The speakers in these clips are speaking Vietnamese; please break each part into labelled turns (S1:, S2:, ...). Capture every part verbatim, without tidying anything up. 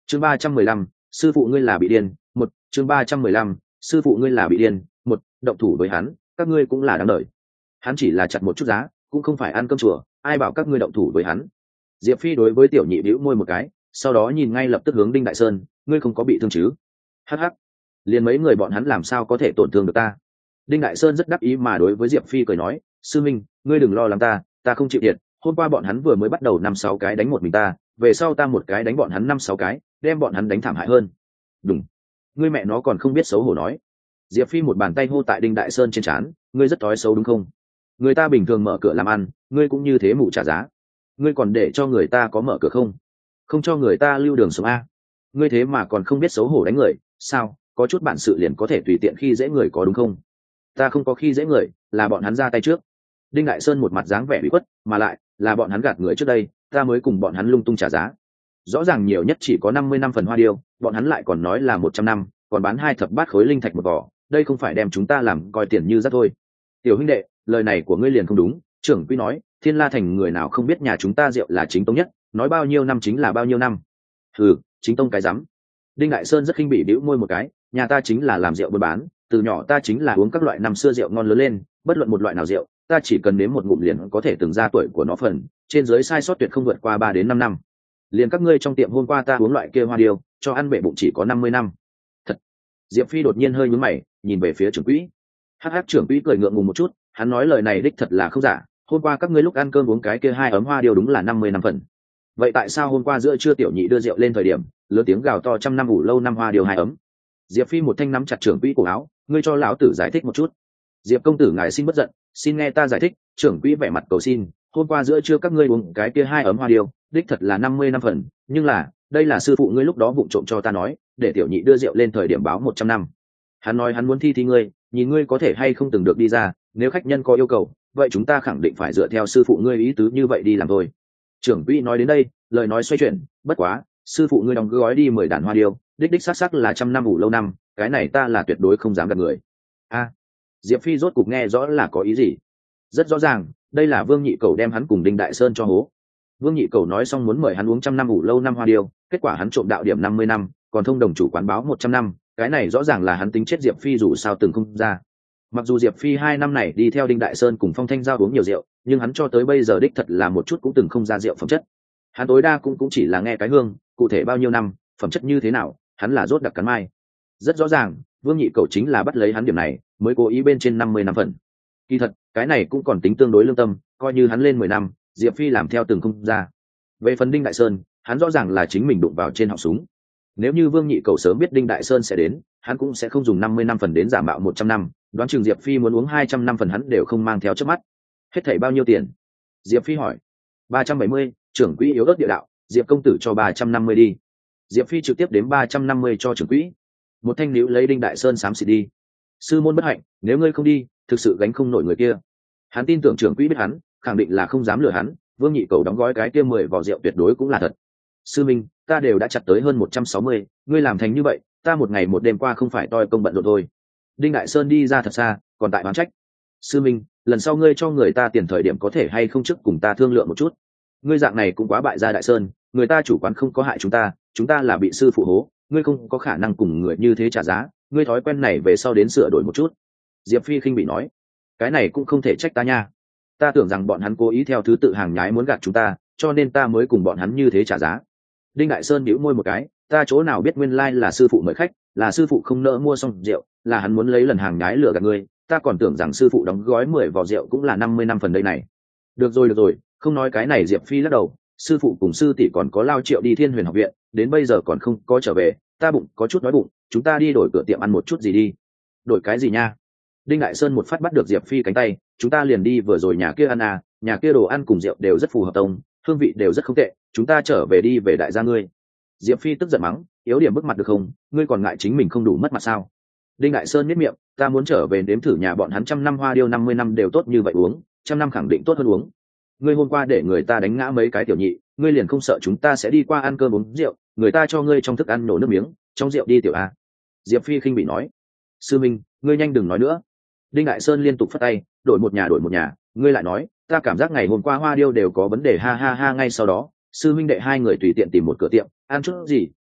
S1: chương ba trăm mười lăm sư phụ ngươi là bị điên một chương ba trăm mười lăm sư phụ ngươi là bị điên một động thủ với hắn các ngươi cũng là đáng đợi. Hắn chỉ là chặt một chút giá cũng không phải ăn cơm chùa, ai bảo các ngươi động thủ với hắn. Diệp Phi đối với tiểu nhị bĩu môi một cái, sau đó nhìn ngay lập tức hướng Đinh Đại Sơn, ngươi không có bị thương chứ? Hắc hắc, liền mấy người bọn hắn làm sao có thể tổn thương được ta? Đinh Đại Sơn rất đắc ý mà đối với Diệp Phi cười nói, sư minh, ngươi đừng lo lắng ta, ta không chịu thiệt. Hôm qua bọn hắn vừa mới bắt đầu năm sáu cái đánh một mình ta, về sau ta một cái đánh bọn hắn năm sáu cái, đem bọn hắn đánh thảm hại hơn. Đúng, ngươi mẹ nó còn không biết xấu hổ nói. Diệp Phi một bàn tay hô tại Đinh Đại Sơn trên trán, ngươi rất thói xấu đúng không? Người ta bình thường mở cửa làm ăn, ngươi cũng như thế mụ trả giá. Ngươi còn để cho người ta có mở cửa không? Không cho người ta lưu đường sống a? Ngươi thế mà còn không biết xấu hổ đánh người, sao? Có chút bản sự liền có thể tùy tiện khi dễ người có đúng không? Ta không có khi dễ người, là bọn hắn ra tay trước. Đinh Đại Sơn một mặt dáng vẻ bị khuất, mà lại là bọn hắn gạt người trước đây, ta mới cùng bọn hắn lung tung trả giá. Rõ ràng nhiều nhất chỉ có năm mươi năm phần hoa điêu, bọn hắn lại còn nói là một trăm năm, còn bán hai thập bát khối linh thạch một vỏ, đây không phải đem chúng ta làm coi tiền như rác thôi. Tiểu huynh đệ, lời này của ngươi liền không đúng, trưởng quỹ nói, Thiên La thành người nào không biết nhà chúng ta rượu là chính tông nhất, nói bao nhiêu năm chính là bao nhiêu năm. Ừ, chính tông cái rắm. Đinh Đại Sơn rất khinh bỉ bĩu môi một cái, nhà ta chính là làm rượu buôn bán, từ nhỏ ta chính là uống các loại năm xưa rượu ngon lớn lên, bất luận một loại nào rượu, ta chỉ cần nếm một ngụm liền có thể từng ra tuổi của nó phần, trên dưới sai sót tuyệt không vượt qua ba đến năm năm. Liền các ngươi trong tiệm hôm qua ta uống loại kia hoa điêu, cho ăn bể bụng chỉ có năm mươi năm. Thật. Diệp Phi đột nhiên hơi nhướng mày, nhìn về phía trưởng quỹ. Hắc hắc, trưởng quỹ cười ngượng ngùng một chút, hắn nói lời này đích thật là không giả, hôm qua các ngươi lúc ăn cơm uống cái kia hai ấm hoa điêu đúng là năm mươi năm phần. Vậy tại sao hôm qua giữa trưa tiểu nhị đưa rượu lên thời điểm, lớn tiếng gào to trăm năm ủ lâu năm hoa điêu hai ấm? Diệp Phi một thanh nắm chặt trưởng quỹ cổ áo, ngươi cho lão tử giải thích một chút. Diệp công tử ngài xin bất giận, xin nghe ta giải thích. Trưởng quỹ vẻ mặt cầu xin, hôm qua giữa trưa các ngươi uống cái kia hai ấm hoa điêu, đích thật là năm mươi năm phần, nhưng là đây là sư phụ ngươi lúc đó vụng trộm cho ta nói, để tiểu nhị đưa rượu lên thời điểm báo một trăm năm. Hắn nói hắn muốn thi thi ngươi, nhìn ngươi có thể hay không từng được đi ra, nếu khách nhân có yêu cầu, vậy chúng ta khẳng định phải dựa theo sư phụ ngươi ý tứ như vậy đi làm thôi. Trưởng quỹ nói đến đây, lời nói xoay chuyển, bất quá, sư phụ ngươi đóng gói đi mười đàn hoa điêu, đích đích xác xác là trăm năm ủ lâu năm, cái này ta là tuyệt đối không dám gạt người. A, à, Diệp Phi rốt cục nghe rõ là có ý gì. Rất rõ ràng, đây là Vương Nhị Cẩu đem hắn cùng Đinh Đại Sơn cho hố. Vương Nhị Cẩu nói xong muốn mời hắn uống trăm năm ủ lâu năm hoa điêu, kết quả hắn trộm đạo điểm năm mươi năm, còn thông đồng chủ quán báo một trăm năm, cái này rõ ràng là hắn tính chết Diệp Phi dù sao từng không ra. Mặc dù Diệp Phi hai năm này đi theo Đinh Đại Sơn cùng Phong Thanh Giao uống nhiều rượu, nhưng hắn cho tới bây giờ đích thật là một chút cũng từng không ra rượu phẩm chất. Hắn tối đa cũng cũng chỉ là nghe cái hương, cụ thể bao nhiêu năm, phẩm chất như thế nào, hắn là rốt đặc cắn mai. Rất rõ ràng, Vương Nhị Cẩu chính là bắt lấy hắn điểm này, mới cố ý bên trên năm mươi năm phần. Kỳ thật, cái này cũng còn tính tương đối lương tâm, coi như hắn lên mười năm, Diệp Phi làm theo từng không ra. Về phần Đinh Đại Sơn, hắn rõ ràng là chính mình đụng vào trên họng súng. Nếu như Vương Nhị Cẩu sớm biết Đinh Đại Sơn sẽ đến, hắn cũng sẽ không dùng năm mươi năm phần đến giả mạo một trăm năm, đoán chừng Diệp Phi muốn uống hai trăm năm phần hắn đều không mang theo trước mắt. Hết thảy bao nhiêu tiền? Diệp Phi hỏi. ba trăm bảy mươi, trưởng quỹ yếu ớt địa đạo, Diệp công tử cho ba trăm năm mươi đi. Diệp Phi trực tiếp đếm ba trăm năm mươi cho trưởng quỹ. Một thanh níu lấy Đinh Đại Sơn xám xịt đi. Sư môn bất hạnh, nếu ngươi không đi, thực sự gánh không nổi người kia. Hắn tin tưởng trưởng quỹ biết hắn, khẳng định là không dám lừa hắn, Vương Nhị Cẩu đóng gói cái kia mười vỏ rượu tuyệt đối cũng là thật. Sư minh, ta đều đã chặt tới hơn một trăm sáu mươi, ngươi làm thành như vậy, ta một ngày một đêm qua không phải toi công bận rộn thôi. Đinh Đại Sơn đi ra thật xa, còn tại oán trách. Sư minh, lần sau ngươi cho người ta tiền thời điểm có thể hay không trước cùng ta thương lượng một chút. Ngươi dạng này cũng quá bại gia Đại Sơn, người ta chủ quán không có hại chúng ta, chúng ta là bị sư phụ hố, ngươi không có khả năng cùng người như thế trả giá, ngươi thói quen này về sau đến sửa đổi một chút. Diệp Phi khinh bị nói, cái này cũng không thể trách ta nha, ta tưởng rằng bọn hắn cố ý theo thứ tự hàng nhái muốn gạt chúng ta, cho nên ta mới cùng bọn hắn như thế trả giá. Đinh Đại Sơn nhíu môi một cái, ta chỗ nào biết nguyên lai là sư phụ mời khách, là sư phụ không nỡ mua xong rượu, là hắn muốn lấy lần hàng nhái lừa gạt ngươi, ta còn tưởng rằng sư phụ đóng gói mười vỏ rượu cũng là năm mươi năm phần đây này. Được rồi được rồi, không nói cái này. Diệp Phi lắc đầu, sư phụ cùng sư tỷ còn có lao triệu đi Thiên Huyền học viện, đến bây giờ còn không có trở về, ta bụng có chút đói bụng, chúng ta đi đổi cửa tiệm ăn một chút gì đi. Đổi cái gì nha? Đinh Đại Sơn một phát bắt được Diệp Phi cánh tay, chúng ta liền đi vừa rồi nhà kia ăn à, nhà kia đồ ăn cùng rượu đều rất phù hợp tông, hương vị đều rất không tệ, chúng ta trở về đi về đại gia ngươi. Diệp Phi tức giận mắng, yếu điểm bức mặt được không, ngươi còn ngại chính mình không đủ mất mặt sao? Đinh Đại Sơn nhếch miệng, ta muốn trở về nếm thử nhà bọn hắn trăm năm hoa điêu năm mươi năm đều tốt như vậy uống, trăm năm khẳng định tốt hơn uống. Ngươi hôm qua để người ta đánh ngã mấy cái tiểu nhị, ngươi liền không sợ chúng ta sẽ đi qua ăn cơm uống rượu, người ta cho ngươi trong thức ăn nổ nước miếng, trong rượu đi tiểu a. Diệp Phi khinh bị nói, sư minh, ngươi nhanh đừng nói nữa. Đinh Đại Sơn liên tục phất tay, đổi một nhà đổi một nhà, ngươi lại nói, ta cảm giác ngày hôm qua hoa điêu đều có vấn đề, ha ha ha. Ngay sau đó, sư minh đệ hai người tùy tiện tìm một cửa tiệm, ăn chút gì,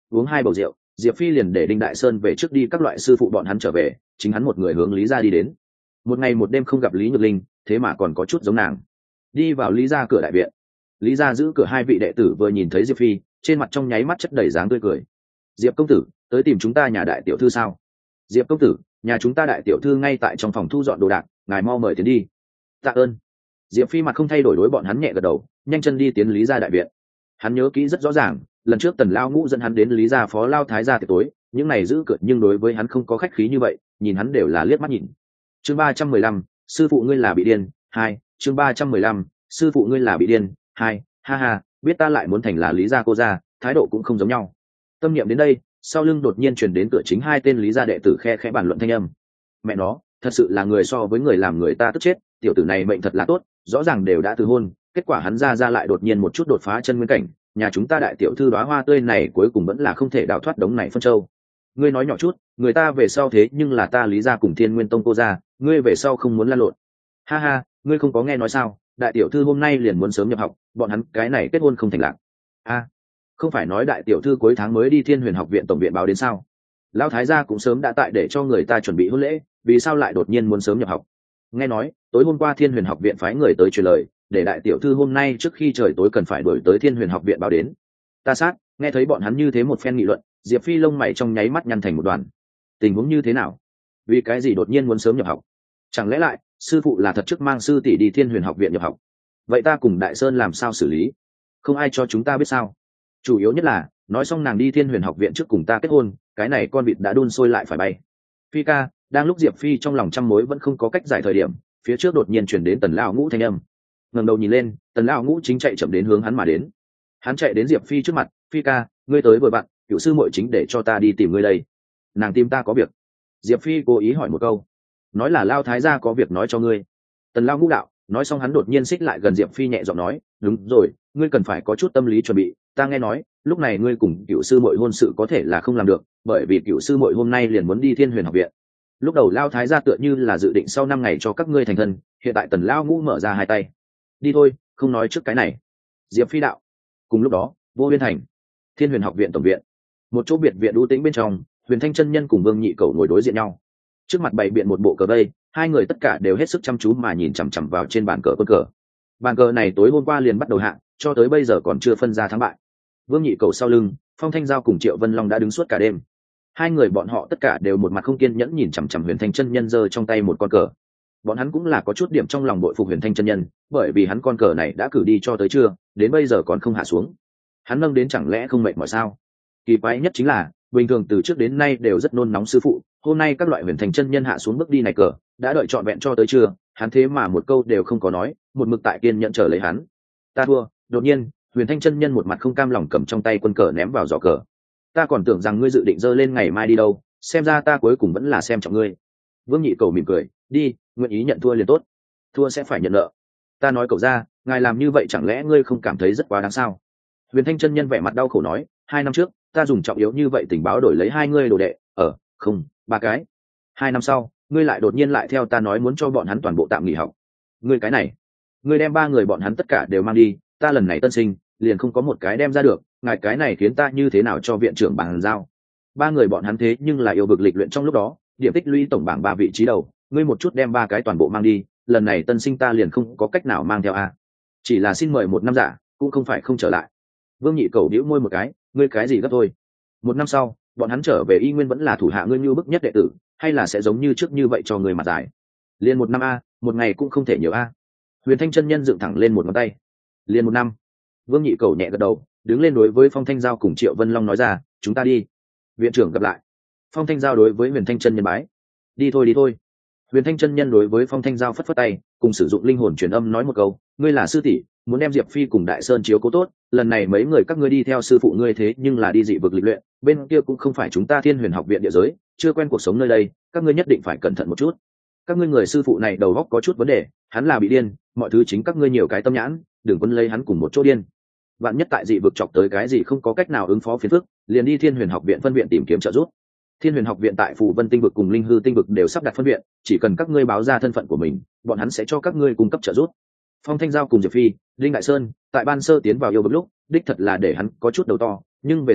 S1: uống hai bầu rượu, Diệp Phi liền để Đinh Đại Sơn về trước đi các loại sư phụ bọn hắn trở về, chính hắn một người hướng Lý gia đi đến. Một ngày một đêm không gặp Lý Nhược Linh, thế mà còn có chút giống nàng. Đi vào Lý gia cửa đại viện. Lý gia giữ cửa hai vị đệ tử vừa nhìn thấy Diệp Phi, trên mặt trong nháy mắt chất đầy dáng tươi cười. Diệp công tử, tới tìm chúng ta nhà đại tiểu thư sao? Diệp công tử, nhà chúng ta đại tiểu thư ngay tại trong phòng thu dọn đồ đạc, ngài mau mời tiến đi. Tạ ơn. Diệp Phi mặt không thay đổi đối bọn hắn nhẹ gật đầu, nhanh chân đi tiến Lý gia đại viện. Hắn nhớ kỹ rất rõ ràng, lần trước Tần Lao Ngũ dẫn hắn đến Lý gia phó lao thái gia tiệc tối, những này giữ cửa nhưng đối với hắn không có khách khí như vậy, nhìn hắn đều là liếc mắt nhìn. Chương ba trăm mười lăm, sư phụ ngươi là bị điên, hai, chương ba trăm mười lăm, sư phụ ngươi là bị điên, hai, ha ha, biết ta lại muốn thành là Lý gia cô gia, thái độ cũng không giống nhau. Tâm niệm đến đây, sau lưng đột nhiên truyền đến cửa chính hai tên Lý gia đệ tử khe khẽ bàn luận thanh âm. Mẹ nó, thật sự là người so với người làm người ta tức chết, tiểu tử này mệnh thật là tốt, rõ ràng đều đã từ hôn, kết quả hắn ra ra lại đột nhiên một chút đột phá chân nguyên cảnh, nhà chúng ta đại tiểu thư đóa hoa tươi này cuối cùng vẫn là không thể đào thoát đống này phân châu. Ngươi nói nhỏ chút, người ta về sau thế nhưng là ta Lý gia cùng Thiên Nguyên Tông cô gia, ngươi về sau không muốn lăn lộn. Ha ha, ngươi không có nghe nói sao, đại tiểu thư hôm nay liền muốn sớm nhập học, bọn hắn cái này kết hôn không thành lạc. A, không phải nói đại tiểu thư cuối tháng mới đi Thiên Huyền học viện tổng viện báo đến sao? Lão thái gia cũng sớm đã tại để cho người ta chuẩn bị hôn lễ, vì sao lại đột nhiên muốn sớm nhập học? Nghe nói, tối hôm qua Thiên Huyền học viện phái người tới truyền lời, để đại tiểu thư hôm nay trước khi trời tối cần phải đuổi tới Thiên Huyền học viện báo đến. Ta sát, nghe thấy bọn hắn như thế một phen nghị luận, Diệp Phi lông mày trong nháy mắt nhăn thành một đoàn. Tình huống như thế nào? Vì cái gì đột nhiên muốn sớm nhập học? Chẳng lẽ lại sư phụ là thật chức mang sư tỷ đi Thiên Huyền học viện nhập học? Vậy ta cùng Đại Sơn làm sao xử lý? Không ai cho chúng ta biết sao? Chủ yếu nhất là nói xong nàng đi Thiên Huyền học viện trước cùng ta kết hôn, cái này con vịt đã đun sôi lại phải bay. Phi ca, đang lúc Diệp Phi trong lòng trăm mối vẫn không có cách giải thời điểm, phía trước đột nhiên chuyển đến Tần lão Ngũ thanh âm. Ngẩng đầu nhìn lên, Tần lão Ngũ chính chạy chậm đến hướng hắn mà đến. Hắn chạy đến Diệp Phi trước mặt, Phi ca, ngươi tới vừa bạn, cựu sư muội chính để cho ta đi tìm ngươi đây. Nàng tìm ta có việc. Diệp Phi cố ý hỏi một câu, nói là Lao thái gia có việc nói cho ngươi. Tần lão Ngũ đạo, nói xong hắn đột nhiên xích lại gần Diệp Phi nhẹ giọng nói, đúng rồi, ngươi cần phải có chút tâm lý chuẩn bị, ta nghe nói lúc này ngươi cùng cựu sư muội hôn sự có thể là không làm được, bởi vì cựu sư muội hôm nay liền muốn đi Thiên Huyền học viện. Lúc đầu Lao thái gia tựa như là dự định sau năm ngày cho các ngươi thành thân, hiện tại Tần lão Ngũ mở ra hai tay. Đi thôi, không nói trước cái này. Diệp Phi đạo. Cùng lúc đó, Vô Huyên thành, Thiên Huyền học viện tổng viện, một chỗ biệt viện u tĩnh bên trong, Huyền Thanh chân nhân cùng Vương Nhị Cẩu ngồi đối diện nhau. Trước mặt bày biện một bộ cờ vây, hai người tất cả đều hết sức chăm chú mà nhìn chằm chằm vào trên bàn cờ quân cờ. Bàn cờ này tối hôm qua liền bắt đầu hạ, cho tới bây giờ còn chưa phân ra thắng bại. Vương Nhị Cẩu sau lưng, Phong Thanh Giao cùng Triệu Vân Long đã đứng suốt cả đêm. Hai người bọn họ tất cả đều một mặt không kiên nhẫn nhìn chằm chằm Huyền Thanh chân nhân giơ trong tay một con cờ. Bọn hắn cũng là có chút điểm trong lòng bội phục Huyền Thanh chân nhân, bởi vì hắn con cờ này đã cử đi cho tới trưa, đến bây giờ còn không hạ xuống. Hắn nâng đến chẳng lẽ không mệt mỏi sao? Kỳ quái nhất chính là, bình thường từ trước đến nay đều rất nôn nóng sư phụ, hôm nay các loại Huyền Thanh chân nhân hạ xuống bước đi này cờ, đã đợi trọn vẹn cho tới trưa, hắn thế mà một câu đều không có nói, một mực tại kiên nhận chờ lấy hắn. Ta thua. Đột nhiên, Huyền Thanh chân nhân một mặt không cam lòng cầm trong tay quân cờ ném vào giỏ cờ. Ta còn tưởng rằng ngươi dự định dơ lên ngày mai đi đâu, xem ra ta cuối cùng vẫn là xem trọng ngươi. Vương Nhị Cẩu mỉm cười, đi, nguyện ý nhận thua liền tốt, thua sẽ phải nhận nợ. Ta nói cậu ra, ngài làm như vậy chẳng lẽ ngươi không cảm thấy rất quá đáng sao? Huyền Thanh chân nhân vẻ mặt đau khổ nói, hai năm trước ta dùng trọng yếu như vậy tình báo đổi lấy hai ngươi đồ đệ, ở ờ, không ba cái. Hai năm sau ngươi lại đột nhiên lại theo ta nói muốn cho bọn hắn toàn bộ tạm nghỉ học. Ngươi cái này, ngươi đem ba người bọn hắn tất cả đều mang đi, ta lần này tân sinh liền không có một cái đem ra được, ngài cái này khiến ta như thế nào cho viện trưởng bàn giao? Ba người bọn hắn thế nhưng là yêu vực lịch luyện trong lúc đó, điểm tích lũy tổng bảng ba vị trí đầu, ngươi một chút đem ba cái toàn bộ mang đi, lần này tân sinh ta liền không có cách nào mang theo a. Chỉ là xin mời một năm giả, cũng không phải không trở lại. Vương Nhị Cẩu đĩu môi một cái, ngươi cái gì gấp thôi? Một năm sau, bọn hắn trở về y nguyên vẫn là thủ hạ ngươi như bức nhất đệ tử, hay là sẽ giống như trước như vậy cho người mặt dài? Liên một năm a, một ngày cũng không thể nhiều a. Huyền Thanh chân nhân dựng thẳng lên một ngón tay. Liên một năm. Vương Nhị Cẩu nhẹ gật đầu, đứng lên đối với Phong Thanh Giao cùng Triệu Vân Long nói ra, chúng ta đi. Viện trưởng gặp lại. Phong Thanh Giao đối với Huyền Thanh chân nhân bái. Đi thôi đi thôi. Huyền Thanh chân nhân đối với Phong Thanh Giao phất phất tay, cùng sử dụng linh hồn truyền âm nói một câu, ngươi là sư tỷ, muốn đem Diệp Phi cùng Đại Sơn chiếu cố tốt, lần này mấy người các ngươi đi theo sư phụ ngươi thế nhưng là đi dị vực lịch luyện, bên kia cũng không phải chúng ta Thiên Huyền học viện địa giới, chưa quen cuộc sống nơi đây, các ngươi nhất định phải cẩn thận một chút. Các ngươi người sư phụ này đầu óc có chút vấn đề, hắn là bị điên, mọi thứ chính các ngươi nhiều cái tâm nhãn, đừng quấn lấy hắn cùng một chỗ điên. Vạn nhất tại dị vực chọc tới cái gì không có cách nào ứng phó phiền phức, liền đi Thiên Huyền học viện phân viện tìm kiếm trợ giúp. Thiên Huyền học viện tại Phù Vân tinh vực cùng Linh Hư tinh vực đều sắp đặt phân viện, chỉ cần các ngươi báo ra thân phận của mình, bọn hắn sẽ cho các ngươi cung cấp trợ giúp. Phong Thanh Giao cùng Diệp Phi, Linh Đại Sơn, tại ban sơ tiến vào yêu vực lúc, đích thật là để hắn có chút đầu to, nhưng về sau,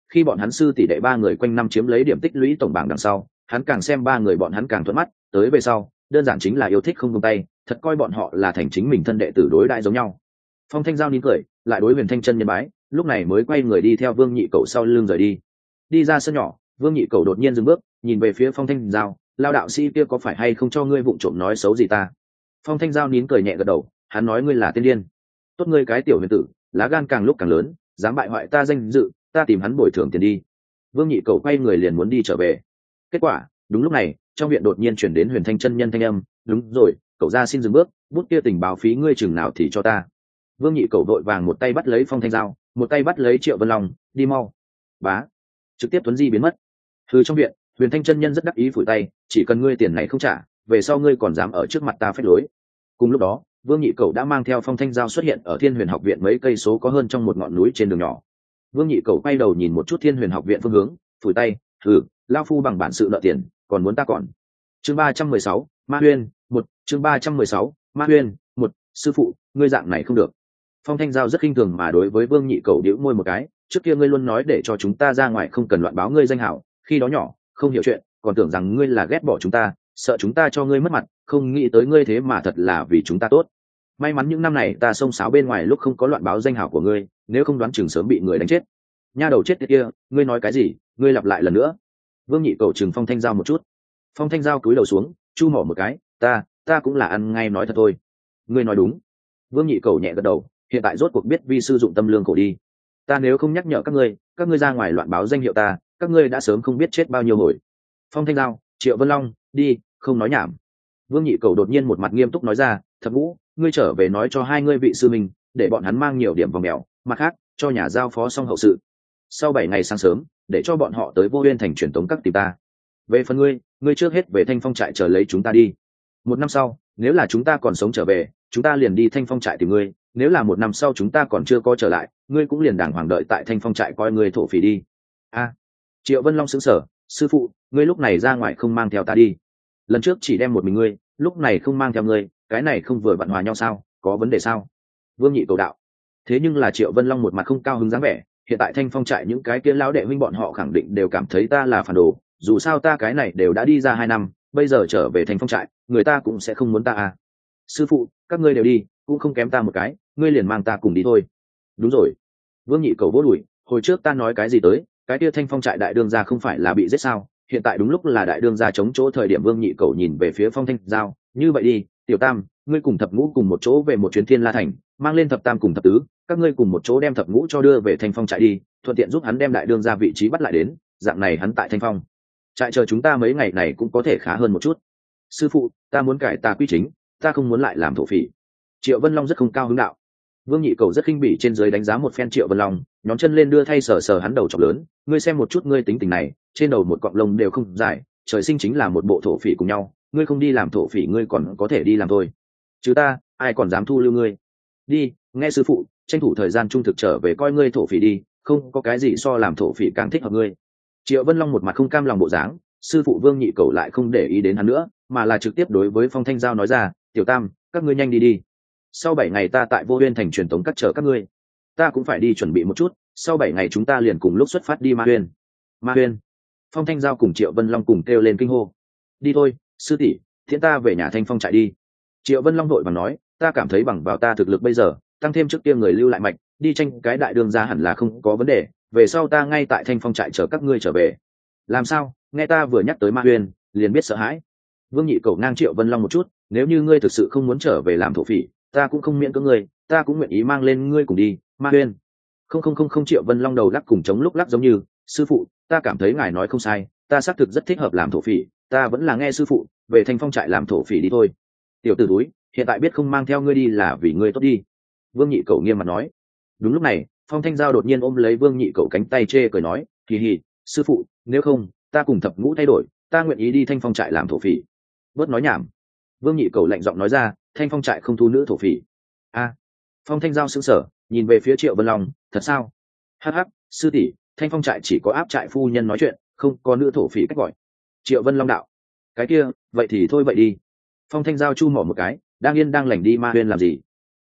S1: khi bọn hắn sư tỷ đệ ba người quanh năm chiếm lấy điểm tích lũy tổng bảng đằng sau, hắn càng xem ba người bọn hắn càng thuận mắt, tới về sau đơn giản chính là yêu thích không buông tay, thật coi bọn họ là thành chính mình thân đệ tử đối đãi giống nhau. Phong Thanh Giao nín cười, lại đối Huyền Thanh chân nhân bái, lúc này mới quay người đi theo Vương Nhị Cẩu sau lưng rời đi. Đi ra sân nhỏ, Vương Nhị Cẩu đột nhiên dừng bước, nhìn về phía Phong Thanh Giao, lao đạo sĩ kia có phải hay không cho ngươi vụng trộm nói xấu gì ta? Phong Thanh Giao nín cười nhẹ gật đầu, hắn nói ngươi là tiên điên. Tốt ngươi cái tiểu huyền tử, lá gan càng lúc càng lớn, dám bại hoại ta danh dự, ta tìm hắn bồi thường tiền đi. Vương Nhị Cẩu quay người liền muốn đi trở về. Kết quả, đúng lúc này, trong viện đột nhiên chuyển đến Huyền Thanh chân nhân thanh âm, đúng rồi, cậu ra xin dừng bước, bút kia tình báo phí ngươi chừng nào thì cho ta. Vương Nhị Cẩu đội vàng một tay bắt lấy Phong Thanh Giao, một tay bắt lấy Triệu Vân Long, đi mau. Bá, trực tiếp tuấn di biến mất. Từ trong viện, Huyền Thanh chân nhân rất đắc ý phủi tay, chỉ cần ngươi tiền này không trả, về sau ngươi còn dám ở trước mặt ta phách lối. Cùng lúc đó, Vương Nhị Cẩu đã mang theo Phong Thanh Giao xuất hiện ở Thiên Huyền học viện mấy cây số có hơn trong một ngọn núi trên đường nhỏ. Vương Nhị Cẩu quay đầu nhìn một chút Thiên Huyền học viện phương hướng, phủi tay, "Hừ, lao phu bằng bản sự nợ tiền, còn muốn ta còn." Chương ba trăm mười sáu, Ma Huyên, một, chương ba trăm mười sáu, Ma Huyên, một, sư phụ, ngươi dạng này không được. Phong Thanh Giao rất khinh thường mà đối với Vương Nhị Cẩu bĩu môi một cái, "Trước kia ngươi luôn nói để cho chúng ta ra ngoài không cần loạn báo ngươi danh hảo, khi đó nhỏ, không hiểu chuyện, còn tưởng rằng ngươi là ghét bỏ chúng ta, sợ chúng ta cho ngươi mất mặt, không nghĩ tới ngươi thế mà thật là vì chúng ta tốt. May mắn những năm này ta xông xáo bên ngoài lúc không có loạn báo danh hảo của ngươi, nếu không đoán chừng sớm bị người đánh chết." Nha đầu chết tiệt kia, ngươi nói cái gì? Ngươi lặp lại lần nữa. Vương Nhị Cẩu chừng Phong Thanh Giao một chút. Phong Thanh Giao cúi đầu xuống, chu mỏ một cái, ta, ta cũng là ăn ngay nói thật thôi. Ngươi nói đúng. Vương Nhị Cẩu nhẹ gật đầu, hiện tại rốt cuộc biết vi sư dụng tâm lương khổ đi. Ta nếu không nhắc nhở các ngươi, các ngươi ra ngoài loạn báo danh hiệu ta, các ngươi đã sớm không biết chết bao nhiêu hồi. Phong Thanh Giao, Triệu Vân Long, đi, không nói nhảm. Vương Nhị Cẩu đột nhiên một mặt nghiêm túc nói ra, Thập Ngũ, ngươi trở về nói cho hai ngươi vị sư mình, để bọn hắn mang nhiều điểm vòng mèo, mặt khác, cho nhà giao phó xong hậu sự. Sau bảy ngày sáng sớm, để cho bọn họ tới Vô Uyên thành truyền tống các tìm ta. Về phần ngươi, ngươi trước hết về Thanh Phong trại chờ lấy chúng ta đi. Một năm sau, nếu là chúng ta còn sống trở về, chúng ta liền đi Thanh Phong trại tìm ngươi, nếu là một năm sau chúng ta còn chưa có trở lại, ngươi cũng liền đàng hoàng đợi tại Thanh Phong trại coi ngươi thổ phỉ đi. A. Triệu Vân Long sững sờ, sư phụ, ngươi lúc này ra ngoài không mang theo ta đi. Lần trước chỉ đem một mình ngươi, lúc này không mang theo ngươi, cái này không vừa vặn hòa nhau sao, có vấn đề sao? Vương Nhị cầu đạo. Thế nhưng là Triệu Vân Long một mặt không cao hứng dáng vẻ, hiện tại Thanh Phong trại những cái kia lão đệ huynh bọn họ khẳng định đều cảm thấy ta là phản đồ, dù sao ta cái này đều đã đi ra hai năm, bây giờ trở về Thanh Phong trại, người ta cũng sẽ không muốn ta à. Sư phụ, các ngươi đều đi, cũng không kém ta một cái, ngươi liền mang ta cùng đi thôi. Đúng rồi. Vương Nhị cầu vỗ đùi, hồi trước ta nói cái gì tới, cái kia Thanh Phong trại đại đương gia không phải là bị giết sao, hiện tại đúng lúc là đại đương gia chống chỗ thời điểm. Vương Nhị cầu nhìn về phía Phong Thanh Giao, như vậy đi, Tiểu Tam, ngươi cùng Thập Ngũ cùng một chỗ về một chuyến Thiên La thành, mang lên Thập Tam cùng Thập Tứ, các ngươi cùng một chỗ đem Thập Ngũ cho đưa về Thanh Phong trại đi, thuận tiện giúp hắn đem đại đương gia vị trí bắt lại đến, dạng này hắn tại Thanh Phong trại chờ chúng ta mấy ngày này cũng có thể khá hơn một chút. Sư phụ, ta muốn cải tà quy chính, ta không muốn lại làm thổ phỉ. Triệu Vân Long rất không cao hứng đạo. Vương Nhị cầu rất khinh bỉ trên dưới đánh giá một phen Triệu Vân Long, nhóm chân lên đưa thay sờ sờ hắn đầu chọc lớn, ngươi xem một chút ngươi tính tình này, trên đầu một cọng lông đều không dài, trời sinh chính là một bộ thổ phỉ cùng nhau, ngươi không đi làm thổ phỉ ngươi còn có thể đi làm thôi, chứ ta ai còn dám thu lưu ngươi. Đi, nghe sư phụ, tranh thủ thời gian trung thực trở về coi ngươi thổ phỉ đi, không có cái gì so làm thổ phỉ càng thích hợp ngươi. Triệu Vân Long một mặt không cam lòng bộ dáng, sư phụ Vương Nhị cầu lại không để ý đến hắn nữa, mà là trực tiếp đối với Phong Thanh Giao nói ra, Tiểu Tam, các ngươi nhanh đi đi, sau bảy ngày ta tại Vô Uyên thành truyền tống cắt chờ các ngươi, ta cũng phải đi chuẩn bị một chút, sau bảy ngày chúng ta liền cùng lúc xuất phát đi Ma Uyên. Ma Uyên. Phong Thanh Giao cùng Triệu Vân Long cùng kêu lên kinh hô. Đi thôi, sư tỷ, thiện ta về nhà Thanh Phong trại đi. Triệu Vân Long đội bằng nói, ta cảm thấy bằng vào ta thực lực bây giờ, tăng thêm trước kia người lưu lại mạch, đi tranh cái đại đường ra hẳn là không có vấn đề, về sau ta ngay tại Thanh Phong trại chờ các ngươi trở về. Làm sao, nghe ta vừa nhắc tới Ma Uyên, liền biết sợ hãi. Vương Nhị cầu ngang Triệu Vân Long một chút, nếu như ngươi thực sự không muốn trở về làm thổ phỉ, ta cũng không miễn cưỡng ngươi, ta cũng nguyện ý mang lên ngươi cùng đi. Ma Uyên. Không không không không Triệu Vân Long đầu lắc cùng chống lúc lắc giống như, sư phụ, ta cảm thấy ngài nói không sai, ta xác thực rất thích hợp làm thổ phỉ, ta vẫn là nghe sư phụ, về Thanh Phong trại làm thổ phỉ đi thôi. Tiểu tử túi, hiện tại biết không mang theo ngươi đi là vì ngươi tốt đi. Vương Nhị cầu nghiêm mặt nói. Đúng lúc này, Phong Thanh Giao đột nhiên ôm lấy Vương Nhị cầu cánh tay chê cười nói, kỳ hì, sư phụ, nếu không, ta cùng Thập Ngũ thay đổi, ta nguyện ý đi Thanh Phong trại làm thổ phỉ. Bớt nói nhảm. Vương Nhị cầu lạnh giọng nói ra, Thanh Phong trại không thu nữ thổ phỉ. A. Phong Thanh Giao sững sờ, nhìn về phía Triệu Vân Long, thật sao? Hắc hắc, sư tỷ, Thanh Phong trại chỉ có áp trại phu nhân nói chuyện, không có nữ thổ phỉ cách gọi. Triệu Vân Long đạo. Cái kia, vậy thì thôi vậy đi. Phong Thanh Giao chu mỏ một cái, đang yên đang lành đi Ma Uyên làm gì?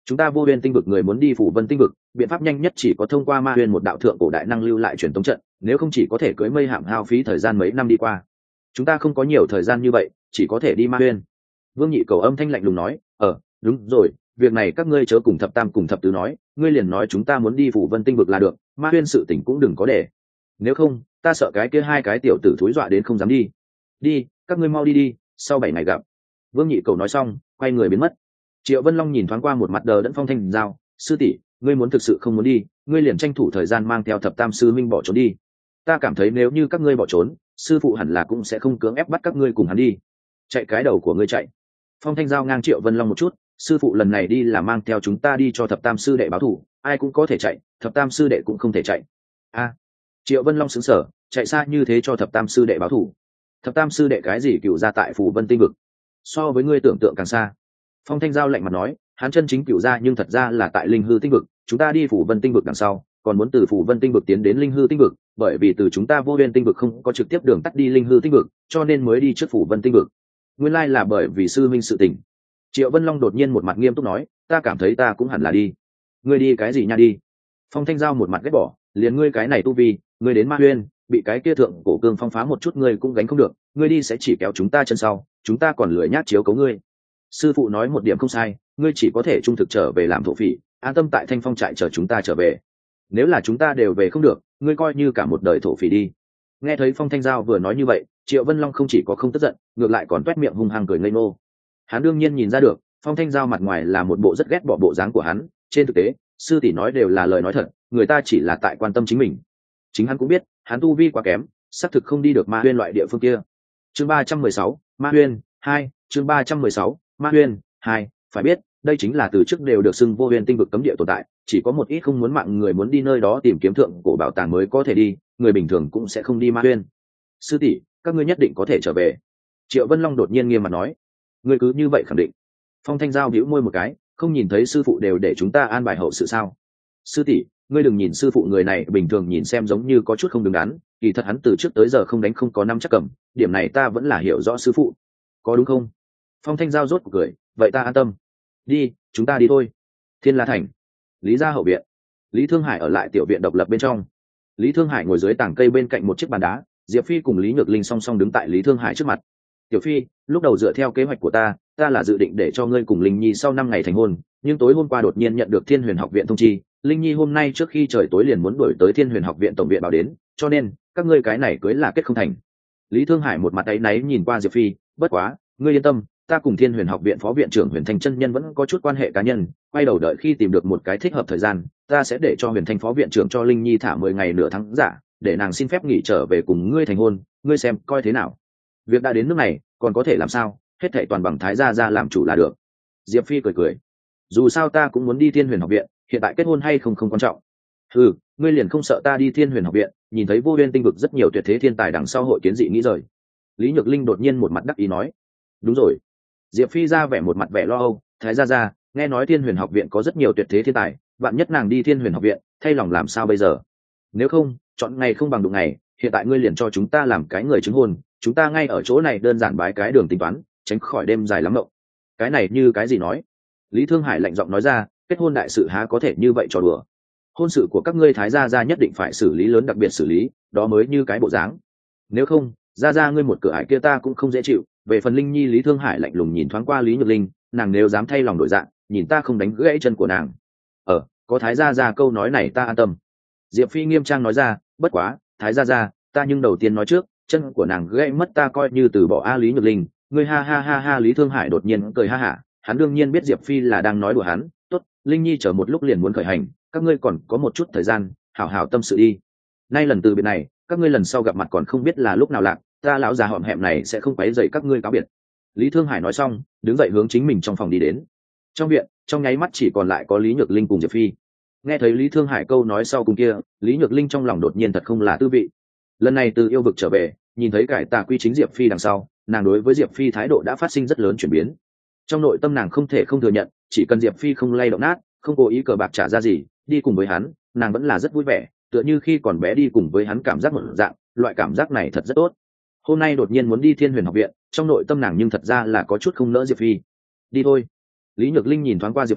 S1: chúng ta vô huyên tinh vực người muốn đi phủ vân tinh vực, biện pháp nhanh nhất chỉ có thông qua ma huyên một đạo thượng cổ đại năng lưu lại truyền tống trận, nếu không chỉ có thể cưỡi mây hạm hao phí thời gian mấy năm đi qua. Chúng ta không có nhiều thời gian như vậy, chỉ có thể đi ma huyên. Vương Nhị Cầu âm thanh lạnh lùng nói, ờ đúng rồi, việc này các ngươi chớ cùng thập tam cùng thập tứ nói, ngươi liền nói chúng ta muốn đi phủ vân tinh vực là được, ma huyên sự tình cũng đừng có để, nếu không ta sợ cái kia hai cái tiểu tử thúi dọa đến không dám đi. Đi, các ngươi mau đi đi, sau bảy ngày gặp. Vương Nhị Cầu nói xong quay người biến mất. Triệu Vân Long nhìn thoáng qua một mặt đờ đẫn Phong Thanh Giao, sư tỷ, ngươi muốn thực sự không muốn đi, ngươi liền tranh thủ thời gian mang theo thập tam sư minh bỏ trốn đi. Ta cảm thấy nếu như các ngươi bỏ trốn, sư phụ hẳn là cũng sẽ không cưỡng ép bắt các ngươi cùng hắn đi. Chạy cái đầu của ngươi chạy. Phong Thanh Giao ngang Triệu Vân Long một chút, sư phụ lần này đi là mang theo chúng ta đi cho thập tam sư đệ báo thù, ai cũng có thể chạy, thập tam sư đệ cũng không thể chạy. A, à, Triệu Vân Long sững sờ, chạy xa như thế cho thập tam sư đệ báo thù. Thập tam sư đệ cái gì cựu ra tại phủ vân tinh vực, so với ngươi tưởng tượng càng xa. Phong Thanh Giao lạnh mặt nói, hắn chân chính cựu ra nhưng thật ra là tại linh hư tinh vực, chúng ta đi phủ vân tinh vực đằng sau còn muốn từ phủ vân tinh vực tiến đến linh hư tinh vực, bởi vì từ chúng ta vô huyên tinh vực không có trực tiếp đường tắt đi linh hư tinh vực, cho nên mới đi trước phủ vân tinh vực. Nguyên lai là bởi vì sư minh sự tình. Triệu Vân Long đột nhiên một mặt nghiêm túc nói, ta cảm thấy ta cũng hẳn là đi. Ngươi đi cái gì nha đi? Phong Thanh Giao một mặt ghét bỏ, liền ngươi cái này tu vi, ngươi đến ma huyên bị cái kia thượng cổ cương phong phá một chút ngươi cũng gánh không được, ngươi đi sẽ chỉ kéo chúng ta chân sau, chúng ta còn lười nhát chiếu cấu ngươi. Sư phụ nói một điểm không sai, ngươi chỉ có thể trung thực trở về làm thổ phỉ, an tâm tại Thanh Phong trại chờ chúng ta trở về. Nếu là chúng ta đều về không được, ngươi coi như cả một đời thổ phỉ đi. Nghe thấy Phong Thanh Giao vừa nói như vậy, Triệu Vân Long không chỉ có không tức giận, ngược lại còn toét miệng hung hăng cười ngây ngô. Hắn đương nhiên nhìn ra được, Phong Thanh Giao mặt ngoài là một bộ rất ghét bỏ bộ dáng của hắn, trên thực tế, sư tỷ nói đều là lời nói thật, người ta chỉ là tại quan tâm chính mình. Chính hắn cũng biết, hắn tu vi quá kém, xác thực không đi được Ma Huyên loại địa phương kia. Chương ba trăm mười sáu, Ma Huyên hai, chương ba trăm mười sáu, Ma Huyên hai, phải biết, đây chính là từ trước đều được xưng vô huyên tinh vực cấm địa tồn tại, chỉ có một ít không muốn mạng người muốn đi nơi đó tìm kiếm thượng cổ bảo tàng mới có thể đi, người bình thường cũng sẽ không đi Ma Huyên. Sư tỷ, các ngươi nhất định có thể trở về. Triệu Vân Long đột nhiên nghiêm mặt nói. Ngươi cứ như vậy khẳng định? Phong Thanh Giao bĩu môi một cái, không nhìn thấy sư phụ đều để chúng ta an bài hậu sự sao? Sư tỷ, ngươi đừng nhìn sư phụ người này bình thường nhìn xem giống như có chút không đứng đắn, kỳ thật hắn từ trước tới giờ không đánh không có năm chắc cầm, điểm này ta vẫn là hiểu rõ sư phụ, có đúng không? Phong Thanh Giao rốt cuộc cười, vậy ta an tâm. Đi, chúng ta đi thôi. Thiên La Thành, Lý gia hậu viện. Lý Thương Hải ở lại tiểu viện độc lập bên trong. Lý Thương Hải ngồi dưới tảng cây bên cạnh một chiếc bàn đá, Diệp Phi cùng Lý Nhược Linh song song đứng tại Lý Thương Hải trước mặt. Tiểu Phi, lúc đầu dựa theo kế hoạch của ta, ta là dự định để cho ngươi cùng Linh Nhi sau năm ngày thành hôn, nhưng tối hôm qua đột nhiên nhận được Thiên Huyền Học viện thông chi, Linh Nhi hôm nay trước khi trời tối liền muốn đuổi tới Thiên Huyền Học viện tổng viện báo đến, cho nên các ngươi cái này cưới là kết không thành. Lý Thương Hải một mặt áy náy nhìn qua Diệp Phi, bất quá, ngươi yên tâm, ta cùng Thiên Huyền Học viện phó viện trưởng Huyền Thanh chân nhân vẫn có chút quan hệ cá nhân, quay đầu đợi khi tìm được một cái thích hợp thời gian, ta sẽ để cho Huyền Thanh phó viện trưởng cho Linh Nhi thả mười ngày nửa tháng giả, để nàng xin phép nghỉ trở về cùng ngươi thành hôn, ngươi xem coi thế nào. Việc đã đến nước này, còn có thể làm sao, hết thảy toàn bằng Thái gia gia làm chủ là được. Diệp Phi cười cười, dù sao ta cũng muốn đi Thiên Huyền Học viện, hiện tại kết hôn hay không không quan trọng. Ừ, ngươi liền không sợ ta đi Thiên Huyền Học viện, nhìn thấy vô biên tinh vực rất nhiều tuyệt thế thiên tài đằng sau hội kiến dị nghĩ rời. Lý Nhược Linh đột nhiên một mặt đắc ý nói. Đúng rồi. Diệp Phi ra vẻ một mặt vẻ lo âu, Thái gia gia, nghe nói Thiên Huyền Học viện có rất nhiều tuyệt thế thiên tài, bạn nhất nàng đi Thiên Huyền Học viện, thay lòng làm sao bây giờ? Nếu không, chọn ngày không bằng đụng ngày, hiện tại ngươi liền cho chúng ta làm cái người chứng hôn, chúng ta ngay ở chỗ này đơn giản bái cái đường tính toán, tránh khỏi đêm dài lắm mộng. Cái này như cái gì nói? Lý Thương Hải lạnh giọng nói ra, kết hôn đại sự há có thể như vậy trò đùa. Hôn sự của các ngươi Thái gia gia nhất định phải xử lý lớn đặc biệt xử lý, đó mới như cái bộ dáng. Nếu không, gia gia ngươi một cửa ải kia ta cũng không dễ chịu. Về phần Linh Nhi, Lý Thương Hải lạnh lùng nhìn thoáng qua Lý Nhược Linh, nàng nếu dám thay lòng đổi dạng, nhìn ta không đánh gãy chân của nàng. Ờ, có Thái gia gia câu nói này ta an tâm. Diệp Phi nghiêm trang nói ra, bất quá, Thái gia gia, ta nhưng đầu tiên nói trước, chân của nàng gãy mất ta coi như từ bỏ a. Lý Nhược Linh, ngươi ha ha ha ha. Lý Thương Hải đột nhiên cười ha hả, hắn đương nhiên biết Diệp Phi là đang nói đùa hắn. Tốt, Linh Nhi chờ một lúc liền muốn khởi hành, các ngươi còn có một chút thời gian, hảo hảo tâm sự đi. Nay lần từ biệt này, các ngươi lần sau gặp mặt còn không biết là lúc nào lạc, ta lão già họm hẹm này sẽ không quấy rầy các ngươi cáo biệt. Lý Thương Hải nói xong, đứng dậy hướng chính mình trong phòng đi đến. Trong viện, trong nháy mắt chỉ còn lại có Lý Nhược Linh cùng Diệp Phi. Nghe thấy Lý Thương Hải câu nói sau cùng kia, Lý Nhược Linh trong lòng đột nhiên thật không là tư vị. Lần này từ yêu vực trở về, nhìn thấy cải tà quy chính Diệp Phi đằng sau, nàng đối với Diệp Phi thái độ đã phát sinh rất lớn chuyển biến. Trong nội tâm nàng không thể không thừa nhận, chỉ cần Diệp Phi không lay động nát, không cố ý cờ bạc trả ra gì, đi cùng với hắn, nàng vẫn là rất vui vẻ, tựa như khi còn bé đi cùng với hắn cảm giác một dạng, loại cảm giác này thật rất tốt. Hôm nay đột nhiên muốn đi Thiên Huyền Học viện, trong nội tâm nàng nhưng thật ra là có chút không nỡ Diệp Phi. Đi thôi. Lý Nhược Linh nhìn thoáng qua Diệp Phi,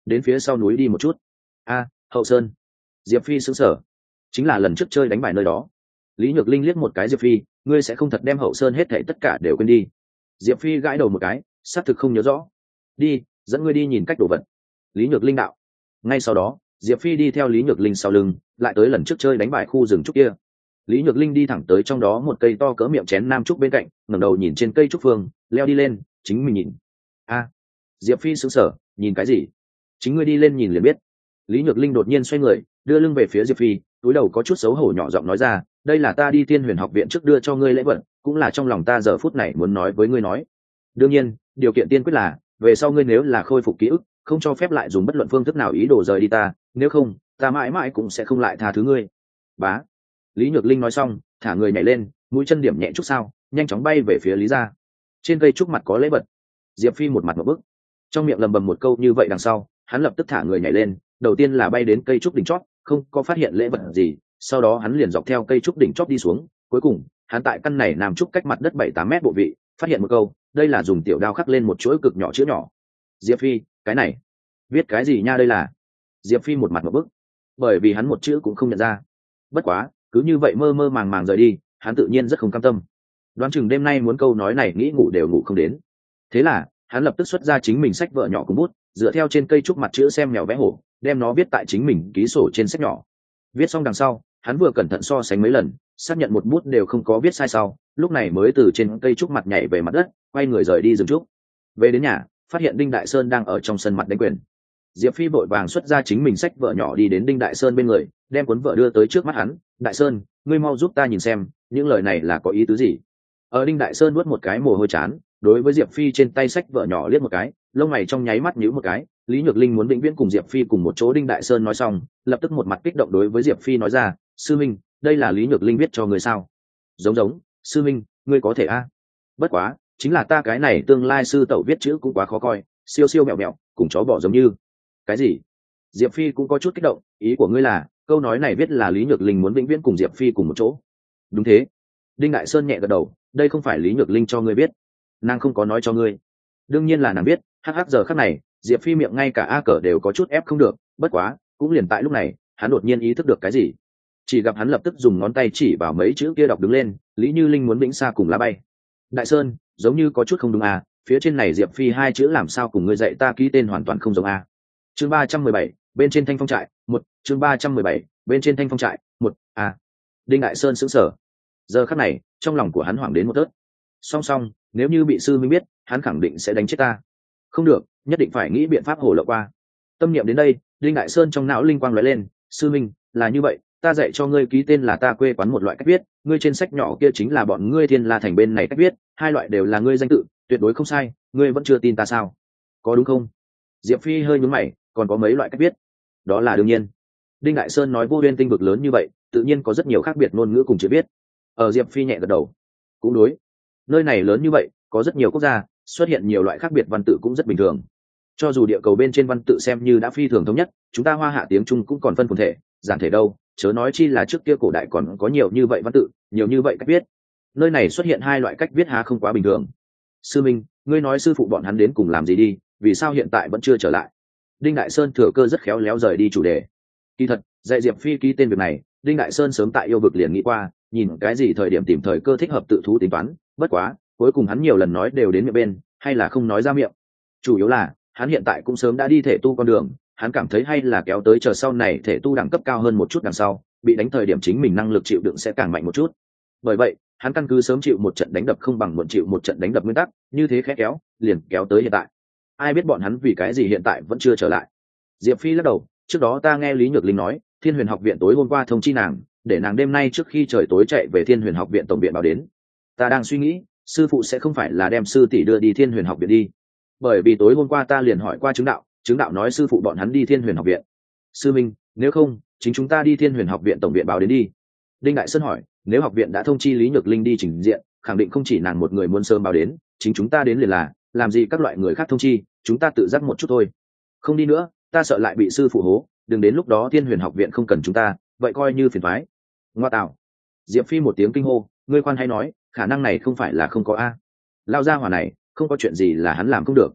S1: đến phía sau núi đi một chút. A, Hậu Sơn. Diệp Phi sững sờ, chính là lần trước chơi đánh bài nơi đó. Lý Nhược Linh liếc một cái Diệp Phi, ngươi sẽ không thật đem Hậu Sơn hết thảy tất cả đều quên đi. Diệp Phi gãi đầu một cái, xác thực không nhớ rõ. Đi, dẫn ngươi đi nhìn cách đồ vật. Lý Nhược Linh đạo. Ngay sau đó, Diệp Phi đi theo Lý Nhược Linh sau lưng, lại tới lần trước chơi đánh bài khu rừng trúc kia. Lý Nhược Linh đi thẳng tới trong đó một cây to cỡ miệng chén nam trúc bên cạnh, ngẩng đầu nhìn trên cây trúc phương, leo đi lên, chính mình nhìn. A. Diệp Phi sững sờ, nhìn cái gì? Chính ngươi đi lên nhìn liền biết. Lý Nhược Linh đột nhiên xoay người, đưa lưng về phía Diệp Phi, túi đầu có chút xấu hổ nhỏ giọng nói ra, đây là ta đi Tiên Huyền học viện trước đưa cho ngươi lễ vật, cũng là trong lòng ta giờ phút này muốn nói với ngươi nói. Đương nhiên, điều kiện tiên quyết là, về sau ngươi nếu là khôi phục ký ức, không cho phép lại dùng bất luận phương thức nào ý đồ rời đi ta, nếu không, ta mãi mãi cũng sẽ không lại tha thứ ngươi. Bá. Lý Nhược Linh nói xong, thả người nhảy lên, mũi chân điểm nhẹ chút sao, nhanh chóng bay về phía Lý gia. Trên cây trúc mặt có lễ vật. Diệp Phi một mặt một bức, trong miệng lầm bầm một câu như vậy đằng sau, hắn lập tức thả người nhảy lên, đầu tiên là bay đến cây trúc đỉnh chót, không có phát hiện lễ vật gì, sau đó hắn liền dọc theo cây trúc đỉnh chót đi xuống, cuối cùng, hắn tại căn này nằm trúc cách mặt đất bảy tám mét bộ vị, phát hiện một câu, đây là dùng tiểu đao khắc lên một chuỗi cực nhỏ chữ nhỏ. Diệp Phi, cái này, viết cái gì nha đây là? Diệp Phi một mặt một bức, bởi vì hắn một chữ cũng không nhận ra. Bất quá, cứ như vậy mơ mơ màng màng rời đi, hắn tự nhiên rất không cam tâm. Đoán chừng đêm nay muốn câu nói này nghĩ ngủ đều ngủ không đến. Thế là, hắn lập tức xuất ra chính mình sách vợ nhỏ cùng bút, dựa theo trên cây trúc mặt chữ xem mèo vẽ hổ, đem nó viết tại chính mình ký sổ trên sách nhỏ. Viết xong đằng sau, hắn vừa cẩn thận so sánh mấy lần, xác nhận một bút đều không có viết sai sau, lúc này mới từ trên cây trúc mặt nhảy về mặt đất, quay người rời đi rừng trúc. Về đến nhà, phát hiện Đinh Đại Sơn đang ở trong sân mặt đánh quyền. Diệp Phi vội vàng xuất ra chính mình sách vợ nhỏ đi đến Đinh Đại Sơn bên người, đem cuốn vợ đưa tới trước mắt hắn. Đại Sơn, ngươi mau giúp ta nhìn xem, những lời này là có ý tứ gì? Ở Đinh Đại Sơn nuốt một cái mồ hôi chán, đối với Diệp Phi trên tay sách vợ nhỏ liếc một cái, lông mày trong nháy mắt nhíu một cái. Lý Nhược Linh muốn vĩnh viễn cùng Diệp Phi cùng một chỗ. Đinh Đại Sơn nói xong, lập tức một mặt kích động đối với Diệp Phi nói ra, sư minh, đây là Lý Nhược Linh viết cho người sao? Giống giống, sư minh, ngươi có thể a? Bất quá, chính là ta cái này tương lai sư tẩu viết chữ cũng quá khó coi, siêu siêu mẹo mẹo, cùng chó bỏ giống như. Cái gì? Diệp Phi cũng có chút kích động, ý của ngươi là, câu nói này viết là Lý Nhược Linh muốn vĩnh viễn cùng Diệp Phi cùng một chỗ? Đúng thế. Đinh Đại Sơn nhẹ gật đầu, đây không phải Lý Nhược Linh cho ngươi biết, nàng không có nói cho ngươi. Đương nhiên là nàng biết. Hắc hắc, giờ khắc này, Diệp Phi miệng ngay cả a cờ đều có chút ép không được, bất quá, cũng liền tại lúc này, hắn đột nhiên ý thức được cái gì. Chỉ gặp hắn lập tức dùng ngón tay chỉ vào mấy chữ kia đọc đứng lên, Lý Như Linh muốn vĩnh xa cùng lá bay. Đại Sơn, giống như có chút không đúng à, phía trên này Diệp Phi hai chữ làm sao cùng ngươi dạy ta ký tên hoàn toàn không giống à. Chương ba trăm mười bảy, bên trên Thanh Phong trại, một, chương ba trăm mười bảy, bên trên Thanh Phong trại, một, à. Đinh Đại Sơn sững sờ. Giờ khắc này, trong lòng của hắn hoảng đến một tớt. Song song, nếu như bị sư minh biết, hắn khẳng định sẽ đánh chết ta. Không được, nhất định phải nghĩ biện pháp hổ lộ qua. Tâm niệm đến đây, Đinh Đại Sơn trong não linh quang lóe lên, sư minh, là như vậy, ta dạy cho ngươi ký tên là ta quê quán một loại cách viết, ngươi trên sách nhỏ kia chính là bọn ngươi Thiên La thành bên này cách viết, hai loại đều là ngươi danh tự, tuyệt đối không sai, ngươi vẫn chưa tin ta sao? Có đúng không? Diệp Phi hơi nhướng mày, còn có mấy loại cách viết? Đó là đương nhiên. Đinh Đại Sơn nói vô duyên tinh vực lớn như vậy, tự nhiên có rất nhiều khác biệt ngôn ngữ cùng chữ viết. Ở Diệp Phi nhẹ gật đầu. Cũng đối. Nơi này lớn như vậy, có rất nhiều quốc gia, xuất hiện nhiều loại khác biệt văn tự cũng rất bình thường. Cho dù địa cầu bên trên văn tự xem như đã phi thường thống nhất, chúng ta Hoa Hạ tiếng Trung cũng còn phân quần thể, giản thể đâu, chớ nói chi là trước kia cổ đại còn có nhiều như vậy văn tự, nhiều như vậy cách viết. Nơi này xuất hiện hai loại cách viết há không quá bình thường. Sư Minh, ngươi nói sư phụ bọn hắn đến cùng làm gì đi, vì sao hiện tại vẫn chưa trở lại? Đinh Đại Sơn thừa cơ rất khéo léo rời đi chủ đề. Kỳ thật, dạy Diệp Phi ký tên việc này, Đinh Đại Sơn sớm tại yêu vực liền nghĩ qua, nhìn cái gì thời điểm tìm thời cơ thích hợp tự thú tính toán, bất quá, cuối cùng hắn nhiều lần nói đều đến miệng bên, hay là không nói ra miệng. Chủ yếu là, hắn hiện tại cũng sớm đã đi thể tu con đường, hắn cảm thấy hay là kéo tới chờ sau này thể tu đẳng cấp cao hơn một chút đằng sau, bị đánh thời điểm chính mình năng lực chịu đựng sẽ càng mạnh một chút. Bởi vậy, hắn căn cứ sớm chịu một trận đánh đập không bằng muộn chịu một trận đánh đập nguyên tắc, như thế khẽ kéo, liền kéo tới hiện tại. Ai biết bọn hắn vì cái gì hiện tại vẫn chưa trở lại. Diệp Phi lắc đầu, trước đó ta nghe Lý Nhược Linh nói, Thiên Huyền học viện tối hôm qua thông chi nàng, để nàng đêm nay trước khi trời tối chạy về Thiên Huyền học viện tổng viện báo đến. Ta đang suy nghĩ, sư phụ sẽ không phải là đem sư tỷ đưa đi Thiên Huyền học viện đi. Bởi vì tối hôm qua ta liền hỏi qua chứng đạo, chứng đạo nói sư phụ bọn hắn đi Thiên Huyền học viện. Sư Minh, nếu không, chính chúng ta đi Thiên Huyền học viện tổng viện báo đến đi. Đinh Đại Sơn hỏi, nếu học viện đã thông chi Lý Nhược Linh đi trình diện, khẳng định không chỉ nàng một người muốn sớm báo đến, chính chúng ta đến liền là, làm gì các loại người khác thông chi, chúng ta tự giác một chút thôi. Không đi nữa, ta sợ lại bị sư phụ hố, đừng đến lúc đó Thiên Huyền học viện không cần chúng ta, vậy coi như phiền toái. Ngoa tạo. Diệp Phi một tiếng kinh hô, ngươi khoan hay nói, khả năng này không phải là không có a. Lao ra hỏa này, không có chuyện gì là hắn làm không được.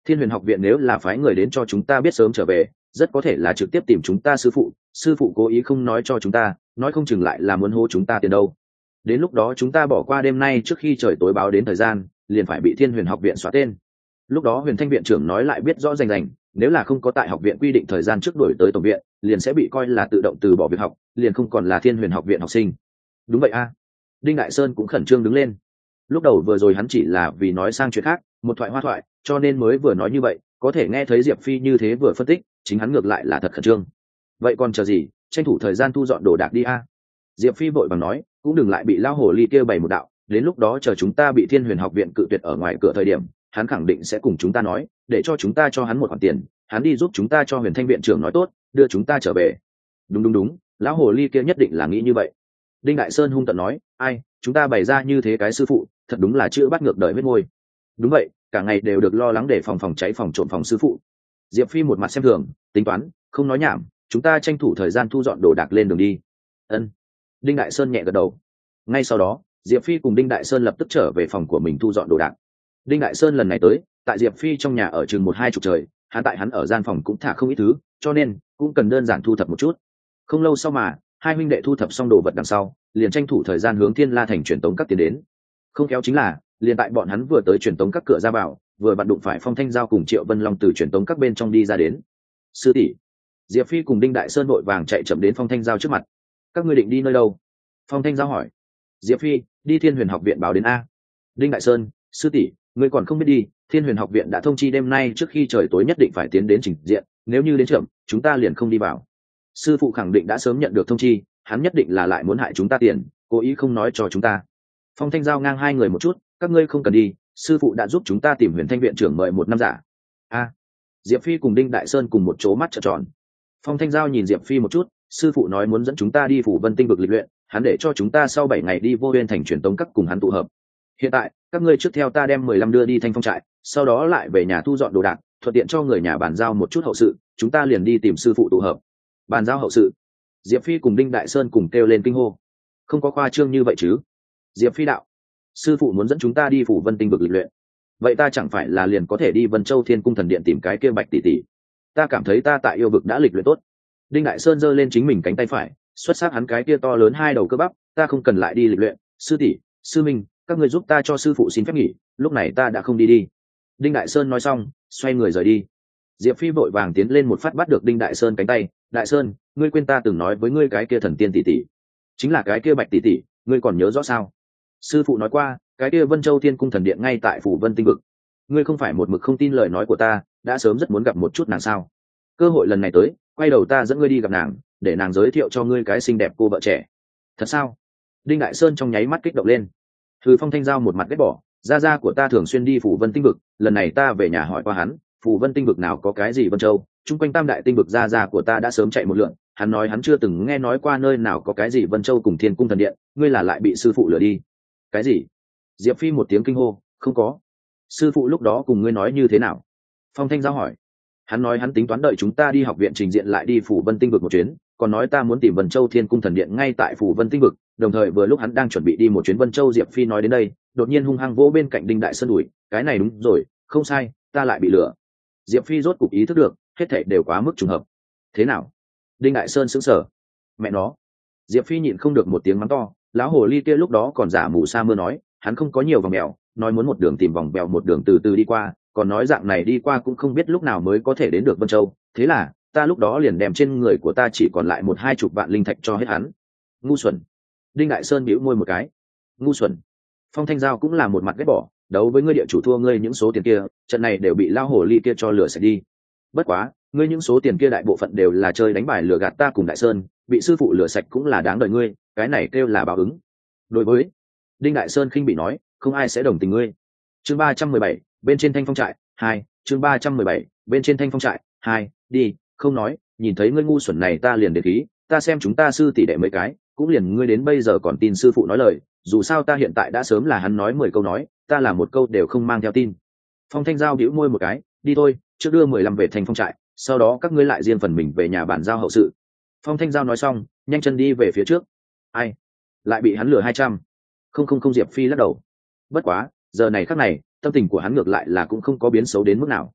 S1: Thiên Huyền học viện nếu là phái người đến cho chúng ta biết sớm trở về, rất có thể là trực tiếp tìm chúng ta sư phụ, sư phụ cố ý không nói cho chúng ta, nói không chừng lại là muốn hô chúng ta tiền đâu. Đến lúc đó chúng ta bỏ qua đêm nay trước khi trời tối báo đến thời gian, liền phải bị Thiên Huyền học viện xóa tên. Lúc đó Huyền Thanh viện trưởng nói lại biết rõ rành rành, nếu là không có tại học viện quy định thời gian trước đổi tới tổng viện, liền sẽ bị coi là tự động từ bỏ việc học, liền không còn là Thiên Huyền học viện học sinh. Đúng vậy a. Đinh Đại Sơn cũng khẩn trương đứng lên. Lúc đầu vừa rồi hắn chỉ là vì nói sang chuyện khác, một thoại hoa thoại, cho nên mới vừa nói như vậy, có thể nghe thấy Diệp Phi như thế vừa phân tích, chính hắn ngược lại là thật khẩn trương. Vậy còn chờ gì, tranh thủ thời gian thu dọn đồ đạc đi a. Diệp Phi vội vàng nói, cũng đừng lại bị lao hồ ly kia bày một đạo, đến lúc đó chờ chúng ta bị Thiên Huyền học viện cự tuyệt ở ngoài cửa thời điểm, hắn khẳng định sẽ cùng chúng ta nói, để cho chúng ta cho hắn một khoản tiền, hắn đi giúp chúng ta cho Huyền Thanh viện trưởng nói tốt, đưa chúng ta trở về. Đúng đúng đúng, lão hồ ly kia nhất định là nghĩ như vậy. Đinh Đại Sơn hung tợn nói, ai, chúng ta bày ra như thế cái sư phụ, thật đúng là chữ bắt ngược đời huyết ngôi. Đúng vậy, cả ngày đều được lo lắng để phòng phòng cháy phòng trộm phòng sư phụ. Diệp Phi một mặt xem thường, tính toán, không nói nhảm, chúng ta tranh thủ thời gian thu dọn đồ đạc lên đường đi. Ân. Đinh Đại Sơn nhẹ gật đầu. Ngay sau đó, Diệp Phi cùng Đinh Đại Sơn lập tức trở về phòng của mình thu dọn đồ đạc. Đinh Đại Sơn lần này tới, tại Diệp Phi trong nhà ở chừng một hai chục trời, hắn tại hắn ở gian phòng cũng thả không ít thứ, cho nên cũng cần đơn giản thu thập một chút. Không lâu sau mà, hai huynh đệ thu thập xong đồ vật đằng sau, liền tranh thủ thời gian hướng Thiên La thành truyền tống các tiến đến. Không kéo chính là, liền tại bọn hắn vừa tới truyền tống các cửa ra vào, vừa vặn đụng phải Phong Thanh Giao cùng Triệu Vân Long từ truyền tống các bên trong đi ra đến. Sư tỷ. Diệp Phi cùng Đinh Đại Sơn vội vàng chạy chậm đến Phong Thanh Giao trước mặt. Các ngươi định đi nơi đâu? Phong Thanh Giao hỏi. Diệp Phi, đi Thiên Huyền học viện báo đến a. Đinh Đại Sơn, sư tỷ, ngươi còn không biết đi, Thiên Huyền học viện đã thông chi đêm nay trước khi trời tối nhất định phải tiến đến trình diện, nếu như đến chậm, chúng ta liền không đi vào. Sư phụ khẳng định đã sớm nhận được thông chi, hắn nhất định là lại muốn hại chúng ta tiền, cố ý không nói cho chúng ta. Phong Thanh Giao ngang hai người một chút, các ngươi không cần đi, sư phụ đã giúp chúng ta tìm Huyền Thanh viện trưởng mời một năm giả. A. Diệp Phi cùng Đinh Đại Sơn cùng một chỗ mắt trợn tròn. Phong Thanh Giao nhìn Diệp Phi một chút, sư phụ nói muốn dẫn chúng ta đi phủ Vân Tinh vực lịch luyện, hắn để cho chúng ta sau bảy ngày đi Vô Uyên thành truyền tống các cùng hắn tụ hợp. Hiện tại, các ngươi trước theo ta đem mười lăm đưa đi Thanh Phong trại, sau đó lại về nhà thu dọn đồ đạc, thuận tiện cho người nhà bàn giao một chút hậu sự, chúng ta liền đi tìm sư phụ tụ hợp. Bàn giao hậu sự? Diệp Phi cùng Đinh Đại Sơn cùng kêu lên kinh hô. Không có khoa trương như vậy chứ? Diệp Phi đạo, sư phụ muốn dẫn chúng ta đi phủ Vân Tinh vực lịch luyện, vậy ta chẳng phải là liền có thể đi Vân Châu Thiên Cung thần điện tìm cái kia Bạch tỷ tỷ? Ta cảm thấy ta tại yêu vực đã lịch luyện tốt. Đinh Đại Sơn giơ lên chính mình cánh tay phải, xuất sắc hắn cái kia to lớn hai đầu cơ bắp, ta không cần lại đi lịch luyện, sư tỷ, sư minh, các người giúp ta cho sư phụ xin phép nghỉ, lúc này ta đã không đi đi. Đinh Đại Sơn nói xong, xoay người rời đi. Diệp Phi vội vàng tiến lên một phát bắt được Đinh Đại Sơn cánh tay, Đại Sơn, ngươi quên ta từng nói với ngươi cái kia thần tiên tỷ tỷ, chính là cái kia Bạch tỷ tỷ, ngươi còn nhớ rõ sao? Sư phụ nói qua, cái kia Vân Châu Thiên Cung thần điện ngay tại phủ Vân Tinh vực. Ngươi không phải một mực không tin lời nói của ta, đã sớm rất muốn gặp một chút nàng sao? Cơ hội lần này tới, quay đầu ta dẫn ngươi đi gặp nàng, để nàng giới thiệu cho ngươi cái xinh đẹp cô vợ trẻ. Thật sao? Đinh Đại Sơn trong nháy mắt kích động lên. Thư Phong Thanh Giao một mặt ghét bỏ, gia gia của ta thường xuyên đi phủ Vân Tinh vực, lần này ta về nhà hỏi qua hắn, phủ Vân Tinh vực nào có cái gì Vân Châu, chung quanh Tam đại tinh vực gia gia của ta đã sớm chạy một lượn, hắn nói hắn chưa từng nghe nói qua nơi nào có cái gì Vân Châu cùng Thiên Cung thần điện, ngươi là lại bị sư phụ lừa đi. Cái gì? Diệp Phi một tiếng kinh hô, không có. Sư phụ lúc đó cùng ngươi nói như thế nào? Phong Thanh Giao hỏi. Hắn nói hắn tính toán đợi chúng ta đi học viện trình diện lại đi phủ Vân Tinh vực một chuyến, còn nói ta muốn tìm Vân Châu Thiên Cung thần điện ngay tại phủ Vân Tinh vực, đồng thời vừa lúc hắn đang chuẩn bị đi một chuyến Vân Châu. Diệp Phi nói đến đây, đột nhiên hung hăng vỗ bên cạnh Đinh Đại Sơn đuổi, cái này đúng rồi, không sai, ta lại bị lừa. Diệp Phi rốt cục ý thức được, hết thảy đều quá mức trùng hợp. Thế nào? Đinh Đại Sơn sững sờ. Mẹ nó. Diệp Phi nhịn không được một tiếng mắng to, lão hồ ly kia lúc đó còn giả mù sa mưa nói, hắn không có nhiều vòng mèo, nói muốn một đường tìm vòng bèo một đường từ từ đi qua, còn nói dạng này đi qua cũng không biết lúc nào mới có thể đến được Vân Châu, thế là ta lúc đó liền đem trên người của ta chỉ còn lại một hai chục vạn linh thạch cho hết hắn. Ngu xuẩn. Đinh Đại Sơn bĩu môi một cái. Ngu xuẩn. Phong Thanh Giao cũng là một mặt ghét bỏ, đấu với ngươi địa chủ thua ngươi những số tiền kia, trận này đều bị lao hồ ly kia cho lừa sạch đi. Bất quá, ngươi những số tiền kia đại bộ phận đều là chơi đánh bài lừa gạt ta cùng Đại Sơn, bị sư phụ lừa sạch cũng là đáng đợi ngươi, cái này kêu là báo ứng. Đối với Đinh Đại Sơn khinh bị nói, không ai sẽ đồng tình ngươi. Chương ba trăm mười bảy, bên trên Thanh Phong trại hai. Chương ba trăm mười bảy, bên trên Thanh Phong trại hai. Đi, không nói, nhìn thấy ngươi ngu xuẩn này ta liền để khí, ta xem chúng ta sư tỷ đệ mấy cái, cũng liền ngươi đến bây giờ còn tin sư phụ nói lời, dù sao ta hiện tại đã sớm là hắn nói mười câu nói, ta là một câu đều không mang theo tin. Phong Thanh Giao bĩu môi một cái, đi thôi, trước đưa mười lăm về Thanh Phong trại, sau đó các ngươi lại riêng phần mình về nhà bàn giao hậu sự. Phong Thanh Giao nói xong, nhanh chân đi về phía trước. Ai? Lại bị hắn lừa hai trăm. Không không không. Diệp Phi lắc đầu. Bất quá, giờ này khắc này, tâm tình của hắn ngược lại là cũng không có biến xấu đến mức nào.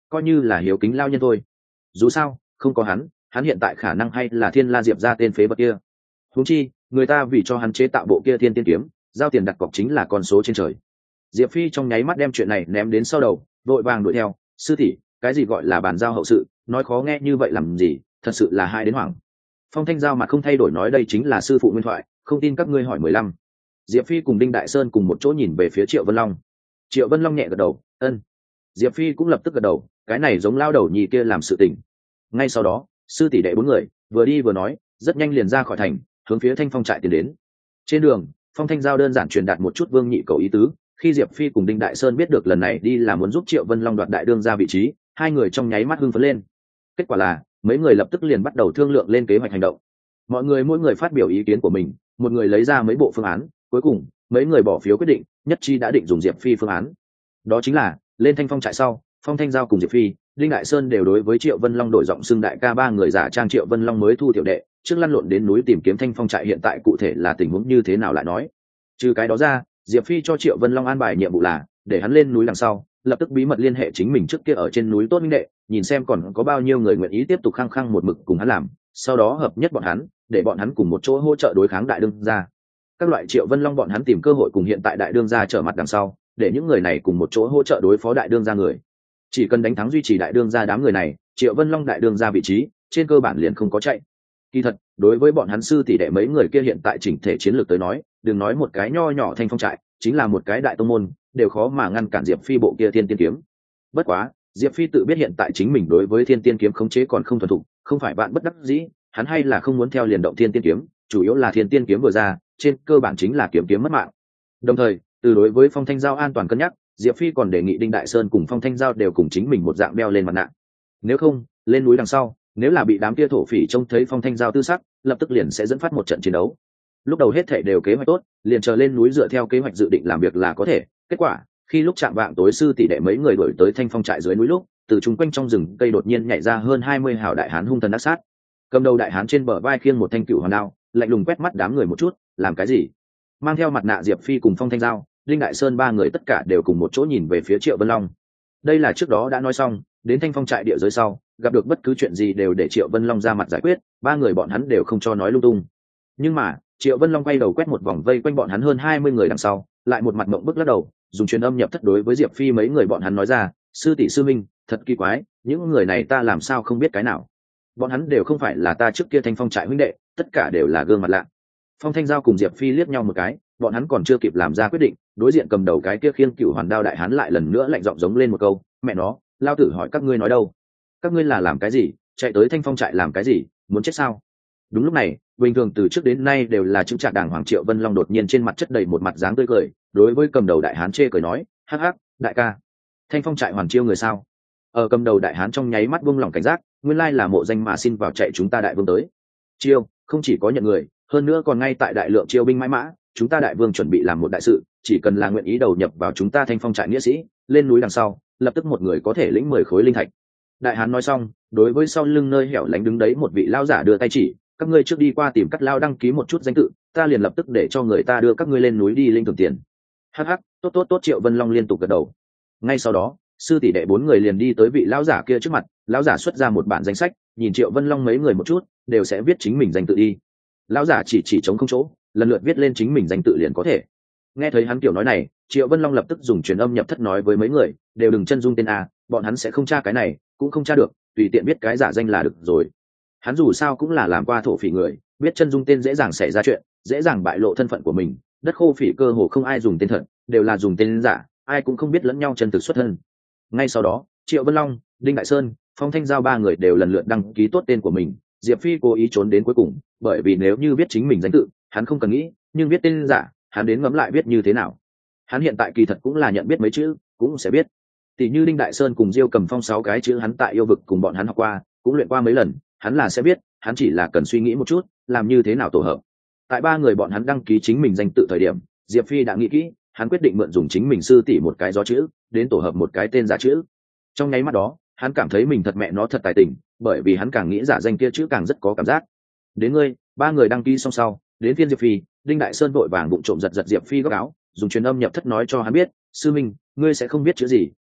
S1: coi như là hiếu kính lao nhân thôi. Dù sao không có hắn, hắn hiện tại khả năng hay là Thiên La Diệp ra tên phế vật kia. Huống chi người ta vì cho hắn chế tạo bộ kia thiên tiên kiếm, giao tiền đặt cọc chính là con số trên trời. Diệp Phi trong nháy mắt đem chuyện này ném đến sau đầu, vội vàng đuổi theo. Sư tỷ, cái gì gọi là bàn giao hậu sự, nói khó nghe như vậy làm gì, thật sự là hai đến hoảng. Phong Thanh Giao mặt không thay đổi nói đây chính là sư phụ nguyên thoại, không tin các ngươi hỏi mười lăm. Diệp Phi cùng Đinh Đại Sơn cùng một chỗ nhìn về phía Triệu Vân Long. Triệu Vân Long nhẹ gật đầu, ân. Diệp Phi cũng lập tức gật đầu, cái này giống lao đầu nhì kia làm sự tình. Ngay sau đó, sư tỷ đệ bốn người vừa đi vừa nói, rất nhanh liền ra khỏi thành, hướng phía Thanh Phong trại tiến đến. Trên đường, Phong Thanh Giao đơn giản truyền đạt một chút Vương Nhị cầu ý tứ. Khi Diệp Phi cùng Đinh Đại Sơn biết được lần này đi là muốn giúp Triệu Vân Long đoạt đại đương ra vị trí, hai người trong nháy mắt hưng phấn lên. Kết quả là mấy người lập tức liền bắt đầu thương lượng lên kế hoạch hành động. Mọi người mỗi người phát biểu ý kiến của mình, một người lấy ra mấy bộ phương án, cuối cùng mấy người bỏ phiếu quyết định, nhất trí đã định dùng Diệp Phi phương án. Đó chính là lên Thanh Phong trại sau, Phong Thanh Giao cùng Diệp Phi, Đinh Đại Sơn đều đối với Triệu Vân Long đổi giọng xưng đại ca, ba người giả trang Triệu Vân Long mới thu tiểu đệ, trước lăn lộn đến núi tìm kiếm Thanh Phong trại hiện tại cụ thể là tình huống như thế nào lại nói. Trừ cái đó ra, Diệp Phi cho Triệu Vân Long an bài nhiệm vụ là để hắn lên núi đằng sau, lập tức bí mật liên hệ chính mình trước kia ở trên núi tốt minh đệ, nhìn xem còn có bao nhiêu người nguyện ý tiếp tục khăng khăng một mực cùng hắn làm, sau đó hợp nhất bọn hắn, để bọn hắn cùng một chỗ hỗ trợ đối kháng đại đương gia. Các loại Triệu Vân Long bọn hắn tìm cơ hội cùng hiện tại đại đương gia trở mặt đằng sau, để những người này cùng một chỗ hỗ trợ đối phó đại đương gia người. Chỉ cần đánh thắng duy trì đại đương gia đám người này, Triệu Vân Long đại đương gia vị trí trên cơ bản liền không có chạy. Kỳ thật, đối với bọn hắn sư tỷ đệ mấy người kia hiện tại chỉnh thể chiến lược tới nói, đừng nói một cái nho nhỏ Thanh Phong trại, chính là một cái đại tông môn, đều khó mà ngăn cản Diệp Phi bộ kia Thiên Tiên kiếm. Bất quá, Diệp Phi tự biết hiện tại chính mình đối với Thiên Tiên kiếm khống chế còn không thuần thục, không phải bạn bất đắc dĩ, hắn hay là không muốn theo liền động Thiên Tiên kiếm, chủ yếu là Thiên Tiên kiếm vừa ra, trên cơ bản chính là kiếm kiếm mất mạng. Đồng thời, từ đối với Phong Thanh Giao an toàn cân nhắc, Diệp Phi còn đề nghị Đinh Đại Sơn cùng Phong Thanh Giao đều cùng chính mình một dạng đeo lên mặt nạ. Nếu không, lên núi đằng sau, nếu là bị đám kia thổ phỉ trông thấy Phong Thanh Giao tư sắc, lập tức liền sẽ dẫn phát một trận chiến đấu. Lúc đầu hết thảy đều kế hoạch tốt, liền chờ lên núi dựa theo kế hoạch dự định làm việc là có thể. Kết quả, khi lúc chạm vạng tối sư tỷ đệ mấy người đuổi tới Thanh Phong trại dưới núi lúc, từ chung quanh trong rừng cây đột nhiên nhảy ra hơn hai mươi hào đại hán hung thần ác sát. Cầm đầu đại hán trên bờ vai khiêng một thanh cựu hoàn đao, lạnh lùng quét mắt đám người một chút, làm cái gì? Mang theo mặt nạ Diệp Phi cùng Phong Thanh Giao, Đinh Đại Sơn ba người tất cả đều cùng một chỗ nhìn về phía Triệu Vân Long. Đây là trước đó đã nói xong, đến Thanh Phong trại địa giới sau, gặp được bất cứ chuyện gì đều để Triệu Vân Long ra mặt giải quyết, ba người bọn hắn đều không cho nói lung tung. Nhưng mà, Triệu Vân Long quay đầu quét một vòng vây quanh bọn hắn hơn hai mươi người đằng sau, lại một mặt mộng bức lắc đầu, dùng truyền âm nhập thất đối với Diệp Phi mấy người bọn hắn nói ra, sư tỷ sư minh, thật kỳ quái, những người này ta làm sao không biết cái nào. Bọn hắn đều không phải là ta trước kia Thanh Phong trại huynh đệ, tất cả đều là gương mặt lạ. Phong Thanh Giao cùng Diệp Phi liếc nhau một cái, bọn hắn còn chưa kịp làm ra quyết định, đối diện cầm đầu cái kia khiêng cựu hoàn đao đại hán lại lần nữa lạnh giọng giống lên một câu, mẹ nó, lao tử hỏi các ngươi nói đâu? Các ngươi là làm cái gì? Chạy tới Thanh Phong trại làm cái gì? Muốn chết sao? Đúng lúc này, bình thường từ trước đến nay đều là chữ trạc đàng hoàng Triệu Vân Long đột nhiên trên mặt chất đầy một mặt dáng tươi cười, đối với cầm đầu đại hán chê cười nói, hắc hắc, đại ca, Thanh Phong trại hoàn chiêu người sao? Ở cầm đầu đại hán trong nháy mắt buông lỏng cảnh giác, nguyên lai là mộ danh mà xin vào chạy chúng ta đại vương tới. Chiêu, không chỉ có nhận người, hơn nữa còn ngay tại đại lượng chiêu binh mãi mã, chúng ta đại vương chuẩn bị làm một đại sự, chỉ cần là nguyện ý đầu nhập vào chúng ta Thanh Phong trại nghĩa sĩ, lên núi đằng sau, lập tức một người có thể lĩnh mười khối linh thạch. Đại hán nói xong, đối với sau lưng nơi hẻo lánh đứng đấy một vị lao giả đưa tay chỉ, các ngươi trước đi qua tìm Cắt Lao đăng ký một chút danh tự, ta liền lập tức để cho người ta đưa các ngươi lên núi đi linh thường tiền. Hắc hắc, tốt tốt tốt. Triệu Vân Long liên tục gật đầu. Ngay sau đó, sư tỷ đệ bốn người liền đi tới vị lão giả kia trước mặt, lão giả xuất ra một bản danh sách, nhìn Triệu Vân Long mấy người một chút, đều sẽ viết chính mình danh tự đi. Lão giả chỉ chỉ trống không chỗ, lần lượt viết lên chính mình danh tự liền có thể. Nghe thấy hắn kiểu nói này, Triệu Vân Long lập tức dùng truyền âm nhập thất nói với mấy người, đều đừng chân dung tên a, bọn hắn sẽ không tra cái này, cũng không tra được, tùy tiện biết cái giả danh là được rồi. Hắn dù sao cũng là làm qua thổ phỉ người, biết chân dung tên dễ dàng xảy ra chuyện, dễ dàng bại lộ thân phận của mình. Đất khô phỉ cơ hồ không ai dùng tên thật, đều là dùng tên giả, ai cũng không biết lẫn nhau chân thực xuất thân. Ngay sau đó, Triệu Vân Long, Đinh Đại Sơn, Phong Thanh Giao ba người đều lần lượt đăng ký tốt tên của mình. Diệp Phi cố ý trốn đến cuối cùng, bởi vì nếu như biết chính mình danh tự, hắn không cần nghĩ, nhưng biết tên giả, hắn đến ngẫm lại biết như thế nào. Hắn hiện tại kỳ thật cũng là nhận biết mấy chữ, cũng sẽ biết. Tỷ như Đinh Đại Sơn cùng Diêu Cầm Phong sáu cái chữ hắn tại yêu vực cùng bọn hắn học qua, cũng luyện qua mấy lần, hắn là sẽ biết, hắn chỉ là cần suy nghĩ một chút, làm như thế nào tổ hợp. Tại ba người bọn hắn đăng ký chính mình danh tự thời điểm, Diệp Phi đã nghĩ kỹ, hắn quyết định mượn dùng chính mình sư tỷ một cái gió chữ, đến tổ hợp một cái tên giả chữ. Trong nháy mắt đó, hắn cảm thấy mình thật mẹ nó thật tài tình, bởi vì hắn càng nghĩ giả danh kia chữ càng rất có cảm giác. Đến ngươi, ba người đăng ký xong sau, đến phiên Diệp Phi, Đinh Đại Sơn vội vàng bụng trộm giật giật Diệp Phi góc áo, dùng truyền âm nhập thất nói cho hắn biết, sư minh, ngươi sẽ không biết chữ gì,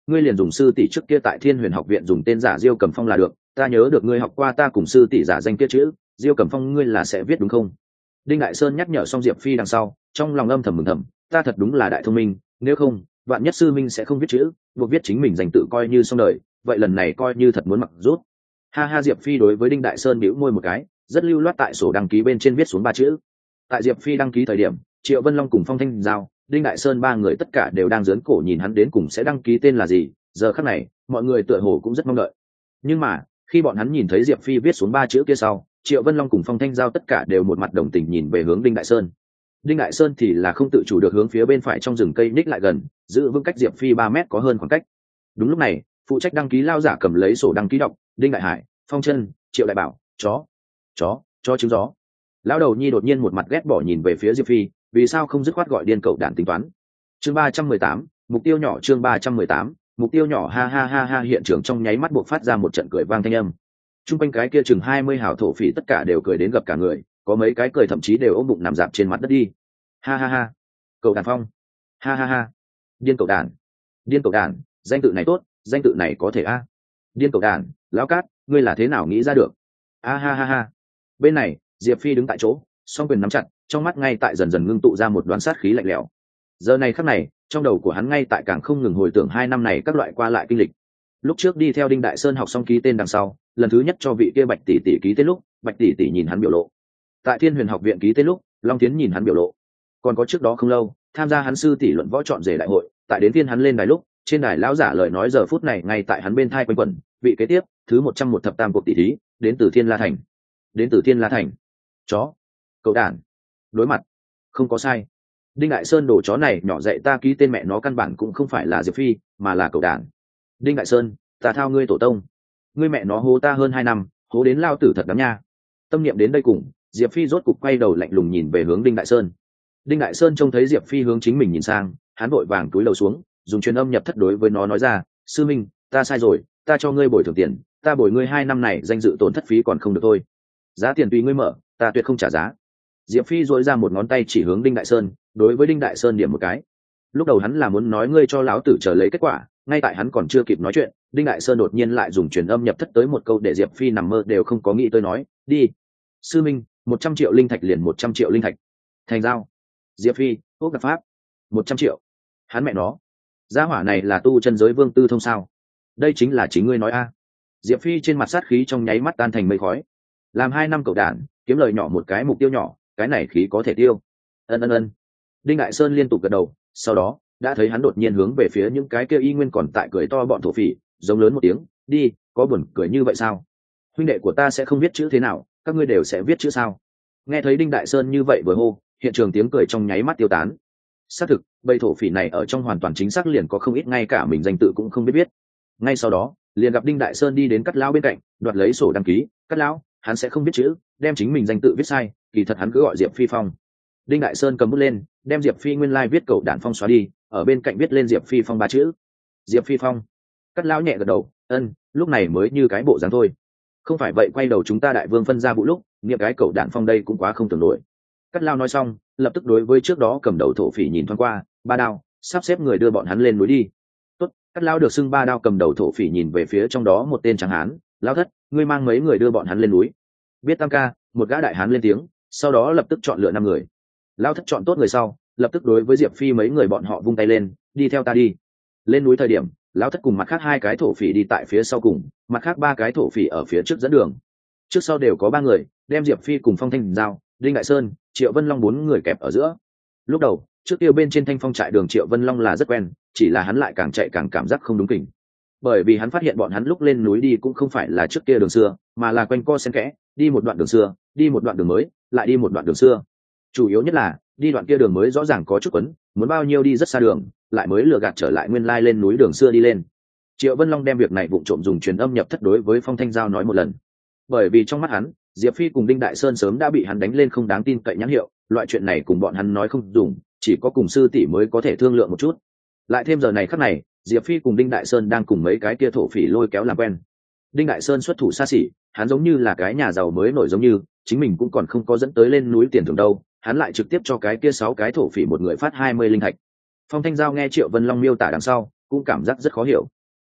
S1: ngươi liền dùng sư tỷ trước kia tại Thiên Huyền học viện dùng tên giả Diêu Cẩm Phong là được, ta nhớ được ngươi học qua ta cùng sư tỷ giả danh kia chữ, Diêu Cẩm Phong ngươi là sẽ viết đúng không? Đinh Đại Sơn nhắc nhở xong Diệp Phi đằng sau, trong lòng âm thầm mừng thầm, ta thật đúng là đại thông minh, nếu không vạn nhất sư minh sẽ không viết chữ, buộc viết chính mình danh tự coi như xong đời, vậy lần này coi như thật muốn mặc rút. Ha ha. Diệp Phi đối với Đinh Đại Sơn bĩu môi một cái, rất lưu loát tại sổ đăng ký bên trên viết xuống ba chữ. Tại Diệp Phi đăng ký thời điểm, Triệu Vân Long cùng Phong Thanh Giao, Đinh Đại Sơn ba người tất cả đều đang giớn cổ nhìn hắn đến cùng sẽ đăng ký tên là gì, giờ khắc này mọi người tựa hồ cũng rất mong đợi. Nhưng mà khi bọn hắn nhìn thấy Diệp Phi viết xuống ba chữ kia sau, Triệu Vân Long cùng Phong Thanh Giao tất cả đều một mặt đồng tình nhìn về hướng Đinh Đại Sơn. Đinh Đại Sơn thì là không tự chủ được hướng phía bên phải trong rừng cây ních lại gần, giữ vững cách Diệp Phi ba mét có hơn khoảng cách. Đúng lúc này, phụ trách đăng ký lao giả cầm lấy sổ đăng ký đọc, Đinh Đại Hải, Phong Chân, Triệu Đại Bảo, chó, chó, cho trứng gió. Lão đầu nhi đột nhiên một mặt ghét bỏ nhìn về phía Diệp Phi, vì sao không dứt khoát gọi điên cậu đản tính toán. Chương ba trăm mười tám, mục tiêu nhỏ. Chương ba trăm mười tám, mục tiêu nhỏ. Ha ha ha ha. Hiện trường trong nháy mắt buộc phát ra một trận cười vang thanh âm. Trung quanh cái kia chừng hai mươi hảo thổ phỉ tất cả đều cười đến gặp cả người, có mấy cái cười thậm chí đều ôm bụng nằm dạp trên mặt đất đi. Ha ha ha. Cậu đàn Phong. Ha ha ha. Điên cậu đàn. Điên cậu đàn, danh tự này tốt, danh tự này có thể a. Điên cậu đàn, lão cát, ngươi là thế nào nghĩ ra được? A ha ha ha. Bên này, Diệp Phi đứng tại chỗ, song quyền nắm chặt, trong mắt ngay tại dần dần ngưng tụ ra một đoán sát khí lạnh lẽo. Giờ này khắc này, trong đầu của hắn ngay tại càng không ngừng hồi tưởng hai năm này các loại qua lại kinh lịch. Lúc trước đi theo Đinh Đại Sơn học xong ký tên đằng sau, lần thứ nhất cho vị kia Bạch tỷ tỷ ký tên lúc, Bạch tỷ tỷ nhìn hắn biểu lộ. Tại Thiên Huyền học viện ký tên lúc, Long Tiến nhìn hắn biểu lộ. Còn có trước đó không lâu, tham gia hắn sư tỷ luận võ chọn rể đại hội, tại đến phiên hắn lên đài lúc, trên đài lão giả lời nói giờ phút này ngay tại hắn bên thai quanh quẩn, vị kế tiếp, thứ một trăm một thập tam cuộc tỷ thí, đến từ Thiên La Thành. Đến từ Thiên La Thành. Chó, cậu đản. Đối mặt, không có sai. Đinh Đại Sơn đồ chó này nhỏ dạy ta ký tên mẹ nó căn bản cũng không phải là Diệp Phi, mà là cậu đản. Đinh Đại Sơn, ta thao ngươi tổ tông. Ngươi mẹ nó hố ta hơn hai năm, hố đến lao tử thật đắm nha. Tâm niệm đến đây cùng, Diệp Phi rốt cục quay đầu lạnh lùng nhìn về hướng Đinh Đại Sơn. Đinh Đại Sơn trông thấy Diệp Phi hướng chính mình nhìn sang, hắn vội vàng túi lầu xuống, dùng truyền âm nhập thất đối với nó nói ra, sư minh, ta sai rồi, ta cho ngươi bồi thường tiền, ta bồi ngươi hai năm này danh dự tổn thất phí còn không được thôi. Giá tiền tùy ngươi mở, ta tuyệt không trả giá. Diệp Phi duỗi ra một ngón tay chỉ hướng Đinh Đại Sơn, đối với Đinh Đại Sơn điểm một cái. Lúc đầu hắn là muốn nói ngươi cho lão tử chờ lấy kết quả, ngay tại hắn còn chưa kịp nói chuyện, Đinh Đại Sơn đột nhiên lại dùng truyền âm nhập thất tới một câu để Diệp Phi nằm mơ đều không có nghĩ tới nói, đi. Sư minh, một trăm triệu linh thạch liền một trăm triệu linh thạch. Thành giao. Diệp Phi, ốc đặc pháp. Một trăm triệu. Hắn mẹ nó. Gia hỏa này là tu chân giới vương tư thông sao? Đây chính là chính ngươi nói a. Diệp Phi trên mặt sát khí trong nháy mắt tan thành mây khói. Làm hai năm cậu đản, kiếm lời nhỏ một cái mục tiêu nhỏ, cái này khí có thể tiêu. Ân ân ân. Đinh Đại Sơn liên tục gật đầu, sau đó đã thấy hắn đột nhiên hướng về phía những cái kia y nguyên còn tại cười to bọn thổ phỉ, giống lớn một tiếng, đi, có buồn cười như vậy sao? Huynh đệ của ta sẽ không viết chữ thế nào, các ngươi đều sẽ viết chữ sao? Nghe thấy Đinh Đại Sơn như vậy vừa hô, hiện trường tiếng cười trong nháy mắt tiêu tán. Xác thực, bầy thổ phỉ này ở trong hoàn toàn chính xác liền có không ít ngay cả mình danh tự cũng không biết viết. Ngay sau đó, liền gặp Đinh Đại Sơn đi đến Cắt lão bên cạnh, đoạt lấy sổ đăng ký, Cắt lão, hắn sẽ không viết chữ, đem chính mình danh tự viết sai, kỳ thật hắn cứ gọi Diệp Phi Phong. Đinh Đại Sơn cầm bút lên, đem Diệp Phi nguyên lai like viết cậu đản Phong xóa đi, ở bên cạnh viết lên Diệp Phi Phong ba chữ. Diệp Phi Phong. Cắt lão nhẹ gật đầu, ân, lúc này mới như cái bộ dáng thôi. Không phải vậy quay đầu chúng ta đại vương phân ra vụ lúc, niệm cái cậu đản Phong đây cũng quá không tưởng nổi. Cắt lão nói xong, lập tức đối với trước đó cầm đầu thổ phỉ nhìn thoáng qua, ba đao, sắp xếp người đưa bọn hắn lên núi đi. Tốt, Cắt lão được xưng ba đao cầm đầu thổ phỉ nhìn về phía trong đó một tên tráng hán, lão thất, ngươi mang mấy người đưa bọn hắn lên núi. Biết tam ca, một gã đại hán lên tiếng, sau đó lập tức chọn lựa năm người. Lão thất chọn tốt người sau, lập tức đối với Diệp Phi mấy người bọn họ vung tay lên, đi theo ta đi. Lên núi thời điểm, lão thất cùng mặt khác hai cái thổ phỉ đi tại phía sau cùng, mặt khác ba cái thổ phỉ ở phía trước dẫn đường. Trước sau đều có ba người, đem Diệp Phi cùng Phong Thanh Giao, Đinh Đại Sơn, Triệu Vân Long bốn người kẹp ở giữa. Lúc đầu, trước tiêu bên trên Thanh Phong trại đường Triệu Vân Long là rất quen, chỉ là hắn lại càng chạy càng cảm giác không đúng kỉnh. Bởi vì hắn phát hiện bọn hắn lúc lên núi đi cũng không phải là trước kia đường xưa, mà là quanh co xen kẽ, đi một đoạn đường xưa, đi một đoạn đường mới, lại đi một đoạn đường xưa. Chủ yếu nhất là, đi đoạn kia đường mới rõ ràng có chút quấn, muốn bao nhiêu đi rất xa đường, lại mới lừa gạt trở lại nguyên lai lên núi đường xưa đi lên. Triệu Vân Long đem việc này vụng trộm dùng truyền âm nhập thất đối với Phong Thanh Giao nói một lần. Bởi vì trong mắt hắn, Diệp Phi cùng Đinh Đại Sơn sớm đã bị hắn đánh lên không đáng tin cậy nhãn hiệu, loại chuyện này cùng bọn hắn nói không dùng, chỉ có cùng sư tỷ mới có thể thương lượng một chút. Lại thêm giờ này khắc này, Diệp Phi cùng Đinh Đại Sơn đang cùng mấy cái kia thổ phỉ lôi kéo làm quen. Đinh Đại Sơn xuất thủ xa xỉ, hắn giống như là cái nhà giàu mới nổi giống như, chính mình cũng còn không có dẫn tới lên núi tiền thưởng đâu, hắn lại trực tiếp cho cái kia sáu cái thổ phỉ một người phát hai mươi linh thạch. Phong Thanh Giao nghe Triệu Vân Long miêu tả đằng sau, cũng cảm giác rất khó hiểu.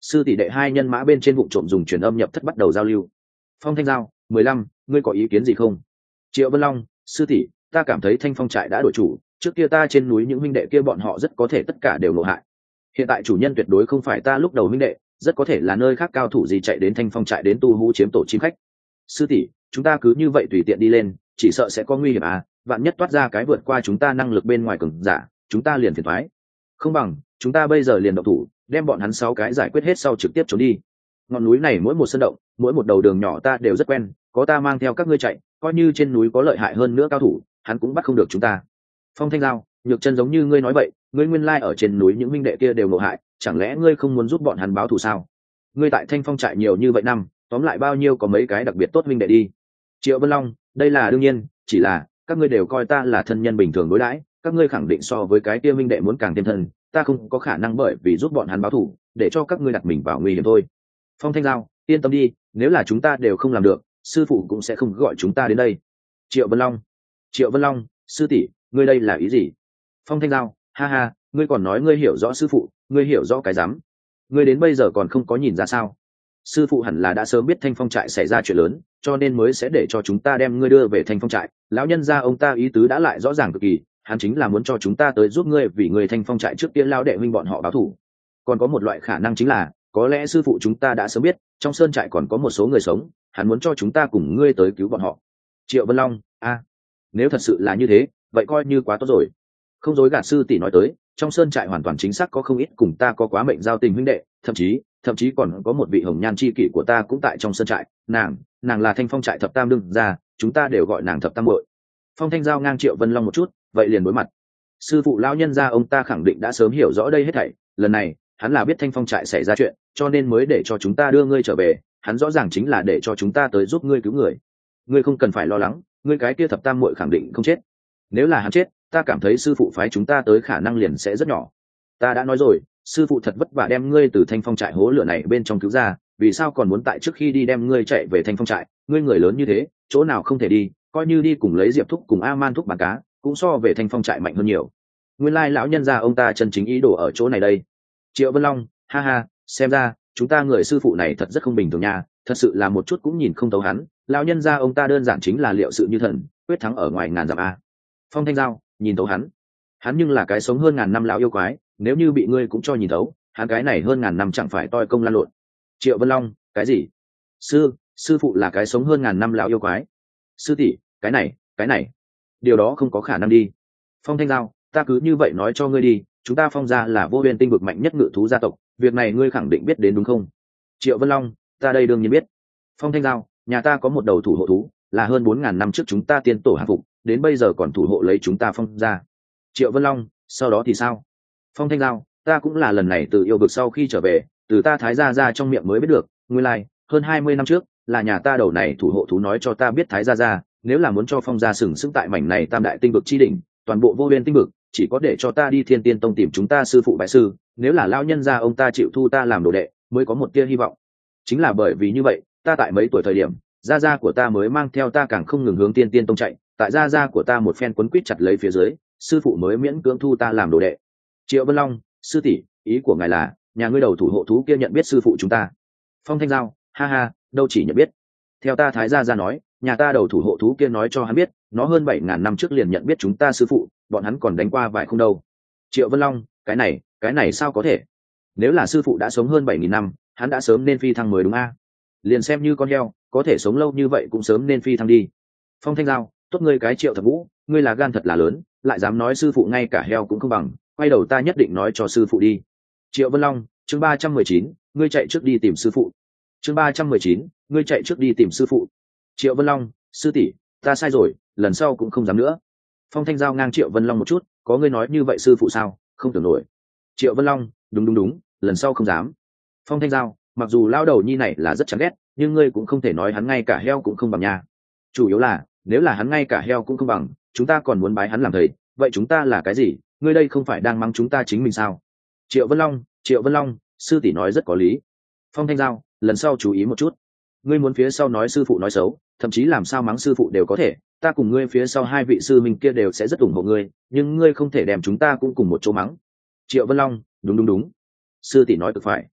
S1: sư tỷ đệ hai nhân mã bên trên vụ trộm dùng truyền âm nhập thất bắt đầu giao lưu. Phong Thanh Giao, mười lăm, ngươi có ý kiến gì không? Triệu Vân Long, sư tỷ, ta cảm thấy Thanh Phong trại đã đổi chủ, trước kia ta trên núi những huynh đệ kia bọn họ rất có thể tất cả đều ngộ hại. Hiện tại chủ nhân tuyệt đối không phải ta lúc đầu huynh đệ, rất có thể là nơi khác cao thủ gì chạy đến Thanh Phong trại đến tu hú chiếm tổ chim khách. Sư tỷ, chúng ta cứ như vậy tùy tiện đi lên, chỉ sợ sẽ có nguy hiểm à, vạn nhất toát ra cái vượt qua chúng ta năng lực bên ngoài cường giả, chúng ta liền phiền toái. Không bằng, chúng ta bây giờ liền động thủ, đem bọn hắn sáu cái giải quyết hết sau trực tiếp trốn đi. Ngọn núi này mỗi một sân động, mỗi một đầu đường nhỏ ta đều rất quen, có ta mang theo các ngươi chạy, coi như trên núi có lợi hại hơn nữa cao thủ, hắn cũng bắt không được chúng ta. Phong Thanh Giao, Nhược Chân giống như ngươi nói vậy, ngươi nguyên lai ở trên núi những huynh đệ kia đều ngộ hại, chẳng lẽ ngươi không muốn giúp bọn hắn báo thù sao? Ngươi tại Thanh Phong trại nhiều như vậy năm, tóm lại bao nhiêu có mấy cái đặc biệt tốt huynh đệ đi. Triệu Vân Long, đây là đương nhiên, chỉ là các ngươi đều coi ta là thân nhân bình thường đối đãi, các ngươi khẳng định so với cái kia huynh đệ muốn càng thêm thân, ta không có khả năng bởi vì giúp bọn hắn báo thù, để cho các ngươi đặt mình vào nguy hiểm thôi. Phong Thanh Giao, yên tâm đi, nếu là chúng ta đều không làm được, sư phụ cũng sẽ không gọi chúng ta đến đây. Triệu Vân Long, Triệu Vân Long, sư tỷ, ngươi đây là ý gì? Phong Thanh Giao, ha ha, ngươi còn nói ngươi hiểu rõ sư phụ, ngươi hiểu rõ cái rắm, ngươi đến bây giờ còn không có nhìn ra sao? Sư phụ hẳn là đã sớm biết Thanh Phong trại xảy ra chuyện lớn, cho nên mới sẽ để cho chúng ta đem ngươi đưa về Thanh Phong trại. Lão nhân gia ông ta ý tứ đã lại rõ ràng cực kỳ, hắn chính là muốn cho chúng ta tới giúp ngươi vì người Thanh Phong trại trước tiên lao đệ huynh bọn họ báo thù. Còn có một loại khả năng chính là, có lẽ sư phụ chúng ta đã sớm biết, trong sơn trại còn có một số người sống, hắn muốn cho chúng ta cùng ngươi tới cứu bọn họ. Triệu Vân Long, a, nếu thật sự là như thế, vậy coi như quá tốt rồi. Không dối gạt sư tỷ nói tới, trong sơn trại hoàn toàn chính xác có không ít cùng ta có quá mệnh giao tình huynh đệ, thậm chí thậm chí còn có một vị hồng nhan chi kỷ của ta cũng tại trong sơn trại, nàng nàng là Thanh Phong trại thập tam đương ra, chúng ta đều gọi nàng thập tam muội. Phong Thanh Giao ngang Triệu Vân Long một chút, vậy liền đối mặt. Sư phụ lão nhân gia ông ta khẳng định đã sớm hiểu rõ đây hết thảy, lần này hắn là biết Thanh Phong trại xảy ra chuyện, cho nên mới để cho chúng ta đưa ngươi trở về, hắn rõ ràng chính là để cho chúng ta tới giúp ngươi cứu người. Ngươi không cần phải lo lắng, ngươi cái kia thập tam muội khẳng định không chết. Nếu là hắn chết, ta cảm thấy sư phụ phái chúng ta tới khả năng liền sẽ rất nhỏ. Ta đã nói rồi, sư phụ thật vất vả đem ngươi từ Thanh Phong trại hố lửa này bên trong cứu ra, vì sao còn muốn tại trước khi đi đem ngươi chạy về Thanh Phong trại? Ngươi người lớn như thế, chỗ nào không thể đi, coi như đi cùng lấy Diệp thúc cùng A Man thúc bàn cá, cũng so về Thanh Phong trại mạnh hơn nhiều. Nguyên lai lão nhân gia ông ta chân chính ý đồ ở chỗ này đây. Triệu Vân Long, ha ha, xem ra chúng ta người sư phụ này thật rất không bình thường nha, thật sự là một chút cũng nhìn không thấu hắn. Lão nhân gia ông ta đơn giản chính là liệu sự như thần, quyết thắng ở ngoài ngàn dặm a. Phong Thanh Giao, nhìn thấu hắn, hắn nhưng là cái sống hơn ngàn năm lão yêu quái, nếu như bị ngươi cũng cho nhìn thấu, hắn cái này hơn ngàn năm chẳng phải toi công lan lộn. Triệu Vân Long, cái gì? Sư, sư phụ là cái sống hơn ngàn năm lão yêu quái. Sư tỷ, cái này, cái này, điều đó không có khả năng đi. Phong Thanh Giao, ta cứ như vậy nói cho ngươi đi, chúng ta Phong gia là vô huyền tinh vực mạnh nhất ngự thú gia tộc, việc này ngươi khẳng định biết đến đúng không? Triệu Vân Long, ta đây đương nhiên biết. Phong Thanh Giao, nhà ta có một đầu thủ hộ thú, là hơn bốn ngàn năm trước chúng ta tiên tổ hạ phục, đến bây giờ còn thủ hộ lấy chúng ta Phong gia. Triệu Vân Long, sau đó thì sao? Phong Thanh Giao, ta cũng là lần này từ yêu vực sau khi trở về, từ ta thái gia gia trong miệng mới biết được, nguyên lai, like, hơn hai mươi năm trước, là nhà ta đầu này thủ hộ thú nói cho ta biết thái gia gia, nếu là muốn cho Phong gia sừng sững tại mảnh này tam đại tinh vực chi đỉnh, toàn bộ vô huyền tinh vực, chỉ có để cho ta đi Thiên Tiên Tông tìm chúng ta sư phụ bái sư, nếu là lão nhân gia ông ta chịu thu ta làm đồ đệ, mới có một tia hy vọng. Chính là bởi vì như vậy, ta tại mấy tuổi thời điểm, gia gia của ta mới mang theo ta càng không ngừng hướng Tiên Tiên Tông chạy, tại gia gia của ta một phen quấn quýt chặt lấy phía dưới, sư phụ mới miễn cưỡng thu ta làm đồ đệ. Triệu Vân Long, sư tỷ, ý của ngài là nhà ngươi đầu thủ hộ thú kia nhận biết sư phụ chúng ta? Phong Thanh Giao, ha ha, đâu chỉ nhận biết. Theo ta thái gia gia nói, nhà ta đầu thủ hộ thú kia nói cho hắn biết, nó hơn bảy ngàn năm trước liền nhận biết chúng ta sư phụ, bọn hắn còn đánh qua vài không đâu. Triệu Vân Long, cái này, cái này sao có thể? Nếu là sư phụ đã sống hơn bảy nghìn năm, hắn đã sớm nên phi thăng mới đúng a? Liền xem như con heo, có thể sống lâu như vậy cũng sớm nên phi thăng đi. Phong Thanh Giao, tốt ngươi cái Triệu Thập Vũ, ngươi là gan thật là lớn, lại dám nói sư phụ ngay cả heo cũng không bằng, quay đầu ta nhất định nói cho sư phụ đi. Triệu Vân Long, chương ba trăm mười chín, ngươi chạy trước đi tìm sư phụ. Chương ba trăm mười chín, ngươi chạy trước đi tìm sư phụ. Triệu Vân Long, sư tỷ, ta sai rồi, lần sau cũng không dám nữa. Phong Thanh Giao ngang Triệu Vân Long một chút, có ngươi nói như vậy sư phụ sao? Không tưởng nổi. Triệu Vân Long, đúng đúng đúng, lần sau không dám. Phong Thanh Giao, mặc dù lao đầu nhi này là rất chán ghét, nhưng ngươi cũng không thể nói hắn ngay cả heo cũng không bằng nha. Chủ yếu là, nếu là hắn ngay cả heo cũng không bằng, chúng ta còn muốn bái hắn làm thầy, vậy chúng ta là cái gì? Ngươi đây không phải đang mắng chúng ta chính mình sao? Triệu Vân Long, Triệu Vân Long, sư tỷ nói rất có lý. Phong Thanh Giao, lần sau chú ý một chút. Ngươi muốn phía sau nói sư phụ nói xấu, thậm chí làm sao mắng sư phụ đều có thể, ta cùng ngươi phía sau hai vị sư minh kia đều sẽ rất ủng hộ ngươi, nhưng ngươi không thể đem chúng ta cũng cùng một chỗ mắng. Triệu Vân Long, đúng đúng đúng, sư tỷ nói cực phải.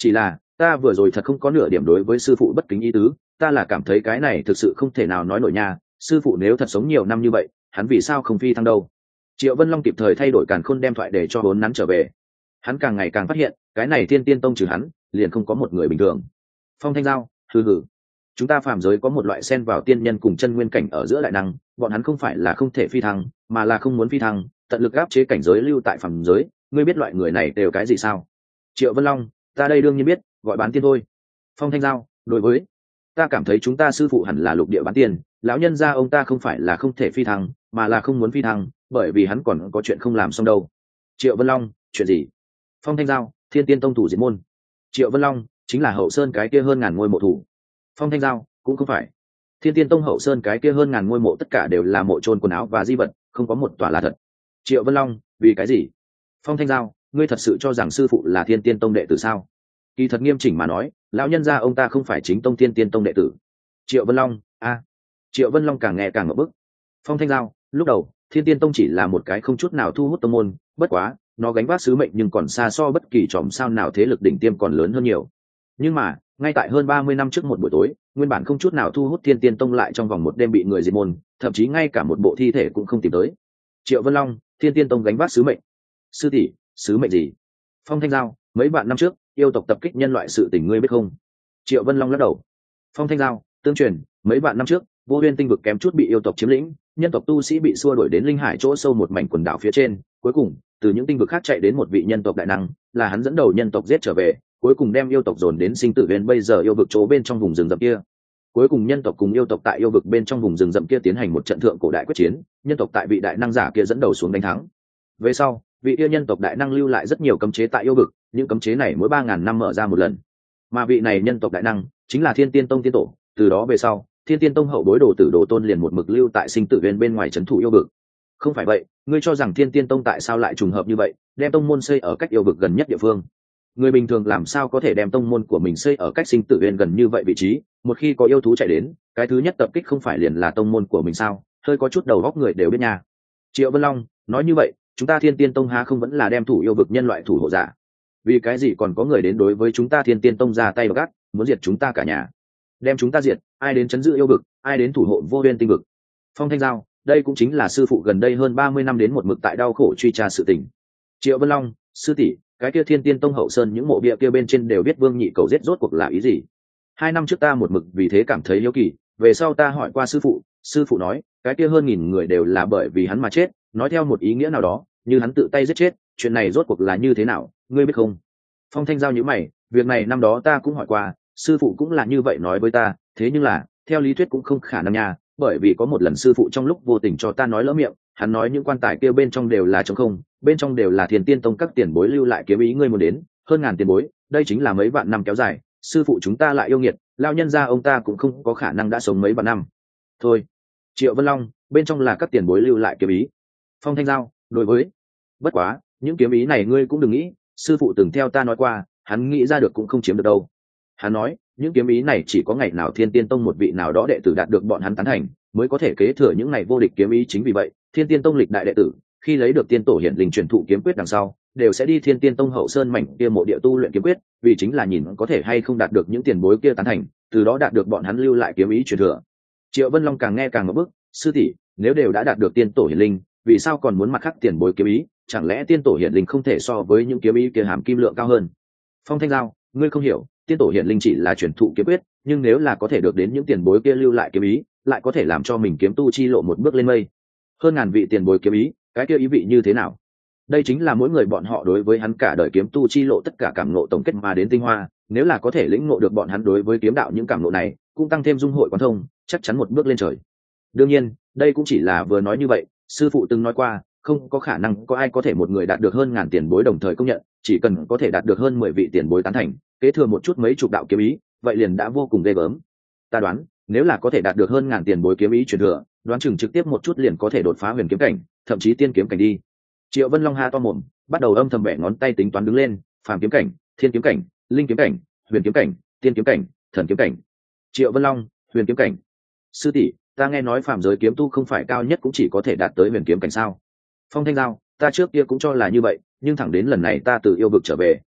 S1: Chỉ là ta vừa rồi thật không có nửa điểm đối với sư phụ bất kính ý tứ, ta là cảm thấy cái này thực sự không thể nào nói nổi nha. Sư phụ nếu thật sống nhiều năm như vậy, hắn vì sao không phi thăng đâu? Triệu Vân Long kịp thời thay đổi càn khôn đem thoại để cho vốn nắn trở về. Hắn càng ngày càng phát hiện cái này Thiên Tiên Tông trừ hắn liền không có một người bình thường. Phong Thanh Giao, hừ hừ, chúng ta phàm giới có một loại xen vào tiên nhân cùng chân nguyên cảnh ở giữa đại năng, bọn hắn không phải là không thể phi thăng, mà là không muốn phi thăng, tận lực áp chế cảnh giới lưu tại phàm giới. Ngươi biết loại người này đều cái gì sao? Triệu Vân Long, ta đây đương nhiên biết, gọi bán tiên thôi. Phong Thanh Giao, đối với ta cảm thấy chúng ta sư phụ hẳn là lục địa bán tiên, lão nhân gia ông ta không phải là không thể phi thăng, mà là không muốn phi thăng, bởi vì hắn còn có chuyện không làm xong đâu. Triệu Vân Long, chuyện gì? Phong Thanh Giao, Thiên Tiên Tông thủ diệt môn. Triệu Vân Long, chính là Hậu Sơn cái kia hơn ngàn ngôi mộ thủ. Phong Thanh Giao, cũng không phải. Thiên Tiên Tông Hậu Sơn cái kia hơn ngàn ngôi mộ tất cả đều là mộ trôn quần áo và di vật, không có một tòa là thật. Triệu Vân Long, vì cái gì? Phong Thanh Giao, ngươi thật sự cho rằng sư phụ là Thiên Tiên Tông đệ tử sao? Kỳ thật nghiêm chỉnh mà nói, lão nhân gia ông ta không phải chính tông Thiên Tiên Tông đệ tử. Triệu Vân Long, a. Triệu Vân Long càng nghe càng ngộp bức. Phong Thanh Giao, lúc đầu Thiên Tiên Tông chỉ là một cái không chút nào thu hút tông môn, bất quá nó gánh vác sứ mệnh nhưng còn xa so bất kỳ chòm sao nào thế lực đỉnh tiêm còn lớn hơn nhiều. Nhưng mà ngay tại hơn ba mươi năm trước một buổi tối, nguyên bản không chút nào thu hút Thiên Tiên Tông lại trong vòng một đêm bị người diệt môn, thậm chí ngay cả một bộ thi thể cũng không tìm tới. Triệu Vân Long, Thiên Tiên Tông gánh vác sứ mệnh. Sư tỷ, sứ mệnh gì? Phong Thanh Giao, mấy vạn năm trước yêu tộc tập kích nhân loại sự tình ngươi biết không? Triệu Vân Long lắc đầu. Phong Thanh Giao, tương truyền mấy vạn năm trước vô huyên tinh vực kém chút bị yêu tộc chiếm lĩnh, nhân tộc tu sĩ bị xua đuổi đến linh hải chỗ sâu một mảnh quần đảo phía trên, cuối cùng từ những tinh vực khác chạy đến một vị nhân tộc đại năng, là hắn dẫn đầu nhân tộc giết trở về, cuối cùng đem yêu tộc dồn đến sinh tử viên bây giờ yêu vực chỗ bên trong vùng rừng rậm kia. Cuối cùng nhân tộc cùng yêu tộc tại yêu vực bên trong vùng rừng rậm kia tiến hành một trận thượng cổ đại quyết chiến, nhân tộc tại vị đại năng giả kia dẫn đầu xuống đánh thắng. Về sau vị yêu nhân tộc đại năng lưu lại rất nhiều cấm chế tại yêu vực, những cấm chế này mỗi ba ngàn năm mở ra một lần, mà vị này nhân tộc đại năng chính là Thiên Tiên Tông tiên tổ. Từ đó về sau Thiên Tiên Tông hậu bối đồ tử đồ tôn liền một mực lưu tại sinh tử viên bên ngoài trấn thủ yêu vực. Không phải vậy, ngươi cho rằng Thiên Tiên Tông tại sao lại trùng hợp như vậy, đem tông môn xây ở cách yêu vực gần nhất địa phương? Người bình thường làm sao có thể đem tông môn của mình xây ở cách sinh tử viên gần như vậy vị trí? Một khi có yêu thú chạy đến, cái thứ nhất tập kích không phải liền là tông môn của mình sao? Hơi có chút đầu óc người đều biết nha. Triệu Vân Long nói như vậy, chúng ta Thiên Tiên Tông há không vẫn là đem thủ yêu vực nhân loại thủ hộ giả? Vì cái gì còn có người đến đối với chúng ta Thiên Tiên Tông ra tay gắt, muốn diệt chúng ta cả nhà? Đem chúng ta diệt, ai đến chấn giữ yêu vực, ai đến thủ hộ vô huyên tinh vực? Phong Thanh Giao, đây cũng chính là sư phụ gần đây hơn ba mươi năm đến một mực tại đau khổ truy tra sự tình. Triệu Vân Long, sư tỷ, cái kia Thiên Tiên Tông Hậu Sơn những mộ bia kia bên trên đều viết Vương Nhị Cầu giết rốt cuộc là ý gì? Hai năm trước ta một mực vì thế cảm thấy hiếu kỳ, về sau ta hỏi qua sư phụ, sư phụ nói cái kia hơn nghìn người đều là bởi vì hắn mà chết, nói theo một ý nghĩa nào đó như hắn tự tay giết chết. Chuyện này rốt cuộc là như thế nào, ngươi biết không? Phong Thanh Giao nhíu mày, việc này năm đó ta cũng hỏi qua, sư phụ cũng là như vậy nói với ta, thế nhưng là theo lý thuyết cũng không khả năng nha, bởi vì có một lần sư phụ trong lúc vô tình cho ta nói lỡ miệng, hắn nói những quan tài kia bên trong đều là trống không, bên trong đều là Thiên Tiên Tông các tiền bối lưu lại kiếm ý ngươi muốn đến, hơn ngàn tiền bối, đây chính là mấy vạn năm kéo dài, sư phụ chúng ta lại yêu nghiệt, lao nhân gia ông ta cũng không có khả năng đã sống mấy vạn năm. Thôi. Triệu Vân Long, bên trong là các tiền bối lưu lại kiếm ý. Phong Thanh Giao, đối với bất quá những kiếm ý này ngươi cũng đừng nghĩ, sư phụ từng theo ta nói qua, hắn nghĩ ra được cũng không chiếm được đâu. Hắn nói những kiếm ý này chỉ có ngày nào Thiên Tiên Tông một vị nào đó đệ tử đạt được bọn hắn tán thành mới có thể kế thừa những ngày vô địch kiếm ý. Chính vì vậy Thiên Tiên Tông lịch đại đệ tử khi lấy được tiên tổ hiển linh truyền thụ kiếm quyết đằng sau đều sẽ đi Thiên Tiên Tông Hậu Sơn mảnh kia mộ địa tu luyện kiếm quyết, vì chính là nhìn có thể hay không đạt được những tiền bối kia tán thành, từ đó đạt được bọn hắn lưu lại kiếm ý truyền thừa. Triệu Vân Long càng nghe càng ngập bức, sư tỷ, nếu đều đã đạt được tiên tổ hiển linh, vì sao còn muốn mặt khác tiền bối kiếm ý? Chẳng lẽ tiên tổ hiển linh không thể so với những kiếm ý kia hàm kim lượng cao hơn? Phong Thanh Giao, ngươi không hiểu, tiên tổ hiển linh chỉ là truyền thụ kiếm quyết, nhưng nếu là có thể được đến những tiền bối kia lưu lại kiếm ý, lại có thể làm cho mình kiếm tu chi lộ một bước lên mây. Hơn ngàn vị tiền bối kiếm ý, cái kia ý vị như thế nào? Đây chính là mỗi người bọn họ đối với hắn cả đời kiếm tu chi lộ tất cả cảm ngộ tổng kết mà đến tinh hoa, nếu là có thể lĩnh ngộ được bọn hắn đối với kiếm đạo những cảm ngộ này, cũng tăng thêm dung hội quán thông, chắc chắn một bước lên trời. Đương nhiên, đây cũng chỉ là vừa nói như vậy, sư phụ từng nói qua, không có khả năng có ai có thể một người đạt được hơn ngàn tiền bối đồng thời công nhận, chỉ cần có thể đạt được hơn mười vị tiền bối tán thành, kế thừa một chút mấy chục đạo kiếm ý, vậy liền đã vô cùng ghê gớm. Ta đoán, nếu là có thể đạt được hơn ngàn tiền bối kiếm ý truyền thừa, đoán chừng trực tiếp một chút liền có thể đột phá huyền kiếm cảnh, thậm chí tiên kiếm cảnh đi. Triệu Vân Long ha to mồm, bắt đầu âm thầm bẻ ngón tay tính toán đứng lên, phàm kiếm cảnh, thiên kiếm cảnh, linh kiếm cảnh, huyền kiếm cảnh, tiên kiếm cảnh, thần kiếm cảnh. Triệu Vân Long, huyền kiếm cảnh. Sư tỷ, ta nghe nói phàm giới kiếm tu không phải cao nhất cũng chỉ có thể đạt tới huyền kiếm cảnh sao? Phong Thanh Giao, ta trước kia cũng cho là như vậy, nhưng thẳng đến lần này ta từ yêu vực trở về,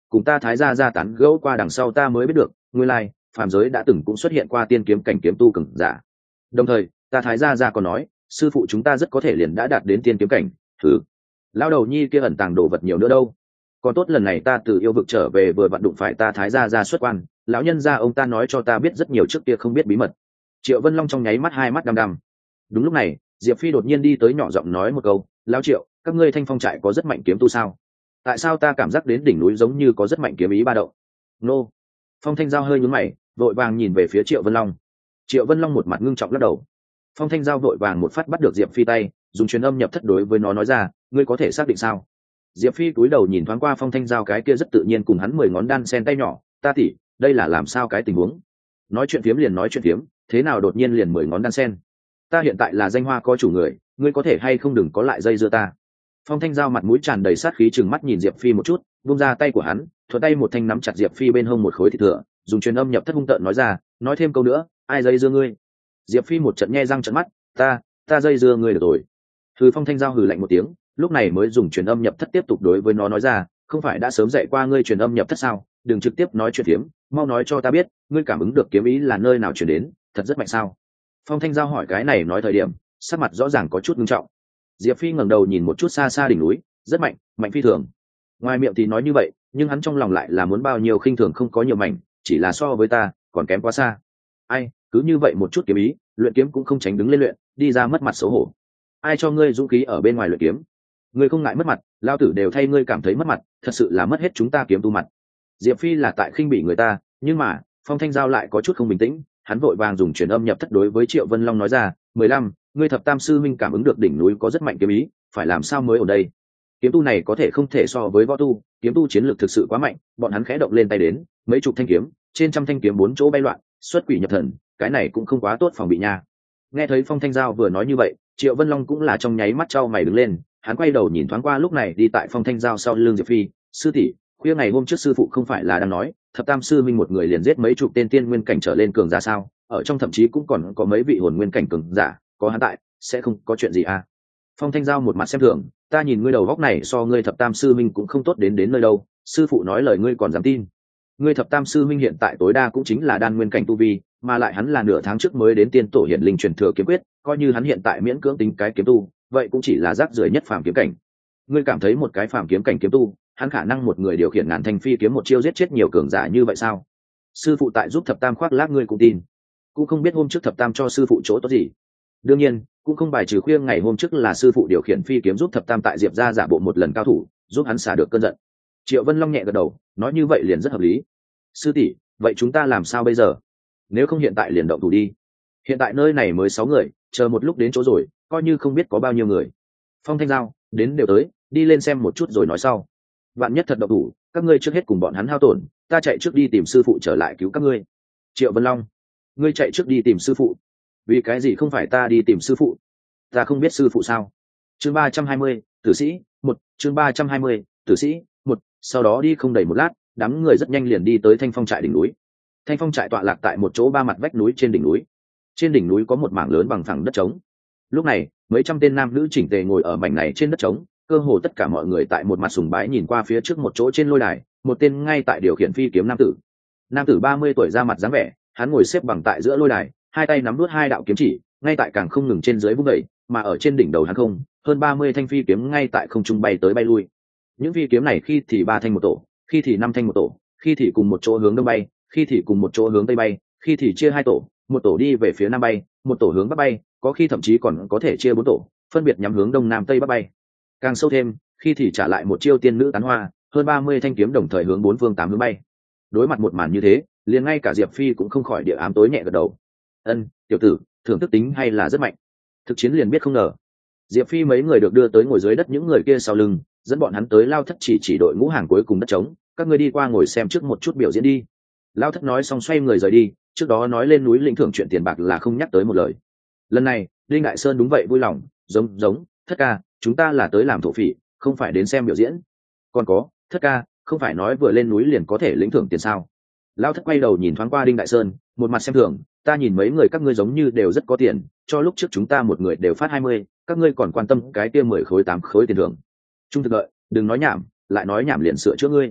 S1: cùng ta thái gia ra tán gẫu qua đằng sau ta mới biết được nguyên lai phàm giới đã từng cũng xuất hiện qua tiên kiếm cảnh kiếm tu cường giả. Đồng thời ta thái gia ra còn nói sư phụ chúng ta rất có thể liền đã đạt đến tiên kiếm cảnh. Thử lao đầu nhi kia ẩn tàng đồ vật nhiều nữa đâu. Còn tốt lần này ta từ yêu vực trở về vừa vặn đụng phải ta thái gia ra xuất quan, lão nhân gia ông ta nói cho ta biết rất nhiều trước kia không biết bí mật. Triệu Vân Long trong nháy mắt hai mắt đăm đăm. Đúng lúc này Diệp Phi đột nhiên đi tới nhỏ giọng nói một câu, lão Triệu, các ngươi Thanh Phong trại có rất mạnh kiếm tu sao? Tại sao ta cảm giác đến đỉnh núi giống như có rất mạnh kiếm ý ba động? Nô. Phong Thanh Giao hơi nhướng mày, vội vàng nhìn về phía Triệu Vân Long. Triệu Vân Long một mặt ngưng trọng lắc đầu. Phong Thanh Giao vội vàng một phát bắt được Diệp Phi tay, dùng truyền âm nhập thất đối với nó nói ra, ngươi có thể xác định sao? Diệp Phi cúi đầu nhìn thoáng qua Phong Thanh Giao cái kia rất tự nhiên cùng hắn mười ngón đan sen tay nhỏ, ta tỉ, đây là làm sao cái tình huống? Nói chuyện phiếm liền nói chuyện phiếm, thế nào đột nhiên liền mười ngón đan sen? Ta hiện tại là danh hoa có chủ người, ngươi có thể hay không đừng có lại dây dưa ta. Phong Thanh Giao mặt mũi tràn đầy sát khí trừng mắt nhìn Diệp Phi một chút, buông ra tay của hắn, thuận tay một thanh nắm chặt Diệp Phi bên hông một khối thịt thừa, dùng truyền âm nhập thất hung tợn nói ra, nói thêm câu nữa, ai dây dưa ngươi? Diệp Phi một trận nhe răng trợn mắt, ta, ta dây dưa ngươi được rồi. Hừ. Phong Thanh Giao hừ lạnh một tiếng, lúc này mới dùng truyền âm nhập thất tiếp tục đối với nó nói ra, không phải đã sớm dạy qua ngươi truyền âm nhập thất sao? Đừng trực tiếp nói chuyện phiếm, mau nói cho ta biết, ngươi cảm ứng được kiếm ý là nơi nào truyền đến, thật rất mạnh sao? Phong Thanh Giao hỏi cái này nói thời điểm, sắc mặt rõ ràng có chút nghiêm trọng. Diệp Phi ngẩng đầu nhìn một chút xa xa đỉnh núi, rất mạnh, mạnh phi thường. Ngoài miệng thì nói như vậy, nhưng hắn trong lòng lại là muốn bao nhiêu khinh thường không có nhiều mạnh, chỉ là so với ta, còn kém quá xa. Ai, cứ như vậy một chút kiếm ý, luyện kiếm cũng không tránh đứng lên luyện, đi ra mất mặt xấu hổ. Ai cho ngươi dũng khí ở bên ngoài luyện kiếm? Ngươi không ngại mất mặt, lao tử đều thay ngươi cảm thấy mất mặt, thật sự là mất hết chúng ta kiếm tu mặt. Diệp Phi là tại khinh bỉ người ta, nhưng mà, Phong Thanh Giao lại có chút không bình tĩnh, hắn vội vàng dùng truyền âm nhập thất đối với Triệu Vân Long nói ra, mười lăm, ngươi thập tam sư minh cảm ứng được đỉnh núi có rất mạnh kiếm ý, phải làm sao mới ở đây? Kiếm tu này có thể không thể so với võ tu, kiếm tu chiến lược thực sự quá mạnh, bọn hắn khẽ động lên tay đến, mấy chục thanh kiếm, trên trăm thanh kiếm bốn chỗ bay loạn, xuất quỷ nhập thần, cái này cũng không quá tốt phòng bị nha. Nghe thấy Phong Thanh Giao vừa nói như vậy, Triệu Vân Long cũng là trong nháy mắt trao mày đứng lên, hắn quay đầu nhìn thoáng qua lúc này đi tại Phong Thanh Giao sau lưng Diệp Phi, sư tỷ, khuya ngày hôm trước sư phụ không phải là đang nói, thập tam sư minh một người liền giết mấy chục tên tiên nguyên cảnh trở lên cường giả sao? Ở trong thậm chí cũng còn có mấy vị hồn nguyên cảnh cường giả, có hắn tại, sẽ không có chuyện gì à? Phong Thanh Giao một mặt xem thường, ta nhìn ngươi đầu góc này so ngươi thập tam sư minh cũng không tốt đến đến nơi đâu, sư phụ nói lời ngươi còn dám tin? Ngươi thập tam sư minh hiện tại tối đa cũng chính là đan nguyên cảnh tu vi, mà lại hắn là nửa tháng trước mới đến tiên tổ hiển linh truyền thừa kiếm quyết, coi như hắn hiện tại miễn cưỡng tính cái kiếm tu, vậy cũng chỉ là rác rưởi nhất phàm kiếm cảnh. Ngươi cảm thấy một cái phàm kiếm cảnh kiếm tu, hắn khả năng một người điều khiển ngàn thanh phi kiếm một chiêu giết chết nhiều cường giả như vậy sao? Sư phụ tại giúp thập tam khoác lác ngươi cũng tin, cũng không biết hôm trước thập tam cho sư phụ chỗ tốt gì. Đương nhiên cũng không bài trừ khuya ngày hôm trước là sư phụ điều khiển phi kiếm giúp thập tam tại Diệp ra giả bộ một lần cao thủ, giúp hắn xả được cơn giận. Triệu Vân Long nhẹ gật đầu, nói như vậy liền rất hợp lý. Sư tỷ, vậy chúng ta làm sao bây giờ? Nếu không hiện tại liền động thủ đi. Hiện tại nơi này mới sáu người, chờ một lúc đến chỗ rồi, coi như không biết có bao nhiêu người. Phong Thanh Giao, đến đều tới, đi lên xem một chút rồi nói sau. Vạn nhất thật động thủ, các ngươi trước hết cùng bọn hắn hao tổn, ta chạy trước đi tìm sư phụ trở lại cứu các ngươi. Triệu Vân Long, ngươi chạy trước đi tìm sư phụ. Vì cái gì không phải ta đi tìm sư phụ? Ta không biết sư phụ sao? Chương ba trăm hai mươi, tử sĩ, một, chương ba trăm hai mươi, tử sĩ, một, sau đó đi không đầy một lát, đám người rất nhanh liền đi tới Thanh Phong trại đỉnh núi. Thanh Phong trại tọa lạc tại một chỗ ba mặt vách núi trên đỉnh núi. Trên đỉnh núi có một mảng lớn bằng phẳng đất trống. Lúc này, mấy trăm tên nam nữ chỉnh tề ngồi ở mảnh này trên đất trống, cơ hồ tất cả mọi người tại một mặt sùng bái nhìn qua phía trước một chỗ trên lôi đài, một tên ngay tại điều khiển phi kiếm nam tử. Nam tử ba mươi tuổi ra mặt dáng vẻ, hắn ngồi xếp bằng tại giữa lôi đài, hai tay nắm nuốt hai đạo kiếm chỉ, ngay tại càng không ngừng trên dưới vung đẩy, mà ở trên đỉnh đầu hắn không, hơn ba mươi thanh phi kiếm ngay tại không trung bay tới bay lui. Những phi kiếm này khi thì ba thanh một tổ, khi thì năm thanh một tổ, khi thì cùng một chỗ hướng đông bay, khi thì cùng một chỗ hướng tây bay, khi thì chia hai tổ, một tổ đi về phía nam bay, một tổ hướng bắc bay, có khi thậm chí còn có thể chia bốn tổ, phân biệt nhắm hướng đông nam tây bắc bay. Càng sâu thêm, khi thì trả lại một chiêu tiên nữ tán hoa, hơn ba mươi thanh kiếm đồng thời hướng bốn phương tám hướng bay. Đối mặt một màn như thế, liền ngay cả Diệp Phi cũng không khỏi địa ám tối nhẹ gật đầu. Ân, tiểu tử, thưởng thức tính hay là rất mạnh. Thực chiến liền biết không ngờ. Diệp Phi mấy người được đưa tới ngồi dưới đất những người kia sau lưng, dẫn bọn hắn tới Lao Thất chỉ chỉ đội ngũ hàng cuối cùng đất trống, các ngươi đi qua ngồi xem trước một chút biểu diễn đi. Lao Thất nói xong xoay người rời đi, trước đó nói lên núi lĩnh thưởng chuyện tiền bạc là không nhắc tới một lời. Lần này, Linh Đại Sơn đúng vậy vui lòng, giống giống, Thất ca, chúng ta là tới làm thổ phỉ, không phải đến xem biểu diễn. Còn có, Thất ca, không phải nói vừa lên núi liền có thể lĩnh thưởng tiền sao? Lao Thất quay đầu nhìn thoáng qua Đinh Đại Sơn, một mặt xem thường, ta nhìn mấy người các ngươi giống như đều rất có tiền, cho lúc trước chúng ta một người đều phát hai mươi, các ngươi còn quan tâm cái kia mười khối tám khối tiền thưởng. Trung thực lợi, đừng nói nhảm, lại nói nhảm liền sửa chữa ngươi.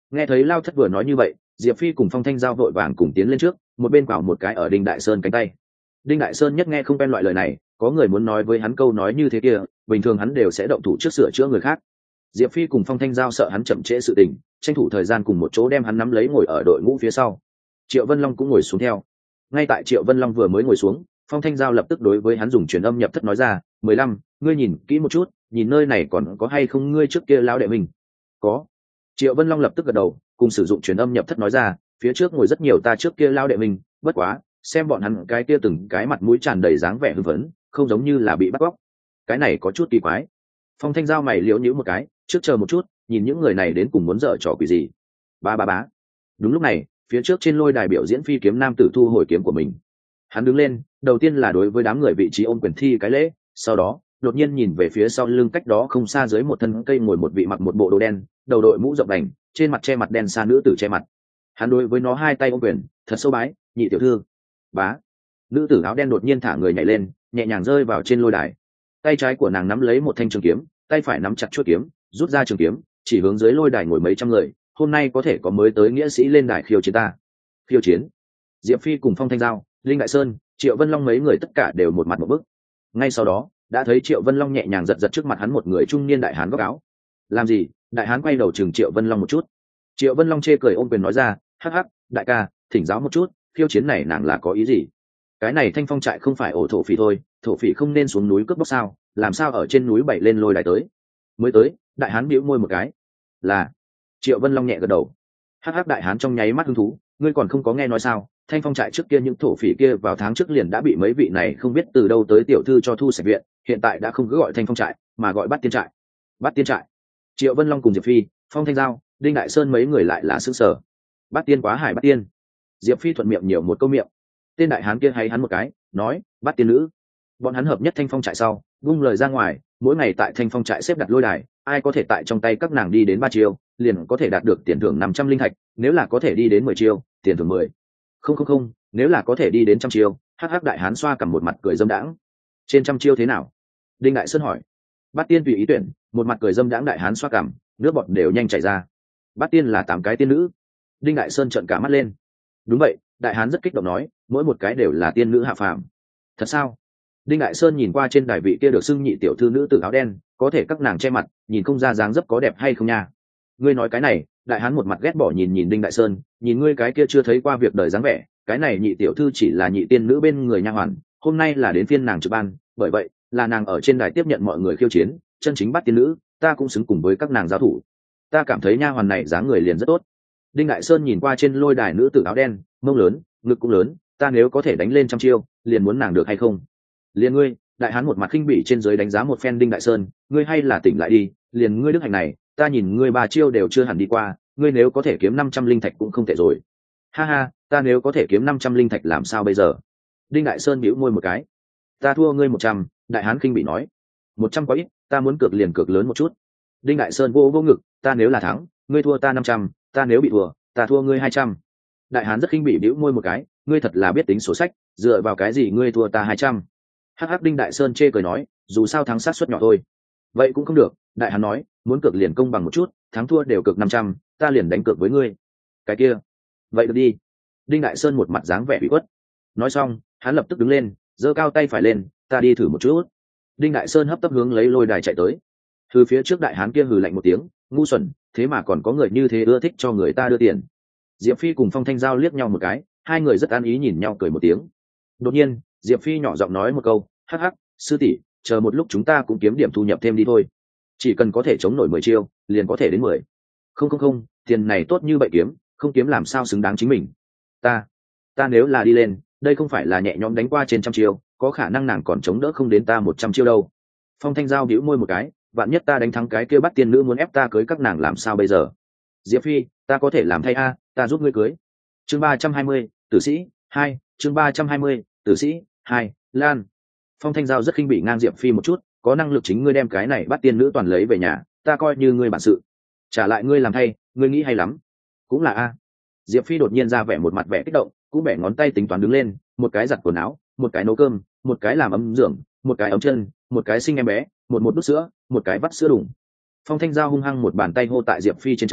S1: Nghe thấy Lao Thất vừa nói như vậy, Diệp Phi cùng Phong Thanh Giao vội vàng cùng tiến lên trước, một bên quảo một cái ở Đinh Đại Sơn cánh tay. Đinh Đại Sơn nhất nghe không quen loại lời này, có người muốn nói với hắn câu nói như thế kia, bình thường hắn đều sẽ động thủ trước sửa chữa người khác. Diệp Phi cùng Phong Thanh Giao sợ hắn chậm trễ sự tình, tranh thủ thời gian cùng một chỗ đem hắn nắm lấy ngồi ở đội ngũ phía sau. Triệu Vân Long cũng ngồi xuống theo. Ngay tại Triệu Vân Long vừa mới ngồi xuống, Phong Thanh Giao lập tức đối với hắn dùng truyền âm nhập thất nói ra, mười lăm, ngươi nhìn kỹ một chút, nhìn nơi này còn có hay không ngươi trước kia lão đệ mình. Có. Triệu Vân Long lập tức gật đầu, cùng sử dụng truyền âm nhập thất nói ra, phía trước ngồi rất nhiều ta trước kia lão đệ mình, bất quá, xem bọn hắn cái kia từng cái mặt mũi tràn đầy dáng vẻ hưng phấn, không giống như là bị bắt cóc. Cái này có chút kỳ quái. Phong Thanh Giao mày liễu nhíu một cái, trước chờ một chút, nhìn những người này đến cùng muốn dở trò quỷ gì. Ba ba bá. Đúng lúc này, phía trước trên lôi đài biểu diễn phi kiếm nam tử thu hồi kiếm của mình. Hắn đứng lên, đầu tiên là đối với đám người vị trí ôm quyền thi cái lễ, sau đó đột nhiên nhìn về phía sau lưng cách đó không xa dưới một thân cây ngồi một vị mặc một bộ đồ đen, đầu đội mũ rộng đành, trên mặt che mặt đen xa nữ tử che mặt. Hắn đối với nó hai tay ôm quyền, thật sâu bái, nhị tiểu thư. Bá. Nữ tử áo đen đột nhiên thả người nhảy lên, nhẹ nhàng rơi vào trên lôi đài. Tay trái của nàng nắm lấy một thanh trường kiếm, tay phải nắm chặt chuôi kiếm, rút ra trường kiếm, chỉ hướng dưới lôi đài ngồi mấy trăm người. Hôm nay có thể có mới tới nghĩa sĩ lên đài khiêu chiến ta. Khiêu chiến. Diệp Phi cùng Phong Thanh Giao, Linh Đại Sơn, Triệu Vân Long mấy người tất cả đều một mặt một bức. Ngay sau đó, đã thấy Triệu Vân Long nhẹ nhàng giật giật trước mặt hắn một người trung niên đại hán góc áo. Làm gì? Đại hán quay đầu chừng Triệu Vân Long một chút. Triệu Vân Long chê cười ôm quyền nói ra, hắc hắc, đại ca, thỉnh giáo một chút, khiêu chiến này nàng là có ý gì? Cái này Thanh Phong trại không phải ổ thổ phỉ thôi, thổ phỉ không nên xuống núi cướp bóc sao? Làm sao ở trên núi bảy lên lôi đài tới? Mới tới, đại hán bĩu môi một cái. Là. Triệu Vân Long nhẹ gật đầu. Hắc hắc, đại hán trong nháy mắt hứng thú, ngươi còn không có nghe nói sao? Thanh Phong trại trước kia những thổ phỉ kia vào tháng trước liền đã bị mấy vị này không biết từ đâu tới tiểu thư cho thu sạch viện, hiện tại đã không cứ gọi Thanh Phong trại, mà gọi Bát Tiên trại. Bát Tiên trại. Triệu Vân Long cùng Diệp Phi, Phong Thanh Giao, Đinh Đại Sơn mấy người lại là sững sờ. Bát Tiên quá hải Bát Tiên. Diệp Phi thuận miệng nhiều một câu miệng. Tên đại hán kia hay hắn một cái, nói, Bát Tiên nữ. Bọn hắn hợp nhất Thanh Phong trại sau, vung lời ra ngoài, mỗi ngày tại Thanh Phong trại xếp đặt lôi đài, ai có thể tại trong tay các nàng đi đến ba chiêu, liền có thể đạt được tiền thưởng năm trăm linh thạch, nếu là có thể đi đến mười chiêu, tiền thưởng mười. Không không không, nếu là có thể đi đến trăm chiêu, hắc hắc đại hán xoa cầm một mặt cười dâm đãng. Trên trăm chiêu thế nào? Đinh Đại Sơn hỏi. Bát Tiên tùy ý tuyển, một mặt cười dâm đãng đại hán xoa cầm, nước bọt đều nhanh chảy ra. Bát Tiên là tám cái tiên nữ. Đinh Đại Sơn trợn cả mắt lên. Đúng vậy, đại hán rất kích động nói, mỗi một cái đều là tiên nữ hạ phàm. Thật sao? Đinh Đại Sơn nhìn qua trên đài vị kia được xưng nhị tiểu thư nữ tử áo đen, có thể các nàng che mặt, nhìn không ra dáng dấp có đẹp hay không nha. Ngươi nói cái này, đại hán một mặt ghét bỏ nhìn nhìn Đinh Đại Sơn, nhìn ngươi cái kia chưa thấy qua việc đời dáng vẻ, cái này nhị tiểu thư chỉ là nhị tiên nữ bên người nha hoàn, hôm nay là đến phiên nàng trực ban, bởi vậy là nàng ở trên đài tiếp nhận mọi người khiêu chiến, chân chính Bát Tiên nữ, ta cũng xứng cùng với các nàng giao thủ. Ta cảm thấy nha hoàn này dáng người liền rất tốt. Đinh Đại Sơn nhìn qua trên lôi đài nữ tử áo đen, mông lớn, ngực cũng lớn, ta nếu có thể đánh lên trăm chiêu, liền muốn nàng được hay không? Liền ngươi, đại hán một mặt khinh bỉ trên dưới đánh giá một phen Đinh Đại Sơn, ngươi hay là tỉnh lại đi, liền ngươi đức hạnh này, ta nhìn ngươi ba chiêu đều chưa hẳn đi qua, ngươi nếu có thể kiếm năm trăm linh thạch cũng không tệ rồi. Ha ha, ta nếu có thể kiếm năm trăm linh thạch làm sao bây giờ? Đinh Đại Sơn bĩu môi một cái. Ta thua ngươi một trăm, đại hán khinh bỉ nói. Một trăm quá ít, ta muốn cược liền cược lớn một chút. Đinh Đại Sơn vô vô ngực, ta nếu là thắng, ngươi thua ta năm trăm, ta nếu bị thua, ta thua ngươi hai trăm. Đại hán rất khinh bỉ bĩu môi một cái, ngươi thật là biết tính sổ sách, dựa vào cái gì ngươi thua ta hai trăm? Hắc hắc, Đinh Đại Sơn chê cười nói, dù sao thắng sát suất nhỏ thôi. Vậy cũng không được, đại hán nói, muốn cược liền công bằng một chút, thắng thua đều cược năm trăm, ta liền đánh cược với ngươi. Cái kia, vậy được đi. Đinh Đại Sơn một mặt dáng vẻ bị khuất. Nói xong, hắn lập tức đứng lên, giơ cao tay phải lên, ta đi thử một chút. Đinh Đại Sơn hấp tấp hướng lấy lôi đài chạy tới. Từ phía trước đại hán kia hừ lạnh một tiếng, ngu xuẩn, thế mà còn có người như thế ưa thích cho người ta đưa tiền. Diệp Phi cùng Phong Thanh Giao liếc nhau một cái, hai người rất an ý nhìn nhau cười một tiếng. Đột nhiên, Diệp Phi nhỏ giọng nói một câu, hắc hắc, sư tỷ, chờ một lúc chúng ta cũng kiếm điểm thu nhập thêm đi thôi. Chỉ cần có thể chống nổi mười chiêu, liền có thể đến mười. Không không không, tiền này tốt như vậy kiếm, không kiếm làm sao xứng đáng chính mình. Ta, ta nếu là đi lên, đây không phải là nhẹ nhõm đánh qua trên trăm chiêu, có khả năng nàng còn chống đỡ không đến ta một trăm chiêu đâu. Phong Thanh Giao bĩu môi một cái, vạn nhất ta đánh thắng cái kia Bắt Tiên nữ muốn ép ta cưới các nàng làm sao bây giờ? Diệp Phi, ta có thể làm thay a, ta giúp ngươi cưới. Chương ba trăm hai mươi, tử sĩ hai, chương ba trăm hai mươi, tử sĩ hai, Lan. Phong Thanh Giao rất khinh bị ngang Diệp Phi một chút, có năng lực chính ngươi đem cái này Bắt Tiên nữ toàn lấy về nhà, ta coi như ngươi bản sự. Trả lại ngươi làm thay, ngươi nghĩ hay lắm. Cũng là a. Diệp Phi đột nhiên ra vẻ một mặt vẻ kích động, cũng bẻ ngón tay tính toán đứng lên, một cái giặt quần áo, một cái nấu cơm, một cái làm ấm giường, một cái ấm chân, một cái sinh em bé, một một đút sữa, một cái vắt sữa đủng. Phong Thanh Giao hung hăng một bàn tay hô tại Diệp Phi trên trán,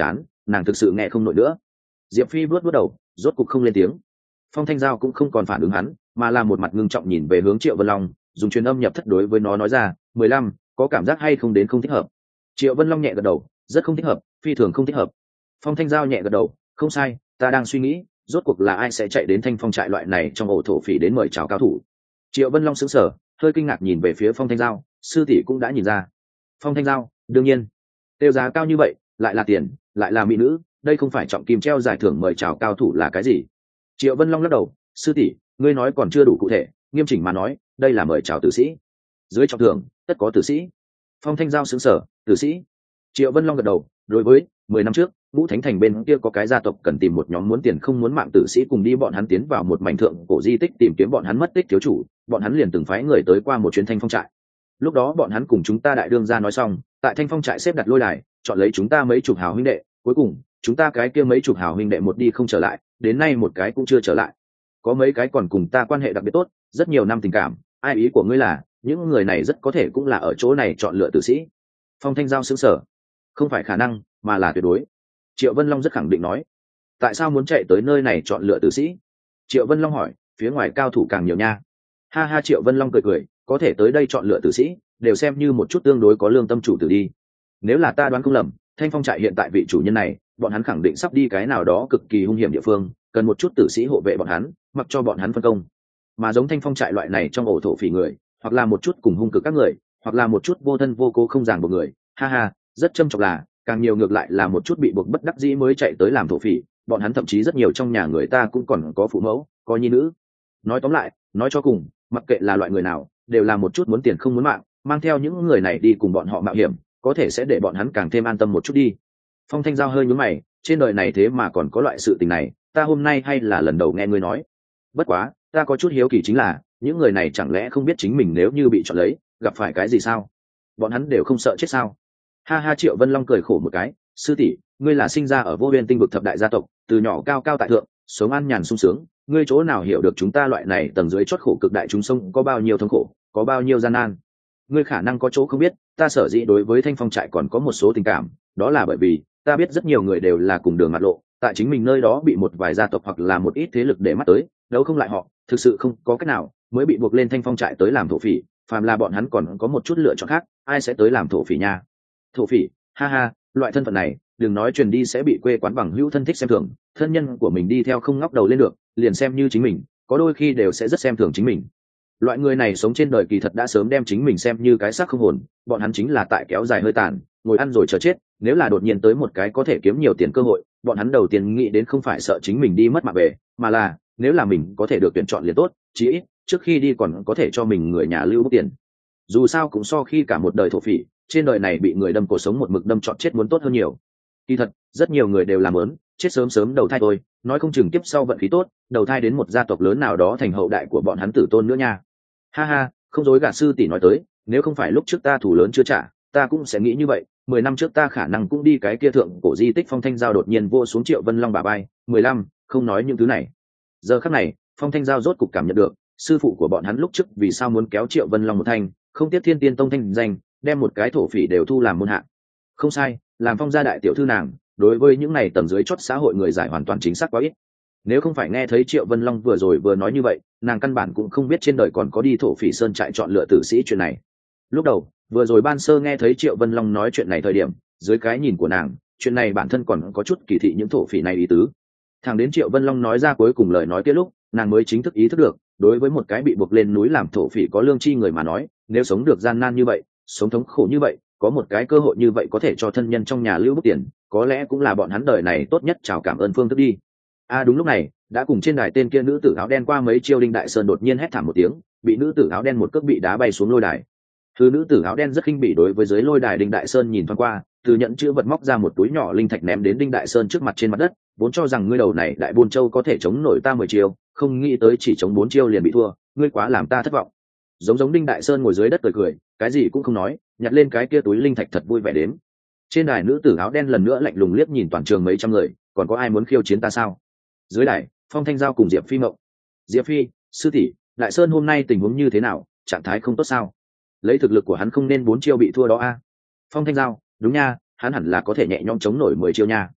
S1: nàng thực sự nghe không nổi nữa. Diệp Phi vuốt vuốt đầu, rốt cục không lên tiếng. Phong Thanh Giao cũng không còn phản ứng hắn, mà là một mặt ngưng trọng nhìn về hướng Triệu Vân Long, dùng truyền âm nhập thất đối với nó nói ra, mười lăm, có cảm giác hay không đến không thích hợp. Triệu Vân Long nhẹ gật đầu, rất không thích hợp, phi thường không thích hợp. Phong Thanh Giao nhẹ gật đầu, không sai, ta đang suy nghĩ, rốt cuộc là ai sẽ chạy đến Thanh Phong trại loại này trong ổ thổ phỉ đến mời chào cao thủ. Triệu Vân Long sững sờ, hơi kinh ngạc nhìn về phía Phong Thanh Giao, sư tỷ cũng đã nhìn ra. Phong Thanh Giao, đương nhiên, tiêu giá cao như vậy, lại là tiền, lại là mỹ nữ, đây không phải trọng kim treo giải thưởng mời chào cao thủ là cái gì? Triệu Vân Long lắc đầu, sư tỷ, ngươi nói còn chưa đủ cụ thể, nghiêm chỉnh mà nói, đây là mời chào tử sĩ. Dưới trọng thưởng, tất có tử sĩ. Phong Thanh Giao sững sờ, tử sĩ. Triệu Vân Long gật đầu, đối với mười năm trước, Vũ Thánh Thành bên kia có cái gia tộc cần tìm một nhóm muốn tiền không muốn mạng tử sĩ cùng đi, bọn hắn tiến vào một mảnh thượng cổ di tích tìm kiếm bọn hắn mất tích thiếu chủ, bọn hắn liền từng phái người tới qua một chuyến Thanh Phong trại. Lúc đó bọn hắn cùng chúng ta đại đương gia nói xong, tại Thanh Phong trại xếp đặt lôi đài, chọn lấy chúng ta mấy chục hào huynh đệ, cuối cùng chúng ta cái kia mấy chục hào huynh đệ một đi không trở lại, đến nay một cái cũng chưa trở lại. Có mấy cái còn cùng ta quan hệ đặc biệt tốt, rất nhiều năm tình cảm, ai ý của ngươi là những người này rất có thể cũng là ở chỗ này chọn lựa tử sĩ? Phong Thanh Giao sững sờ, không phải khả năng, mà là tuyệt đối. Triệu Vân Long rất khẳng định nói, tại sao muốn chạy tới nơi này chọn lựa tử sĩ? Triệu Vân Long hỏi, phía ngoài cao thủ càng nhiều nha. Ha ha, Triệu Vân Long cười cười, có thể tới đây chọn lựa tử sĩ, đều xem như một chút tương đối có lương tâm chủ tử đi. Nếu là ta đoán không lầm, Thanh Phong trại hiện tại vị chủ nhân này, bọn hắn khẳng định sắp đi cái nào đó cực kỳ hung hiểm địa phương, cần một chút tử sĩ hộ vệ bọn hắn, mặc cho bọn hắn phân công. Mà giống Thanh Phong trại loại này trong ổ thổ phỉ người, hoặc là một chút cùng hung cực các người, hoặc là một chút vô thân vô cố không ràng buộc người, ha ha, rất châm chọc là, càng nhiều ngược lại là một chút bị buộc bất đắc dĩ mới chạy tới làm thổ phỉ, bọn hắn thậm chí rất nhiều trong nhà người ta cũng còn có phụ mẫu, có nhi nữ. Nói tóm lại, nói cho cùng, mặc kệ là loại người nào, đều là một chút muốn tiền không muốn mạng, mang theo những người này đi cùng bọn họ mạo hiểm, có thể sẽ để bọn hắn càng thêm an tâm một chút đi. Phong Thanh Giao hơi nhướng mày, trên đời này thế mà còn có loại sự tình này, ta hôm nay hay là lần đầu nghe ngươi nói. Bất quá, ta có chút hiếu kỳ chính là, những người này chẳng lẽ không biết chính mình nếu như bị chọn lấy, gặp phải cái gì sao? Bọn hắn đều không sợ chết sao? Ha ha, Triệu Vân Long cười khổ một cái, sư tỷ, ngươi là sinh ra ở Vô Uyên Tinh vực thập đại gia tộc, từ nhỏ cao cao tại thượng, sống an nhàn sung sướng, ngươi chỗ nào hiểu được chúng ta loại này tầng dưới chót khổ cực đại chúng sông có bao nhiêu thống khổ, có bao nhiêu gian nan. Ngươi khả năng có chỗ không biết, ta sở dĩ đối với Thanh Phong trại còn có một số tình cảm, đó là bởi vì ta biết rất nhiều người đều là cùng đường mặt lộ, tại chính mình nơi đó bị một vài gia tộc hoặc là một ít thế lực để mắt tới, đấu không lại họ, thực sự không có cách nào, mới bị buộc lên Thanh Phong trại tới làm thổ phỉ, phàm là bọn hắn còn có một chút lựa chọn khác, ai sẽ tới làm thổ phỉ nha? Thổ phỉ, ha ha, loại thân phận này, đừng nói truyền đi sẽ bị quê quán bằng hữu thân thích xem thường, thân nhân của mình đi theo không ngóc đầu lên được, liền xem như chính mình, có đôi khi đều sẽ rất xem thường chính mình. Loại người này sống trên đời kỳ thật đã sớm đem chính mình xem như cái xác không hồn, bọn hắn chính là tại kéo dài hơi tàn, ngồi ăn rồi chờ chết. Nếu là đột nhiên tới một cái có thể kiếm nhiều tiền cơ hội, bọn hắn đầu tiên nghĩ đến không phải sợ chính mình đi mất mạng về, mà là nếu là mình có thể được tuyển chọn liền tốt, chí ít trước khi đi còn có thể cho mình người nhà lưu bút tiền. Dù sao cũng so khi cả một đời thổ phỉ trên đời này bị người đâm cổ sống một mực đâm chọn chết muốn tốt hơn nhiều. Kỳ thật rất nhiều người đều làm ớn chết sớm sớm đầu thai thôi, nói không chừng kiếp sau vận khí tốt, đầu thai đến một gia tộc lớn nào đó thành hậu đại của bọn hắn tử tôn nữa nha. Ha ha, không dối gạt sư tỷ nói tới, nếu không phải lúc trước ta thủ lớn chưa trả, ta cũng sẽ nghĩ như vậy. Mười năm trước ta khả năng cũng đi cái kia thượng cổ di tích. Phong Thanh Giao đột nhiên vô xuống Triệu Vân Long bà bay. Mười lăm, không nói những thứ này. Giờ khắc này, Phong Thanh Giao rốt cục cảm nhận được sư phụ của bọn hắn lúc trước vì sao muốn kéo Triệu Vân Long một thanh, không tiếc Thiên Tiên Tông thanh danh, đem một cái thổ phỉ đều thu làm môn hạ. Không sai, làm Phong gia đại tiểu thư nàng, đối với những này tầng dưới chót xã hội người giải hoàn toàn chính xác quá ít. Nếu không phải nghe thấy Triệu Vân Long vừa rồi vừa nói như vậy, nàng căn bản cũng không biết trên đời còn có đi thổ phỉ sơn trại chọn lựa tử sĩ chuyện này. Lúc đầu vừa rồi ban sơ nghe thấy Triệu Vân Long nói chuyện này thời điểm, dưới cái nhìn của nàng, chuyện này bản thân còn có chút kỳ thị những thổ phỉ này ý tứ. Thẳng đến Triệu Vân Long nói ra cuối cùng lời nói kia lúc, nàng mới chính thức ý thức được, đối với một cái bị buộc lên núi làm thổ phỉ có lương tri người mà nói, nếu sống được gian nan như vậy, sống thống khổ như vậy, có một cái cơ hội như vậy có thể cho thân nhân trong nhà lưu bút tiền, có lẽ cũng là bọn hắn đời này tốt nhất chào cảm ơn phương thức đi. À đúng lúc này, đã cùng trên đài tên kia nữ tử áo đen qua mấy chiêu, Đinh Đại Sơn đột nhiên hét thảm một tiếng, bị nữ tử áo đen một cước bị đá bay xuống lôi đài. Thứ nữ tử áo đen rất khinh bỉ đối với dưới lôi đài Đinh Đại Sơn nhìn thoáng qua, từ nhận chữ vật móc ra một túi nhỏ linh thạch ném đến Đinh Đại Sơn trước mặt trên mặt đất, vốn cho rằng ngươi đầu này đại buôn châu có thể chống nổi ta mười chiêu, không nghĩ tới chỉ chống bốn chiêu liền bị thua, ngươi quá làm ta thất vọng. Giống giống Đinh Đại Sơn ngồi dưới đất cười cười, cái gì cũng không nói, nhặt lên cái kia túi linh thạch thật vui vẻ đến. Trên đài nữ tử áo đen lần nữa lạnh lùng liếc nhìn toàn trường mấy trăm người, còn có ai muốn khiêu chiến ta sao? Dưới đài, Phong Thanh Giao cùng Diệp Phi mộng. Diệp Phi, sư tỷ, Đại Sơn hôm nay tình huống như thế nào, trạng thái không tốt sao? Lấy thực lực của hắn không nên bốn chiêu bị thua đó a. Phong Thanh Giao, đúng nha, hắn hẳn là có thể nhẹ nhõm chống nổi mười chiêu nha.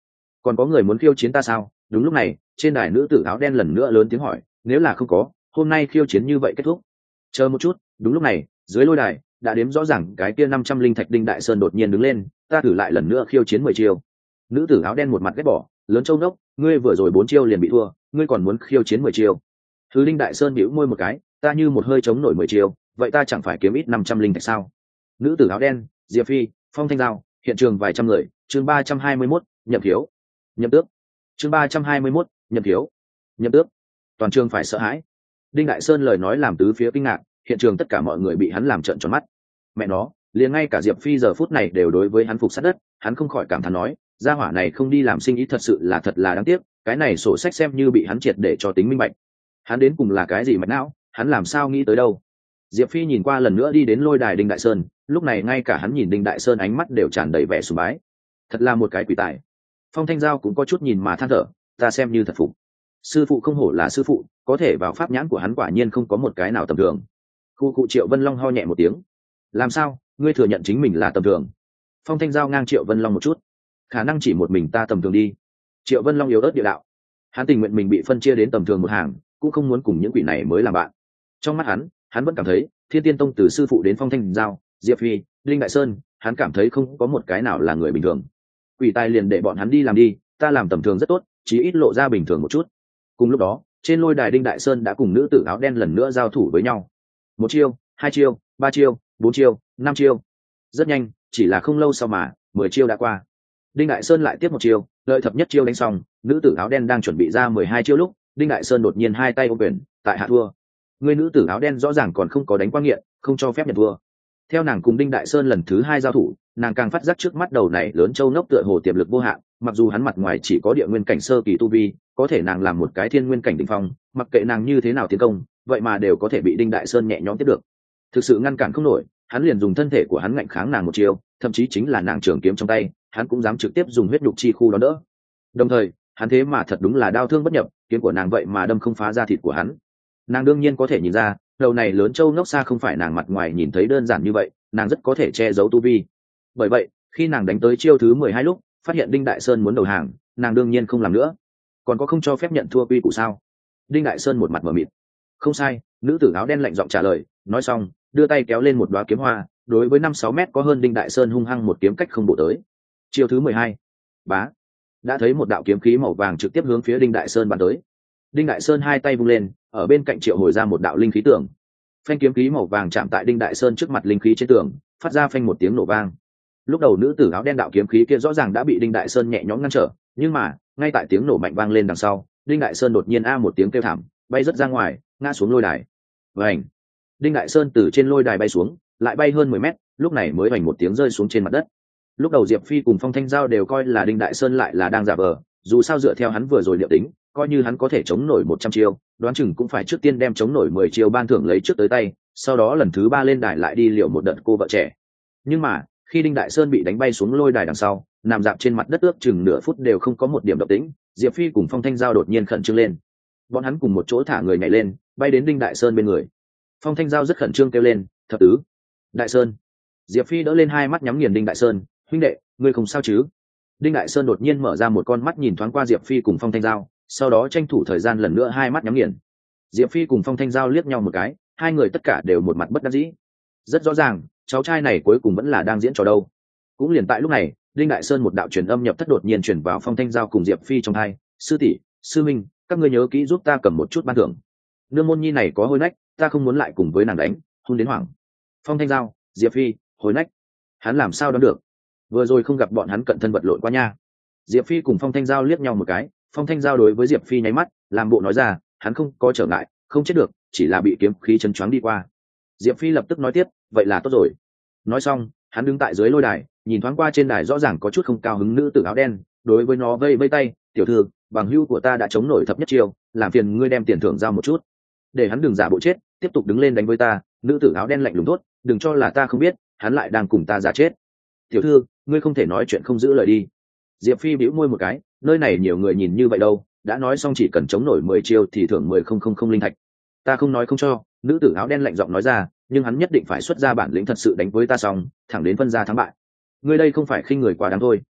S1: còn có người muốn khiêu chiến ta sao? Đúng lúc này, trên đài nữ tử áo đen lần nữa lớn tiếng hỏi, nếu là không có, hôm nay khiêu chiến như vậy kết thúc. Chờ một chút. Đúng lúc này, dưới lôi đài đã đếm rõ ràng cái kia năm trăm linh thạch đinh đại sơn đột nhiên đứng lên, ta thử lại lần nữa khiêu chiến mười chiêu. Nữ tử áo đen một mặt ghét bỏ, lớn trâu nốc, ngươi vừa rồi bốn chiêu liền bị thua, ngươi còn muốn khiêu chiến mười chiêu. Thứ đinh đại sơn bĩu môi một cái, ta như một hơi chống nổi mười chiêu, vậy ta chẳng phải kiếm ít năm trăm linh thạch sao? Nữ tử áo đen, Diệp Phi, Phong Thanh Giao, hiện trường vài trăm người, chương ba trăm hai mươi mốt, nhậm thiếu, nhậm tước, chương ba trăm hai mươi mốt, nhậm thiếu, nhậm tước. Toàn trường phải sợ hãi. Đinh đại sơn lời nói làm tứ phía kinh ngạc, hiện trường tất cả mọi người bị hắn làm trợn tròn mắt. Mẹ nó, liền ngay cả Diệp Phi giờ phút này đều đối với hắn phục sát đất, hắn không khỏi cảm thán nói, gia hỏa này không đi làm sinh ý thật sự là thật là đáng tiếc, cái này sổ sách xem như bị hắn triệt để cho tính minh bạch. Hắn đến cùng là cái gì mạch não, hắn làm sao nghĩ tới đâu? Diệp Phi nhìn qua lần nữa đi đến lôi đài Đinh Đại Sơn, lúc này ngay cả hắn nhìn Đinh Đại Sơn ánh mắt đều tràn đầy vẻ sùng bái. Thật là một cái quỷ tài. Phong Thanh Giao cũng có chút nhìn mà than thở, ta xem như thật phục. Sư phụ không hổ là sư phụ, có thể vào pháp nhãn của hắn quả nhiên không có một cái nào tầm thường. Khu cụ Triệu Vân Long ho nhẹ một tiếng. Làm sao, ngươi thừa nhận chính mình là tầm thường? Phong Thanh Giao ngang Triệu Vân Long một chút. Khả năng chỉ một mình ta tầm thường đi. Triệu Vân Long yếu ớt địa đạo. Hắn tình nguyện mình bị phân chia đến tầm thường một hàng, cũng không muốn cùng những quỷ này mới làm bạn. Trong mắt hắn, hắn vẫn cảm thấy Thiên Tiên Tông từ sư phụ đến Phong Thanh Giao, Diệp Phi, Linh Đại Sơn, hắn cảm thấy không có một cái nào là người bình thường. Quỷ tài liền để bọn hắn đi làm đi, ta làm tầm thường rất tốt, chí ít lộ ra bình thường một chút. Cùng lúc đó, trên lôi đài Đinh Đại Sơn đã cùng nữ tử áo đen lần nữa giao thủ với nhau. Một chiêu, hai chiêu, ba chiêu, bốn chiêu, năm chiêu. Rất nhanh, chỉ là không lâu sau mà mười chiêu đã qua. Đinh Đại Sơn lại tiếp một chiêu, lợi thập nhất chiêu đánh xong, nữ tử áo đen đang chuẩn bị ra mười hai chiêu lúc, Đinh Đại Sơn đột nhiên hai tay ôm quyền, tại hạ thua. Người nữ tử áo đen rõ ràng còn không có đánh qua nghiện, không cho phép nhận thua. Theo nàng cùng Đinh Đại Sơn lần thứ hai giao thủ, nàng càng phát giác trước mắt đầu này lớn châu nốc tựa hồ tiềm lực vô hạn, mặc dù hắn mặt ngoài chỉ có địa nguyên cảnh sơ kỳ tu vi, có thể nàng làm một cái thiên nguyên cảnh đỉnh phong, mặc kệ nàng như thế nào tiến công, vậy mà đều có thể bị Đinh Đại Sơn nhẹ nhõm tiếp được. Thực sự ngăn cản không nổi, hắn liền dùng thân thể của hắn ngạnh kháng nàng một chiêu, thậm chí chính là nàng trường kiếm trong tay, hắn cũng dám trực tiếp dùng huyết nhục chi khu đó đỡ. Đồng thời, hắn thế mà thật đúng là đao thương bất nhập, kiếm của nàng vậy mà đâm không phá da thịt của hắn. Nàng đương nhiên có thể nhìn ra, đầu này lớn châu nốc xa không phải nàng mặt ngoài nhìn thấy đơn giản như vậy, nàng rất có thể che giấu tu vi. Bởi vậy, khi nàng đánh tới chiêu thứ mười hai lúc, phát hiện Đinh Đại Sơn muốn đầu hàng, nàng đương nhiên không làm nữa. Còn có không cho phép nhận thua quy củ sao? Đinh Đại Sơn một mặt mở mịt. Không sai, nữ tử áo đen lạnh giọng trả lời, nói xong, đưa tay kéo lên một đóa kiếm hoa, đối với năm sáu mét có hơn Đinh Đại Sơn hung hăng một kiếm cách không bổ tới. Chiêu thứ mười hai. Bá. Đã thấy một đạo kiếm khí màu vàng trực tiếp hướng phía Đinh Đại Sơn bắn tới. Đinh Đại Sơn hai tay vung lên, ở bên cạnh triệu hồi ra một đạo linh khí tường. Phanh kiếm khí màu vàng chạm tại Đinh Đại Sơn trước mặt linh khí trên tường, phát ra phanh một tiếng nổ vang. Lúc đầu nữ tử áo đen đạo kiếm khí kia rõ ràng đã bị Đinh Đại Sơn nhẹ nhõm ngăn trở, nhưng mà, ngay tại tiếng nổ mạnh vang lên đằng sau, Đinh Đại Sơn đột nhiên a một tiếng kêu thảm, bay rất ra ngoài, ngã xuống lôi đài. Vành. Đinh Đại Sơn từ trên lôi đài bay xuống, lại bay hơn mười mét, lúc này mới vành một tiếng rơi xuống trên mặt đất. Lúc đầu Diệp Phi cùng Phong Thanh Giao đều coi là Đinh Đại Sơn lại là đang giả vờ, dù sao dựa theo hắn vừa rồi liệu tính, coi như hắn có thể chống nổi một trăm chiêu, đoán chừng cũng phải trước tiên đem chống nổi mười chiêu ban thưởng lấy trước tới tay, sau đó lần thứ ba lên đài lại đi liệu một đợt cô vợ trẻ. Nhưng mà, khi Đinh Đại Sơn bị đánh bay xuống lôi đài đằng sau, nằm dạp trên mặt đất ước chừng nửa phút đều không có một điểm động tĩnh, Diệp Phi cùng Phong Thanh Giao đột nhiên khẩn trương lên. Bọn hắn cùng một chỗ thả người nhảy lên, bay đến Đinh Đại Sơn bên người. Phong Thanh Giao rất khẩn trương kêu lên, "Thập tứ, Đại Sơn." Diệp Phi đỡ lên hai mắt nhắm nghiền Đinh Đại Sơn, "Huynh đệ, ngươi không sao chứ?" Đinh Đại Sơn đột nhiên mở ra một con mắt nhìn thoáng qua Diệp Phi cùng Phong Thanh Giao, sau đó tranh thủ thời gian lần nữa hai mắt nhắm nghiền. Diệp Phi cùng Phong Thanh Giao liếc nhau một cái, hai người tất cả đều một mặt bất đắc dĩ. Rất rõ ràng, cháu trai này cuối cùng vẫn là đang diễn trò đâu. Cũng liền tại lúc này, Đinh Đại Sơn một đạo truyền âm nhập thất đột nhiên truyền vào Phong Thanh Giao cùng Diệp Phi trong tai, "Sư tỷ, sư minh, các ngươi nhớ kỹ giúp ta cầm một chút ban thưởng. Nương môn nhi này có hôi nách, ta không muốn lại cùng với nàng đánh, hôn đến hoảng." Phong Thanh Giao, Diệp Phi, hôi nách. Hắn làm sao đoán được? Vừa rồi không gặp bọn hắn cận thân vật lộn qua nha. Diệp Phi cùng Phong Thanh Giao liếc nhau một cái, Phong Thanh Giao đối với Diệp Phi nháy mắt, làm bộ nói ra, hắn không có trở ngại, không chết được, chỉ là bị kiếm khí chấn choáng đi qua. Diệp Phi lập tức nói tiếp, vậy là tốt rồi. Nói xong, hắn đứng tại dưới lôi đài, nhìn thoáng qua trên đài rõ ràng có chút không cao hứng nữ tử áo đen, đối với nó vây vây tay, "Tiểu thư, bằng hữu của ta đã chống nổi thập nhất chiêu, làm phiền ngươi đem tiền thưởng giao một chút." Để hắn đừng giả bộ chết, tiếp tục đứng lên đánh với ta. Nữ tử áo đen lạnh lùng tốt, "Đừng cho là ta không biết, hắn lại đang cùng ta giả chết." "Tiểu thư, ngươi không thể nói chuyện không giữ lời đi." Diệp Phi bĩu môi một cái, nơi này nhiều người nhìn như vậy đâu, đã nói xong chỉ cần chống nổi mười chiêu thì thưởng mười không không không linh thạch. "Ta không nói không cho." Nữ tử áo đen lạnh giọng nói ra, "nhưng hắn nhất định phải xuất ra bản lĩnh thật sự đánh với ta xong, thẳng đến phân ra thắng bại. Ngươi đây không phải khinh người quá đáng thôi."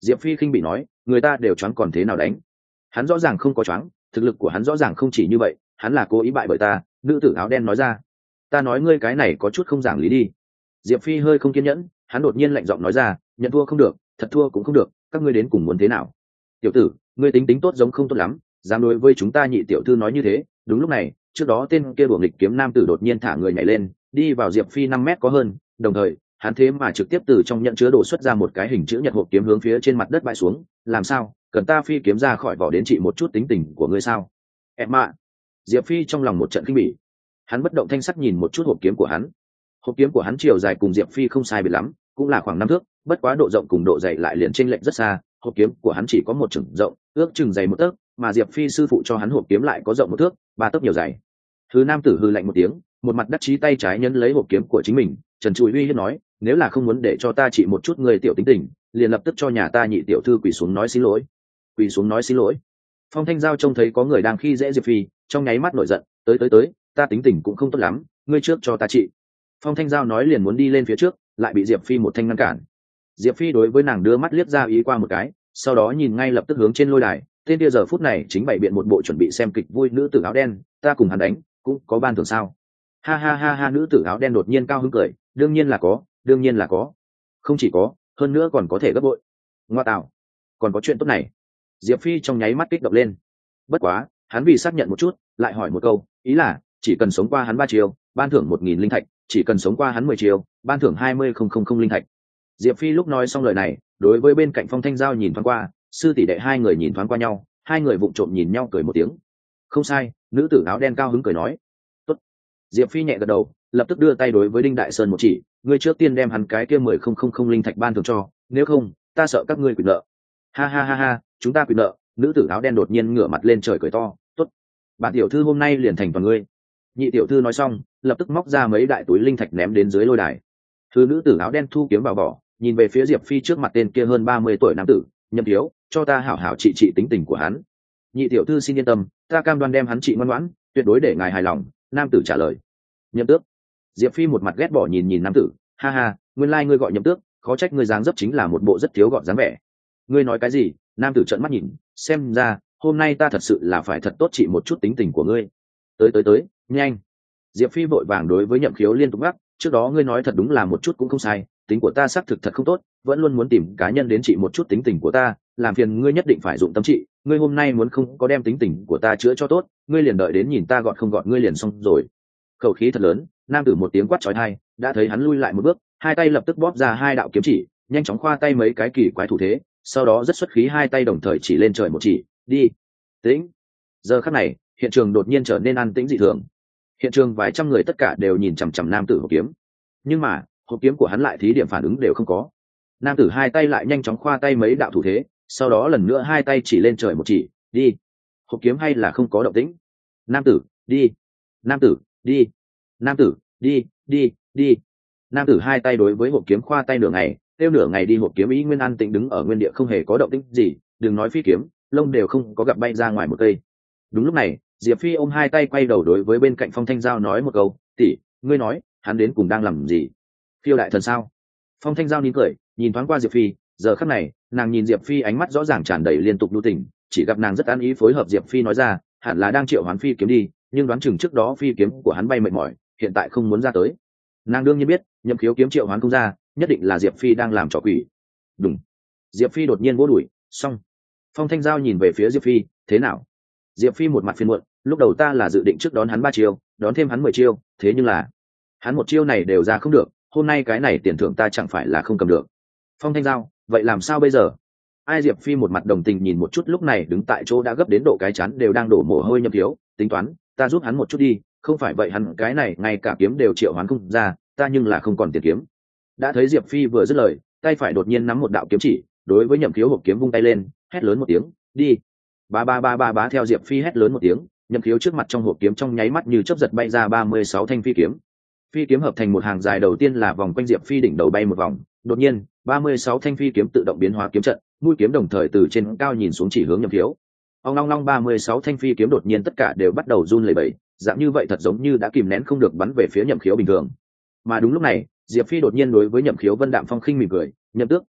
S1: Diệp Phi khinh bị nói, người ta đều choáng còn thế nào đánh. Hắn rõ ràng không có choáng, thực lực của hắn rõ ràng không chỉ như vậy, hắn là cố ý bại bởi ta. Nữ tử áo đen nói ra. Ta nói ngươi cái này có chút không giảng lý đi. Diệp Phi hơi không kiên nhẫn, hắn đột nhiên lạnh giọng nói ra, nhận thua không được, thật thua cũng không được, các ngươi đến cùng muốn thế nào? Tiểu tử, ngươi tính tính tốt giống không tốt lắm, dám đối với chúng ta nhị tiểu thư nói như thế. Đúng lúc này, trước đó tên kia đuổi nghịch kiếm nam tử đột nhiên thả người nhảy lên, đi vào Diệp Phi năm mét có hơn, đồng thời, hắn thế mà trực tiếp từ trong nhận chứa đồ xuất ra một cái hình chữ nhật hộp kiếm hướng phía trên mặt đất bãi xuống. Làm sao? Cần ta phi kiếm ra khỏi vỏ đến trị một chút tính tình của ngươi sao? Em ạ! Diệp Phi trong lòng một trận kinh bỉ. Hắn bất động thanh sắc nhìn một chút hộp kiếm của hắn. Hộp kiếm của hắn chiều dài cùng Diệp Phi không sai biệt lắm, cũng là khoảng năm thước, bất quá độ rộng cùng độ dày lại liền chênh lệch rất xa. Hộp kiếm của hắn chỉ có một chừng rộng, ước chừng dày một tấc, mà Diệp Phi sư phụ cho hắn hộp kiếm lại có rộng một thước, ba tấc nhiều dày. Thứ nam tử hừ lạnh một tiếng, một mặt đắc chí tay trái nhấn lấy hộp kiếm của chính mình, trần trụi uy hiếp nói, nếu là không muốn để cho ta trị một chút người tiểu tính tình, liền lập tức cho nhà ta nhị tiểu thư quỳ xuống nói xin lỗi. Quỳ xuống nói xin lỗi. Phong Thanh Giao trông thấy có người đang khi dễ Diệp Phi, trong nháy mắt nổi giận, tới tới tới, ta tính tình cũng không tốt lắm, ngươi trước cho ta trị. Phong Thanh Giao nói liền muốn đi lên phía trước, lại bị Diệp Phi một thanh ngăn cản. Diệp Phi đối với nàng đưa mắt liếc ra ý qua một cái, sau đó nhìn ngay lập tức hướng trên lôi đài. Tên kia giờ phút này chính bày biện một bộ chuẩn bị xem kịch vui nữ tử áo đen, ta cùng hắn đánh, cũng có ban thưởng sao? Ha ha ha ha, nữ tử áo đen đột nhiên cao hứng cười, đương nhiên là có, đương nhiên là có, không chỉ có, hơn nữa còn có thể gấp bội. Ngoa tạo, còn có chuyện tốt này. Diệp Phi trong nháy mắt kích động lên. Bất quá, hắn vì xác nhận một chút, lại hỏi một câu, ý là chỉ cần sống qua hắn ba chiều, ban thưởng một nghìn linh thạch, chỉ cần sống qua hắn mười chiều, ban thưởng hai mươi không không không linh thạch. Diệp Phi lúc nói xong lời này, đối với bên cạnh Phong Thanh Giao nhìn thoáng qua, sư tỷ đệ hai người nhìn thoáng qua nhau, hai người vụng trộm nhìn nhau cười một tiếng. Không sai, nữ tử áo đen cao hứng cười nói. Tốt. Diệp Phi nhẹ gật đầu, lập tức đưa tay đối với Đinh Đại Sơn một chỉ, ngươi trước tiên đem hắn cái kia mười không không không linh thạch ban thưởng cho, nếu không, ta sợ các ngươi quỵt nợ. Ha ha ha ha, chúng ta quỵt nợ. Nữ tử áo đen đột nhiên ngửa mặt lên trời cười to, tốt, bản tiểu thư hôm nay liền thành toàn ngươi. Nhị tiểu thư nói xong, lập tức móc ra mấy đại túi linh thạch ném đến dưới lôi đài. Thư nữ tử áo đen thu kiếm vào vỏ, nhìn về phía Diệp Phi trước mặt tên kia hơn ba mươi tuổi nam tử, Nhậm Thiếu, cho ta hảo hảo trị trị tính tình của hắn. Nhị tiểu thư xin yên tâm, ta cam đoan đem hắn trị ngoan ngoãn, tuyệt đối để ngài hài lòng. Nam tử trả lời. Nhậm Tước. Diệp Phi một mặt ghét bỏ nhìn nhìn nam tử, ha ha, nguyên lai like ngươi gọi Nhậm Tước, khó trách ngươi dáng dấp chính là một bộ rất thiếu gọn dáng vẻ. Ngươi nói cái gì? Nam tử trợn mắt nhìn, xem ra hôm nay ta thật sự là phải thật tốt trị một chút tính tình của ngươi. Tới tới tới, nhanh. Diệp Phi vội vàng đối với Nhậm Khiếu liên tục gắt, trước đó ngươi nói thật đúng là một chút cũng không sai, tính của ta xác thực thật không tốt, vẫn luôn muốn tìm cá nhân đến trị một chút tính tình của ta, làm phiền ngươi nhất định phải dụng tâm trị, ngươi hôm nay muốn không có đem tính tình của ta chữa cho tốt, ngươi liền đợi đến nhìn ta gọn không gọn ngươi liền xong rồi. Khẩu khí thật lớn, nam tử một tiếng quát chói tai, đã thấy hắn lui lại một bước, hai tay lập tức bóp ra hai đạo kiếm chỉ, nhanh chóng khoa tay mấy cái kỳ quái thủ thế, sau đó rất xuất khí hai tay đồng thời chỉ lên trời một chỉ, đi. Tĩnh. Giờ khắc này, hiện trường đột nhiên trở nên an tĩnh dị thường. Hiện trường vài trăm người tất cả đều nhìn chằm chằm nam tử hộp kiếm, nhưng mà hộp kiếm của hắn lại thí điểm phản ứng đều không có. Nam tử hai tay lại nhanh chóng khoa tay mấy đạo thủ thế, sau đó lần nữa hai tay chỉ lên trời một chỉ, đi. Hộp kiếm hay là không có động tĩnh. Nam tử, đi. Nam tử, đi. Nam tử, đi, đi, đi. Nam tử hai tay đối với hộp kiếm khoa tay nửa ngày, tiêu nửa ngày đi hộp kiếm ý nguyên an tĩnh đứng ở nguyên địa không hề có động tĩnh gì, đừng nói phi kiếm, lông đều không có gặp bay ra ngoài một cây. Đúng lúc này, Diệp Phi ôm hai tay quay đầu đối với bên cạnh Phong Thanh Giao nói một câu, tỷ, ngươi nói, hắn đến cùng đang làm gì? Phiêu đại thần sao? Phong Thanh Giao nín cười, nhìn thoáng qua Diệp Phi, giờ khắc này, nàng nhìn Diệp Phi ánh mắt rõ ràng tràn đầy liên tục nhu tình, chỉ gặp nàng rất an ý phối hợp Diệp Phi nói ra, hẳn là đang triệu hoán phi kiếm đi, nhưng đoán chừng trước đó phi kiếm của hắn bay mệt mỏi, hiện tại không muốn ra tới. Nàng đương nhiên biết, Nhậm Khiếu kiếm triệu hoán không ra, nhất định là Diệp Phi đang làm trò quỷ. Đúng. Diệp Phi đột nhiên vỗ đùi, xong. Phong Thanh Giao nhìn về phía Diệp Phi, thế nào? Diệp Phi một mặt phiền muộn, lúc đầu ta là dự định trước đón hắn ba chiêu, đón thêm hắn mười chiêu, thế nhưng là hắn một chiêu này đều ra không được, hôm nay cái này tiền thưởng ta chẳng phải là không cầm được. Phong Thanh Giao, vậy làm sao bây giờ? Ai? Diệp Phi một mặt đồng tình nhìn một chút lúc này đứng tại chỗ đã gấp đến độ cái chán đều đang đổ mồ hôi Nhậm Khiếu, tính toán, ta giúp hắn một chút đi, không phải vậy hắn cái này ngay cả kiếm đều triệu hoán không ra, ta nhưng là không còn tiền kiếm. Đã thấy Diệp Phi vừa dứt lời, tay phải đột nhiên nắm một đạo kiếm chỉ, đối với Nhậm Khiếu hộp kiếm vung tay lên, hét lớn một tiếng, đi. Ba ba ba ba ba theo Diệp Phi hét lớn một tiếng, Nhậm Khiếu trước mặt trong hộp kiếm trong nháy mắt như chớp giật bay ra ba mươi sáu thanh phi kiếm. Phi kiếm hợp thành một hàng dài, đầu tiên là vòng quanh Diệp Phi đỉnh đầu bay một vòng, đột nhiên, ba mươi sáu thanh phi kiếm tự động biến hóa kiếm trận, mũi kiếm đồng thời từ trên cao nhìn xuống chỉ hướng Nhậm Khiếu. Ong long long ba mươi sáu thanh phi kiếm đột nhiên tất cả đều bắt đầu run lẩy bẩy, dạng như vậy thật giống như đã kìm nén không được bắn về phía Nhậm Khiếu bình thường. Mà đúng lúc này, Diệp Phi đột nhiên đối với Nhậm Khiếu vân đạm phong khinh mỉm cười, "Nhậm Tước,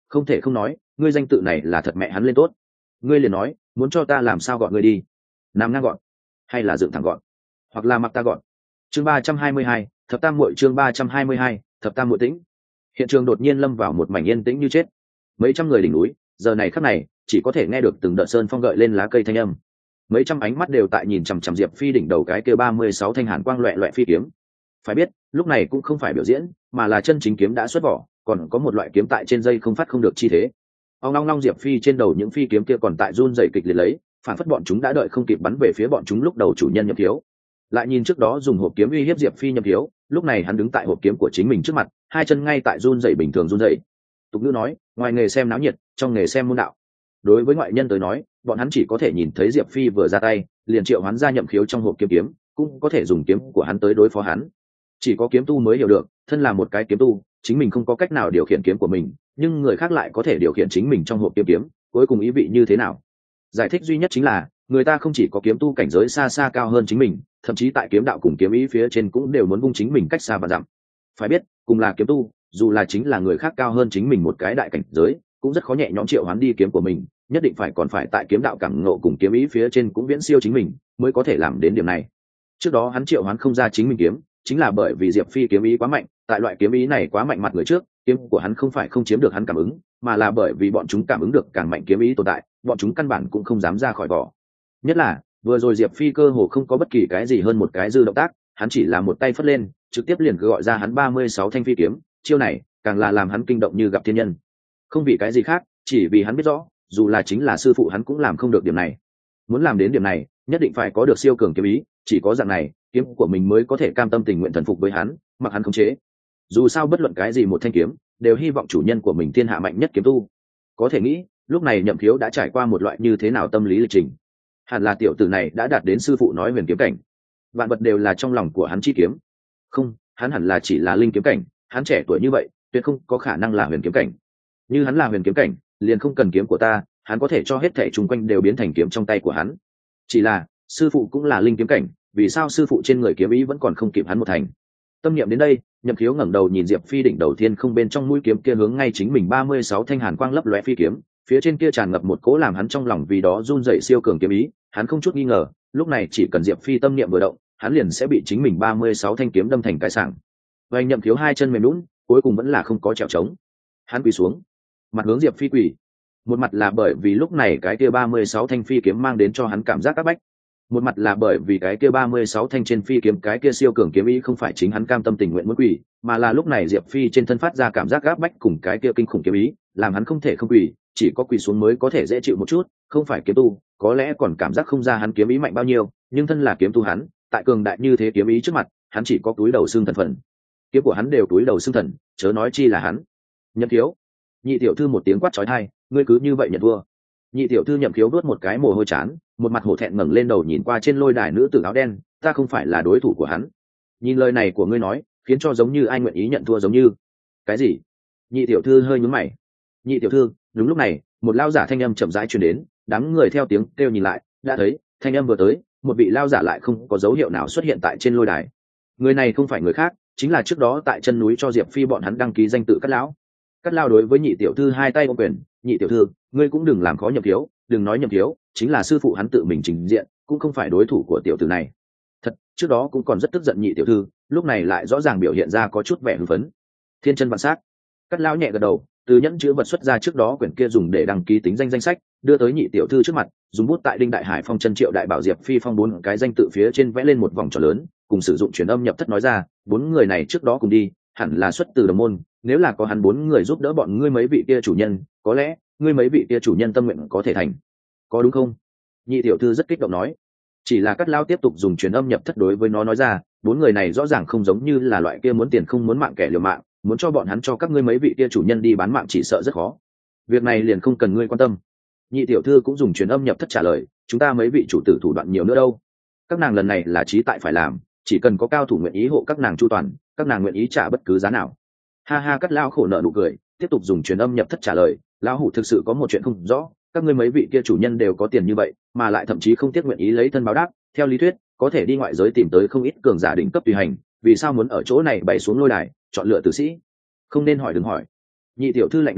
S1: không thể không nói ngươi danh tự này là thật mẹ hắn lên tốt. Ngươi liền nói muốn cho ta làm sao gọi ngươi đi, nằm ngang gọn hay là dựng thẳng gọn, hoặc là mặc ta gọn. Chương ba trăm hai mươi hai, thập tam muội. Chương ba trăm hai mươi hai, thập tam muội tĩnh. Hiện trường đột nhiên lâm vào một mảnh yên tĩnh như chết. Mấy trăm người đỉnh núi giờ này khắc này chỉ có thể nghe được từng đợt sơn phong gợi lên lá cây thanh âm. Mấy trăm ánh mắt đều tại nhìn chằm chằm Diệp Phi đỉnh đầu cái kia ba mươi sáu thanh hàn quang loẹt loẹt phi kiếm. Phải biết lúc này cũng không phải biểu diễn mà là chân chính kiếm đã xuất vỏ, còn có một loại kiếm tại trên dây không phát không được chi thế. Ông long long Diệp Phi trên đầu những phi kiếm kia còn tại run rẩy kịch liệt lấy, phản phất bọn chúng đã đợi không kịp bắn về phía bọn chúng lúc đầu chủ nhân Nhậm Thiếu. Lại nhìn trước đó dùng hộp kiếm uy hiếp Diệp Phi Nhậm Thiếu, lúc này hắn đứng tại hộp kiếm của chính mình trước mặt, hai chân ngay tại run rẩy bình thường run rẩy. Tục ngữ nói, ngoài nghề xem náo nhiệt, trong nghề xem môn đạo. Đối với ngoại nhân tới nói, bọn hắn chỉ có thể nhìn thấy Diệp Phi vừa ra tay, liền triệu hoán ra Nhậm Khiếu trong hộp kiếm kiếm, cũng có thể dùng kiếm của hắn tới đối phó hắn. Chỉ có kiếm tu mới hiểu được, thân là một cái kiếm tu, chính mình không có cách nào điều khiển kiếm của mình, nhưng người khác lại có thể điều khiển chính mình trong hộp kiếm kiếm, cuối cùng ý vị như thế nào? Giải thích duy nhất chính là, người ta không chỉ có kiếm tu cảnh giới xa xa cao hơn chính mình, thậm chí tại kiếm đạo cùng kiếm ý phía trên cũng đều muốn vung chính mình cách xa và dặm. Phải biết, cùng là kiếm tu, dù là chính là người khác cao hơn chính mình một cái đại cảnh giới, cũng rất khó nhẹ nhõm triệu hoán đi kiếm của mình, nhất định phải còn phải tại kiếm đạo cảm ngộ cùng kiếm ý phía trên cũng viễn siêu chính mình, mới có thể làm đến điểm này. Trước đó hắn triệu hoán không ra chính mình kiếm, chính là bởi vì Diệp Phi kiếm ý quá mạnh, tại loại kiếm ý này quá mạnh mặt người trước, kiếm của hắn không phải không chiếm được hắn cảm ứng, mà là bởi vì bọn chúng cảm ứng được càng mạnh kiếm ý tồn tại, bọn chúng căn bản cũng không dám ra khỏi vỏ. Nhất là, vừa rồi Diệp Phi cơ hồ không có bất kỳ cái gì hơn một cái dư động tác, hắn chỉ là một tay phất lên, trực tiếp liền gọi ra hắn ba mươi sáu thanh phi kiếm, chiêu này càng là làm hắn kinh động như gặp thiên nhân. Không vì cái gì khác, chỉ vì hắn biết rõ, dù là chính là sư phụ hắn cũng làm không được điểm này. Muốn làm đến điểm này, nhất định phải có được siêu cường kiếm ý, chỉ có dạng này, kiếm của mình mới có thể cam tâm tình nguyện thần phục với hắn, mặc hắn khống chế. Dù sao bất luận cái gì một thanh kiếm, đều hy vọng chủ nhân của mình thiên hạ mạnh nhất kiếm tu. Có thể nghĩ, lúc này Nhậm Khiếu đã trải qua một loại như thế nào tâm lý lịch trình. Hẳn là tiểu tử này đã đạt đến sư phụ nói huyền kiếm cảnh. Vạn vật đều là trong lòng của hắn chi kiếm. Không, hắn hẳn là chỉ là linh kiếm cảnh, hắn trẻ tuổi như vậy, tuyệt không có khả năng là huyền kiếm cảnh. Như hắn là huyền kiếm cảnh, liền không cần kiếm của ta, hắn có thể cho hết thảy chung quanh đều biến thành kiếm trong tay của hắn. Chỉ là, sư phụ cũng là linh kiếm cảnh, vì sao sư phụ trên người kiếm ý vẫn còn không kịp hắn một thành? Tâm niệm đến đây, Nhậm Khiếu ngẩng đầu nhìn Diệp Phi đỉnh đầu thiên không bên trong mũi kiếm kia hướng ngay chính mình ba mươi sáu thanh hàn quang lấp lóe phi kiếm, phía trên kia tràn ngập một cỗ làm hắn trong lòng vì đó run rẩy siêu cường kiếm ý, hắn không chút nghi ngờ, lúc này chỉ cần Diệp Phi tâm niệm vừa động, hắn liền sẽ bị chính mình ba mươi sáu thanh kiếm đâm thành cái sảng. Vành Nhậm Khiếu hai chân mềm nhũn, cuối cùng vẫn là không có trèo trống. Hắn quỳ xuống, mặt hướng Diệp Phi quỳ. Một mặt là bởi vì lúc này cái kia ba mươi sáu thanh phi kiếm mang đến cho hắn cảm giác áp bách, một mặt là bởi vì cái kia ba mươi sáu thanh trên phi kiếm cái kia siêu cường kiếm ý không phải chính hắn cam tâm tình nguyện muốn quỳ, mà là lúc này Diệp Phi trên thân phát ra cảm giác áp bách cùng cái kia kinh khủng kiếm ý, làm hắn không thể không quỳ, chỉ có quỳ xuống mới có thể dễ chịu một chút, không phải kiếm tu, có lẽ còn cảm giác không ra hắn kiếm ý mạnh bao nhiêu, nhưng thân là kiếm tu hắn, tại cường đại như thế kiếm ý trước mặt, hắn chỉ có túi đầu xương thần phần. Kiếm của hắn đều túi đầu xương thần, chớ nói chi là hắn. Nhậm Khiếu, nhị tiểu thư một tiếng quát chói tai, ngươi cứ như vậy nhận thua. Nhị tiểu thư Nhậm Khiếu đuốt một cái mồ hôi chán, một mặt hổ thẹn ngẩng lên đầu nhìn qua trên lôi đài nữ tử áo đen, ta không phải là đối thủ của hắn. Nhìn lời này của ngươi nói, khiến cho giống như ai nguyện ý nhận thua giống như. Cái gì? Nhị tiểu thư hơi nhướng mày. Nhị tiểu thư, đúng lúc này, một lao giả thanh âm chậm rãi truyền đến, đám người theo tiếng kêu nhìn lại, đã thấy, thanh âm vừa tới, một vị lao giả lại không có dấu hiệu nào xuất hiện tại trên lôi đài. Người này không phải người khác, chính là trước đó tại chân núi cho Diệp Phi bọn hắn đăng ký danh tự Cát lão. Cát lão đối với nhị tiểu thư hai tay ôm quyền, nhị tiểu thư, ngươi cũng đừng làm khó Nhậm Khiếu, đừng nói Nhậm Khiếu, chính là sư phụ hắn tự mình trình diện, cũng không phải đối thủ của tiểu tử này. Thật, trước đó cũng còn rất tức giận nhị tiểu thư, lúc này lại rõ ràng biểu hiện ra có chút vẻ hưng phấn. Thiên chân vạn sát. Cát lão nhẹ gật đầu, từ nhẫn chứa vật xuất ra trước đó quyển kia dùng để đăng ký tính danh danh sách, đưa tới nhị tiểu thư trước mặt, dùng bút tại Đinh Đại Hải Phong chân Triệu Đại Bảo Diệp Phi Phong bốn cái danh tự phía trên vẽ lên một vòng tròn lớn, cùng sử dụng truyền âm nhập thất nói ra, bốn người này trước đó cùng đi, hẳn là xuất từ đồng môn, nếu là có hắn bốn người giúp đỡ bọn ngươi mấy vị kia chủ nhân, có lẽ ngươi mấy vị kia chủ nhân tâm nguyện có thể thành. Có đúng không? Nhị tiểu thư rất kích động nói. Chỉ là Cát lão tiếp tục dùng truyền âm nhập thất đối với nó nói ra, bốn người này rõ ràng không giống như là loại kia muốn tiền không muốn mạng kẻ liều mạng, muốn cho bọn hắn cho các ngươi mấy vị kia chủ nhân đi bán mạng chỉ sợ rất khó. Việc này liền không cần ngươi quan tâm. Nhị tiểu thư cũng dùng truyền âm nhập thất trả lời, chúng ta mấy vị chủ tử thủ đoạn nhiều nữa đâu. Các nàng lần này là chí tại phải làm, chỉ cần có cao thủ nguyện ý hộ các nàng chu toàn, các nàng nguyện ý trả bất cứ giá nào. Ha ha, Cát lão khổ nợ nụ cười, tiếp tục dùng truyền âm nhập thất trả lời, lão hủ thực sự có một chuyện không rõ, các ngươi mấy vị kia chủ nhân đều có tiền như vậy, mà lại thậm chí không tiếc nguyện ý lấy thân báo đáp, theo lý thuyết có thể đi ngoại giới tìm tới không ít cường giả đỉnh cấp tùy hành, vì sao muốn ở chỗ này bày xuống lôi đài, chọn lựa tử sĩ? Không nên hỏi đừng hỏi. Nhị tiểu thư lạnh lùng tốt,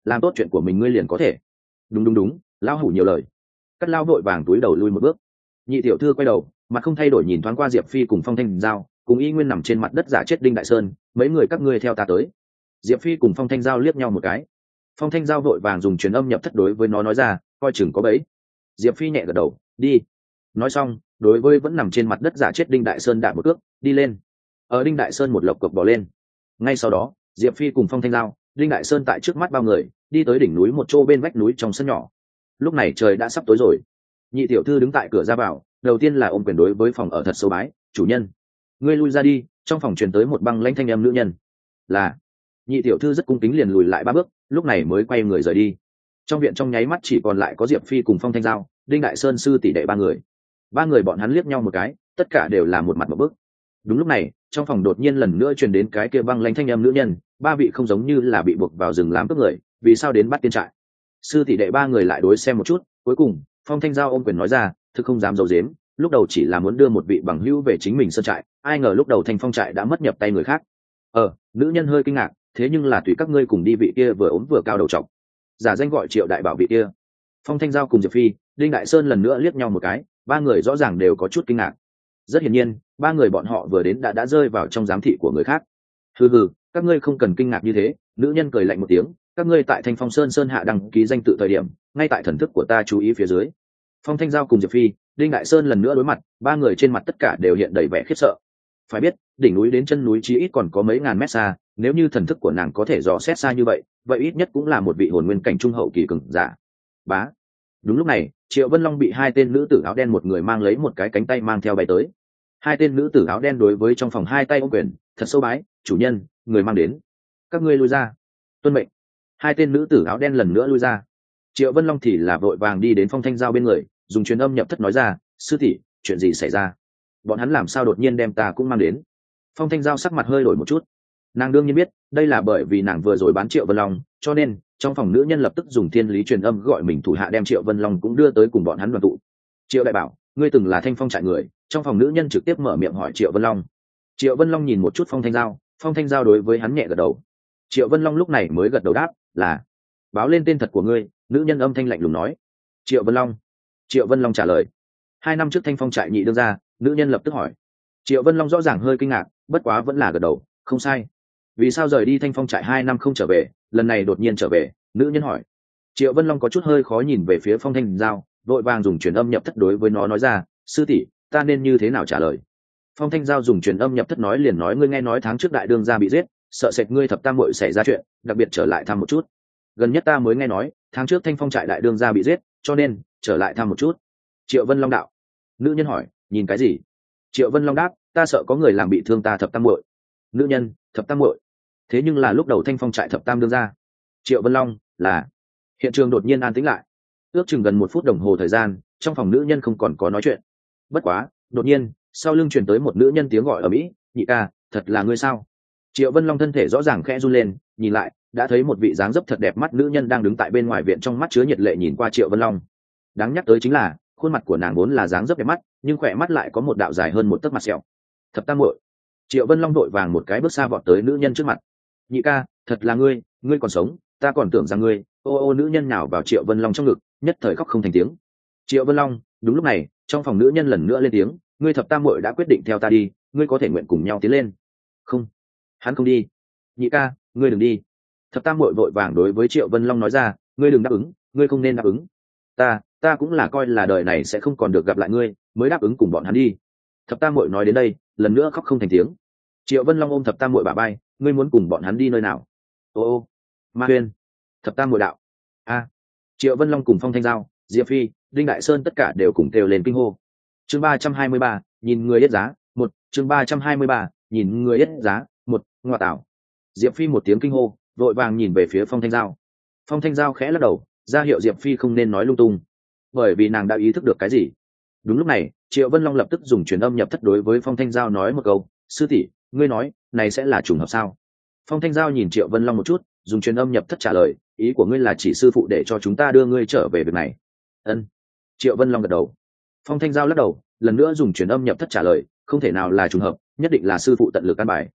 S1: làm tốt chuyện của mình ngươi liền có thể. Đúng đúng đúng, lão hủ nhiều lời. Cắt lao vội vàng túi đầu lui một bước. Nhị tiểu thư quay đầu, mặt không thay đổi nhìn thoáng qua Diệp Phi cùng Phong Thanh Giao, cùng y nguyên nằm trên mặt đất giả chết Đinh Đại Sơn, mấy người các ngươi theo ta tới. Diệp Phi cùng Phong Thanh Giao liếc nhau một cái. Phong Thanh Giao vội vàng dùng truyền âm nhập thất đối với nó nói ra, coi chừng có bẫy. Diệp Phi nhẹ gật đầu, đi. Nói xong, đối với vẫn nằm trên mặt đất giả chết Đinh Đại Sơn đạp một cước, đi lên. Ở Đinh Đại Sơn một lộc cộc bò lên. Ngay sau đó, Diệp Phi cùng Phong Thanh Giao, Đinh Đại Sơn tại trước mắt bao người, đi tới đỉnh núi một chỗ bên vách núi trong sân nhỏ. Lúc này trời đã sắp tối rồi. Nhị tiểu thư đứng tại cửa ra vào, đầu tiên là ôm quyền đối với phòng ở thật sâu bái, chủ nhân, ngươi lui ra đi. Trong phòng truyền tới một băng lãnh thanh âm nữ nhân. Là. Nhị tiểu thư rất cung kính liền lùi lại ba bước, lúc này mới quay người rời đi. Trong viện trong nháy mắt chỉ còn lại có Diệp Phi cùng Phong Thanh Giao, Đinh Đại Sơn sư tỷ đệ ba người. Ba người bọn hắn liếc nhau một cái, tất cả đều là một mặt một bức. Đúng lúc này, trong phòng đột nhiên lần nữa truyền đến cái kia băng lãnh thanh âm nữ nhân, ba vị không giống như là bị buộc vào rừng làm cướp người, vì sao đến bắt tiên trại? Sư tỷ đệ ba người lại đối xem một chút, cuối cùng, Phong Thanh Giao ôm quyền nói ra, thực không dám giấu giếm, lúc đầu chỉ là muốn đưa một vị bằng hữu về chính mình sơn trại, ai ngờ lúc đầu Thanh Phong trại đã mất nhập tay người khác. Ờ, nữ nhân hơi kinh ngạc, thế nhưng là tùy các ngươi cùng đi vị kia vừa ốm vừa cao đầu trọc, giả danh gọi Triệu đại bảo vị kia. Phong Thanh Giao cùng Diệp Phi, Đinh Đại Sơn lần nữa liếc nhau một cái, ba người rõ ràng đều có chút kinh ngạc. Rất hiển nhiên, ba người bọn họ vừa đến đã đã rơi vào trong giám thị của người khác. Hừ hừ, các ngươi không cần kinh ngạc như thế. Nữ nhân cười lạnh một tiếng, các ngươi tại Thanh Phong Sơn Sơn hạ đăng ký danh tự thời điểm, ngay tại thần thức của ta chú ý phía dưới. Phong Thanh Giao cùng Diệp Phi, Đinh Đại Sơn lần nữa đối mặt, ba người trên mặt tất cả đều hiện đầy vẻ khiếp sợ. Phải biết, đỉnh núi đến chân núi chí ít còn có mấy ngàn mét xa, nếu như thần thức của nàng có thể dò xét xa như vậy, vậy ít nhất cũng là một vị hồn nguyên cảnh trung hậu kỳ cường giả. Bá. Đúng lúc này, Triệu Vân Long bị hai tên nữ tử áo đen một người mang lấy một cái cánh tay mang theo bay tới. Hai tên nữ tử áo đen đối với trong phòng hai tay ôm quyền, thật sâu bái, chủ nhân, người mang đến. Các ngươi lui ra. Tuân mệnh. Hai tên nữ tử áo đen lần nữa lui ra. Triệu Vân Long thì là vội vàng đi đến Phong Thanh Giao bên người, dùng truyền âm nhập thất nói ra, sư tỷ, chuyện gì xảy ra? Bọn hắn làm sao đột nhiên đem ta cũng mang đến? Phong Thanh Giao sắc mặt hơi đổi một chút. Nàng đương nhiên biết, đây là bởi vì nàng vừa rồi bán Triệu Vân Long, cho nên trong phòng nữ nhân lập tức dùng thiên lý truyền âm gọi mình thủ hạ đem Triệu Vân Long cũng đưa tới cùng bọn hắn đoàn tụ. Triệu đại bảo, ngươi từng là Thanh Phong trại người. Trong phòng nữ nhân trực tiếp mở miệng hỏi Triệu Vân Long. Triệu Vân Long nhìn một chút Phong Thanh Giao, Phong Thanh Giao đối với hắn nhẹ gật đầu. Triệu Vân Long lúc này mới gật đầu đáp, là. Báo lên tên thật của ngươi. Nữ nhân âm thanh lạnh lùng nói. Triệu Vân Long. Triệu Vân Long trả lời. Hai năm trước Thanh Phong trại nhị đương ra, nữ nhân lập tức hỏi. Triệu Vân Long rõ ràng hơi kinh ngạc, bất quá vẫn là gật đầu, không sai. Vì sao rời đi Thanh Phong trại hai năm không trở về, lần này đột nhiên trở về? Nữ nhân hỏi. Triệu Vân Long có chút hơi khó nhìn về phía Phong Thanh Giao, vội vàng dùng truyền âm nhập thất đối với nó nói ra, sư tỷ, ta nên như thế nào trả lời? Phong Thanh Giao dùng truyền âm nhập thất nói liền nói, ngươi nghe nói tháng trước đại đương gia bị giết, sợ sệt ngươi thập tam muội xảy ra chuyện, đặc biệt trở lại thăm một chút. Gần nhất ta mới nghe nói, tháng trước Thanh Phong trại đại đương gia bị giết, cho nên trở lại thăm một chút. Triệu Vân Long đạo. Nữ nhân hỏi, nhìn cái gì? Triệu Vân Long đáp, ta sợ có người làm bị thương ta thập tam muội. Nữ nhân, thập tam muội. Thế nhưng là lúc đầu Thanh Phong trại thập tam đương gia. Triệu Vân Long, là. Hiện trường đột nhiên an tĩnh lại. Ước chừng gần một phút đồng hồ thời gian, trong phòng nữ nhân không còn có nói chuyện. Bất quá, đột nhiên, sau lưng truyền tới một nữ nhân tiếng gọi ở mỹ, nhị ca, thật là ngươi sao? Triệu Vân Long thân thể rõ ràng khẽ run lên, nhìn lại, đã thấy một vị dáng dấp thật đẹp mắt nữ nhân đang đứng tại bên ngoài viện, trong mắt chứa nhiệt lệ nhìn qua Triệu Vân Long. Đáng nhắc tới chính là, khuôn mặt của nàng vốn là dáng dấp đẹp mắt, nhưng khỏe mắt lại có một đạo dài hơn một tấc mặt sẹo. Thập tam muội. Triệu Vân Long đội vàng một cái bước xa vọt tới nữ nhân trước mặt. Nhị ca, thật là ngươi, ngươi còn sống, ta còn tưởng rằng ngươi. Ô ô nữ nhân nào vào Triệu Vân Long trong ngực, nhất thời khóc không thành tiếng. Triệu Vân Long, đúng lúc này, trong phòng nữ nhân lần nữa lên tiếng, ngươi thập tam muội đã quyết định theo ta đi, ngươi có thể nguyện cùng nhau tiến lên. Không, hắn không đi. Nhị ca, ngươi đừng đi. Thập tam muội vội vàng đối với Triệu Vân Long nói ra, ngươi đừng đáp ứng, ngươi không nên đáp ứng. Ta, ta cũng là coi là đời này sẽ không còn được gặp lại ngươi, mới đáp ứng cùng bọn hắn đi. Thập tam muội nói đến đây, lần nữa khóc không thành tiếng. Triệu Vân Long ôm thập tam muội bả vai, ngươi muốn cùng bọn hắn đi nơi nào? Ô ô, Ma Huyên. Thập tam muội đạo. A. Triệu Vân Long cùng Phong Thanh Giao, Diệp Phi, Đinh Đại Sơn tất cả đều cùng kêu lên kinh hô. Chương ba trăm hai mươi ba, nhìn người yết giá, một. Chương ba trăm hai mươi ba, nhìn người yết giá, một. Ngoa tạo. Diệp Phi một tiếng kinh hô, vội vàng nhìn về phía Phong Thanh Giao. Phong Thanh Giao khẽ lắc đầu, ra hiệu Diệp Phi không nên nói lung tung, bởi vì nàng đã ý thức được cái gì. Đúng lúc này, Triệu Vân Long lập tức dùng truyền âm nhập thất đối với Phong Thanh Giao nói một câu, sư tỷ, ngươi nói, này sẽ là trùng hợp sao? Phong Thanh Giao nhìn Triệu Vân Long một chút, dùng truyền âm nhập thất trả lời, ý của ngươi là chỉ sư phụ để cho chúng ta đưa ngươi trở về việc này. Ân. Triệu Vân Long gật đầu. Phong Thanh Giao lắc đầu, lần nữa dùng truyền âm nhập thất trả lời, không thể nào là trùng hợp, nhất định là sư phụ tận lực căn bài.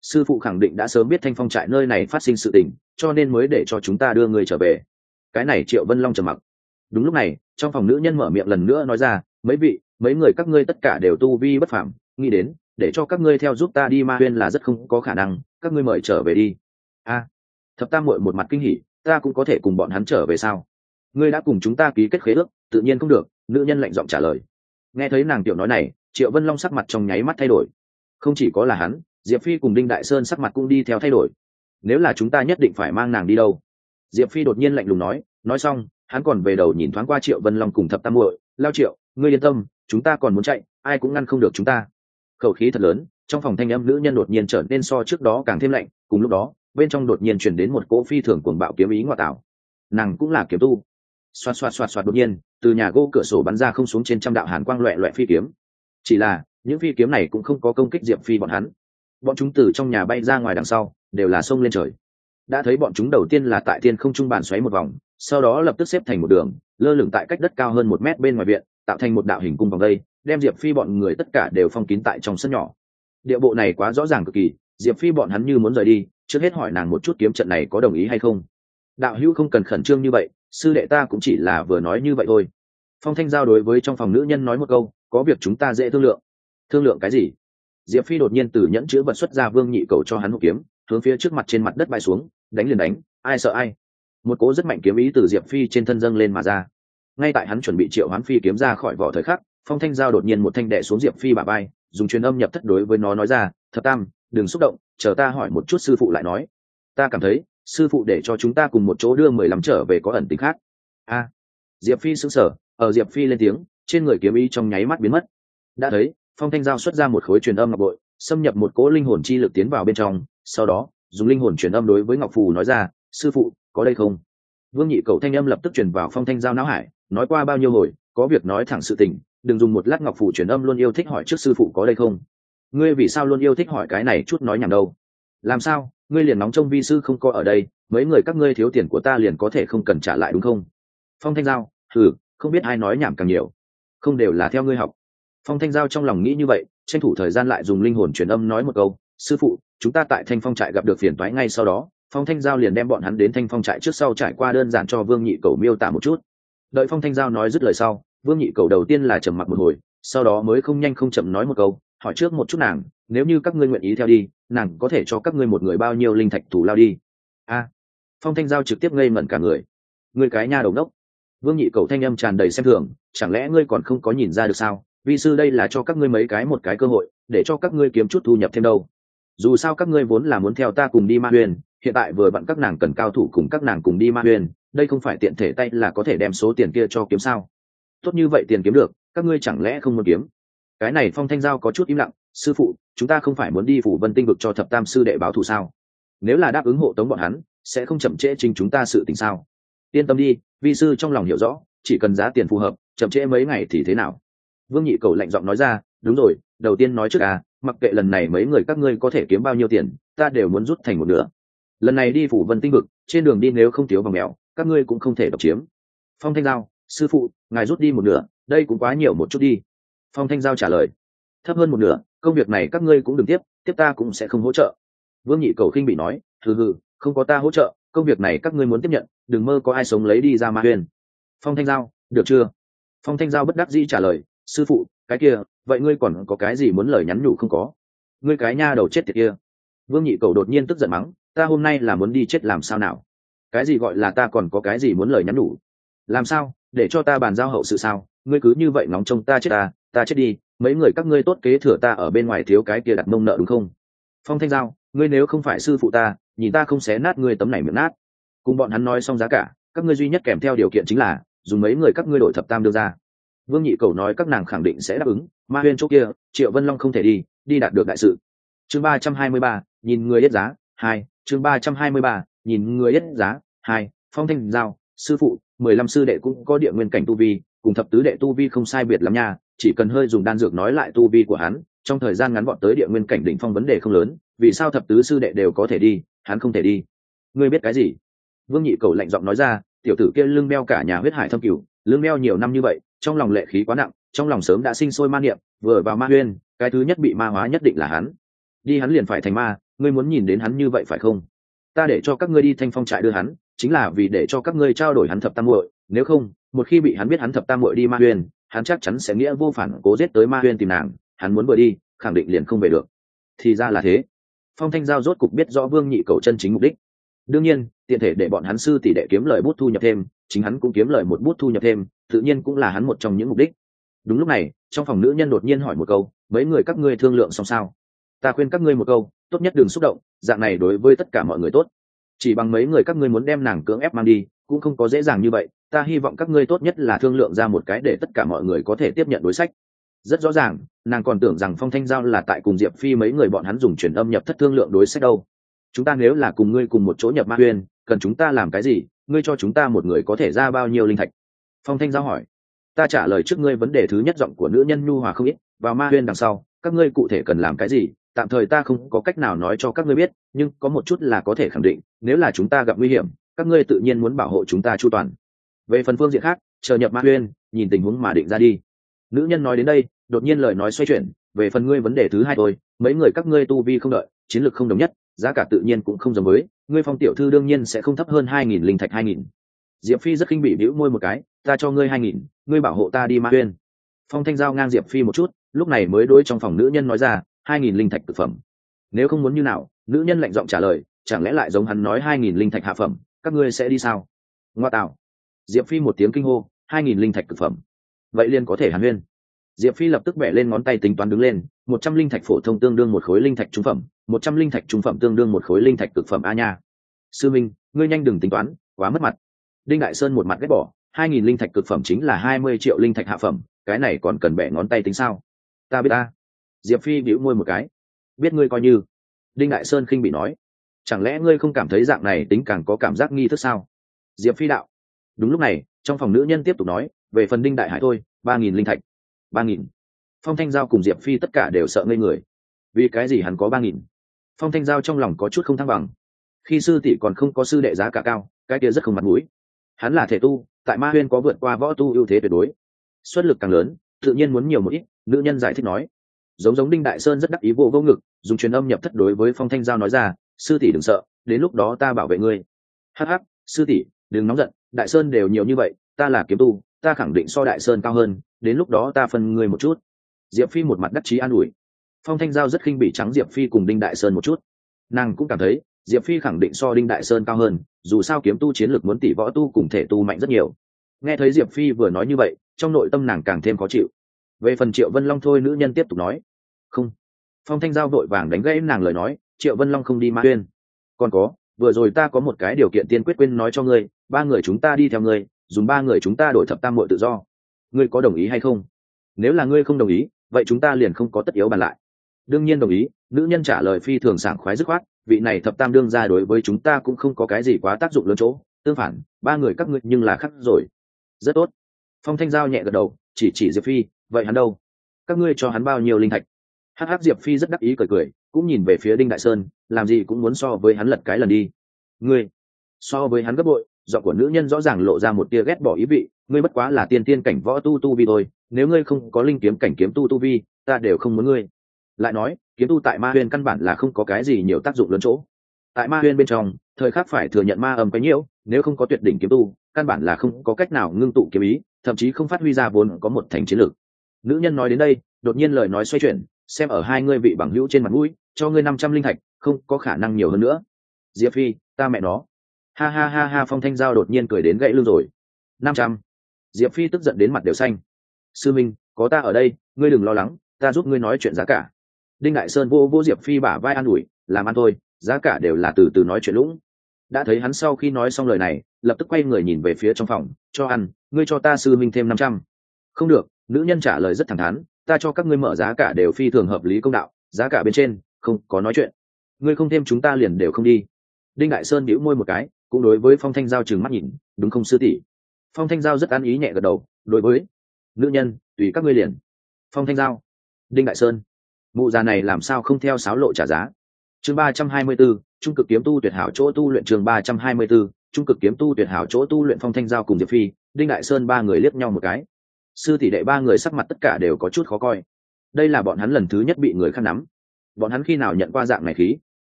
S1: sư phụ khẳng định đã sớm biết thanh phong trại nơi này phát sinh sự tình, cho nên mới để cho chúng ta đưa người trở về. Cái này Triệu Vân Long trầm mặc. Đúng lúc này, trong phòng nữ nhân mở miệng lần nữa nói ra, mấy vị, mấy người các ngươi tất cả đều tu vi bất phàm, nghĩ đến để cho các ngươi theo giúp ta đi Ma Huyên là rất không có khả năng, các ngươi mời trở về đi. A, Thập Tam muội một mặt kinh hỉ, ta cũng có thể cùng bọn hắn trở về sao? Ngươi đã cùng chúng ta ký kết khế ước, tự nhiên không được. Nữ nhân lạnh giọng trả lời. Nghe thấy nàng tiểu nói này, Triệu Vân Long sắc mặt trong nháy mắt thay đổi. Không chỉ có là hắn, Diệp Phi cùng Đinh Đại Sơn sắc mặt cũng đi theo thay đổi. Nếu là chúng ta nhất định phải mang nàng đi đâu? Diệp Phi đột nhiên lạnh lùng nói. Nói xong, hắn còn về đầu nhìn thoáng qua Triệu Vân Long cùng Thập Tam muội, lao Triệu, ngươi yên tâm, chúng ta còn muốn chạy, ai cũng ngăn không được chúng ta. Khẩu khí thật lớn, trong phòng thanh âm nữ nhân đột nhiên trở nên so trước đó càng thêm lạnh. Cùng lúc đó, bên trong đột nhiên chuyển đến một cỗ phi thường cuồng bạo kiếm ý ngoại tạo. Nàng cũng là kiếm tu. Xoạt xoạt xoạt xoạt, đột nhiên từ nhà gỗ cửa sổ bắn ra không xuống trên trăm đạo hàn quang loẹ loẹ phi kiếm. Chỉ là những phi kiếm này cũng không có công kích Diệp Phi bọn hắn. Bọn chúng từ trong nhà bay ra ngoài đằng sau, đều là xông lên trời. Đã thấy bọn chúng đầu tiên là tại thiên không trung bàn xoáy một vòng, sau đó lập tức xếp thành một đường, lơ lửng tại cách đất cao hơn một mét bên ngoài viện, tạo thành một đạo hình cung vòng đây, đem Diệp Phi bọn người tất cả đều phong kín tại trong sân nhỏ. Địa bộ này quá rõ ràng cực kỳ, Diệp Phi bọn hắn như muốn rời đi, trước hết hỏi nàng một chút kiếm trận này có đồng ý hay không. Đạo hữu không cần khẩn trương như vậy, sư đệ ta cũng chỉ là vừa nói như vậy thôi. Phong Thanh Giao đối với trong phòng nữ nhân nói một câu, có việc chúng ta dễ thương lượng. Thương lượng cái gì? Diệp Phi đột nhiên từ nhẫn chứa vật xuất ra Vương Nhị Cầu cho hắn hộ kiếm, hướng phía trước mặt trên mặt đất bay xuống, đánh liền đánh, ai sợ ai. Một cỗ rất mạnh kiếm ý từ Diệp Phi trên thân dâng lên mà ra. Ngay tại hắn chuẩn bị triệu hoán phi kiếm ra khỏi vỏ thời khắc, Phong Thanh Giao đột nhiên một thanh đè xuống Diệp Phi bả vai, dùng truyền âm nhập thất đối với nó nói ra, Thập Tam, đừng xúc động, chờ ta hỏi một chút sư phụ lại nói. Ta cảm thấy sư phụ để cho chúng ta cùng một chỗ đưa mười lăm trở về có ẩn tình khác. A, Diệp Phi sững sờ, ở Diệp Phi lên tiếng, trên người kiếm ý trong nháy mắt biến mất. Đã thấy Phong Thanh Giao xuất ra một khối truyền âm ngọc bội, xâm nhập một cỗ linh hồn chi lực tiến vào bên trong, sau đó dùng linh hồn truyền âm đối với Ngọc Phù nói ra, sư phụ có đây không? Vương Nhị Cầu thanh âm lập tức truyền vào Phong Thanh Giao não hải, nói qua bao nhiêu hồi, có việc nói thẳng sự tình, đừng dùng một lát Ngọc Phù truyền âm luôn yêu thích hỏi trước sư phụ có đây không. Ngươi vì sao luôn yêu thích hỏi cái này chút nói nhảm đâu? Làm sao ngươi liền nóng trông vi sư không có ở đây, mấy người các ngươi thiếu tiền của ta liền có thể không cần trả lại đúng không? Phong Thanh Giao, thử, không biết ai nói nhảm càng nhiều, không đều là theo ngươi học. Phong Thanh Giao trong lòng nghĩ như vậy, tranh thủ thời gian lại dùng linh hồn truyền âm nói một câu, sư phụ, chúng ta tại Thanh Phong trại gặp được phiền toái. Ngay sau đó Phong Thanh Giao liền đem bọn hắn đến Thanh Phong trại trước sau trải qua đơn giản cho Vương Nhị Cầu miêu tả một chút. Đợi Phong Thanh Giao nói dứt lời sau, Vương Nhị Cầu đầu tiên là trầm mặc một hồi, sau đó mới không nhanh không chậm nói một câu, hỏi trước một chút nàng, nếu như các ngươi nguyện ý theo đi, nàng có thể cho các ngươi một người bao nhiêu linh thạch thủ lao đi. A, Phong Thanh Giao trực tiếp ngây ngẩn cả người. Ngươi cái nha đầu đốc. Vương Nhị Cầu thanh âm tràn đầy xem thường, chẳng lẽ ngươi còn không có nhìn ra được sao? Vi sư đây là cho các ngươi mấy cái một cái cơ hội, để cho các ngươi kiếm chút thu nhập thêm đâu. Dù sao các ngươi vốn là muốn theo ta cùng đi Ma Huyền, hiện tại vừa vặn các nàng cần cao thủ cùng các nàng cùng đi Ma Huyền, đây không phải tiện thể tay là có thể đem số tiền kia cho kiếm sao? Tốt như vậy tiền kiếm được, các ngươi chẳng lẽ không muốn kiếm? Cái này Phong Thanh Giao có chút im lặng, sư phụ, chúng ta không phải muốn đi Phủ Vân Tinh vực cho Thập Tam sư đệ báo thù sao? Nếu là đáp ứng hộ tống bọn hắn, sẽ không chậm trễ trình chúng ta sự tình sao? Yên tâm đi, vi sư trong lòng hiểu rõ, chỉ cần giá tiền phù hợp, chậm trễ mấy ngày thì thế nào? Vương Nhị Cầu lạnh giọng nói ra, đúng rồi, đầu tiên nói trước à, mặc kệ lần này mấy người các ngươi có thể kiếm bao nhiêu tiền, ta đều muốn rút thành một nửa. Lần này đi Phủ Vân Tinh vực, trên đường đi nếu không thiếu vòng mèo, các ngươi cũng không thể độc chiếm. Phong Thanh Giao, sư phụ, ngài rút đi một nửa, đây cũng quá nhiều một chút đi. Phong Thanh Giao trả lời, thấp hơn một nửa, công việc này các ngươi cũng đừng tiếp, tiếp ta cũng sẽ không hỗ trợ. Vương Nhị Cầu khinh bị nói, hừ hừ, không có ta hỗ trợ, công việc này các ngươi muốn tiếp nhận, đừng mơ có ai sống lấy đi ra Ma Huyền. Phong Thanh Giao, được chưa? Phong Thanh Giao bất đắc dĩ trả lời, sư phụ, cái kia, vậy ngươi còn có cái gì muốn lời nhắn nhủ không có? Ngươi cái nha đầu chết tiệt kia. Vương Nhị Cầu đột nhiên tức giận mắng, ta hôm nay là muốn đi chết làm sao nào? Cái gì gọi là ta còn có cái gì muốn lời nhắn nhủ? Làm sao, để cho ta bàn giao hậu sự sao? Ngươi cứ như vậy ngóng trông ta chết ta, ta chết đi, mấy người các ngươi tốt kế thừa ta ở bên ngoài thiếu cái kia đặt mông nợ đúng không? Phong Thanh Giao, ngươi nếu không phải sư phụ ta, nhìn ta không xé nát ngươi tấm này miệng nát. Cùng bọn hắn nói xong giá cả, các ngươi duy nhất kèm theo điều kiện chính là dùng mấy người các ngươi đổi Thập Tam đưa ra. Vương Nhị Cầu nói các nàng khẳng định sẽ đáp ứng, Ma Huyền chỗ kia, Triệu Vân Long không thể đi, đi đạt được đại sự. Chương ba trăm hai mươi ba, nhìn người yết giá, hai, chương ba trăm hai mươi ba, nhìn người yết giá, hai, Phong Thanh Giao, sư phụ, mười lăm sư đệ cũng có địa nguyên cảnh tu vi, cùng thập tứ đệ tu vi không sai biệt lắm nha, chỉ cần hơi dùng đan dược nói lại tu vi của hắn, trong thời gian ngắn vọt tới địa nguyên cảnh đỉnh phong vấn đề không lớn, vì sao thập tứ sư đệ đều có thể đi, hắn không thể đi? Ngươi biết cái gì? Vương Nhị Cầu lạnh giọng nói ra, tiểu tử kia lưng đeo cả nhà huyết hải thâm cửu, lưng đeo nhiều năm như vậy, trong lòng lệ khí quá nặng, trong lòng sớm đã sinh sôi ma niệm, vừa vào Ma Huyền, cái thứ nhất bị ma hóa nhất định là hắn. Đi hắn liền phải thành ma, ngươi muốn nhìn đến hắn như vậy phải không? Ta để cho các ngươi đi Thanh Phong trại đưa hắn, chính là vì để cho các ngươi trao đổi hắn thập tam muội, nếu không, một khi bị hắn biết hắn thập tam muội đi Ma Huyên, hắn chắc chắn sẽ nghĩa vô phản cố giết tới Ma Huyên tìm nàng, hắn muốn vừa đi, khẳng định liền không về được. Thì ra là thế. Phong Thanh Giao rốt cục biết rõ Vương Nhị Cầu chân chính mục đích. Đương nhiên, tiện thể để bọn hắn sư tỷ đệ kiếm lời bút thu nhập thêm, chính hắn cũng kiếm lời một bút thu nhập thêm, tự nhiên cũng là hắn một trong những mục đích. Đúng lúc này, trong phòng nữ nhân đột nhiên hỏi một câu, mấy người các ngươi thương lượng xong sao? Ta khuyên các ngươi một câu, tốt nhất đừng xúc động, dạng này đối với tất cả mọi người tốt. Chỉ bằng mấy người các ngươi muốn đem nàng cưỡng ép mang đi, cũng không có dễ dàng như vậy, ta hy vọng các ngươi tốt nhất là thương lượng ra một cái để tất cả mọi người có thể tiếp nhận đối sách. Rất rõ ràng, nàng còn tưởng rằng Phong Thanh Giao là tại cùng Diệp Phi mấy người bọn hắn dùng truyền âm nhập thất thương lượng đối sách đâu. Chúng ta nếu là cùng ngươi cùng một chỗ nhập Ma Huyên, cần chúng ta làm cái gì? Ngươi cho chúng ta một người có thể ra bao nhiêu linh thạch? Phong Thanh Giao hỏi. Ta trả lời trước ngươi vấn đề thứ nhất, giọng của nữ nhân nhu hòa không ít. Vào Ma Huyên đằng sau, các ngươi cụ thể cần làm cái gì? Tạm thời ta không có cách nào nói cho các ngươi biết, nhưng có một chút là có thể khẳng định, nếu là chúng ta gặp nguy hiểm, các ngươi tự nhiên muốn bảo hộ chúng ta chu toàn. Về phần phương diện khác, chờ nhập Ma Huyên, nhìn tình huống mà định ra đi. Nữ nhân nói đến đây, đột nhiên lời nói xoay chuyển, về phần ngươi vấn đề thứ hai thôi, mấy người các ngươi tu vi không đợi, chiến lược không đồng nhất, giá cả tự nhiên cũng không giống với, ngươi Phong tiểu thư đương nhiên sẽ không thấp hơn hai nghìn linh thạch hai nghìn. Diệp Phi rất khinh bỉ bĩu môi một cái, ta cho ngươi hai nghìn, ngươi bảo hộ ta đi Ma Huyên. Phong Thanh Giao ngang Diệp Phi một chút, lúc này mới đối trong phòng nữ nhân nói ra, hai nghìn linh thạch thực phẩm. Nếu không muốn như nào, nữ nhân lạnh giọng trả lời, chẳng lẽ lại giống hắn nói hai nghìn linh thạch hạ phẩm, các ngươi sẽ đi sao? Ngoa tạo. Diệp Phi một tiếng kinh hô, hai nghìn linh thạch thực phẩm. Vậy liền có thể hàn huyên. Diệp Phi lập tức bẻ lên ngón tay tính toán đứng lên, một trăm linh thạch phổ thông tương đương một khối linh thạch trung phẩm, một trăm linh thạch trung phẩm tương đương một khối linh thạch cực phẩm a nha. Sư Minh, ngươi nhanh đừng tính toán, quá mất mặt. Đinh Đại Sơn một mặt ghét bỏ, hai nghìn linh thạch cực phẩm chính là hai mươi triệu linh thạch hạ phẩm, cái này còn cần bẻ ngón tay tính sao? Ta biết ta. Diệp Phi bĩu môi một cái. Biết ngươi coi như. Đinh Đại Sơn khinh bị nói, chẳng lẽ ngươi không cảm thấy dạng này tính càng có cảm giác nghi thức sao? Diệp Phi đạo. Đúng lúc này, trong phòng nữ nhân tiếp tục nói, về phần Đinh Đại Hải thôi, ba nghìn linh thạch. Ba nghìn. Phong Thanh Giao cùng Diệp Phi tất cả đều sợ ngây người. Vì cái gì hắn có ba nghìn? Phong Thanh Giao trong lòng có chút không thăng bằng. Khi sư tỷ còn không có sư đệ giá cả cao, cái kia rất không mặt mũi. Hắn là thể tu, tại Ma Huyên có vượt qua võ tu ưu thế tuyệt đối. Xuất lực càng lớn, tự nhiên muốn nhiều một ít, nữ nhân giải thích nói. Giống giống Đinh Đại Sơn rất đắc ý vô vô ngực, dùng truyền âm nhập thất đối với Phong Thanh Giao nói ra, sư tỷ đừng sợ, đến lúc đó ta bảo vệ ngươi. Hắc hắc, sư tỷ đừng nóng giận, Đại Sơn đều nhiều như vậy, ta là kiếm tu, ta khẳng định so Đại Sơn cao hơn, đến lúc đó ta phân ngươi một chút. Diệp Phi một mặt đắc chí an ủi. Phong Thanh Giao rất khinh bỉ trắng Diệp Phi cùng Đinh Đại Sơn một chút, nàng cũng cảm thấy Diệp Phi khẳng định so Đinh Đại Sơn cao hơn, dù sao kiếm tu chiến lược muốn tỷ võ tu cùng thể tu mạnh rất nhiều. Nghe thấy Diệp Phi vừa nói như vậy, trong nội tâm nàng càng thêm khó chịu. Về phần Triệu Vân Long thôi, nữ nhân tiếp tục nói. Không. Phong Thanh Giao vội vàng đánh gãy nàng lời nói, Triệu Vân Long không đi Ma Huyên. Còn có, vừa rồi ta có một cái điều kiện tiên quyết quên nói cho ngươi, ba người chúng ta đi theo ngươi, dùng ba người chúng ta đổi thập tam muội tự do. Ngươi có đồng ý hay không? Nếu là ngươi không đồng ý, vậy chúng ta liền không có tất yếu bàn lại. Đương nhiên đồng ý, nữ nhân trả lời phi thường sảng khoái dứt khoát, vị này thập tam đương ra đối với chúng ta cũng không có cái gì quá tác dụng lớn chỗ, tương phản, ba người các ngươi nhưng là khác rồi. Rất tốt. Phong Thanh Giao nhẹ gật đầu, chỉ chỉ Diệp Phi, vậy hắn đâu? Các ngươi cho hắn bao nhiêu linh thạch? Hắc hắc, Diệp Phi rất đắc ý cười cười, cũng nhìn về phía Đinh Đại Sơn, làm gì cũng muốn so với hắn lật cái lần đi. Ngươi, so với hắn gấp bội, giọng của nữ nhân rõ ràng lộ ra một tia ghét bỏ ý vị, ngươi bất quá là tiên tiên cảnh võ tu tu vi thôi, nếu ngươi không có linh kiếm cảnh kiếm tu tu vi, ta đều không muốn ngươi. Lại nói, kiếm tu tại Ma Huyên căn bản là không có cái gì nhiều tác dụng lớn chỗ. Tại Ma Huyên bên trong, thời khắc phải thừa nhận ma âm cái nhiễu, nếu không có tuyệt đỉnh kiếm tu, căn bản là không có cách nào ngưng tụ kiếm ý, thậm chí không phát huy ra vốn có một thành chiến lược. Nữ nhân nói đến đây, đột nhiên lời nói xoay chuyển, xem ở hai ngươi vị bằng hữu trên mặt mũi, cho ngươi năm trăm linh thạch, không có khả năng nhiều hơn nữa. Diệp Phi, ta mẹ nó. Ha ha ha ha, Phong Thanh Giao đột nhiên cười đến gãy lưng rồi. Năm trăm. Diệp Phi tức giận đến mặt đều xanh. Sư Minh, có ta ở đây, ngươi đừng lo lắng, ta giúp ngươi nói chuyện giá cả. Đinh Đại Sơn vô vô Diệp Phi bả vai an ủi, làm ăn thôi, giá cả đều là từ từ nói chuyện lũng. Đã thấy hắn sau khi nói xong lời này, lập tức quay người nhìn về phía trong phòng, cho ăn, ngươi cho ta sư minh thêm năm trăm. Không được, nữ nhân trả lời rất thẳng thắn, ta cho các ngươi mở giá cả đều phi thường hợp lý công đạo, giá cả bên trên không có nói chuyện, ngươi không thêm chúng ta liền đều không đi. Đinh Đại Sơn bĩu môi một cái, cũng đối với Phong Thanh Giao trừng mắt nhìn, đúng không sư tỷ? Phong Thanh Giao rất an ý nhẹ gật đầu, đối với nữ nhân, tùy các ngươi liền. Phong Thanh Giao, Đinh Đại Sơn, mụ già này làm sao không theo sáo lộ trả giá. Chương ba trăm hai mươi 34, trung cực kiếm tu tuyệt hảo chỗ tu luyện. Chương ba trăm hai mươi 34, trung cực kiếm tu tuyệt hảo chỗ tu luyện. Phong Thanh Giao cùng Diệp Phi, Đinh Đại Sơn ba người liếc nhau một cái. Sư tỷ đệ ba người sắc mặt tất cả đều có chút khó coi. Đây là bọn hắn lần thứ nhất bị người khác nắm. Bọn hắn khi nào nhận qua dạng này khí?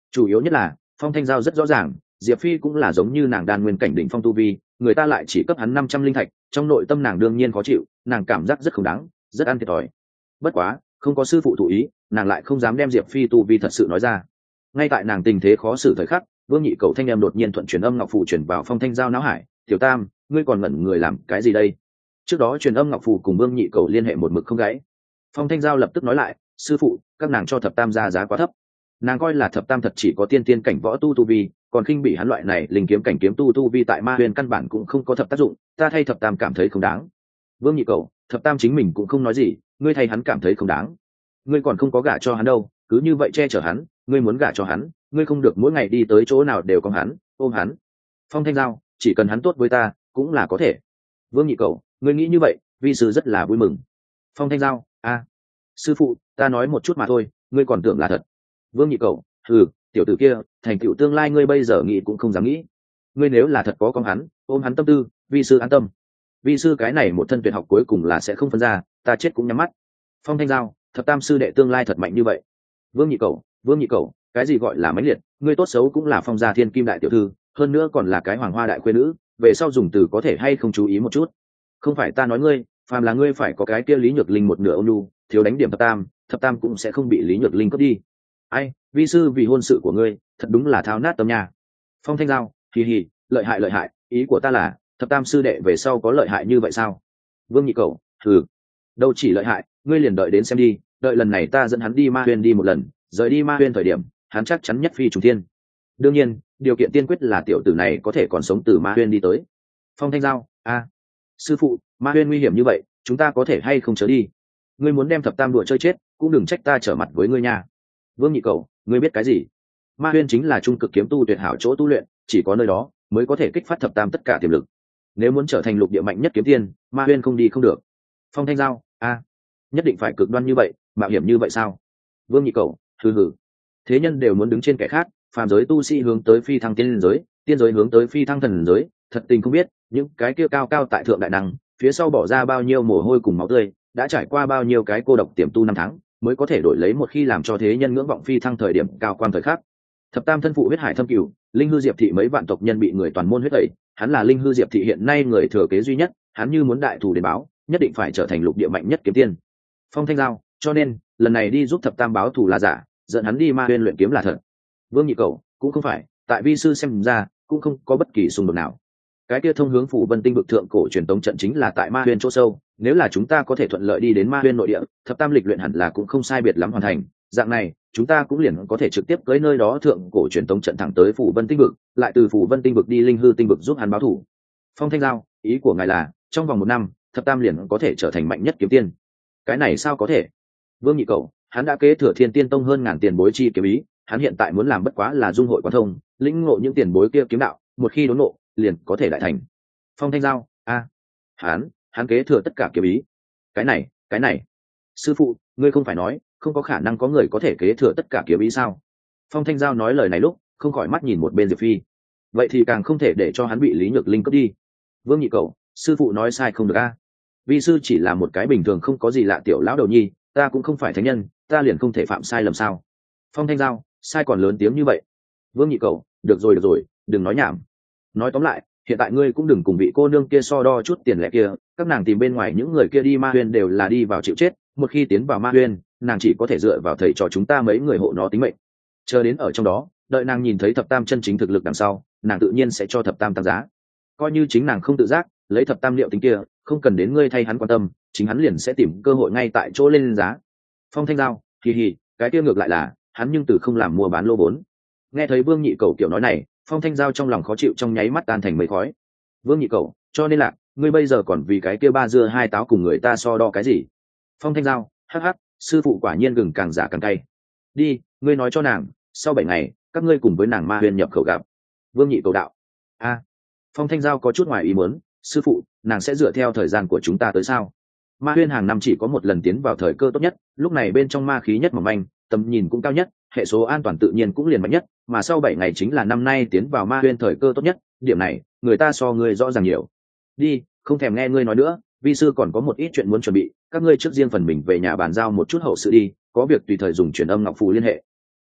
S1: Chủ yếu nhất là Phong Thanh Giao rất rõ ràng, Diệp Phi cũng là giống như nàng đan nguyên cảnh đỉnh phong tu vi, người ta lại chỉ cấp hắn năm trăm linh thạch, trong nội tâm nàng đương nhiên khó chịu, nàng cảm giác rất không đáng, rất ăn thiệt thòi. Bất quá, không có sư phụ thụ ý, nàng lại không dám đem Diệp Phi tu vi thật sự nói ra. Ngay tại nàng tình thế khó xử thời khắc, Vương Nhị Cầu thanh em đột nhiên thuận truyền âm ngọc phù truyền vào Phong Thanh Giao não hải, "Tiểu Tam, ngươi còn ngẩn người làm cái gì đây?" Trước đó truyền âm ngọc phù cùng Vương Nhị Cầu liên hệ một mực không gãy. Phong Thanh Giao lập tức nói lại, "Sư phụ, các nàng cho thập tam ra giá quá thấp." Nàng coi là thập tam thật chỉ có tiên tiên cảnh võ tu tu vi, còn khinh bị hắn loại này linh kiếm cảnh kiếm tu tu vi tại ma huyền căn bản cũng không có thập tác dụng, ta thay thập tam cảm thấy không đáng. Vương Nhị Cầu, thập tam chính mình cũng không nói gì, ngươi thay hắn cảm thấy không đáng. Ngươi còn không có gả cho hắn đâu, cứ như vậy che chở hắn, ngươi muốn gả cho hắn, ngươi không được mỗi ngày đi tới chỗ nào đều có hắn, ôm hắn. Phong Thanh Giao, chỉ cần hắn tốt với ta, cũng là có thể. Vương Nhị Cầu, ngươi nghĩ như vậy, vi sư rất là vui mừng. Phong Thanh Giao, a, sư phụ, ta nói một chút mà thôi, ngươi còn tưởng là thật. Vương Nhị Cầu, ừ, tiểu tử kia, thành tựu tương lai ngươi bây giờ nghĩ cũng không dám nghĩ. Ngươi nếu là thật có con hắn, ôm hắn tâm tư, vi sư an tâm. Vi sư cái này một thân tuyệt học cuối cùng là sẽ không phân ra, ta chết cũng nhắm mắt. Phong Thanh Giao, thập tam sư đệ tương lai thật mạnh như vậy. Vương Nhị Cầu, Vương Nhị Cầu, cái gì gọi là mãnh liệt, ngươi tốt xấu cũng là Phong gia thiên kim đại tiểu thư, hơn nữa còn là cái hoàng hoa đại khuê nữ, về sau dùng từ có thể hay không chú ý một chút. Không phải ta nói ngươi, phàm là ngươi phải có cái kia Lý Nhược Linh một nửa ôn nhu, thiếu đánh điểm thập tam, thập tam cũng sẽ không bị Lý Nhược Linh cướp đi. Ai, vi sư vì hôn sự của ngươi, thật đúng là thao nát tâm nhà. Phong Thanh Giao, hì hì, lợi hại lợi hại, ý của ta là, thập tam sư đệ về sau có lợi hại như vậy sao? Vương Nhị Cầu, thử, đâu chỉ lợi hại, ngươi liền đợi đến xem đi, đợi lần này ta dẫn hắn đi ma huyên đi một lần, rời đi ma huyên thời điểm, hắn chắc chắn nhất phi trùng thiên. Đương nhiên, điều kiện tiên quyết là tiểu tử này có thể còn sống từ ma huyên đi tới. Phong Thanh Giao, a, sư phụ, ma huyên nguy hiểm như vậy, chúng ta có thể hay không chớ đi? Ngươi muốn đem thập tam đùa chơi chết, cũng đừng trách ta trở mặt với ngươi nha. Vương Nhị Cầu, ngươi biết cái gì? Ma huyên chính là trung cực kiếm tu tuyệt hảo chỗ tu luyện, chỉ có nơi đó mới có thể kích phát thập tam tất cả tiềm lực. Nếu muốn trở thành lục địa mạnh nhất kiếm tiên, ma huyên không đi không được. Phong Thanh Giao, a, nhất định phải cực đoan như vậy, mạo hiểm như vậy sao? Vương Nhị Cầu, hừ hừ, thế nhân đều muốn đứng trên kẻ khác, phàm giới tu sĩ hướng tới phi thăng tiên giới, tiên giới hướng tới phi thăng thần giới, thật tình không biết những cái kia cao cao tại thượng đại năng, phía sau bỏ ra bao nhiêu mồ hôi cùng máu tươi, đã trải qua bao nhiêu cái cô độc tiềm tu năm tháng, mới có thể đổi lấy một khi làm cho thế nhân ngưỡng vọng phi thăng thời điểm cao quan thời khắc. Thập tam thân phụ huyết hải thâm cửu, linh hư diệp thị mấy vạn tộc nhân bị người toàn môn huyết tẩy, hắn là linh hư diệp thị hiện nay người thừa kế duy nhất, hắn như muốn đại thù đến báo, nhất định phải trở thành lục địa mạnh nhất kiếm tiên. Phong Thanh Giao, cho nên lần này đi giúp thập tam báo thù là giả, dẫn hắn đi ma huyên luyện kiếm là thật. Vương Nhị Cầu, cũng không phải, tại vi sư xem ra cũng không có bất kỳ xung đột nào. Cái kia thông hướng phủ Vân Tinh vực thượng cổ truyền tống trận chính là tại ma huyên chỗ sâu, nếu là chúng ta có thể thuận lợi đi đến ma huyên nội địa, thập tam lịch luyện hẳn là cũng không sai biệt lắm hoàn thành, dạng này chúng ta cũng liền có thể trực tiếp tới nơi đó thượng cổ truyền tống trận thẳng tới phủ Vân Tinh vực, lại từ phủ Vân Tinh vực đi linh hư tinh vực giúp hắn báo thù. Phong Thanh Giao, ý của ngài là trong vòng một năm thập tam liền có thể trở thành mạnh nhất kiếm tiên? Cái này sao có thể? Vương Nhị Cầu, hắn đã kế thừa Thiên Tiên Tông hơn ngàn tiền bối chi kiếm ý, hắn hiện tại muốn làm bất quá là dung hội quan thông, lĩnh ngộ những tiền bối kia kiếm đạo, một khi đốn ngộ, liền có thể đại thành. Phong Thanh Giao, a, hắn, hắn kế thừa tất cả kiếm ý. Cái này, cái này, sư phụ, ngươi không phải nói không có khả năng có người có thể kế thừa tất cả kiếm ý sao? Phong Thanh Giao nói lời này lúc không khỏi mắt nhìn một bên Diệp Phi, vậy thì càng không thể để cho hắn bị Lý Nhược Linh cướp đi. Vương Nhị Cầu, sư phụ nói sai không được a, vi sư chỉ là một cái bình thường không có gì lạ tiểu lão đầu nhi, ta cũng không phải thánh nhân, ta liền không thể phạm sai lầm sao? Phong Thanh Giao, sai còn lớn tiếng như vậy. Vương Nhị Cầu, được rồi được rồi, đừng nói nhảm. Nói tóm lại, hiện tại ngươi cũng đừng cùng vị cô nương kia so đo chút tiền lẻ kia, các nàng tìm bên ngoài những người kia đi ma huyên đều là đi vào chịu chết, một khi tiến vào ma huyên, nàng chỉ có thể dựa vào thầy trò chúng ta mấy người hộ nó tính mệnh. Chờ đến ở trong đó, đợi nàng nhìn thấy thập tam chân chính thực lực đằng sau, nàng tự nhiên sẽ cho thập tam tăng giá. Coi như chính nàng không tự giác lấy thập tam liệu tính kia, không cần đến ngươi thay hắn quan tâm, chính hắn liền sẽ tìm cơ hội ngay tại chỗ lên giá. Phong Thanh Giao, hì hì, cái kia ngược lại là hắn nhưng từ không làm mua bán lô vốn. Nghe thấy Vương Nhị Cầu kiểu nói này, Phong Thanh Giao trong lòng khó chịu trong nháy mắt tan thành mây khói. Vương Nhị Cầu, cho nên là ngươi bây giờ còn vì cái kia ba dưa hai táo cùng người ta so đo cái gì? Phong Thanh Giao, hắc hắc, sư phụ quả nhiên gừng càng giả càng cay. Đi, ngươi nói cho nàng, sau bảy ngày các ngươi cùng với nàng ma huyền nhập khẩu gặp. Vương Nhị Cầu đạo, a, Phong Thanh Giao có chút ngoài ý muốn, sư phụ, nàng sẽ dựa theo thời gian của chúng ta tới sao? Ma huyên hàng năm chỉ có một lần tiến vào thời cơ tốt nhất, lúc này bên trong ma khí nhất mỏng manh, tầm nhìn cũng cao nhất, hệ số an toàn tự nhiên cũng liền mạnh nhất, mà sau bảy ngày chính là năm nay tiến vào ma huyên thời cơ tốt nhất, điểm này người ta so ngươi rõ ràng nhiều. Đi, không thèm nghe ngươi nói nữa, vi sư còn có một ít chuyện muốn chuẩn bị, các ngươi trước riêng phần mình về nhà bàn giao một chút hậu sự đi, có việc tùy thời dùng truyền âm ngọc phù liên hệ.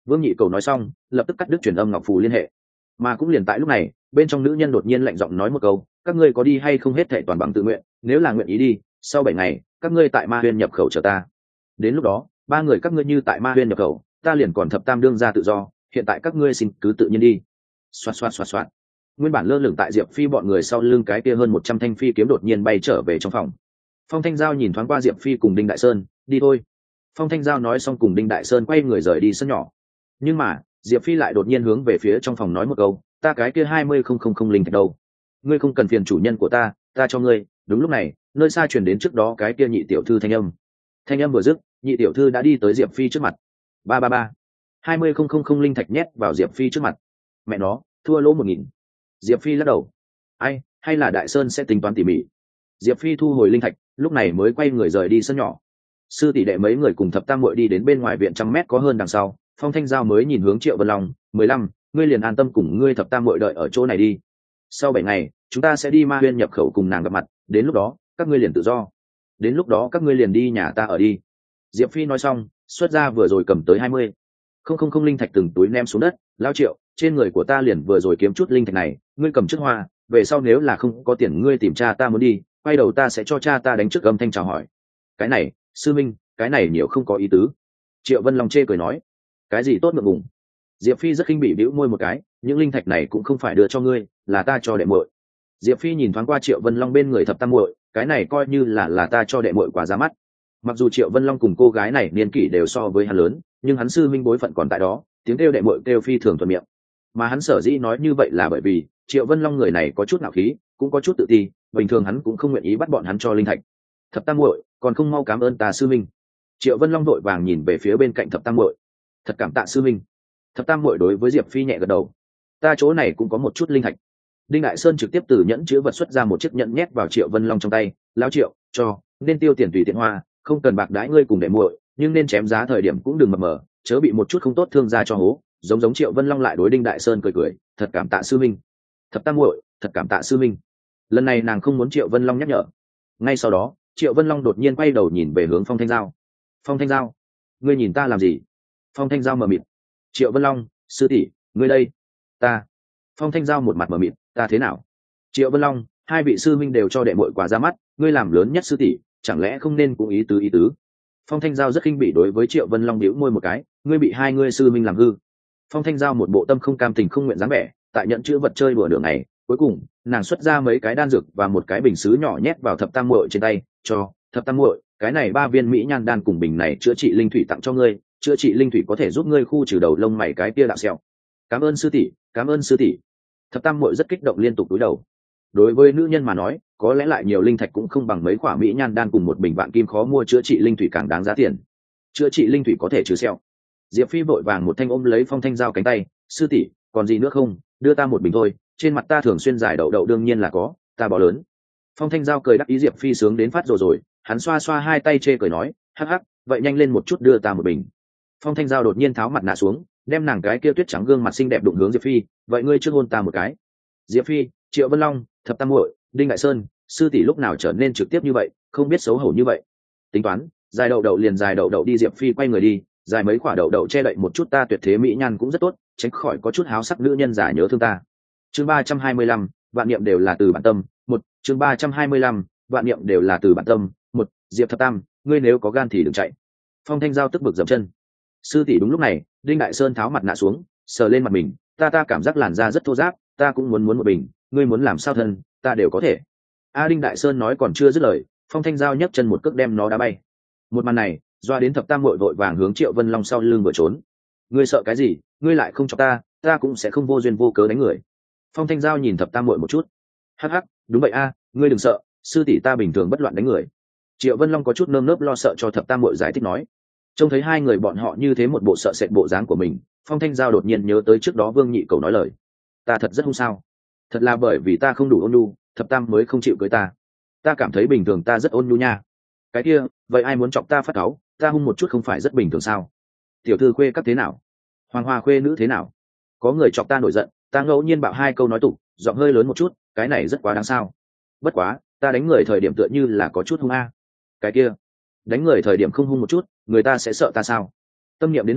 S1: Vương Nhị Cầu nói xong lập tức cắt đứt truyền âm ngọc phù liên hệ. Mà cũng liền tại lúc này, bên trong nữ nhân đột nhiên lạnh giọng nói một câu, các ngươi có đi hay không hết thệ toàn bằng tự nguyện, nếu là nguyện ý đi, sau bảy ngày các ngươi tại Ma Huyên nhập khẩu chờ ta. Đến lúc đó ba người các ngươi như tại Ma Huyên nhập khẩu, ta liền còn thập tam đương ra tự do, hiện tại các ngươi xin cứ tự nhiên đi. Xoạt xoạt xoạt xoạt. Nguyên bản lơ lửng tại Diệp Phi bọn người sau lưng cái kia hơn một trăm thanh phi kiếm đột nhiên bay trở về trong phòng. Phong Thanh Giao nhìn thoáng qua Diệp Phi cùng Đinh Đại Sơn, đi thôi. Phong Thanh Giao nói xong cùng Đinh Đại Sơn quay người rời đi sân nhỏ. Nhưng mà Diệp Phi lại đột nhiên hướng về phía trong phòng nói một câu, ta cái kia hai mươi không không không linh thạch đâu, ngươi không cần phiền chủ nhân của ta, ta cho ngươi. Đúng lúc này nơi xa truyền đến trước đó cái kia nhị tiểu thư thanh âm. Thanh âm vừa dứt, nhị tiểu thư đã đi tới Diệp Phi trước mặt. Ba ba ba, hai mươi không không không linh thạch nhét vào Diệp Phi trước mặt. Mẹ nó, thua lỗ một nghìn. Diệp Phi lắc đầu. Ai, hay là Đại Sơn sẽ tính toán tỉ mỉ. Diệp Phi thu hồi linh thạch, lúc này mới quay người rời đi sân nhỏ. Sư tỷ đệ mấy người cùng thập tam muội đi đến bên ngoài viện trăm mét có hơn đằng sau. Phong Thanh Giao mới nhìn hướng Triệu Vân Long, mười lăm, ngươi liền an tâm cùng ngươi thập tam muội đợi ở chỗ này đi. Sau bảy ngày chúng ta sẽ đi Ma Huyên nhập khẩu cùng nàng gặp mặt, đến lúc đó các ngươi liền tự do. Đến lúc đó các ngươi liền đi nhà ta ở đi. Diệp Phi nói xong xuất ra vừa rồi cầm tới hai mươi không không không linh thạch từng túi ném xuống đất. Lao Triệu, trên người của ta liền vừa rồi kiếm chút linh thạch này, ngươi cầm trước hoa, về sau nếu là không có tiền ngươi tìm cha ta muốn đi, quay đầu ta sẽ cho cha ta đánh trước âm thanh chào hỏi. Cái này sư minh, cái này nhiều không có ý tứ. Triệu Vân Long chê cười nói, cái gì tốt ngượng ngùng. Diệp Phi rất khinh bị bĩu môi một cái, những linh thạch này cũng không phải đưa cho ngươi, là ta cho đệ muội. Diệp Phi nhìn thoáng qua Triệu Vân Long bên người thập tam muội, cái này coi như là là ta cho đệ muội quá giá mắt. Mặc dù Triệu Vân Long cùng cô gái này niên kỷ đều so với hắn lớn, nhưng hắn sư minh bối phận còn tại đó, tiếng kêu đệ muội kêu phi thường thuận miệng. Mà hắn sở dĩ nói như vậy là bởi vì Triệu Vân Long người này có chút ngạo khí, cũng có chút tự ti, bình thường hắn cũng không nguyện ý bắt bọn hắn cho linh thạch. Thập tam muội, còn không mau cảm ơn ta sư minh. Triệu Vân Long vội vàng nhìn về phía bên cạnh thập tam muội, thật cảm tạ sư minh. Thập tam muội đối với Diệp Phi nhẹ gật đầu, ta chỗ này cũng có một chút linh thạch. Đinh Đại Sơn trực tiếp từ nhẫn chứa vật xuất ra một chiếc nhẫn nhét vào Triệu Vân Long trong tay, lão Triệu, cho, nên tiêu tiền tùy tiện hoa, không cần bạc đãi ngươi cùng đệ muội, nhưng nên chém giá thời điểm cũng đừng mập mờ, chớ bị một chút không tốt thương gia cho hố. Giống giống Triệu Vân Long lại đối Đinh Đại Sơn cười cười, thật cảm tạ sư minh. Thập tam muội, thật cảm tạ sư minh. Lần này nàng không muốn Triệu Vân Long nhắc nhở. Ngay sau đó Triệu Vân Long đột nhiên quay đầu nhìn về hướng Phong Thanh Giao. Phong Thanh Giao, ngươi nhìn ta làm gì? Phong Thanh Giao mờ mịt. Triệu Vân Long, sư tỷ, ngươi đây. Ta. Phong Thanh Giao một mặt mờ mịt, ta thế nào? Triệu Vân Long, hai vị sư minh đều cho đệ muội quà ra mắt, ngươi làm lớn nhất sư tỷ, chẳng lẽ không nên cũng ý tứ ý tứ? Phong Thanh Giao rất khinh bỉ đối với Triệu Vân Long bĩu môi một cái, ngươi bị hai ngươi sư minh làm hư. Phong Thanh Giao một bộ tâm không cam tình không nguyện dáng vẻ, tại nhận chữ vật chơi bừa đường này, cuối cùng nàng xuất ra mấy cái đan dược và một cái bình sứ nhỏ nhét vào thập tam muội trên tay, cho thập tam muội, cái này ba viên mỹ nhan đan cùng bình này chữa trị linh thủy tặng cho ngươi, chữa trị linh thủy có thể giúp ngươi khu trừ đầu lông mày cái tia đạo sẹo. Cảm ơn sư tỷ, cảm ơn sư tỷ. Thập tam muội rất kích động liên tục cúi đầu. Đối với nữ nhân mà nói, có lẽ lại nhiều linh thạch cũng không bằng mấy quả mỹ nhan đan cùng một bình vạn kim khó mua chữa trị linh thủy càng đáng giá tiền. Chữa trị linh thủy có thể trừ sẹo. Diệp Phi vội vàng một thanh ôm lấy Phong Thanh Giao cánh tay, sư tỷ, còn gì nữa không, đưa ta một bình thôi, trên mặt ta thường xuyên giải đậu đậu đương nhiên là có, ta bỏ lớn. Phong Thanh Giao cười đắc ý, Diệp Phi sướng đến phát rồi rồi, hắn xoa xoa hai tay chê cười nói, hắc hắc, vậy nhanh lên một chút đưa ta một bình. Phong Thanh Giao đột nhiên tháo mặt nạ xuống, đem nàng cái kia tuyết trắng gương mặt xinh đẹp đụng hướng Diệp Phi, vậy ngươi trước hôn ta một cái. Diệp Phi, Triệu Vân Long, thập tam muội, Đinh Đại Sơn, sư tỷ lúc nào trở nên trực tiếp như vậy, không biết xấu hổ như vậy. Tính toán, dài đậu đậu liền dài đậu đậu đi. Diệp Phi quay người đi, dài mấy quả đậu đậu che đậy một chút ta tuyệt thế mỹ nhan cũng rất tốt, tránh khỏi có chút háo sắc nữ nhân giả nhớ thương ta. Chương ba trăm hai mươi lăm, vạn niệm đều là từ bản tâm. Một, chương ba trăm hai mươi lăm, vạn niệm đều là từ bản tâm. Một, Diệp thập tam, ngươi nếu có gan thì đừng chạy. Phong Thanh Giao tức bực dậm chân. Sư tỷ. Đúng lúc này Đinh Đại Sơn tháo mặt nạ xuống, sờ lên mặt mình, ta ta cảm giác làn da rất thô ráp, ta cũng muốn muốn một bình, ngươi muốn làm sao thân, ta đều có thể. A Đinh Đại Sơn nói còn chưa dứt lời, Phong Thanh Giao nhấc chân một cước đem nó đá bay. Một màn này doa đến thập tam muội vội vàng hướng Triệu Vân Long sau lưng vừa trốn. Ngươi sợ cái gì, ngươi lại không chọc ta, ta cũng sẽ không vô duyên vô cớ đánh người. Phong Thanh Giao nhìn thập tam muội một chút, hắc hắc, đúng vậy a, ngươi đừng sợ, sư tỷ ta bình thường bất loạn đánh người. Triệu Vân Long có chút nơm nớp lo sợ cho thập tam muội giải thích nói. Trông thấy hai người bọn họ như thế một bộ sợ sệt bộ dáng của mình, Phong Thanh Giao đột nhiên nhớ tới trước đó Vương Nhị Cầu nói lời, ta thật rất hung sao? Thật là bởi vì ta không đủ ôn nhu, thập tam mới không chịu cưới ta. Ta cảm thấy bình thường ta rất ôn nhu nha. Cái kia, vậy ai muốn chọc ta phát cáu, ta hung một chút không phải rất bình thường sao? Tiểu thư khuê các thế nào? Hoàng hoa khuê nữ thế nào? Có người chọc ta nổi giận, ta ngẫu nhiên bạo hai câu nói tục, giọng hơi lớn một chút, cái này rất quá đáng sao? Bất quá, ta đánh người thời điểm tựa như là có chút hung a. Cái kia, đánh người thời điểm không hung một chút, người ta sẽ sợ ta sao? Tâm niệm đến đây,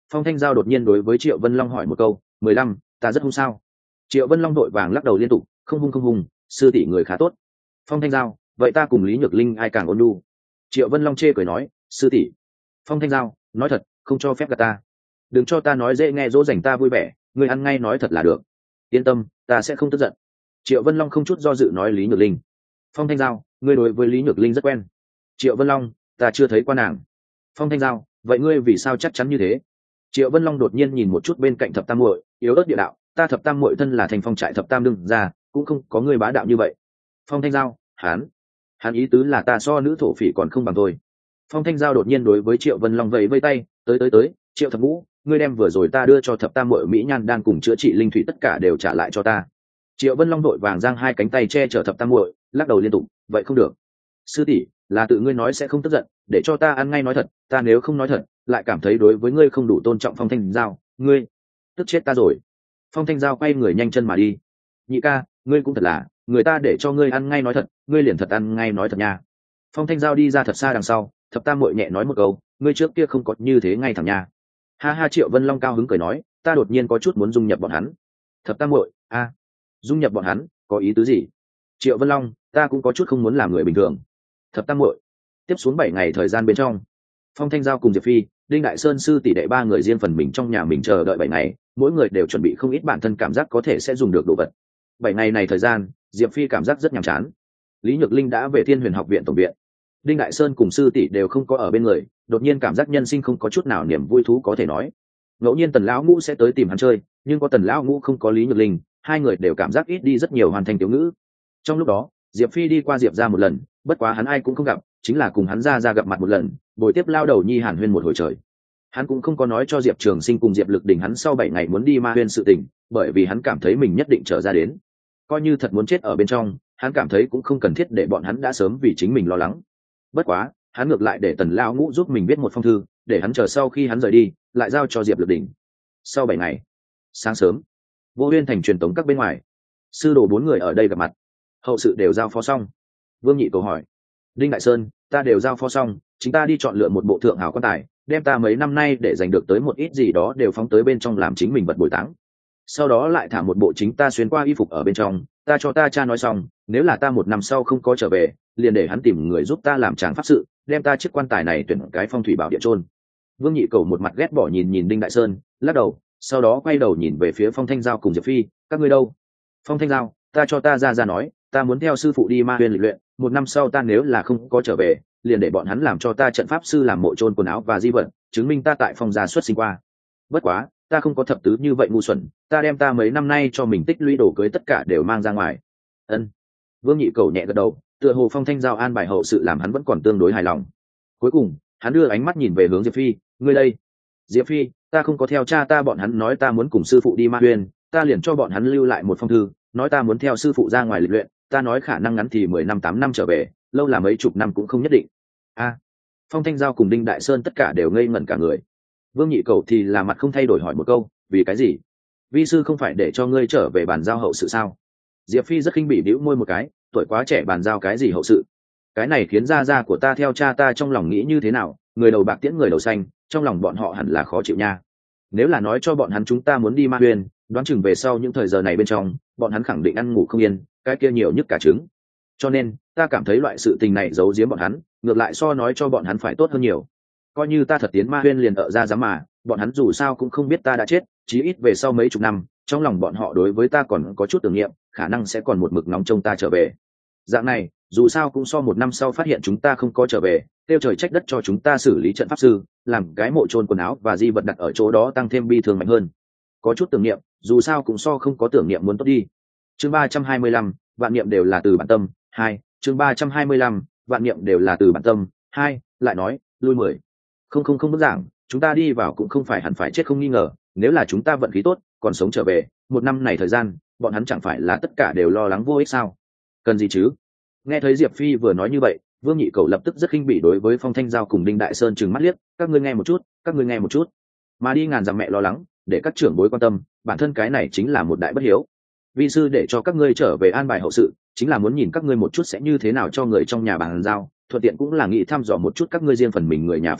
S1: Phong Thanh Giao đột nhiên đối với Triệu Vân Long hỏi một câu, mười lăm, ta rất hung sao? Triệu Vân Long đội vàng lắc đầu liên tục, không hung không hung, sư tỷ người khá tốt. Phong Thanh Giao, vậy ta cùng Lý Nhược Linh ai càng ôn nhu? Triệu Vân Long chê cười nói, sư tỷ. Phong Thanh Giao, nói thật, không cho phép gạt ta. Đừng cho ta nói dễ nghe dỗ dành ta vui vẻ, người ăn ngay nói thật là được. Yên tâm, ta sẽ không tức giận. Triệu Vân Long không chút do dự nói Lý Nhược Linh. Phong Thanh Giao, ngươi đối với Lý Nhược Linh rất quen. Triệu Vân Long, ta chưa thấy qua nàng. Phong Thanh Giao, vậy ngươi vì sao chắc chắn như thế? Triệu Vân Long đột nhiên nhìn một chút bên cạnh thập tam muội, yếu ớt địa đạo, ta thập tam muội thân là thành phong trại thập tam đương ra, cũng không có ngươi bá đạo như vậy. Phong Thanh Giao, hán, hán ý tứ là ta so nữ thổ phỉ còn không bằng tôi. Phong Thanh Giao đột nhiên đối với Triệu Vân Long vẫy vây tay, tới tới tới, Triệu Thập Ngũ, ngươi đem vừa rồi ta đưa cho thập tam muội mỹ nhan đan cùng chữa trị linh thủy tất cả đều trả lại cho ta. Triệu Vân Long đội vàng giang hai cánh tay che chở thập tam muội, lắc đầu liên tục, vậy không được. Sư tỷ, là tự ngươi nói sẽ không tức giận, để cho ta ăn ngay nói thật, ta nếu không nói thật, lại cảm thấy đối với ngươi không đủ tôn trọng. Phong Thanh Giao, ngươi tức chết ta rồi. Phong Thanh Giao quay người nhanh chân mà đi. Nhị ca, ngươi cũng thật là, người ta để cho ngươi ăn ngay nói thật, ngươi liền thật ăn ngay nói thật nha. Phong Thanh Giao đi ra thật xa đằng sau, thập tam muội nhẹ nói một câu, ngươi trước kia không có như thế ngay thẳng nha. Ha ha. Triệu Vân Long cao hứng cười nói, ta đột nhiên có chút muốn dung nhập bọn hắn. Thập tam muội, a, dung nhập bọn hắn, có ý tứ gì? Triệu Vân Long, ta cũng có chút không muốn làm người bình thường. Thập tam muội. Tiếp xuống bảy ngày thời gian bên trong, Phong Thanh Giao cùng Diệp Phi, Đinh Đại Sơn sư tỷ đệ ba người riêng phần mình trong nhà mình chờ đợi bảy ngày, mỗi người đều chuẩn bị không ít bản thân cảm giác có thể sẽ dùng được đồ vật. Bảy ngày này thời gian, Diệp Phi cảm giác rất nhàm chán. Lý Nhược Linh đã về Thiên Huyền Học viện tổng viện, Đinh Đại Sơn cùng sư tỷ đều không có ở bên người, đột nhiên cảm giác nhân sinh không có chút nào niềm vui thú có thể nói. Ngẫu nhiên Tần lão ngũ sẽ tới tìm hắn chơi, nhưng có Tần lão ngũ không có Lý Nhược Linh, hai người đều cảm giác ít đi rất nhiều hoàn thành tiểu ngữ. Trong lúc đó, Diệp Phi đi qua Diệp ra một lần, bất quá hắn ai cũng không gặp, chính là cùng hắn ra ra gặp mặt một lần, buổi tiếp lao đầu nhi hàn huyên một hồi trời. Hắn cũng không có nói cho Diệp Trường Sinh cùng Diệp Lực Đỉnh hắn sau bảy ngày muốn đi ma huyên sự tình, bởi vì hắn cảm thấy mình nhất định trở ra đến. Coi như thật muốn chết ở bên trong, hắn cảm thấy cũng không cần thiết để bọn hắn đã sớm vì chính mình lo lắng. Bất quá, hắn ngược lại để Tần lão ngũ giúp mình viết một phong thư, để hắn chờ sau khi hắn rời đi, lại giao cho Diệp Lực Đỉnh. Sau bảy ngày, sáng sớm, Vô Huyên thành truyền tống các bên ngoài, sư đồ bốn người ở đây gặp mặt. Hậu sự đều giao phó xong. Vương Nhị Cầu hỏi, Đinh Đại Sơn, ta đều giao phó xong, chúng ta đi chọn lựa một bộ thượng hảo quan tài, đem ta mấy năm nay để giành được tới một ít gì đó đều phóng tới bên trong làm chính mình vật bồi táng. Sau đó lại thả một bộ chính ta xuyên qua y phục ở bên trong, ta cho ta cha nói xong, nếu là ta một năm sau không có trở về, liền để hắn tìm người giúp ta làm tràng pháp sự, đem ta chiếc quan tài này tuyển cái phong thủy bảo địa chôn. Vương Nhị Cầu một mặt ghét bỏ nhìn nhìn Đinh Đại Sơn, lắc đầu, sau đó quay đầu nhìn về phía Phong Thanh Giao cùng Diệp Phi, các ngươi đâu? Phong Thanh Giao, ta cho ta ra ra nói, ta muốn theo sư phụ đi ma huyên lịch luyện, một năm sau ta nếu là không có trở về, liền để bọn hắn làm cho ta trận pháp sư làm mộ chôn quần áo và di vật, chứng minh ta tại phong gia xuất sinh qua. Bất quá, ta không có thập tứ như vậy ngu xuẩn, ta đem ta mấy năm nay cho mình tích lũy đồ cưới tất cả đều mang ra ngoài. Ân. Vương Nhị Cầu nhẹ gật đầu, tựa hồ Phong Thanh Giao an bài hậu sự làm hắn vẫn còn tương đối hài lòng. Cuối cùng, hắn đưa ánh mắt nhìn về hướng Diệp Phi, ngươi đây. Diệp Phi, ta không có theo cha ta bọn hắn nói ta muốn cùng sư phụ đi ma huyên, ta liền cho bọn hắn lưu lại một phong thư, nói ta muốn theo sư phụ ra ngoài lịch luyện, ta nói khả năng ngắn thì mười năm tám năm trở về, lâu là mấy chục năm cũng không nhất định. A. Phong Thanh Giao cùng Đinh Đại Sơn tất cả đều ngây ngẩn cả người. Vương Nhị Cầu thì là mặt không thay đổi hỏi một câu, vì cái gì? Vi sư không phải để cho ngươi trở về bàn giao hậu sự sao? Diệp Phi rất khinh bỉ bĩu môi một cái, tuổi quá trẻ bàn giao cái gì hậu sự? Cái này khiến gia gia của ta theo cha ta trong lòng nghĩ như thế nào, người đầu bạc tiễn người đầu xanh, trong lòng bọn họ hẳn là khó chịu nha. Nếu là nói cho bọn hắn chúng ta muốn đi ma huyên, đoán chừng về sau những thời giờ này bên trong, bọn hắn khẳng định ăn ngủ không yên, cái kia nhiều nhất cả trứng. Cho nên, ta cảm thấy loại sự tình này giấu giếm bọn hắn, ngược lại so nói cho bọn hắn phải tốt hơn nhiều. Coi như ta thật tiến ma huyên liền ở ra dám mà, bọn hắn dù sao cũng không biết ta đã chết, chí ít về sau mấy chục năm, trong lòng bọn họ đối với ta còn có chút tưởng niệm, khả năng sẽ còn một mực nóng trông ta trở về. Dạng này, dù sao cũng so một năm sau phát hiện chúng ta không có trở về, tiêu trời trách đất cho chúng ta xử lý trận pháp sư, làm cái mộ chôn quần áo và di vật đặt ở chỗ đó tăng thêm bi thương mạnh hơn. Có chút tưởng niệm, dù sao cũng so không có tưởng niệm muốn tốt đi. Chương ba trăm hai mươi lăm, vạn niệm đều là từ bản tâm. Hai, chương ba trăm hai mươi lăm, vạn niệm đều là từ bản tâm. Hai, lại nói, lui mười. Không không không bức giảng, chúng ta đi vào cũng không phải hẳn phải chết không nghi ngờ, nếu là chúng ta vận khí tốt, còn sống trở về, một năm này thời gian, bọn hắn chẳng phải là tất cả đều lo lắng vô ích sao? Cần gì chứ? Nghe thấy Diệp Phi vừa nói như vậy, Vương Nhị Cầu lập tức rất khinh bỉ đối với Phong Thanh Giao cùng Đinh Đại Sơn trừng mắt liếc, các ngươi nghe một chút, các ngươi nghe một chút. Mà đi ngàn dặm mẹ lo lắng, để các trưởng bối quan tâm, bản thân cái này chính là một đại bất hiếu. Vi sư để cho các ngươi trở về an bài hậu sự, chính là muốn nhìn các ngươi một chút sẽ như thế nào cho người trong nhà bàn giao, thuận tiện cũng là nghĩ thăm dò một chút các ngươi riêng phần mình người nhà phản ứng,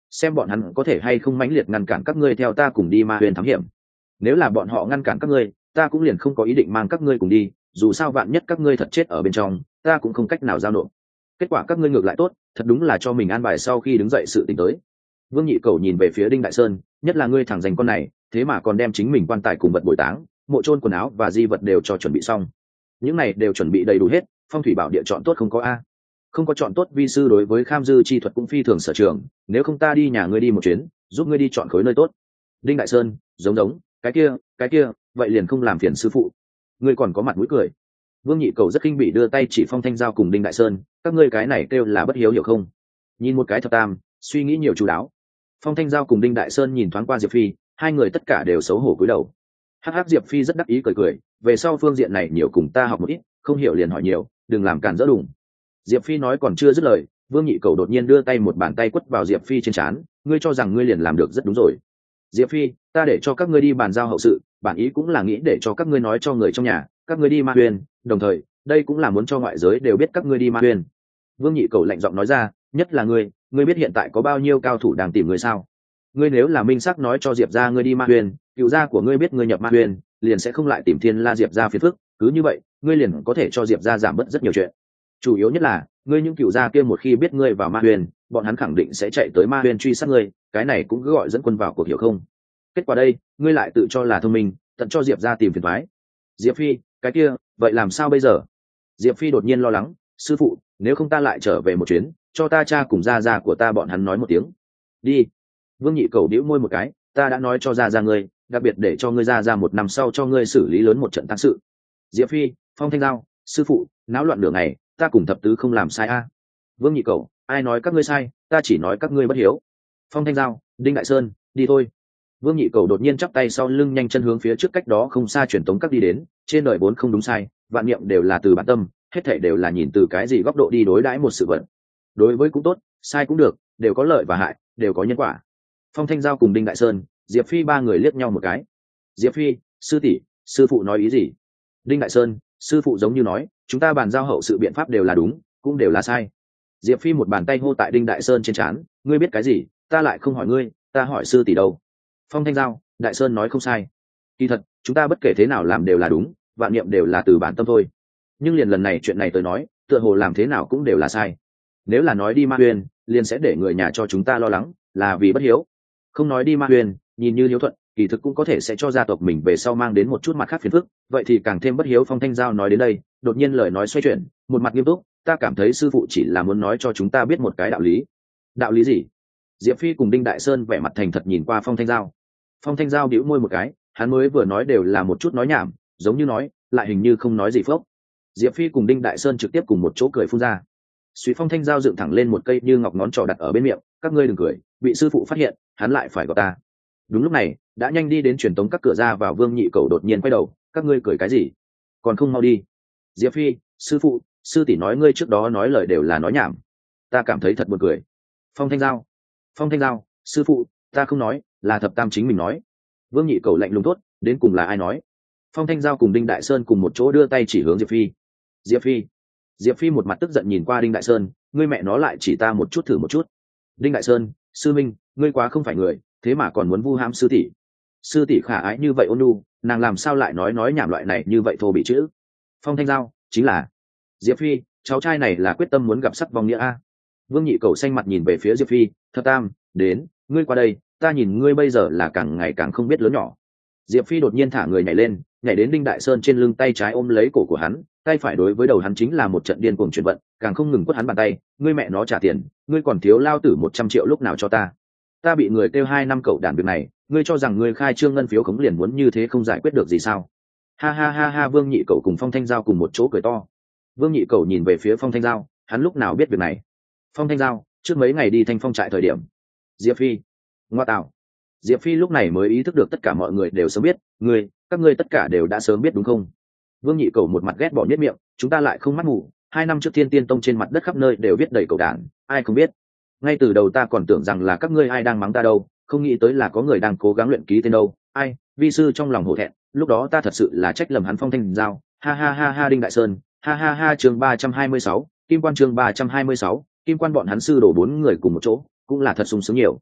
S1: xem bọn hắn có thể hay không mãnh liệt ngăn cản các ngươi theo ta cùng đi ma huyền thám hiểm. Nếu là bọn họ ngăn cản các ngươi, ta cũng liền không có ý định mang các ngươi cùng đi, dù sao vạn nhất các ngươi thật chết ở bên trong, ta cũng không cách nào giao nộp. Kết quả các ngươi ngược lại tốt, thật đúng là cho mình an bài sau khi đứng dậy sự tình tới. Vương Nhị Cầu nhìn về phía Đinh Đại Sơn, nhất là ngươi thằng dành con này, thế mà còn đem chính mình quan tài cùng vật bồi táng, mộ chôn quần áo và di vật đều cho chuẩn bị xong. Những này đều chuẩn bị đầy đủ hết, phong thủy bảo địa chọn tốt không có a? Không có chọn tốt, vi sư đối với kham dư chi thuật cũng phi thường sở trường, nếu không ta đi nhà ngươi đi một chuyến, giúp ngươi đi chọn khối nơi tốt. Đinh Đại Sơn, giống giống, cái kia, cái kia, vậy liền không làm phiền sư phụ. Ngươi còn có mặt mũi cười. Vương Nhị Cầu rất khinh bỉ đưa tay chỉ Phong Thanh Giao cùng Đinh Đại Sơn, các ngươi cái này kêu là bất hiếu hiểu không? Nhìn một cái thập tam, suy nghĩ nhiều chú đáo. Phong Thanh Giao cùng Đinh Đại Sơn nhìn thoáng qua Diệp Phi, hai người tất cả đều xấu hổ cúi đầu. Hắc hắc, Diệp Phi rất đắc ý cười cười, về sau phương diện này nhiều cùng ta học một ít, không hiểu liền hỏi nhiều, đừng làm cản rỡ đủng. Diệp Phi nói còn chưa dứt lời, Vương Nhị Cầu đột nhiên đưa tay một bàn tay quất vào Diệp Phi trên trán, ngươi cho rằng ngươi liền làm được rất đúng rồi. Diệp Phi, ta để cho các ngươi đi bàn giao hậu sự, bản ý cũng là nghĩ để cho các ngươi nói cho người trong nhà, các ngươi đi Ma Huyền, đồng thời, đây cũng là muốn cho ngoại giới đều biết các ngươi đi Ma Huyền. Vương Nhị Cầu lạnh giọng nói ra, nhất là ngươi, ngươi biết hiện tại có bao nhiêu cao thủ đang tìm ngươi sao? Ngươi nếu là minh xác nói cho Diệp gia ngươi đi Ma Huyền, cựu gia của ngươi biết ngươi nhập Ma Huyền, liền sẽ không lại tìm Thiên La Diệp gia phiền phức, cứ như vậy, ngươi liền có thể cho Diệp gia giảm bớt rất nhiều chuyện. Chủ yếu nhất là, ngươi những cựu gia kia một khi biết ngươi vào Ma Huyền, bọn hắn khẳng định sẽ chạy tới Ma Huyền truy sát ngươi, cái này cũng cứ gọi dẫn quân vào cuộc, hiểu không? Kết quả đây, ngươi lại tự cho là thông minh, tận cho Diệp gia tìm phiền toái. Diệp Phi, cái kia, vậy làm sao bây giờ? Diệp Phi đột nhiên lo lắng, sư phụ, nếu không ta lại trở về một chuyến, cho ta cha cùng gia gia của ta bọn hắn nói một tiếng. Đi. Vương Nhị Cầu bĩu môi một cái, ta đã nói cho gia gia ngươi, đặc biệt để cho ngươi gia gia một năm sau cho ngươi xử lý lớn một trận tang sự. Diệp Phi, Phong Thanh Giao, sư phụ, náo loạn nửa ngày, ta cùng thập tứ không làm sai a. Vương Nhị Cầu, ai nói các ngươi sai, ta chỉ nói các ngươi bất hiếu. Phong Thanh Giao, Đinh Đại Sơn, đi thôi. Vương Nhị Cầu đột nhiên chắp tay sau lưng nhanh chân hướng phía trước cách đó không xa truyền tống các đi đến, trên đời vốn không đúng sai, vạn niệm đều là từ bản tâm, hết thảy đều là nhìn từ cái gì góc độ đi đối đãi một sự vật. Đối với cũng tốt, sai cũng được, đều có lợi và hại, đều có nhân quả. Phong Thanh Giao cùng Đinh Đại Sơn, Diệp Phi ba người liếc nhau một cái. Diệp Phi, sư tỷ, sư phụ nói ý gì? Đinh Đại Sơn, sư phụ giống như nói, chúng ta bàn giao hậu sự biện pháp đều là đúng, cũng đều là sai. Diệp Phi một bàn tay hô tại Đinh Đại Sơn trên trán, ngươi biết cái gì, ta lại không hỏi ngươi, ta hỏi sư tỷ đâu. Phong Thanh Giao, Đại Sơn nói không sai. Kỳ thật, chúng ta bất kể thế nào làm đều là đúng, vạn niệm đều là từ bản tâm thôi. Nhưng liền lần này chuyện này tôi nói, tựa hồ làm thế nào cũng đều là sai. Nếu là nói đi Ma Huyền, liền sẽ để người nhà cho chúng ta lo lắng, là vì bất hiếu. Không nói đi Ma Huyền, nhìn như hiếu thuận, kỳ thực cũng có thể sẽ cho gia tộc mình về sau mang đến một chút mặt khác phiền phức, vậy thì càng thêm bất hiếu. Phong Thanh Giao nói đến đây, đột nhiên lời nói xoay chuyển, một mặt nghiêm túc, ta cảm thấy sư phụ chỉ là muốn nói cho chúng ta biết một cái đạo lý. Đạo lý gì? Diệp Phi cùng Đinh Đại Sơn vẻ mặt thành thật nhìn qua Phong Thanh Giao. Phong Thanh Giao bĩu môi một cái, hắn mới vừa nói đều là một chút nói nhảm, giống như nói, lại hình như không nói gì phốc. Diệp Phi cùng Đinh Đại Sơn trực tiếp cùng một chỗ cười phun ra. Suy Phong Thanh Giao dựng thẳng lên một cây như ngọc ngón trỏ đặt ở bên miệng, các ngươi đừng cười, bị sư phụ phát hiện, hắn lại phải gọi ta. Đúng lúc này, đã nhanh đi đến truyền tống các cửa ra vào Vương Nhị Cầu đột nhiên quay đầu, các ngươi cười cái gì? Còn không mau đi. Diệp Phi, sư phụ, sư tỷ nói ngươi trước đó nói lời đều là nói nhảm. Ta cảm thấy thật buồn cười. Phong Thanh Giao, Phong Thanh Giao, sư phụ, ta không nói, là thập tam chính mình nói. Vương Nhị Cầu lạnh lùng tốt, đến cùng là ai nói? Phong Thanh Giao cùng Đinh Đại Sơn cùng một chỗ đưa tay chỉ hướng Diệp Phi. Diệp Phi, Diệp Phi một mặt tức giận nhìn qua Đinh Đại Sơn, ngươi mẹ nó lại chỉ ta một chút thử một chút. Đinh Đại Sơn, sư minh, ngươi quá không phải người, thế mà còn muốn vu ham sư tỷ. Sư tỷ khả ái như vậy ôn nhu, nàng làm sao lại nói nói nhảm loại này như vậy thô bị chữ. Phong Thanh Giao, chính là Diệp Phi, cháu trai này là quyết tâm muốn gặp sắc vong nghĩa a. Vương Nhị Cầu xanh mặt nhìn về phía Diệp Phi, thập tam, đến, ngươi qua đây, ta nhìn ngươi bây giờ là càng ngày càng không biết lớn nhỏ. Diệp Phi đột nhiên thả người nhảy lên, nhảy đến Đinh Đại Sơn trên lưng, tay trái ôm lấy cổ của hắn, tay phải đối với đầu hắn chính là một trận điên cuồng chuyển vận, càng không ngừng quất hắn bàn tay, ngươi mẹ nó trả tiền, ngươi còn thiếu lao tử một trăm triệu lúc nào cho ta. Ta bị người kêu hai năm cậu đàn việc này, ngươi cho rằng ngươi khai trương ngân phiếu khống liền muốn như thế không giải quyết được gì sao? Ha ha ha ha. Vương Nhị Cầu cùng Phong Thanh Giao cùng một chỗ cười to. Vương Nhị Cầu nhìn về phía Phong Thanh Giao, hắn lúc nào biết việc này? Phong Thanh Giao, trước mấy ngày đi Thanh Phong trại thời điểm. Diệp Phi, ngoa tạo. Diệp Phi lúc này mới ý thức được tất cả mọi người đều sớm biết, ngươi, các ngươi tất cả đều đã sớm biết đúng không? Vương Nhị Cầu một mặt ghét bỏ nhất miệng, chúng ta lại không mắt ngủ, hai năm trước Thiên Tiên Tông trên mặt đất khắp nơi đều viết đầy cầu đàn, ai không biết? Ngay từ đầu ta còn tưởng rằng là các ngươi ai đang mắng ta đâu, không nghĩ tới là có người đang cố gắng luyện ký tên đâu. Ai, vi sư trong lòng hổ thẹn, lúc đó ta thật sự là trách lầm hắn. Phong Thanh Giao, ha ha ha ha. Đinh Đại Sơn, ha ha ha. Chương ba trăm hai mươi sáu, Kim Quan chương ba trăm hai mươi sáu, Kim Quan bọn hắn sư đổ bốn người cùng một chỗ, cũng là thật sung sướng nhiều.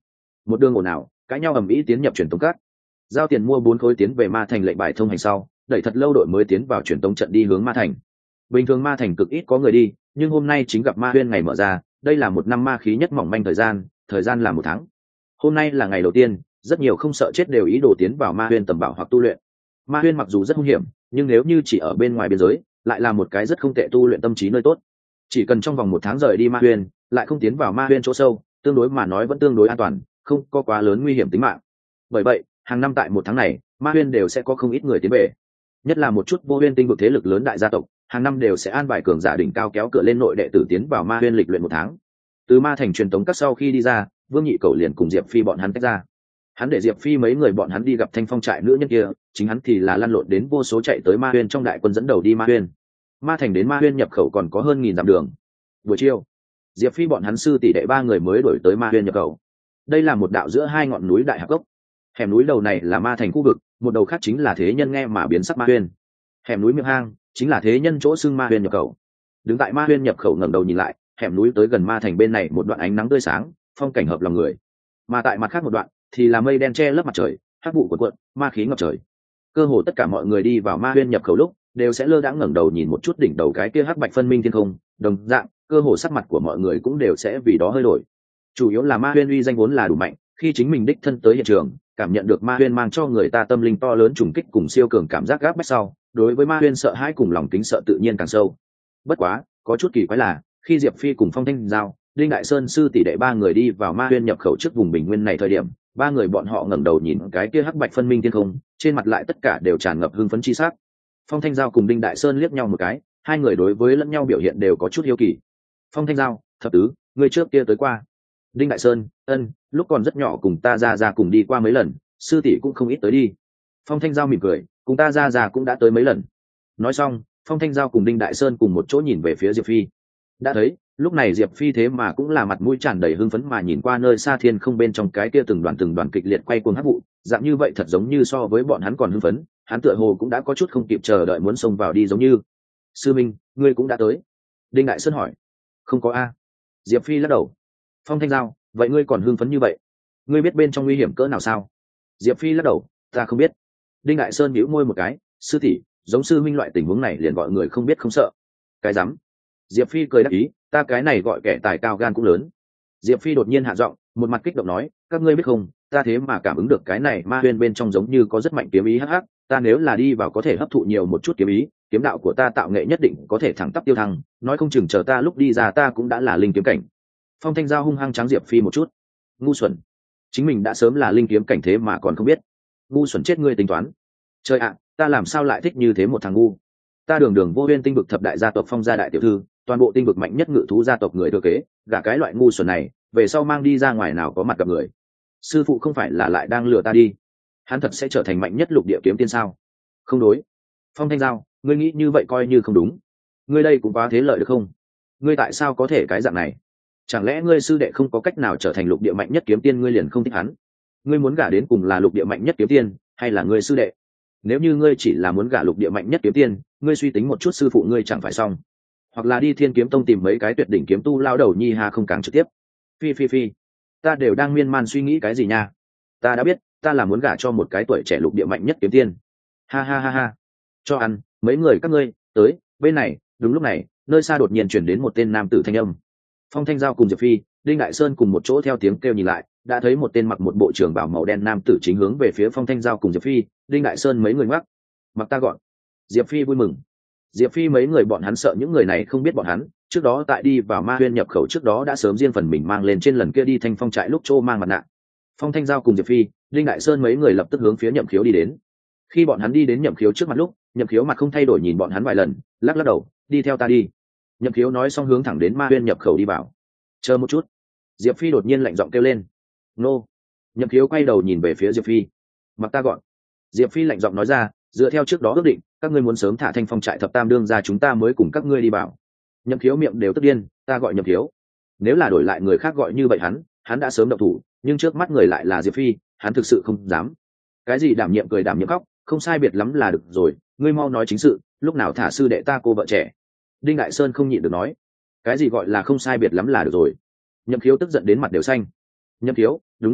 S1: một đường ồn ào cãi nhau ầm ĩ tiến nhập truyền tống các, giao tiền mua bốn khối tiến về ma thành lệnh bài thông hành sau, đẩy thật lâu đội mới tiến vào truyền tống trận đi hướng ma thành. Bình thường ma thành cực ít có người đi, nhưng hôm nay chính gặp ma huyên ngày mở ra, đây là một năm ma khí nhất mỏng manh thời gian, thời gian là một tháng. Hôm nay là ngày đầu tiên, rất nhiều không sợ chết đều ý đồ tiến vào ma huyên tầm bảo hoặc tu luyện. Ma huyên mặc dù rất hung hiểm, nhưng nếu như chỉ ở bên ngoài biên giới, lại là một cái rất không tệ tu luyện tâm trí nơi tốt. Chỉ cần trong vòng một tháng rời đi ma huyên, lại không tiến vào ma huyên chỗ sâu, tương đối mà nói vẫn tương đối an toàn, không có quá lớn nguy hiểm tính mạng. Bởi vậy, hàng năm tại một tháng này, ma huyên đều sẽ có không ít người tiến về. Nhất là một chút vô huyên tinh vực thế lực lớn đại gia tộc, hàng năm đều sẽ an bài cường giả đỉnh cao kéo cửa lên nội đệ tử tiến vào ma huyên lịch luyện một tháng. Từ ma thành truyền tống các sau khi đi ra, Vương Nhị Cầu liền cùng Diệp Phi bọn hắn tách ra. Hắn để Diệp Phi mấy người bọn hắn đi gặp Thanh Phong trại nữ nhân kia, chính hắn thì là lăn lộn đến vô số chạy tới ma huyên trong đại quân dẫn đầu đi ma huyên. Ma thành đến ma huyên nhập khẩu còn có hơn nghìn dặm đường. Buổi chiều, Diệp Phi bọn hắn sư tỷ đệ ba người mới đổi tới ma huyên nhập khẩu. Đây là một đạo giữa hai ngọn núi đại hạp gốc. Hẻm núi đầu này là ma thành khu vực, một đầu khác chính là thế nhân nghe mà biến sắc ma huyên. Hẻm núi miệng hang chính là thế nhân chỗ xưng ma huyên nhập khẩu. Đứng tại ma huyên nhập khẩu ngẩng đầu nhìn lại, hẻm núi tới gần ma thành bên này một đoạn ánh nắng tươi sáng, phong cảnh hợp lòng người. Mà tại mặt khác một đoạn thì là mây đen che lấp mặt trời, hắc vụ cuộn cuộn, ma khí ngập trời. Cơ hồ tất cả mọi người đi vào ma huyên nhập khẩu lúc đều sẽ lơ đãng ngẩng đầu nhìn một chút đỉnh đầu cái kia hắc bạch phân minh thiên không, đồng dạng, cơ hồ sắc mặt của mọi người cũng đều sẽ vì đó hơi đổi. Chủ yếu là ma huyên uy danh vốn là đủ mạnh, khi chính mình đích thân tới hiện trường, cảm nhận được ma huyên mang cho người ta tâm linh to lớn trùng kích cùng siêu cường cảm giác gáp bách sau, đối với ma huyên sợ hãi cùng lòng kính sợ tự nhiên càng sâu. Bất quá, có chút kỳ quái là, khi Diệp Phi cùng Phong Thanh Giao, Đinh Đại Sơn sư tỷ đệ ba người đi vào ma huyên nhập khẩu trước vùng bình nguyên này thời điểm, ba người bọn họ ngẩng đầu nhìn cái kia hắc bạch phân minh thiên không, trên mặt lại tất cả đều tràn ngập hưng phấn chi sắc. Phong Thanh Giao cùng Đinh Đại Sơn liếc nhau một cái, hai người đối với lẫn nhau biểu hiện đều có chút hiếu kỳ. Phong Thanh Giao, thập tứ, người trước kia tới qua. Đinh Đại Sơn, ân, lúc còn rất nhỏ cùng ta ra ra cùng đi qua mấy lần, sư tỷ cũng không ít tới đi. Phong Thanh Giao mỉm cười, cùng ta ra ra cũng đã tới mấy lần. Nói xong, Phong Thanh Giao cùng Đinh Đại Sơn cùng một chỗ nhìn về phía Diệp Phi. Đã thấy, lúc này Diệp Phi thế mà cũng là mặt mũi tràn đầy hưng phấn mà nhìn qua nơi xa thiên không bên trong cái kia từng đoàn từng đoàn kịch liệt quay cuồng hắc vụ, dạng như vậy thật giống như so với bọn hắn còn hưng phấn, hắn tựa hồ cũng đã có chút không kịp chờ đợi muốn xông vào đi giống như. Sư Minh, ngươi cũng đã tới. Đinh Đại Sơn hỏi. Không có a. Diệp Phi lắc đầu. Phong Thanh Giao, vậy ngươi còn hưng phấn như vậy? Ngươi biết bên trong nguy hiểm cỡ nào sao? Diệp Phi lắc đầu, ta không biết. Đinh Đại Sơn nhíu môi một cái, sư tỷ, giống sư minh loại tình huống này liền gọi người không biết không sợ. Cái rắm. Diệp Phi cười đáp ý, ta cái này gọi kẻ tài cao gan cũng lớn. Diệp Phi đột nhiên hạ giọng, một mặt kích động nói, các ngươi biết không, ta thế mà cảm ứng được cái này ma huyên bên trong giống như có rất mạnh kiếm ý hắc hắc, ta nếu là đi vào có thể hấp thụ nhiều một chút kiếm ý, kiếm đạo của ta tạo nghệ nhất định có thể thẳng tắp tiêu thăng, nói không chừng chờ ta lúc đi ra ta cũng đã là linh kiếm cảnh. Phong Thanh Giao hung hăng trắng Diệp Phi một chút. Ngu xuẩn, chính mình đã sớm là linh kiếm cảnh thế mà còn không biết. Ngu xuẩn chết ngươi tính toán. Trời ạ, ta làm sao lại thích như thế một thằng ngu. Ta đường đường vô huyên tinh vực thập đại gia tộc Phong gia đại tiểu thư, toàn bộ tinh vực mạnh nhất ngự thú gia tộc người thừa kế, gả cái loại ngu xuẩn này về sau mang đi ra ngoài nào có mặt gặp người. Sư phụ không phải là lại đang lừa ta đi. Hắn thật sẽ trở thành mạnh nhất lục địa kiếm tiên sao? Không đối. Phong Thanh Giao, ngươi nghĩ như vậy coi như không đúng. Ngươi đây cũng quá thế lợi được không? Ngươi tại sao có thể cái dạng này? Chẳng lẽ ngươi sư đệ không có cách nào trở thành lục địa mạnh nhất kiếm tiên ngươi liền không thích hắn? Ngươi muốn gả đến cùng là lục địa mạnh nhất kiếm tiên hay là ngươi sư đệ? Nếu như ngươi chỉ là muốn gả lục địa mạnh nhất kiếm tiên, ngươi suy tính một chút sư phụ ngươi chẳng phải xong. Hoặc là đi Thiên Kiếm Tông tìm mấy cái tuyệt đỉnh kiếm tu lao đầu nhi hà không càng trực tiếp. Phi phi phi, ta đều đang miên man suy nghĩ cái gì nha. Ta đã biết, ta là muốn gả cho một cái tuổi trẻ lục địa mạnh nhất kiếm tiên. Ha ha ha ha. Cho ăn, mấy người các ngươi, tới, bên này. Đúng lúc này, nơi xa đột nhiên chuyển đến một tên nam tử thanh âm. Phong Thanh Giao cùng Diệp Phi, Đinh Đại Sơn cùng một chỗ theo tiếng kêu nhìn lại, đã thấy một tên mặc một bộ trường bào màu đen nam tử chính hướng về phía Phong Thanh Giao cùng Diệp Phi. Đinh Đại Sơn mấy người ngoắc, mặc ta gọn. Diệp Phi vui mừng. Diệp Phi mấy người bọn hắn sợ những người này không biết bọn hắn, trước đó tại đi vào ma huyên nhập khẩu trước đó đã sớm riêng phần mình mang lên trên lần kia đi Thanh Phong trại lúc Trô mang mặt nạ. Phong Thanh Giao cùng Diệp Phi, Đinh Đại Sơn mấy người lập tức hướng phía Nhậm Khiếu đi đến. Khi bọn hắn đi đến Nhậm Khiếu trước mặt lúc, Nhậm Khiếu mặt không thay đổi nhìn bọn hắn vài lần, lắc lắc đầu, đi theo ta đi. Nhậm Khiếu nói xong hướng thẳng đến ma huyên nhập khẩu đi vào. Chờ một chút. Diệp Phi đột nhiên lạnh giọng kêu lên. Nô. Nhậm Khiếu quay đầu nhìn về phía Diệp Phi. Mặc ta gọn. Diệp Phi lạnh giọng nói ra, dựa theo trước đó ước định, các ngươi muốn sớm thả Thanh Phong trại thập tam đương ra chúng ta mới cùng các ngươi đi bảo. Nhậm Khiếu miệng đều tức điên, ta gọi Nhậm Khiếu. Nếu là đổi lại người khác gọi như vậy hắn, hắn đã sớm động thủ, nhưng trước mắt người lại là Diệp Phi, hắn thực sự không dám. Cái gì đảm nhiệm cười đảm nhiệm khóc, không sai biệt lắm là được rồi, ngươi mau nói chính sự, lúc nào thả sư đệ ta cô vợ trẻ. Đinh Đại Sơn không nhịn được nói, cái gì gọi là không sai biệt lắm là được rồi. Nhậm Khiếu tức giận đến mặt đều xanh. Nhậm Khiếu, đúng lúc này,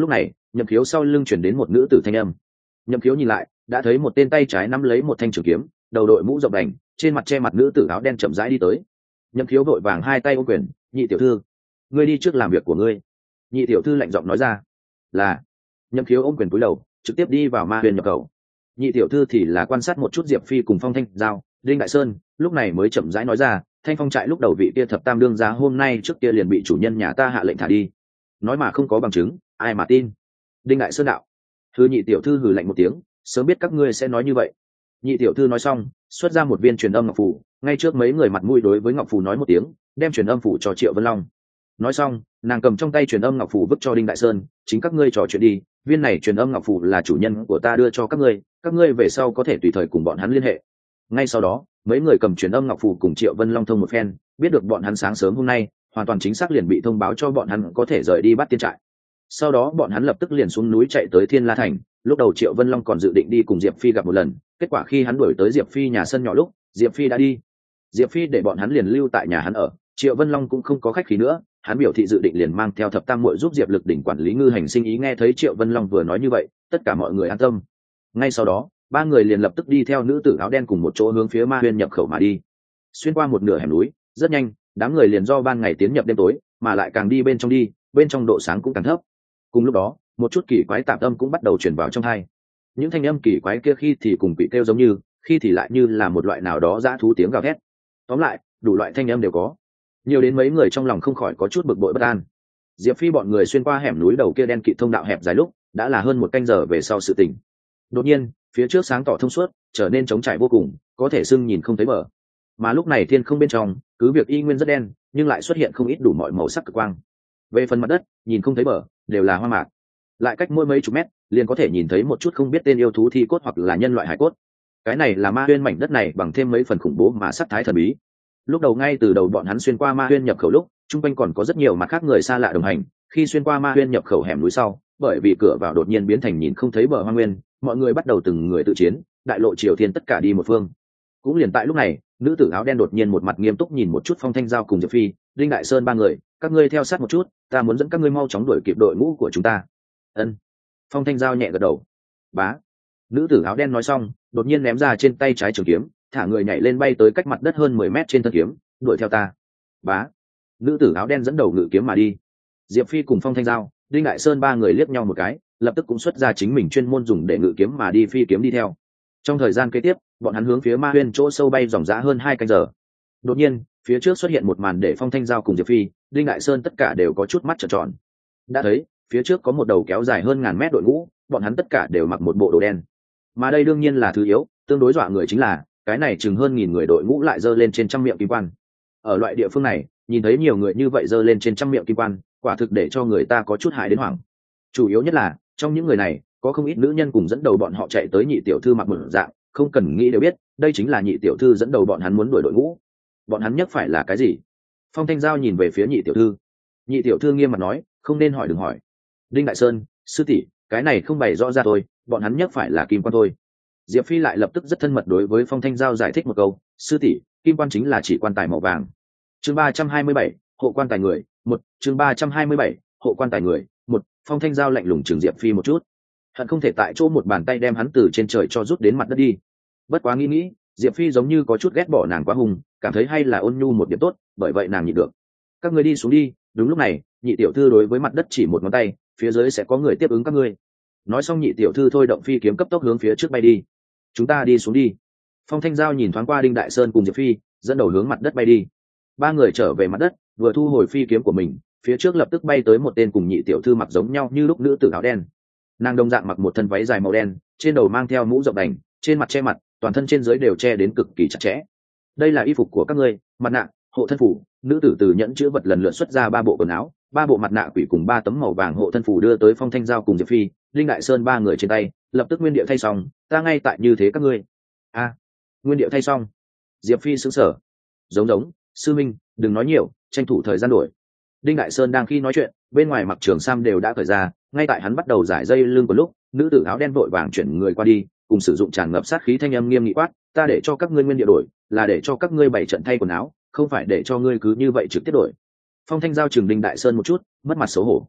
S1: Nhậm Khiếu sau lưng chuyển đến một nữ tử thanh âm. Nhậm Khiếu nhìn lại, đã thấy một tên tay trái nắm lấy một thanh trường kiếm, đầu đội mũ rộng đành, trên mặt che mặt nữ tử áo đen chậm rãi đi tới. Nhậm Khiếu vội vàng hai tay ôm quyền, nhị tiểu thư, ngươi đi trước làm việc của ngươi. Nhị tiểu thư lạnh giọng nói ra. Là. Nhậm Khiếu ôm quyền cúi đầu, trực tiếp đi vào ma huyền nhập khẩu. Nhị tiểu thư thì là quan sát một chút Diệp Phi cùng Phong Thanh Giao, Đinh Đại Sơn, lúc này mới chậm rãi nói ra, Thanh Phong trại lúc đầu vị kia thập tam đương gia hôm nay trước kia liền bị chủ nhân nhà ta hạ lệnh thả đi. Nói mà không có bằng chứng, ai mà tin. Đinh Đại Sơn đạo. Thư nhị tiểu thư hừ lạnh một tiếng, sớm biết các ngươi sẽ nói như vậy. Nhị tiểu thư nói xong, xuất ra một viên truyền âm ngọc phù, ngay trước mấy người mặt mũi đối với ngọc phù nói một tiếng, đem truyền âm phù cho Triệu Vân Long. Nói xong, nàng cầm trong tay truyền âm ngọc phù vứt cho Đinh Đại Sơn, chính các ngươi trò chuyện đi, viên này truyền âm ngọc phù là chủ nhân của ta đưa cho các ngươi, các ngươi về sau có thể tùy thời cùng bọn hắn liên hệ. Ngay sau đó, mấy người cầm truyền âm ngọc phù cùng Triệu Vân Long thông một phen, biết được bọn hắn sáng sớm hôm nay hoàn toàn chính xác liền bị thông báo cho bọn hắn có thể rời đi bắt tiên trại. Sau đó bọn hắn lập tức liền xuống núi chạy tới Thiên La Thành. Lúc đầu Triệu Vân Long còn dự định đi cùng Diệp Phi gặp một lần, kết quả khi hắn đuổi tới Diệp Phi nhà sân nhỏ lúc Diệp Phi đã đi. Diệp Phi để bọn hắn liền lưu tại nhà hắn ở, Triệu Vân Long cũng không có khách khí nữa, hắn biểu thị dự định liền mang theo thập tam muội giúp Diệp Lực đỉnh quản lý ngư hành sinh ý. Nghe thấy Triệu Vân Long vừa nói như vậy, tất cả mọi người an tâm. Ngay sau đó, ba người liền lập tức đi theo nữ tử áo đen cùng một chỗ hướng phía Ma Huyên nhập khẩu mà đi. Xuyên qua một nửa hẻm núi, rất nhanh, đám người liền do ban ngày tiến nhập đêm tối, mà lại càng đi bên trong đi, bên trong độ sáng cũng càng thấp. Cùng lúc đó, một chút kỳ quái tạp âm cũng bắt đầu truyền vào trong tai. Những thanh âm kỳ quái kia khi thì cùng bị kêu giống như, khi thì lại như là một loại nào đó dã thú tiếng gào thét. Tóm lại, đủ loại thanh âm đều có. Nhiều đến mấy người trong lòng không khỏi có chút bực bội bất an. Diệp Phi bọn người xuyên qua hẻm núi đầu kia đen kịt thông đạo hẹp dài lúc, đã là hơn một canh giờ về sau sự tình. Đột nhiên, phía trước sáng tỏ thông suốt, trở nên trống trải vô cùng, có thể sưng nhìn không thấy bờ. Mà lúc này thiên không bên trong, cứ việc y nguyên rất đen, nhưng lại xuất hiện không ít đủ mọi màu sắc cực quang. Về phần mặt đất, nhìn không thấy bờ, đều là hoa mạc. Lại cách mỗi mấy chục mét, liền có thể nhìn thấy một chút không biết tên yêu thú thi cốt hoặc là nhân loại hải cốt. Cái này là Ma Huyên mảnh đất này bằng thêm mấy phần khủng bố mà sắc thái thần bí. Lúc đầu ngay từ đầu bọn hắn xuyên qua Ma Huyên nhập khẩu lúc, chung quanh còn có rất nhiều mặt khác người xa lạ đồng hành. Khi xuyên qua Ma Huyên nhập khẩu hẻm núi sau, bởi vì cửa vào đột nhiên biến thành nhìn không thấy bờ hoang nguyên, mọi người bắt đầu từng người tự chiến, đại lộ triều thiên tất cả đi một phương. Cũng liền tại lúc này, nữ tử áo đen đột nhiên một mặt nghiêm túc nhìn một chút Phong Thanh Giao cùng Diệp Phi, Đinh Đại Sơn ba người, các ngươi theo sát một chút, ta muốn dẫn các ngươi mau chóng đuổi kịp đội ngũ của chúng ta. Ân. Phong Thanh Giao nhẹ gật đầu. Bá. Nữ tử áo đen nói xong, đột nhiên ném ra trên tay trái trường kiếm, thả người nhảy lên bay tới cách mặt đất hơn mười mét trên thân kiếm, đuổi theo ta. Bá. Nữ tử áo đen dẫn đầu ngự kiếm mà đi. Diệp Phi cùng Phong Thanh Giao, Đinh Đại Sơn ba người liếc nhau một cái, lập tức cũng xuất ra chính mình chuyên môn dùng để ngự kiếm mà đi phi kiếm đi theo. Trong thời gian kế tiếp, bọn hắn hướng phía Ma Huyên chỗ sâu bay dòng dã hơn hai canh giờ. Đột nhiên, phía trước xuất hiện một màn để Phong Thanh Giao cùng Diệp Phi, Đinh Đại Sơn tất cả đều có chút mắt trợn tròn. Đã thấy, phía trước có một đầu kéo dài hơn ngàn mét đội ngũ, bọn hắn tất cả đều mặc một bộ đồ đen. Mà đây đương nhiên là thứ yếu, tương đối dọa người chính là, cái này chừng hơn nghìn người đội ngũ lại giơ lên trên trăm miệng kim quan. Ở loại địa phương này, nhìn thấy nhiều người như vậy giơ lên trên trăm miệng kim quan, quả thực để cho người ta có chút hại đến hoảng. Chủ yếu nhất là, trong những người này, có không ít nữ nhân cùng dẫn đầu bọn họ chạy tới nhị tiểu thư mặc một dạng, không cần nghĩ đều biết, đây chính là nhị tiểu thư dẫn đầu bọn hắn muốn đuổi đội ngũ. Bọn hắn nhất phải là cái gì? Phong Thanh Giao nhìn về phía nhị tiểu thư. Nhị tiểu thư nghiêm mặt nói, không nên hỏi đừng hỏi. Đinh Đại Sơn, sư tỷ, cái này không bày rõ ra thôi, bọn hắn nhất phải là kim quan thôi. Diệp Phi lại lập tức rất thân mật đối với Phong Thanh Giao giải thích một câu, sư tỷ, kim quan chính là chỉ quan tài màu vàng. Chương ba trăm hai mươi bảy, hộ quan tài người, một, chương ba trăm hai mươi bảy, hộ quan tài người, một. Phong Thanh Giao lạnh lùng chừng Diệp Phi một chút, hận không thể tại chỗ một bàn tay đem hắn từ trên trời cho rút đến mặt đất đi. Bất quá nghĩ nghĩ, Diệp Phi giống như có chút ghét bỏ nàng quá hung, cảm thấy hay là ôn nhu một điểm tốt, bởi vậy nàng nhịn được. Các ngươi đi xuống đi. Đúng lúc này, nhị tiểu thư đối với mặt đất chỉ một ngón tay, phía dưới sẽ có người tiếp ứng các ngươi. Nói xong nhị tiểu thư thôi động phi kiếm cấp tốc hướng phía trước bay đi. Chúng ta đi xuống đi. Phong Thanh Giao nhìn thoáng qua Đinh Đại Sơn cùng Diệp Phi, dẫn đầu hướng mặt đất bay đi. Ba người trở về mặt đất, vừa thu hồi phi kiếm của mình, phía trước lập tức bay tới một tên cùng nhị tiểu thư mặc giống nhau như lúc nữ tử áo đen. Nàng đồng dạng mặc một thân váy dài màu đen, trên đầu mang theo mũ rộng đành, trên mặt che mặt, toàn thân trên dưới đều che đến cực kỳ chặt chẽ. Đây là y phục của các ngươi, mặt nạ, hộ thân phủ. Nữ tử từ nhẫn chữ vật lần lượt xuất ra ba bộ quần áo, ba bộ mặt nạ quỷ cùng ba tấm màu vàng hộ thân phủ đưa tới Phong Thanh Giao cùng Diệp Phi, Linh Đại Sơn ba người trên tay, lập tức nguyên điệu thay xong, ta ngay tại như thế các ngươi. A, à, nguyên điệu thay xong. Diệp Phi sững sờ. Giống giống, sư minh, đừng nói nhiều, tranh thủ thời gian đổi. Đinh Đại Sơn đang khi nói chuyện, bên ngoài mặc trường sam đều đã cởi ra, ngay tại hắn bắt đầu giải dây lưng của lúc, nữ tử áo đen vội vàng chuyển người qua đi, cùng sử dụng tràn ngập sát khí thanh âm nghiêm nghị quát, ta để cho các ngươi nguyên địa đổi, là để cho các ngươi bảy trận thay quần áo, không phải để cho ngươi cứ như vậy trực tiếp đổi. Phong Thanh Giao chừng Đinh Đại Sơn một chút, mất mặt xấu hổ.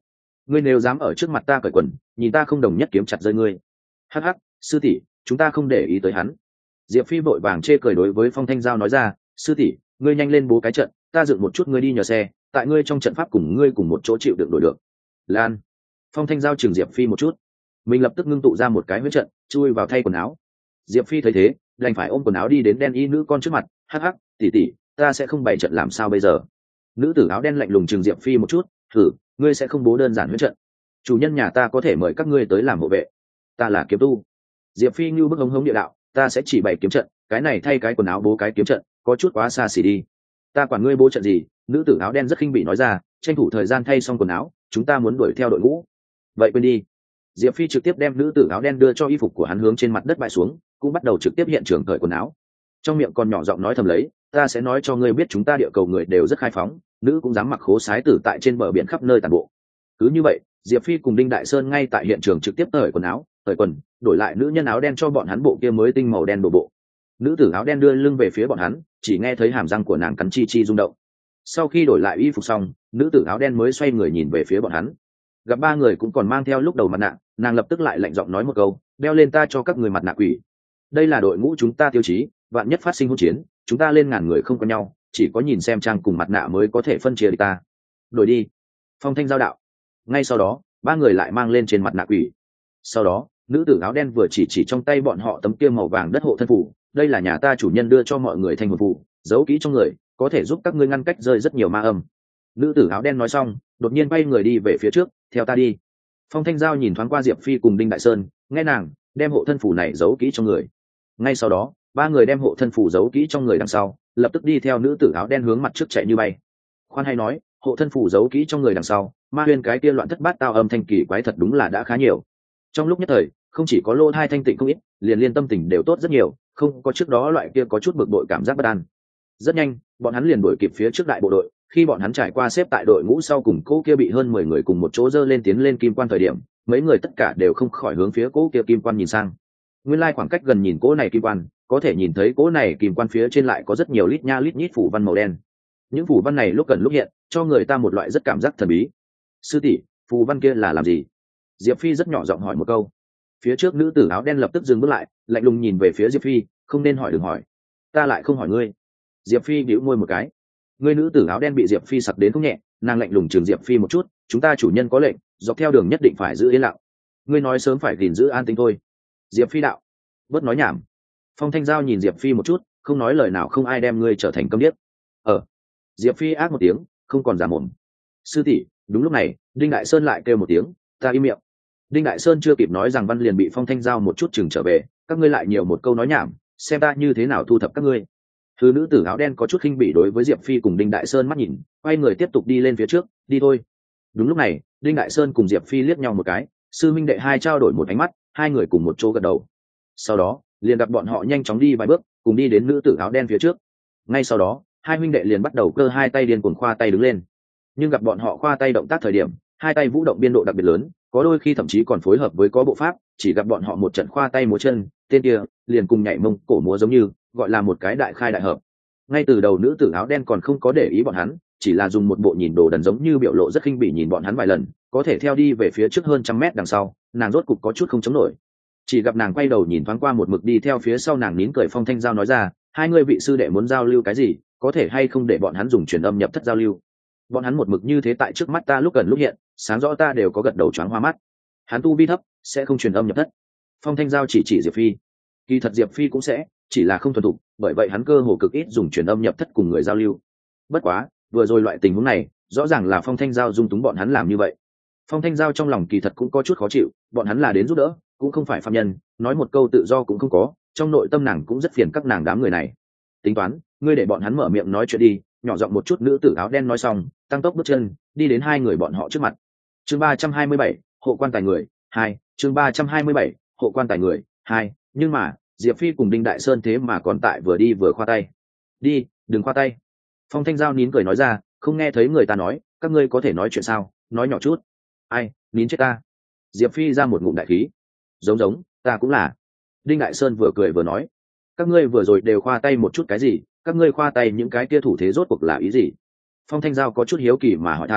S1: ngươi nếu dám ở trước mặt ta cởi quần, nhìn ta không đồng nhất kiếm chặt rơi ngươi. Hắc hắc, sư tỷ, chúng ta không để ý tới hắn. Diệp Phi vội vàng chê cười đối với Phong Thanh Giao nói ra, sư tỷ, ngươi nhanh lên bố cái trận, ta dựng một chút ngươi đi nhờ xe, tại ngươi trong trận pháp cùng ngươi cùng một chỗ chịu đựng đổi được. Lan. Phong Thanh Giao chừng Diệp Phi một chút, mình lập tức ngưng tụ ra một cái huyết trận, chui vào thay quần áo. Diệp Phi thấy thế, đành phải ôm quần áo đi đến đen y nữ con trước mặt, hắc hắc, tỷ tỷ, ta sẽ không bày trận làm sao bây giờ? Nữ tử áo đen lạnh lùng chừng Diệp Phi một chút, thử, ngươi sẽ không bố đơn giản huyết trận? Chủ nhân nhà ta có thể mời các ngươi tới làm hộ vệ. Ta là kiếm tu. Diệp Phi như bức hống hống địa đạo, ta sẽ chỉ bày kiếm trận, cái này thay cái quần áo bố cái kiếm trận, có chút quá xa xỉ đi. Ta quản ngươi bố trận gì? Nữ tử áo đen rất khinh bị nói ra, tranh thủ thời gian thay xong quần áo, chúng ta muốn đuổi theo đội ngũ. Vậy quên đi. Diệp Phi trực tiếp đem nữ tử áo đen đưa cho y phục của hắn hướng trên mặt đất bại xuống, cũng bắt đầu trực tiếp hiện trường cởi quần áo. Trong miệng còn nhỏ giọng nói thầm lấy, ta sẽ nói cho ngươi biết chúng ta địa cầu người đều rất khai phóng, nữ cũng dám mặc khố sái tử tại trên bờ biển khắp nơi tàn bộ. Cứ như vậy, Diệp Phi cùng Đinh Đại Sơn ngay tại hiện trường trực tiếp cởi quần áo, cởi quần, đổi lại nữ nhân áo đen cho bọn hắn bộ kia mới tinh màu đen đồ bộ. Nữ tử áo đen đưa lưng về phía bọn hắn, chỉ nghe thấy hàm răng của nàng cắn chi chi rung động. Sau khi đổi lại y phục xong, nữ tử áo đen mới xoay người nhìn về phía bọn hắn. Gặp ba người cũng còn mang theo lúc đầu mặt nạ, nàng lập tức lại lạnh giọng nói một câu, đeo lên ta cho các người mặt nạ quỷ. Đây là đội ngũ chúng ta tiêu chí, vạn nhất phát sinh hỗn chiến, chúng ta lên ngàn người không có nhau, chỉ có nhìn xem trang cùng mặt nạ mới có thể phân chia địch ta. Đổi đi. Phong Thanh giao đạo. Ngay sau đó, ba người lại mang lên trên mặt nạ quỷ. Sau đó, nữ tử áo đen vừa chỉ chỉ trong tay bọn họ tấm kia màu vàng đất hộ thân phủ, đây là nhà ta chủ nhân đưa cho mọi người thành hồn phủ, giấu kỹ trong người, có thể giúp các ngươi ngăn cách rơi rất nhiều ma âm. Nữ tử áo đen nói xong, đột nhiên bay người đi về phía trước, theo ta đi. Phong Thanh giao nhìn thoáng qua Diệp Phi cùng Đinh Đại Sơn, nghe nàng đem hộ thân phủ này giấu kỹ trong người. Ngay sau đó, ba người đem hộ thân phủ giấu kỹ trong người đằng sau, lập tức đi theo nữ tử áo đen hướng mặt trước chạy như bay. Khoan hay nói, hộ thân phủ giấu kỹ trong người đằng sau, ma huyên cái kia loạn thất bát tao âm thanh kỳ quái thật đúng là đã khá nhiều. Trong lúc nhất thời, không chỉ có lô thai thanh tịnh không ít, liền liên tâm tình đều tốt rất nhiều, không có trước đó loại kia có chút bực bội cảm giác bất an. Rất nhanh, bọn hắn liền đuổi kịp phía trước đại bộ đội, khi bọn hắn trải qua xếp tại đội ngũ sau cùng cỗ kia bị hơn mười người cùng một chỗ dơ lên tiến lên kim quan thời điểm, mấy người tất cả đều không khỏi hướng phía cỗ kia kim quan nhìn sang. Nguyên lai khoảng cách gần nhìn cỗ này kim quan, có thể nhìn thấy cỗ này kim quan phía trên lại có rất nhiều lít nha lít nhít phủ văn màu đen. Những phủ văn này lúc gần lúc hiện, cho người ta một loại rất cảm giác thần bí. Sư tỷ, phù văn kia là làm gì? Diệp Phi rất nhỏ giọng hỏi một câu. Phía trước nữ tử áo đen lập tức dừng bước lại, lạnh lùng nhìn về phía Diệp Phi, không nên hỏi đừng hỏi. Ta lại không hỏi ngươi. Diệp Phi bĩu môi một cái. Ngươi nữ tử áo đen bị Diệp Phi sặc đến không nhẹ, nàng lạnh lùng chừng Diệp Phi một chút, chúng ta chủ nhân có lệnh, dọc theo đường nhất định phải giữ yên lặng. Ngươi nói sớm phải gìn giữ an tĩnh thôi. Diệp Phi đạo. Bớt nói nhảm. Phong Thanh giao nhìn Diệp Phi một chút, không nói lời nào, không ai đem ngươi trở thành câm điếc. Ờ. Diệp Phi ác một tiếng, không còn giả mồm. Sư tỷ, đúng lúc này, Đinh Đại Sơn lại kêu một tiếng, ta im miệng. Đinh Đại Sơn chưa kịp nói rằng văn liền bị Phong Thanh giao một chút chừng trở về, các ngươi lại nhiều một câu nói nhảm, xem ta như thế nào thu thập các ngươi. Thứ nữ tử áo đen có chút khinh bỉ đối với Diệp Phi cùng Đinh Đại Sơn mắt nhìn, quay người tiếp tục đi lên phía trước, đi thôi. Đúng lúc này, Đinh Đại Sơn cùng Diệp Phi liếc nhau một cái, sư minh đệ hai trao đổi một ánh mắt, hai người cùng một chỗ gật đầu. Sau đó, liền gặp bọn họ nhanh chóng đi vài bước, cùng đi đến nữ tử áo đen phía trước. Ngay sau đó, hai huynh đệ liền bắt đầu cơ hai tay điên cuồng khoa tay đứng lên. Nhưng gặp bọn họ khoa tay động tác thời điểm, hai tay vũ động biên độ đặc biệt lớn, có đôi khi thậm chí còn phối hợp với có bộ pháp, chỉ gặp bọn họ một trận khoa tay múa chân, tên kia liền cùng nhảy mông cổ múa giống như, gọi là một cái đại khai đại hợp. Ngay từ đầu nữ tử áo đen còn không có để ý bọn hắn, chỉ là dùng một bộ nhìn đồ đần giống như biểu lộ rất khinh bỉ nhìn bọn hắn vài lần, có thể theo đi về phía trước hơn trăm mét đằng sau, nàng rốt cục có chút không chống nổi. Chỉ gặp nàng quay đầu nhìn thoáng qua một mực đi theo phía sau nàng nín cười Phong Thanh giao nói ra, hai người vị sư đệ muốn giao lưu cái gì, có thể hay không để bọn hắn dùng truyền âm nhập thất giao lưu. Bọn hắn một mực như thế tại trước mắt ta lúc gần lúc hiện, sáng rõ ta đều có gật đầu choáng hoa mắt. Hắn tu vi thấp, sẽ không truyền âm nhập thất. Phong Thanh giao chỉ chỉ Diệp Phi. Kỳ thật Diệp Phi cũng sẽ, chỉ là không thuần thục, bởi vậy hắn cơ hồ cực ít dùng truyền âm nhập thất cùng người giao lưu. Bất quá, vừa rồi loại tình huống này, rõ ràng là Phong Thanh giao dung túng bọn hắn làm như vậy. Phong Thanh giao trong lòng kỳ thật cũng có chút khó chịu, bọn hắn là đến giúp đỡ, cũng không phải phạm nhân, nói một câu tự do cũng không có, trong nội tâm nàng cũng rất phiền các nàng đám người này. Tính toán, ngươi để bọn hắn mở miệng nói chuyện đi. Nhỏ giọng một chút nữ tử áo đen nói xong, tăng tốc bước chân đi đến hai người bọn họ trước mặt. Chương ba trăm hai mươi bảy, hộ quan tài người hai. Chương ba trăm hai mươi bảy, hộ quan tài người hai. Nhưng mà Diệp Phi cùng Đinh Đại Sơn thế mà còn tại vừa đi vừa khoa tay. Đi, đừng khoa tay. Phong Thanh giao nín cười nói ra, không nghe thấy người ta nói, các ngươi có thể nói chuyện sao, nói nhỏ chút. Ai, nín chết ta. Diệp Phi ra một ngụm đại khí. Giống giống, ta cũng là. Đinh Đại Sơn vừa cười vừa nói, các ngươi vừa rồi đều khoa tay một chút cái gì, các ngươi khoa tay những cái kia thủ thế rốt cuộc là ý gì? Phong Thanh giao có chút hiếu kỳ mà hỏi thăm,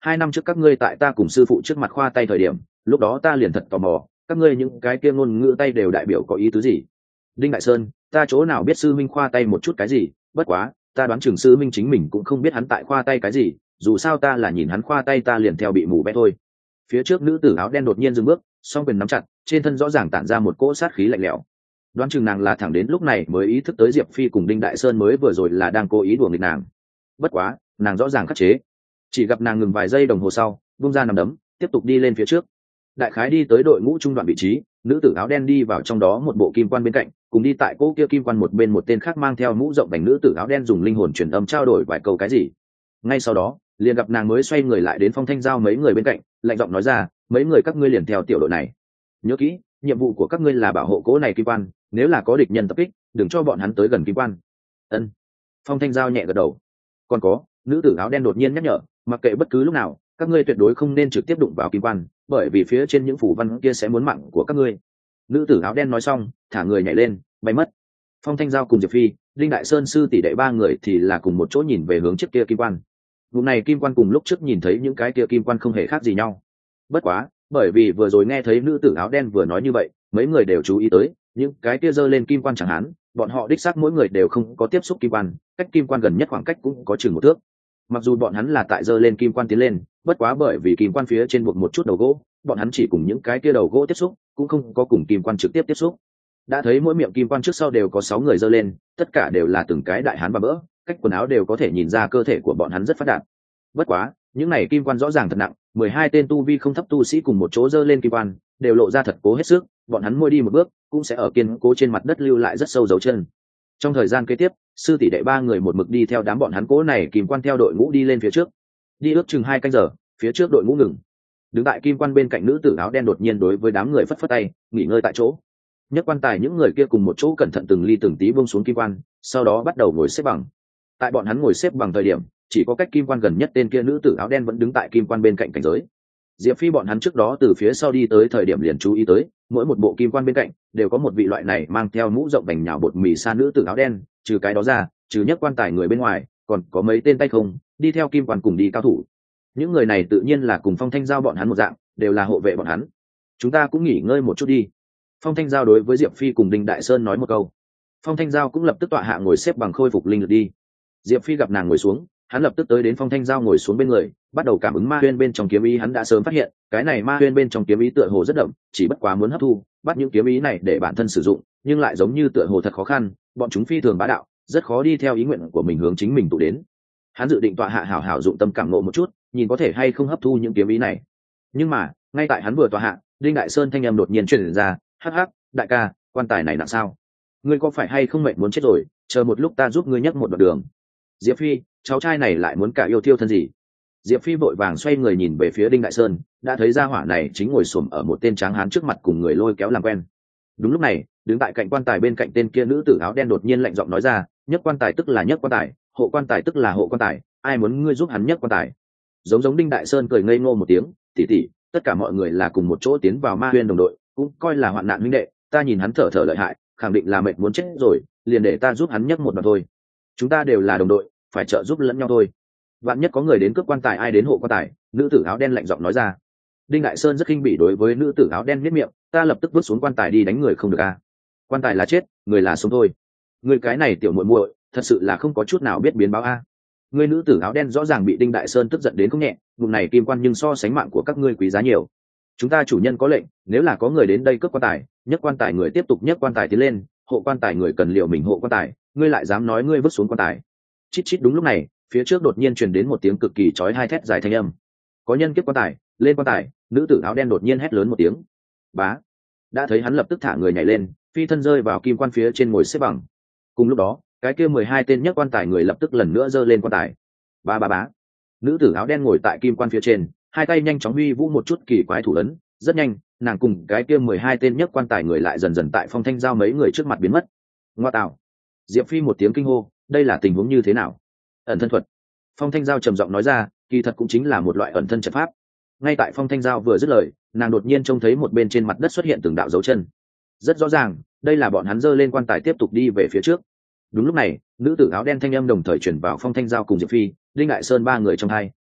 S1: hai năm trước các ngươi tại ta cùng sư phụ trước mặt khoa tay thời điểm, lúc đó ta liền thật tò mò, các ngươi những cái kia ngôn ngữ tay đều đại biểu có ý tứ gì. Đinh Đại Sơn, ta chỗ nào biết sư minh khoa tay một chút cái gì, bất quá ta đoán chừng sư minh chính mình cũng không biết hắn tại khoa tay cái gì, dù sao ta là nhìn hắn khoa tay ta liền theo bị mù bé thôi. Phía trước nữ tử áo đen đột nhiên dừng bước, song quyền nắm chặt, trên thân rõ ràng tản ra một cỗ sát khí lạnh lẽo. Đoán chừng nàng là thẳng đến lúc này mới ý thức tới Diệp Phi cùng Đinh Đại Sơn mới vừa rồi là đang cố ý đùa nghịch nàng. Bất quá nàng rõ ràng khắc chế, chỉ gặp nàng ngừng vài giây đồng hồ sau vung ra nằm đấm tiếp tục đi lên phía trước. Đại khái đi tới đội ngũ trung đoạn vị trí, nữ tử áo đen đi vào trong đó một bộ kim quan bên cạnh, cùng đi tại cỗ kia kim quan một bên một tên khác mang theo mũ rộng vành nữ tử áo đen dùng linh hồn truyền âm trao đổi vài câu cái gì. Ngay sau đó liền gặp nàng mới xoay người lại đến Phong Thanh Giao mấy người bên cạnh, lạnh giọng nói ra, mấy người các ngươi liền theo tiểu đội này, nhớ kỹ nhiệm vụ của các ngươi là bảo hộ cỗ này kim quan, nếu là có địch nhân tập kích đừng cho bọn hắn tới gần kim quan. Ân. Phong Thanh Giao nhẹ gật đầu. Còn có, nữ tử áo đen đột nhiên nhắc nhở, mặc kệ bất cứ lúc nào các ngươi tuyệt đối không nên trực tiếp đụng vào kim quan, bởi vì phía trên những phủ văn kia sẽ muốn mạng của các ngươi. Nữ tử áo đen nói xong thả người nhảy lên bay mất. Phong Thanh Giao cùng Diệp Phi, Đinh Đại Sơn sư tỷ đệ ba người thì là cùng một chỗ nhìn về hướng trước kia kim quan. Vụ này kim quan cùng lúc trước nhìn thấy những cái kia kim quan không hề khác gì nhau. Bất quá bởi vì vừa rồi nghe thấy nữ tử áo đen vừa nói như vậy, mấy người đều chú ý tới những cái kia giơ lên kim quan chẳng hạn, bọn họ đích xác mỗi người đều không có tiếp xúc kim quan, cách kim quan gần nhất khoảng cách cũng có chừng một thước. Mặc dù bọn hắn là tại giơ lên kim quan tiến lên, bất quá bởi vì kim quan phía trên buộc một chút đầu gỗ, bọn hắn chỉ cùng những cái kia đầu gỗ tiếp xúc, cũng không có cùng kim quan trực tiếp tiếp xúc. Đã thấy mỗi miệng kim quan trước sau đều có sáu người giơ lên, tất cả đều là từng cái đại hán và bỡ, cách quần áo đều có thể nhìn ra cơ thể của bọn hắn rất phát đạt. Bất quá những này kim quan rõ ràng thật nặng, mười hai tên tu vi không thấp tu sĩ cùng một chỗ giơ lên kim quan, đều lộ ra thật cố hết sức, bọn hắn mỗi đi một bước cũng sẽ ở kiên cố trên mặt đất lưu lại rất sâu dấu chân. Trong thời gian kế tiếp, sư tỷ đệ ba người một mực đi theo đám bọn hắn cố này kim quan theo đội ngũ đi lên phía trước. Đi ước chừng hai canh giờ, phía trước đội ngũ ngừng. Đứng tại kim quan bên cạnh nữ tử áo đen đột nhiên đối với đám người phất phất tay, nghỉ ngơi tại chỗ. Nhất quan tài những người kia cùng một chỗ cẩn thận từng ly từng tí buông xuống kim quan, sau đó bắt đầu ngồi xếp bằng. Tại bọn hắn ngồi xếp bằng thời điểm, chỉ có cách kim quan gần nhất tên kia nữ tử áo đen vẫn đứng tại kim quan bên cạnh cảnh giới. Diệp Phi bọn hắn trước đó từ phía sau đi tới thời điểm liền chú ý tới, mỗi một bộ kim quan bên cạnh đều có một vị loại này mang theo mũ rộng vành nhào bột mì sa nữ tử áo đen, trừ cái đó ra, trừ nhất quan tài người bên ngoài, còn có mấy tên tay không đi theo kim quan cùng đi cao thủ. Những người này tự nhiên là cùng Phong Thanh Giao bọn hắn một dạng, đều là hộ vệ bọn hắn. Chúng ta cũng nghỉ ngơi một chút đi. Phong Thanh Giao đối với Diệp Phi cùng Đinh Đại Sơn nói một câu. Phong Thanh Giao cũng lập tức tọa hạ ngồi xếp bằng khôi phục linh lực đi. Diệp Phi gặp nàng ngồi xuống, hắn lập tức tới đến Phong Thanh Giao ngồi xuống bên người, bắt đầu cảm ứng ma huyên bên trong kiếm ý. Hắn đã sớm phát hiện cái này ma huyên bên trong kiếm ý tựa hồ rất đậm, chỉ bất quá muốn hấp thu bắt những kiếm ý này để bản thân sử dụng, nhưng lại giống như tựa hồ thật khó khăn, bọn chúng phi thường bá đạo, rất khó đi theo ý nguyện của mình hướng chính mình tụ đến. Hắn dự định tọa hạ hảo hảo dụng tâm cảm ngộ một chút, nhìn có thể hay không hấp thu những kiếm ý này. Nhưng mà ngay tại hắn vừa tọa hạ, Đinh Đại Sơn thanh âm đột nhiên truyền ra, hắc hắc, đại ca, quan tài này nặng sao? Ngươi có phải hay không mệt muốn chết rồi, chờ một lúc ta giúp ngươi nhấc một đoạn đường. Diệp Phi, cháu trai này lại muốn cả yêu thiêu thân gì? Diệp Phi vội vàng xoay người nhìn về phía Đinh Đại Sơn, đã thấy gia hỏa này chính ngồi xổm ở một tên tráng hán trước mặt cùng người lôi kéo làm quen. Đúng lúc này, đứng tại cạnh quan tài bên cạnh tên kia nữ tử áo đen đột nhiên lạnh giọng nói ra, nhấc quan tài tức là nhấc quan tài, hộ quan tài tức là hộ quan tài, ai muốn ngươi giúp hắn nhấc quan tài? Giống giống Đinh Đại Sơn cười ngây ngô một tiếng, tỉ tỉ, tất cả mọi người là cùng một chỗ tiến vào ma huyên đồng đội, cũng coi là hoạn nạn huynh đệ, ta nhìn hắn thở thở lợi hại, khẳng định là mệt muốn chết rồi, liền để ta giúp hắn nhấc một đoạn thôi. Chúng ta đều là đồng đội, phải trợ giúp lẫn nhau thôi. Vạn nhất có người đến cướp quan tài ai đến hộ quan tài? Nữ tử áo đen lạnh giọng nói ra. Đinh Đại Sơn rất khinh bỉ đối với nữ tử áo đen miết miệng, ta lập tức bước xuống quan tài đi đánh người không được à? Quan tài là chết, người là sống thôi. Người cái này tiểu muội muội, thật sự là không có chút nào biết biến báo a. À. Người nữ tử áo đen rõ ràng bị Đinh Đại Sơn tức giận đến không nhẹ, vùng này kim quan nhưng so sánh mạng của các ngươi quý giá nhiều. Chúng ta chủ nhân có lệnh, nếu là có người đến đây cướp quan tài, nhấc quan tài người tiếp tục nhấc quan tài tiến lên, hộ quan tài người cần liệu mình hộ quan tài, ngươi lại dám nói ngươi vứt xuống quan tài. Chít chít đúng lúc này, phía trước đột nhiên truyền đến một tiếng cực kỳ chói tai thét dài thanh âm. Có nhân kiếp quan tài, lên quan tài, nữ tử áo đen đột nhiên hét lớn một tiếng. Bá. Đã thấy hắn lập tức thả người nhảy lên, phi thân rơi vào kim quan phía trên ngồi xếp bằng. Cùng lúc đó, cái kia mười hai tên nhấc quan tài người lập tức lần nữa giơ lên quan tài. Ba ba bá. Nữ tử áo đen ngồi tại kim quan phía trên, hai tay nhanh chóng huy vũ một chút kỳ quái thủ ấn, rất nhanh, nàng cùng cái kia mười hai tên nhấc quan tài người lại dần dần tại Phong Thanh Giao mấy người trước mặt biến mất. Ngoa tạo. Diệp Phi một tiếng kinh hô, đây là tình huống như thế nào? Ẩn thân thuật. Phong Thanh Giao trầm giọng nói ra, kỳ thật cũng chính là một loại ẩn thân trận pháp. Ngay tại Phong Thanh Giao vừa dứt lời, nàng đột nhiên trông thấy một bên trên mặt đất xuất hiện từng đạo dấu chân. Rất rõ ràng, đây là bọn hắn giơ lên quan tài tiếp tục đi về phía trước. Đúng lúc này, nữ tử áo đen thanh âm đồng thời truyền vào Phong Thanh Giao cùng Diệp Phi, Đinh Đại Sơn ba người trong hai,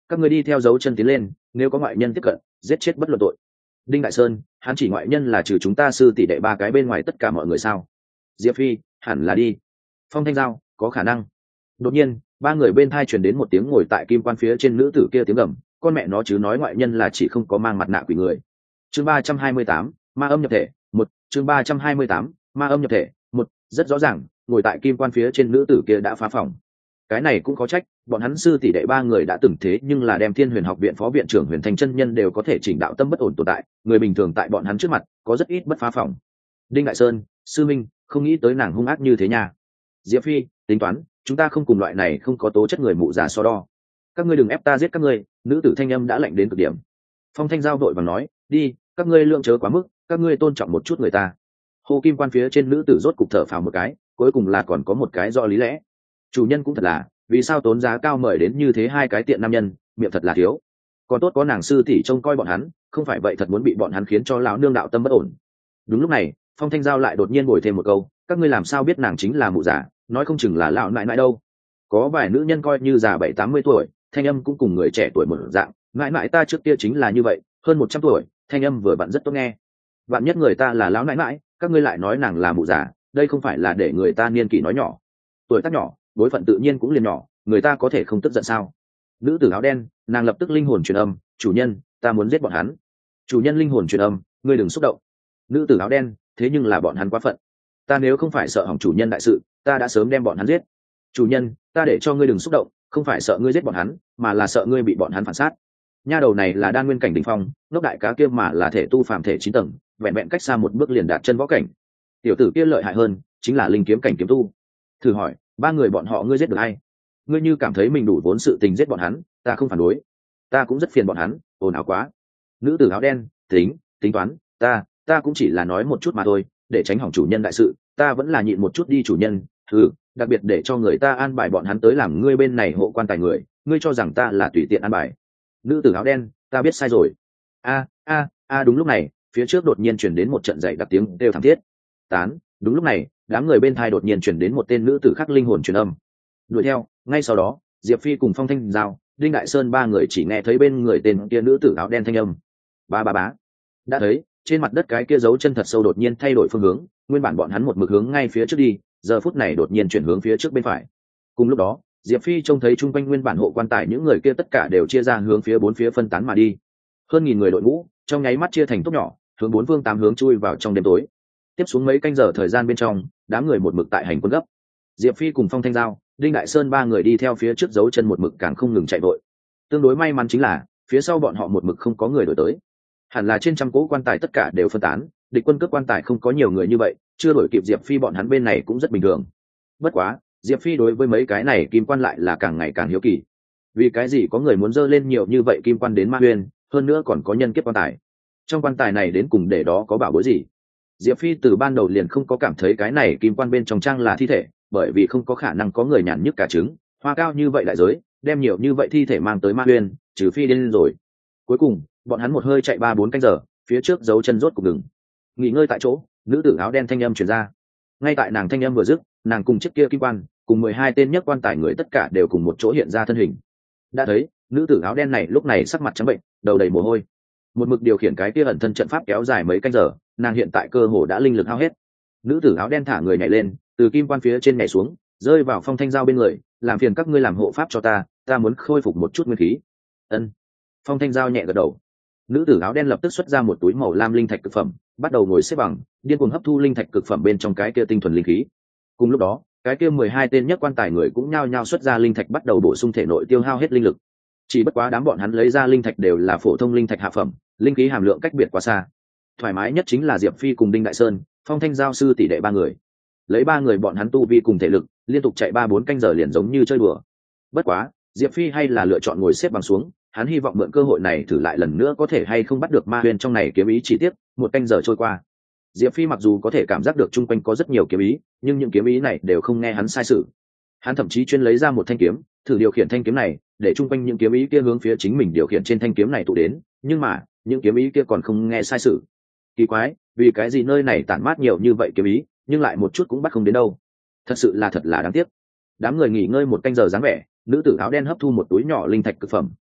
S1: các người đi theo dấu chân tiến lên, nếu có ngoại nhân tiếp cận giết chết bất luận tội. Đinh Đại Sơn, hắn chỉ ngoại nhân là trừ chúng ta sư tỷ đệ ba cái bên ngoài tất cả mọi người sao? Diệp Phi, hẳn là đi. Phong Thanh Giao, có khả năng. Đột nhiên ba người bên thai truyền đến một tiếng ngồi tại kim quan phía trên nữ tử kia tiếng gầm, con mẹ nó chứ nói ngoại nhân là chỉ không có mang mặt nạ quỷ người. Chương ba trăm hai mươi tám, ma âm nhập thể, một. Chương ba trăm hai mươi tám, ma âm nhập thể, một. Rất rõ ràng, ngồi tại kim quan phía trên nữ tử kia đã phá phòng. Cái này cũng có trách, bọn hắn sư tỷ đệ ba người đã từng thế nhưng là đem Thiên Huyền Học viện phó viện trưởng Huyền Thành chân nhân đều có thể chỉnh đạo tâm bất ổn tồn tại, người bình thường tại bọn hắn trước mặt có rất ít bất phá phòng. Đinh Đại Sơn, sư minh, không nghĩ tới nàng hung ác như thế nha. Diệp Phi, tính toán, chúng ta không cùng loại này không có tố chất người mụ già so đo. Các ngươi đừng ép ta giết các ngươi. Nữ tử thanh âm đã lạnh đến cực điểm. Phong Thanh Giao vội vàng nói, đi, các ngươi lượng chớ quá mức, các ngươi tôn trọng một chút người ta. Hồ kim quan phía trên nữ tử rốt cục thở phào một cái, cuối cùng là còn có một cái do lý lẽ. Chủ nhân cũng thật là, vì sao tốn giá cao mời đến như thế hai cái tiện nam nhân, miệng thật là thiếu. Còn tốt có nàng sư tỷ trông coi bọn hắn, không phải vậy thật muốn bị bọn hắn khiến cho lão nương đạo tâm bất ổn. Đúng lúc này, Phong Thanh Giao lại đột nhiên bồi thêm một câu, các ngươi làm sao biết nàng chính là mụ giả, nói không chừng là lão nại nại đâu. Có vài nữ nhân coi như già bảy tám mươi tuổi, thanh âm cũng cùng người trẻ tuổi một dạng, nại nại ta trước kia chính là như vậy, hơn một trăm tuổi, thanh âm vừa vặn rất tốt nghe. Vạn nhất người ta là lão nại nại, các ngươi lại nói nàng là mụ giả, đây không phải là để người ta niên kỷ nói nhỏ. Tuổi tác nhỏ, đối phận tự nhiên cũng liền nhỏ, người ta có thể không tức giận sao? Nữ tử áo đen, nàng lập tức linh hồn truyền âm, chủ nhân, ta muốn giết bọn hắn. Chủ nhân linh hồn truyền âm, ngươi đừng xúc động. Nữ tử áo đen, thế nhưng là bọn hắn quá phận, ta nếu không phải sợ hỏng chủ nhân đại sự, ta đã sớm đem bọn hắn giết. Chủ nhân, ta để cho ngươi đừng xúc động, không phải sợ ngươi giết bọn hắn, mà là sợ ngươi bị bọn hắn phản sát. Nha đầu này là đan nguyên cảnh đỉnh phong, ngốc đại cá kia mà là thể tu phàm thể chín tầng, vẹn vẹn cách xa một bước liền đạt chân võ cảnh. Tiểu tử kia lợi hại hơn, chính là linh kiếm cảnh kiếm tu. Thử hỏi, ba người bọn họ ngươi giết được ai? Ngươi như cảm thấy mình đủ vốn sự tình giết bọn hắn, ta không phản đối. Ta cũng rất phiền bọn hắn, ồn ào quá. Nữ tử áo đen, tính, tính toán, ta, ta cũng chỉ là nói một chút mà thôi, để tránh hỏng chủ nhân đại sự, ta vẫn là nhịn một chút đi chủ nhân. Ừ, đặc biệt để cho người ta an bài bọn hắn tới làm ngươi bên này hộ quan tài người, ngươi cho rằng ta là tùy tiện an bài. Nữ tử áo đen, ta biết sai rồi. A a a đúng lúc này, phía trước đột nhiên chuyển đến một trận dậy đặc tiếng kêu thảm thiết. Tán, đúng lúc này, đám người bên thai đột nhiên chuyển đến một tên nữ tử khắc linh hồn truyền âm. Đuổi theo, ngay sau đó, Diệp Phi cùng Phong Thanh Giao, Đinh Đại Sơn ba người chỉ nghe thấy bên người tên kia nữ tử áo đen thanh âm. Ba ba bá. Đã thấy, trên mặt đất cái kia dấu chân thật sâu đột nhiên thay đổi phương hướng, nguyên bản bọn hắn một mực hướng ngay phía trước đi, giờ phút này đột nhiên chuyển hướng phía trước bên phải. Cùng lúc đó, Diệp Phi trông thấy chung quanh nguyên bản hộ quan tài những người kia tất cả đều chia ra hướng phía bốn phía phân tán mà đi. Hơn nghìn người đội ngũ, trong nháy mắt chia thành tốp nhỏ, hướng bốn phương tám hướng chui vào trong đêm tối. Tiếp xuống mấy canh giờ thời gian bên trong, đám người một mực tại hành quân gấp. Diệp Phi cùng Phong Thanh Giao, Đinh Đại Sơn ba người đi theo phía trước dấu chân một mực càng không ngừng chạy vội. Tương đối may mắn chính là, phía sau bọn họ một mực không có người đổi tới. Hẳn là trên trăm cỗ quan tài tất cả đều phân tán, địch quân cướp quan tài không có nhiều người như vậy, chưa đổi kịp Diệp Phi bọn hắn bên này cũng rất bình thường. Bất quá, Diệp Phi đối với mấy cái này kim quan lại là càng ngày càng hiếu kỳ. Vì cái gì có người muốn dơ lên nhiều như vậy kim quan đến Ma Huyên, hơn nữa còn có nhân kiếp quan tài. Trong quan tài này đến cùng để đó có bảo bối gì? Diệp Phi từ ban đầu liền không có cảm thấy cái này kim quan bên trong trang là thi thể, bởi vì không có khả năng có người nhàn nhức cả trứng, hoa cao như vậy đại giới, đem nhiều như vậy thi thể mang tới Ma Huyên, trừ phi điên rồi. Cuối cùng, bọn hắn một hơi chạy ba bốn canh giờ, phía trước dấu chân rốt cục ngừng. Nghỉ ngơi tại chỗ, nữ tử áo đen thanh âm truyền ra. Ngay tại nàng thanh âm vừa dứt, nàng cùng chiếc kia kim quan, cùng mười hai tên nhất quan tài người tất cả đều cùng một chỗ hiện ra thân hình. Đã thấy, nữ tử áo đen này lúc này sắc mặt trắng bệnh, đầu đầy mồ hôi. Một mực điều khiển cái kia ẩn thân trận pháp kéo dài mấy canh giờ, nàng hiện tại cơ hồ đã linh lực hao hết. Nữ tử áo đen thả người nhảy lên, từ kim quan phía trên nhảy xuống, rơi vào Phong Thanh Giao bên người, làm phiền các ngươi làm hộ pháp cho ta, ta muốn khôi phục một chút nguyên khí. Ân. Phong Thanh Giao nhẹ gật đầu. Nữ tử áo đen lập tức xuất ra một túi màu lam linh thạch cực phẩm, bắt đầu ngồi xếp bằng, điên cuồng hấp thu linh thạch cực phẩm bên trong cái kia tinh thuần linh khí. Cùng lúc đó, cái kia mười hai tên nhất quan tài người cũng nhao nhao xuất ra linh thạch bắt đầu bổ sung thể nội tiêu hao hết linh lực. Chỉ bất quá đám bọn hắn lấy ra linh thạch đều là phổ thông linh thạch hạ phẩm, linh khí hàm lượng cách biệt quá xa. Thoải mái nhất chính là Diệp Phi cùng Đinh Đại Sơn, Phong Thanh Giao sư tỷ đệ ba người. Lấy ba người bọn hắn tu vi cùng thể lực, liên tục chạy ba bốn canh giờ liền giống như chơi đùa. Bất quá, Diệp Phi hay là lựa chọn ngồi xếp bằng xuống, hắn hy vọng mượn cơ hội này thử lại lần nữa có thể hay không bắt được Ma Huyên trong này kiếm ý chi tiết. Một canh giờ trôi qua, Diệp Phi mặc dù có thể cảm giác được chung quanh có rất nhiều kiếm ý, nhưng những kiếm ý này đều không nghe hắn sai sự. Hắn thậm chí chuyên lấy ra một thanh kiếm, thử điều khiển thanh kiếm này, để chung quanh những kiếm ý kia hướng phía chính mình điều khiển trên thanh kiếm này tụ đến, nhưng mà, những kiếm ý kia còn không nghe sai sự. Kỳ quái, vì cái gì nơi này tản mát nhiều như vậy kiếm ý, nhưng lại một chút cũng bắt không đến đâu. Thật sự là thật là đáng tiếc. Đám người nghỉ ngơi một canh giờ dáng vẻ, nữ tử áo đen hấp thu một túi nhỏ linh thạch cực phẩm,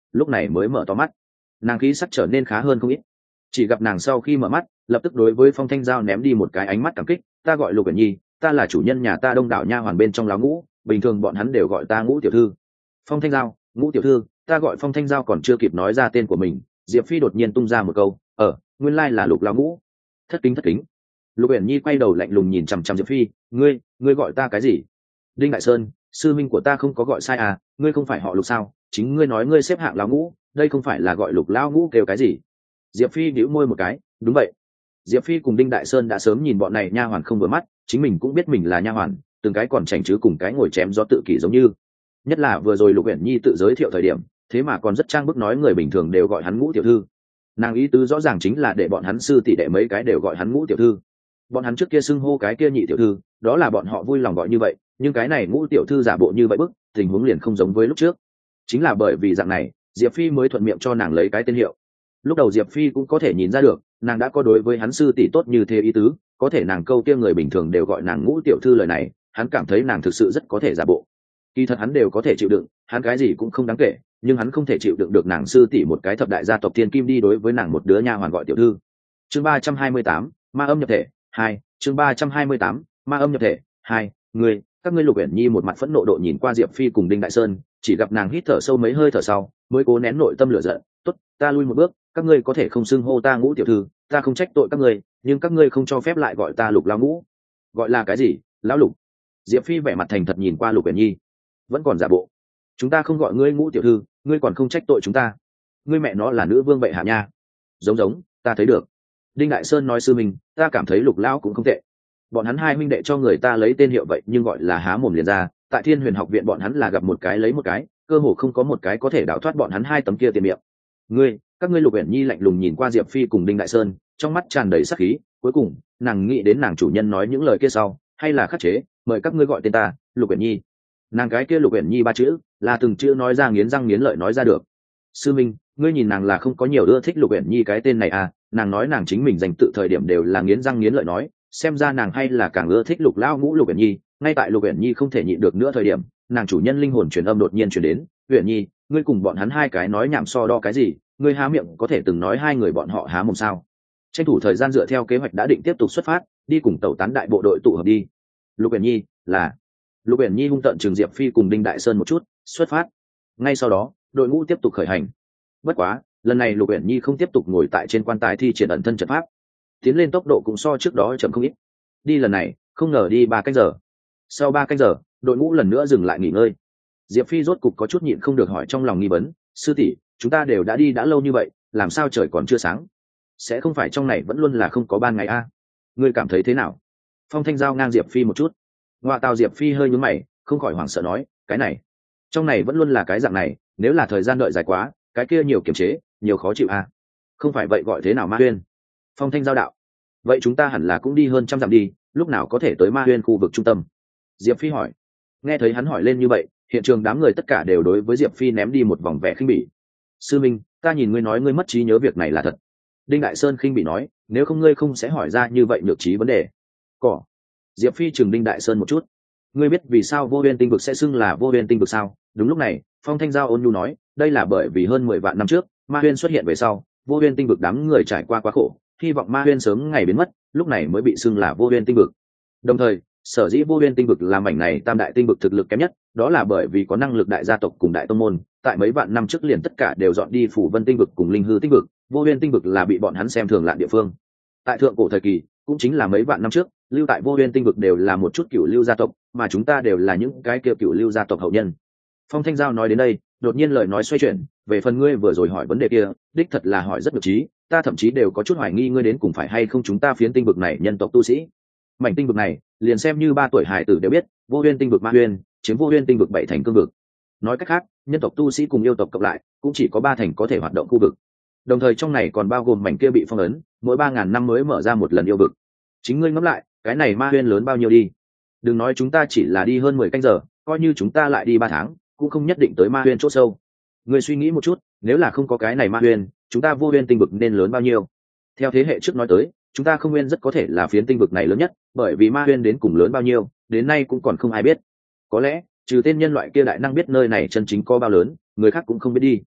S1: lúc này mới mở to mắt. Nàng khí sắc trở nên khá hơn không ít. Chỉ gặp nàng sau khi mở mắt, lập tức đối với Phong Thanh Giao ném đi một cái ánh mắt cảm kích. Ta gọi Lục Uyển Nhi, ta là chủ nhân nhà ta đông đảo nha hoàn bên trong láo Ngũ, bình thường bọn hắn đều gọi ta Ngũ tiểu thư. Phong Thanh Giao, Ngũ tiểu thư, ta gọi Phong Thanh Giao còn chưa kịp nói ra tên của mình, Diệp Phi đột nhiên tung ra một câu, ờ, nguyên lai là Lục lão Ngũ. Thất kính thất kính. Lục Uyển Nhi quay đầu lạnh lùng nhìn chằm chằm Diệp Phi, ngươi, ngươi gọi ta cái gì? Đinh Đại Sơn, sư minh của ta không có gọi sai à, ngươi không phải họ Lục sao? Chính ngươi nói ngươi xếp hạng lão Ngũ, đây không phải là gọi Lục lão Ngũ kêu cái gì? Diệp Phi bĩu môi một cái, đúng vậy. Diệp Phi cùng Đinh Đại Sơn đã sớm nhìn bọn này nha hoàn không vừa mắt, chính mình cũng biết mình là nha hoàn, từng cái còn chảnh chứ cùng cái ngồi chém gió tự kỷ giống như. Nhất là vừa rồi Lục Uyển Nhi tự giới thiệu thời điểm, thế mà còn rất trang bức nói người bình thường đều gọi hắn Ngũ tiểu thư. Nàng ý tứ rõ ràng chính là để bọn hắn sư tỷ đệ mấy cái đều gọi hắn Ngũ tiểu thư. Bọn hắn trước kia xưng hô cái kia nhị tiểu thư, đó là bọn họ vui lòng gọi như vậy, nhưng cái này Ngũ tiểu thư giả bộ như vậy bức, tình huống liền không giống với lúc trước. Chính là bởi vì dạng này, Diệp Phi mới thuận miệng cho nàng lấy cái tên hiệu. Lúc đầu Diệp Phi cũng có thể nhìn ra được, nàng đã có đối với hắn sư tỷ tốt như thế ý tứ, có thể nàng câu kia người bình thường đều gọi nàng Ngũ tiểu thư lời này, hắn cảm thấy nàng thực sự rất có thể giả bộ. Kỳ thật hắn đều có thể chịu đựng, hắn cái gì cũng không đáng kể, nhưng hắn không thể chịu đựng được nàng sư tỷ một cái thập đại gia tộc thiên kim đi đối với nàng một đứa nha hoàn gọi tiểu thư. Chương ba trăm hai mươi tám, ma âm nhập thể hai. Chương ba trăm hai mươi tám, ma âm nhập thể hai. Ngươi, các ngươi Lục Uyển Nhi một mặt phẫn nộ độ nhìn qua Diệp Phi cùng Đinh Đại Sơn, chỉ gặp nàng hít thở sâu mấy hơi thở sau, mới cố nén nội tâm lửa giận, tốt, ta lui một bước, các ngươi có thể không xưng hô ta Ngũ tiểu thư, ta không trách tội các ngươi, nhưng các ngươi không cho phép lại gọi ta Lục lão Ngũ. Gọi là cái gì? Lão Lục? Diệp Phi vẻ mặt thành thật nhìn qua Lục Uyển Nhi, vẫn còn giả bộ. Chúng ta không gọi ngươi Ngũ tiểu thư, ngươi còn không trách tội chúng ta. Ngươi mẹ nó là nữ vương bệ hạ nha. Giống giống, ta thấy được. Đinh Đại Sơn nói sư mình, ta cảm thấy Lục lão cũng không tệ. Bọn hắn hai huynh đệ cho người ta lấy tên hiệu vậy nhưng gọi là há mồm liền ra, tại Thiên Huyền học viện bọn hắn là gặp một cái lấy một cái, cơ hồ không có một cái có thể đào thoát bọn hắn hai tấm kia tiền miệng. Ngươi, các ngươi Lục Uyển Nhi lạnh lùng nhìn qua Diệp Phi cùng Đinh Đại Sơn, trong mắt tràn đầy sát khí, cuối cùng, nàng nghĩ đến nàng chủ nhân nói những lời kia sau, hay là khắc chế, mời các ngươi gọi tên ta, Lục Uyển Nhi. Nàng cái kia Lục Uyển Nhi ba chữ, là từng chữ nói ra nghiến răng nghiến lợi nói ra được. Sư minh, ngươi nhìn nàng là không có nhiều ưa thích Lục Uyển Nhi cái tên này à, nàng nói nàng chính mình dành tự thời điểm đều là nghiến răng nghiến lợi nói, xem ra nàng hay là càng ưa thích Lục lão Ngũ Lục Uyển Nhi, ngay tại Lục Uyển Nhi không thể nhịn được nữa thời điểm, nàng chủ nhân linh hồn truyền âm đột nhiên truyền đến, Uyển Nhi, ngươi cùng bọn hắn hai cái nói nhảm so đo cái gì, ngươi há miệng có thể từng nói hai người bọn họ há mồm sao? Tranh thủ thời gian dựa theo kế hoạch đã định tiếp tục xuất phát, đi cùng tẩu tán đại bộ đội tụ hợp đi. Lục Uyển Nhi, là Lục Uyển Nhi hung tợn trừng Diệp Phi cùng Đinh Đại Sơn một chút, xuất phát. Ngay sau đó, đội ngũ tiếp tục khởi hành. Bất quá, lần này Lục Uyển Nhi không tiếp tục ngồi tại trên quan tài thi triển ẩn thân trận pháp, tiến lên tốc độ cũng so trước đó chậm không ít. Đi lần này, không ngờ đi ba canh giờ. Sau ba canh giờ, đội ngũ lần nữa dừng lại nghỉ ngơi. Diệp Phi rốt cục có chút nhịn không được hỏi trong lòng nghi vấn, sư tỷ, chúng ta đều đã đi đã lâu như vậy, làm sao trời còn chưa sáng? Sẽ không phải trong này vẫn luôn là không có ban ngày a? À? Ngươi cảm thấy thế nào? Phong Thanh Giao ngang Diệp Phi một chút. Ngoa tào Diệp Phi hơi nhướng mày, không khỏi hoảng sợ nói, cái này, trong này vẫn luôn là cái dạng này, nếu là thời gian đợi dài quá, cái kia nhiều kiềm chế, nhiều khó chịu a. À? Không phải vậy gọi thế nào Ma Huyên? Phong Thanh Giao đạo, vậy chúng ta hẳn là cũng đi hơn trăm dặm đi, lúc nào có thể tới Ma Huyên khu vực trung tâm? Diệp Phi hỏi. Nghe thấy hắn hỏi lên như vậy, hiện trường đám người tất cả đều đối với Diệp Phi ném đi một vòng vẻ khinh bỉ. Sư minh, ta nhìn ngươi nói ngươi mất trí nhớ việc này là thật. Đinh Đại Sơn khinh bỉ nói, nếu không ngươi không sẽ hỏi ra như vậy nhược trí vấn đề. Cỏ. Diệp Phi chừng Đinh Đại Sơn một chút. Ngươi biết vì sao Vô Uyên Tinh vực sẽ xưng là Vô Uyên Tinh vực sao? Đúng lúc này, Phong Thanh Giao ôn nhu nói, đây là bởi vì hơn mười vạn năm trước, Ma Huyên xuất hiện về sau, Vô Uyên Tinh vực đám người trải qua quá khổ, hy vọng Ma Huyên sớm ngày biến mất, lúc này mới bị xưng là Vô Uyên Tinh vực. Đồng thời, sở dĩ Vô Uyên Tinh vực là mảnh này tam đại tinh vực thực lực kém nhất, đó là bởi vì có năng lực đại gia tộc cùng đại tông môn, tại mấy vạn năm trước liền tất cả đều dọn đi Phủ Vân Tinh vực cùng Linh Hư Tinh vực, Vô Uyên Tinh vực là bị bọn hắn xem thường lạn địa phương. Tại thượng cổ thời kỳ, cũng chính là mấy vạn năm trước, lưu tại Vô Uyên Tinh vực đều là một chút cựu lưu gia tộc, mà chúng ta đều là những cái kia cựu lưu gia tộc hậu nhân. Phong Thanh Giao nói đến đây, đột nhiên lời nói xoay chuyển, về phần ngươi vừa rồi hỏi vấn đề kia, đích thật là hỏi rất được trí, ta thậm chí đều có chút hoài nghi ngươi đến cùng phải hay không chúng ta phiến tinh vực này nhân tộc tu sĩ. Mảnh tinh vực này, liền xem như ba tuổi hải tử đều biết, Vô Uyên Tinh vực Ma Huyên, chiếm Vô Uyên Tinh vực bảy thành cương vực. Nói cách khác, nhân tộc tu sĩ cùng yêu tộc cộng lại, cũng chỉ có ba thành có thể hoạt động khu vực. Đồng thời trong này còn bao gồm mảnh kia bị phong ấn, mỗi ba ngàn năm mới mở ra một lần yêu vực. Chính ngươi ngẫm lại, cái này Ma Huyên lớn bao nhiêu đi? Đừng nói chúng ta chỉ là đi hơn mười canh giờ, coi như chúng ta lại đi ba tháng, cũng không nhất định tới Ma Huyên chỗ sâu. Ngươi suy nghĩ một chút, nếu là không có cái này Ma Huyên, chúng ta Vô Uyên Tinh vực nên lớn bao nhiêu? Theo thế hệ trước nói tới, chúng ta không nguyên rất có thể là phiến tinh vực này lớn nhất, bởi vì Ma Huyên đến cùng lớn bao nhiêu, đến nay cũng còn không ai biết. Có lẽ, trừ tên nhân loại kia đại năng biết nơi này chân chính có bao lớn, người khác cũng không biết đi.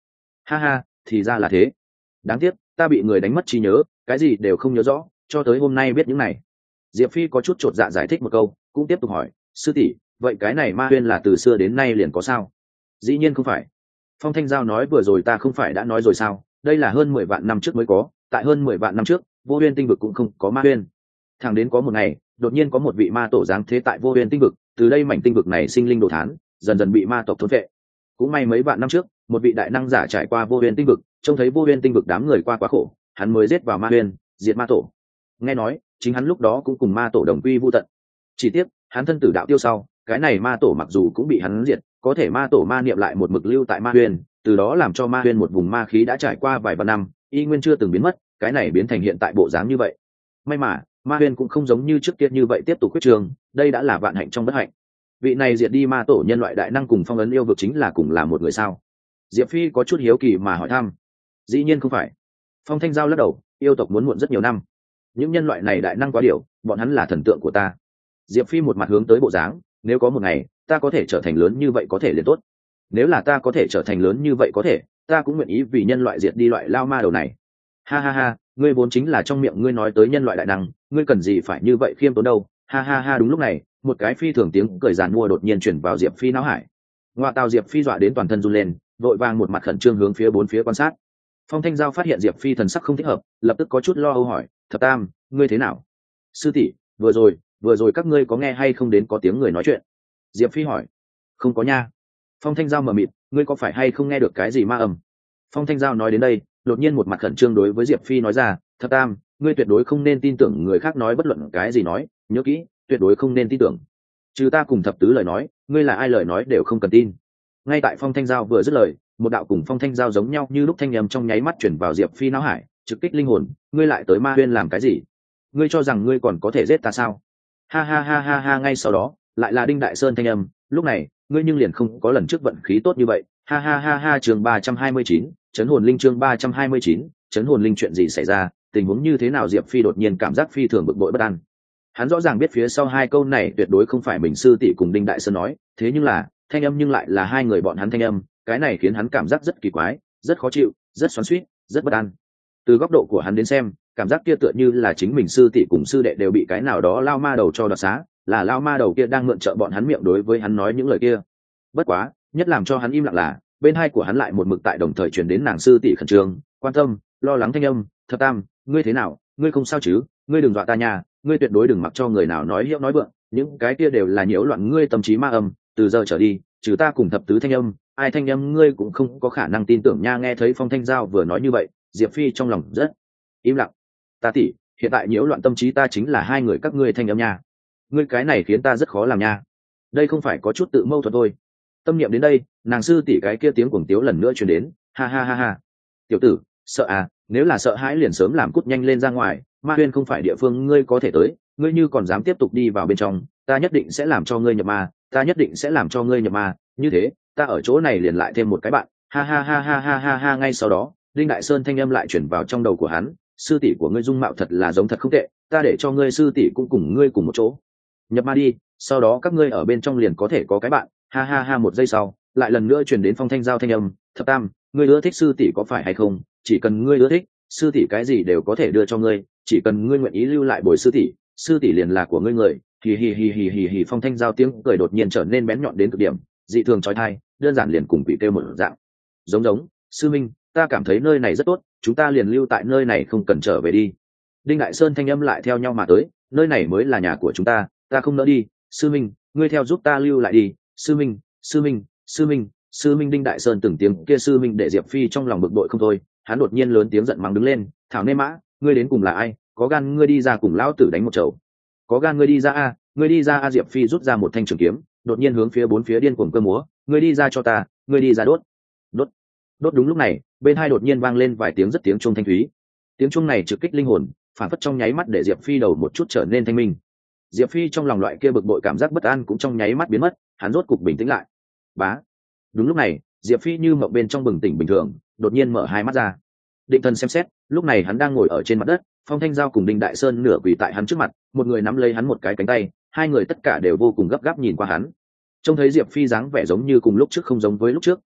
S1: Ha ha, thì ra là thế. Đáng tiếc ta bị người đánh mất trí nhớ, cái gì đều không nhớ rõ, cho tới hôm nay biết những này. Diệp Phi có chút chột dạ giải thích một câu, cũng tiếp tục hỏi, sư tỷ, vậy cái này ma huyên là từ xưa đến nay liền có sao? Dĩ nhiên không phải. Phong Thanh Giao nói, vừa rồi ta không phải đã nói rồi sao, đây là hơn mười vạn năm trước mới có, tại hơn mười vạn năm trước vô huyên tinh vực cũng không có ma huyên. Thẳng đến có một ngày, đột nhiên có một vị ma tổ giáng thế tại vô huyên tinh vực, từ đây mảnh tinh vực này sinh linh đồ thán, dần dần bị ma tộc thôn vệ. Cũng may mấy vạn năm trước, một vị đại năng giả trải qua vô huyên tinh vực, trông thấy vô huyên tinh vực đám người qua quá khổ, hắn mới giết vào ma huyên, diệt ma tổ. Nghe nói chính hắn lúc đó cũng cùng ma tổ đồng quy vu tận. Chỉ tiếc hắn thân tử đạo tiêu sau, cái này ma tổ mặc dù cũng bị hắn diệt, có thể ma tổ ma niệm lại một mực lưu tại ma huyên, từ đó làm cho ma huyên một vùng ma khí đã trải qua vài vạn năm, y nguyên chưa từng biến mất, cái này biến thành hiện tại bộ dáng như vậy. May mà ma huyên cũng không giống như trước kia như vậy tiếp tục quyết trường, đây đã là vạn hạnh trong bất hạnh. Vị này diệt đi ma tổ nhân loại đại năng cùng phong ấn yêu vực chính là cùng là một người sao? Diệp Phi có chút hiếu kỳ mà hỏi thăm. Dĩ nhiên không phải. Phong Thanh Giao lắc đầu, yêu tộc muốn muộn rất nhiều năm. Những nhân loại này đại năng quá điều, bọn hắn là thần tượng của ta. Diệp Phi một mặt hướng tới bộ dáng, nếu có một ngày ta có thể trở thành lớn như vậy có thể liền tốt. Nếu là ta có thể trở thành lớn như vậy có thể, ta cũng nguyện ý vì nhân loại diệt đi loại lao ma đầu này. Ha ha ha, ngươi vốn chính là trong miệng ngươi nói tới nhân loại đại năng, ngươi cần gì phải như vậy khiêm tốn đâu. Ha ha ha. Đúng lúc này, một cái phi thường tiếng cười giàn mua đột nhiên chuyển vào Diệp Phi não hải. Ngoại tào, Diệp Phi dọa đến toàn thân run lên, vội vàng một mặt khẩn trương hướng phía bốn phía quan sát. Phong Thanh Giao phát hiện Diệp Phi thần sắc không thích hợp, lập tức có chút lo âu hỏi, thập tam, ngươi thế nào? Sư tỷ, vừa rồi vừa rồi các ngươi có nghe hay không đến có tiếng người nói chuyện? Diệp Phi hỏi. Không có nha. Phong Thanh Giao mờ mịt, ngươi có phải hay không nghe được cái gì ma ầm? Phong Thanh Giao nói đến đây, đột nhiên một mặt khẩn trương đối với Diệp Phi nói ra, thập tam, ngươi tuyệt đối không nên tin tưởng người khác nói bất luận cái gì nói, nhớ kỹ, tuyệt đối không nên tin tưởng. Trừ ta cùng thập tứ lời nói, ngươi là ai lời nói đều không cần tin. Ngay tại Phong Thanh Giao vừa dứt lời, một đạo cùng Phong Thanh Giao giống nhau như lúc thanh âm trong nháy mắt chuyển vào Diệp Phi não hải, trực kích linh hồn, ngươi lại tới ma huyên làm cái gì? Ngươi cho rằng ngươi còn có thể giết ta sao? Ha ha ha ha ha. Ngay sau đó lại là Đinh Đại Sơn thanh âm, lúc này ngươi nhưng liền không có lần trước vận khí tốt như vậy. Ha ha ha ha. Chương ba trăm hai mươi chín, chấn hồn linh. Chương ba trăm hai mươi chín, chấn hồn linh. Chuyện gì xảy ra, tình huống như thế nào? Diệp Phi đột nhiên cảm giác phi thường bực bội bất an. Hắn rõ ràng biết phía sau hai câu này tuyệt đối không phải mình sư tỷ cùng Đinh Đại Sơn nói, thế nhưng là thanh âm nhưng lại là hai người bọn hắn thanh âm, cái này khiến hắn cảm giác rất kỳ quái, rất khó chịu, rất xoắn xuýt, rất bất an. Từ góc độ của hắn đến xem, cảm giác kia tựa như là chính mình sư tỷ cùng sư đệ đều bị cái nào đó lao ma đầu cho đoạt xá, là lao ma đầu kia đang mượn trợ bọn hắn miệng đối với hắn nói những lời kia. Bất quá, nhất làm cho hắn im lặng là, bên hai của hắn lại một mực tại đồng thời truyền đến nàng sư tỷ khẩn trương, quan tâm, lo lắng thanh âm, thập tam, ngươi thế nào, ngươi không sao chứ, ngươi đừng dọa ta nha, ngươi tuyệt đối đừng mặc cho người nào nói hiệu nói vượng, những cái kia đều là nhiễu loạn ngươi tâm trí ma âm, từ giờ trở đi, trừ ta cùng thập tứ thanh âm, ai thanh âm ngươi cũng không có khả năng tin tưởng nha. Nghe thấy Phong Thanh Giao vừa nói như vậy, Diệp Phi trong lòng rất im lặng. Ta tỷ, hiện tại nhiễu loạn tâm trí ta chính là hai người các ngươi thanh âm nha, ngươi cái này khiến ta rất khó làm nha. Đây không phải có chút tự mâu thuẫn thôi. Tâm niệm đến đây, nàng sư tỷ cái kia tiếng cuồng tiếu lần nữa truyền đến, ha ha ha ha. Tiểu tử, sợ à, nếu là sợ hãi liền sớm làm cút nhanh lên ra ngoài, ma huyên không phải địa phương ngươi có thể tới, ngươi như còn dám tiếp tục đi vào bên trong, ta nhất định sẽ làm cho ngươi nhập ma, ta nhất định sẽ làm cho ngươi nhập ma, như thế, ta ở chỗ này liền lại thêm một cái bạn, ha ha ha ha ha ha ha. Ngay sau đó, Đinh Đại Sơn thanh âm lại chuyển vào trong đầu của hắn, sư tỷ của ngươi dung mạo thật là giống thật không tệ, ta để cho ngươi sư tỷ cũng cùng ngươi cùng một chỗ nhập ma đi, sau đó các ngươi ở bên trong liền có thể có cái bạn, ha ha ha. Một giây sau, lại lần nữa truyền đến Phong Thanh Giao thanh âm, thập tam, ngươi ưa thích sư tỷ có phải hay không, chỉ cần ngươi ưa thích, sư tỷ cái gì đều có thể đưa cho ngươi, chỉ cần ngươi nguyện ý lưu lại bồi sư tỷ, sư tỷ liền là của ngươi người. Hì hì hì hì hì hì. Phong Thanh Giao tiếng cười đột nhiên trở nên bén nhọn đến cực điểm, dị thường chói tai, đơn giản liền cùng quỷ kêu một dạng. Giống giống, sư minh, ta cảm thấy nơi này rất tốt, chúng ta liền lưu tại nơi này không cần trở về đi. Đinh Đại Sơn thanh âm lại theo nhau mà tới, nơi này mới là nhà của chúng ta, ta không nỡ đi, sư minh, ngươi theo giúp ta lưu lại đi, sư minh, sư minh, sư minh, sư minh. Đinh Đại Sơn từng tiếng kia sư minh để Diệp Phi trong lòng bực bội không thôi, hắn đột nhiên lớn tiếng giận mắng đứng lên, thảo nê mã, ngươi đến cùng là ai, có gan ngươi đi ra cùng lão tử đánh một chầu, có gan ngươi đi ra a, ngươi đi ra a. Diệp Phi rút ra một thanh trường kiếm, đột nhiên hướng phía bốn phía điên cuồng cơ múa, ngươi đi ra cho ta, ngươi đi ra đốt, đốt, đốt. Đúng lúc này, bên hai đột nhiên vang lên vài tiếng rất tiếng chuông thanh thúy, tiếng chuông này trực kích linh hồn, phản phất trong nháy mắt để Diệp Phi đầu một chút trở nên thanh minh. Diệp Phi trong lòng loại kia bực bội cảm giác bất an cũng trong nháy mắt biến mất, hắn rốt cục bình tĩnh lại. Bá. Đúng lúc này, Diệp Phi như mộng bên trong bừng tỉnh bình thường, đột nhiên mở hai mắt ra. Định thần xem xét, lúc này hắn đang ngồi ở trên mặt đất, Phong Thanh Giao cùng Đinh Đại Sơn nửa quỳ tại hắn trước mặt, một người nắm lấy hắn một cái cánh tay, hai người tất cả đều vô cùng gấp gáp nhìn qua hắn. Trông thấy Diệp Phi dáng vẻ giống như cùng lúc trước không giống với lúc trước,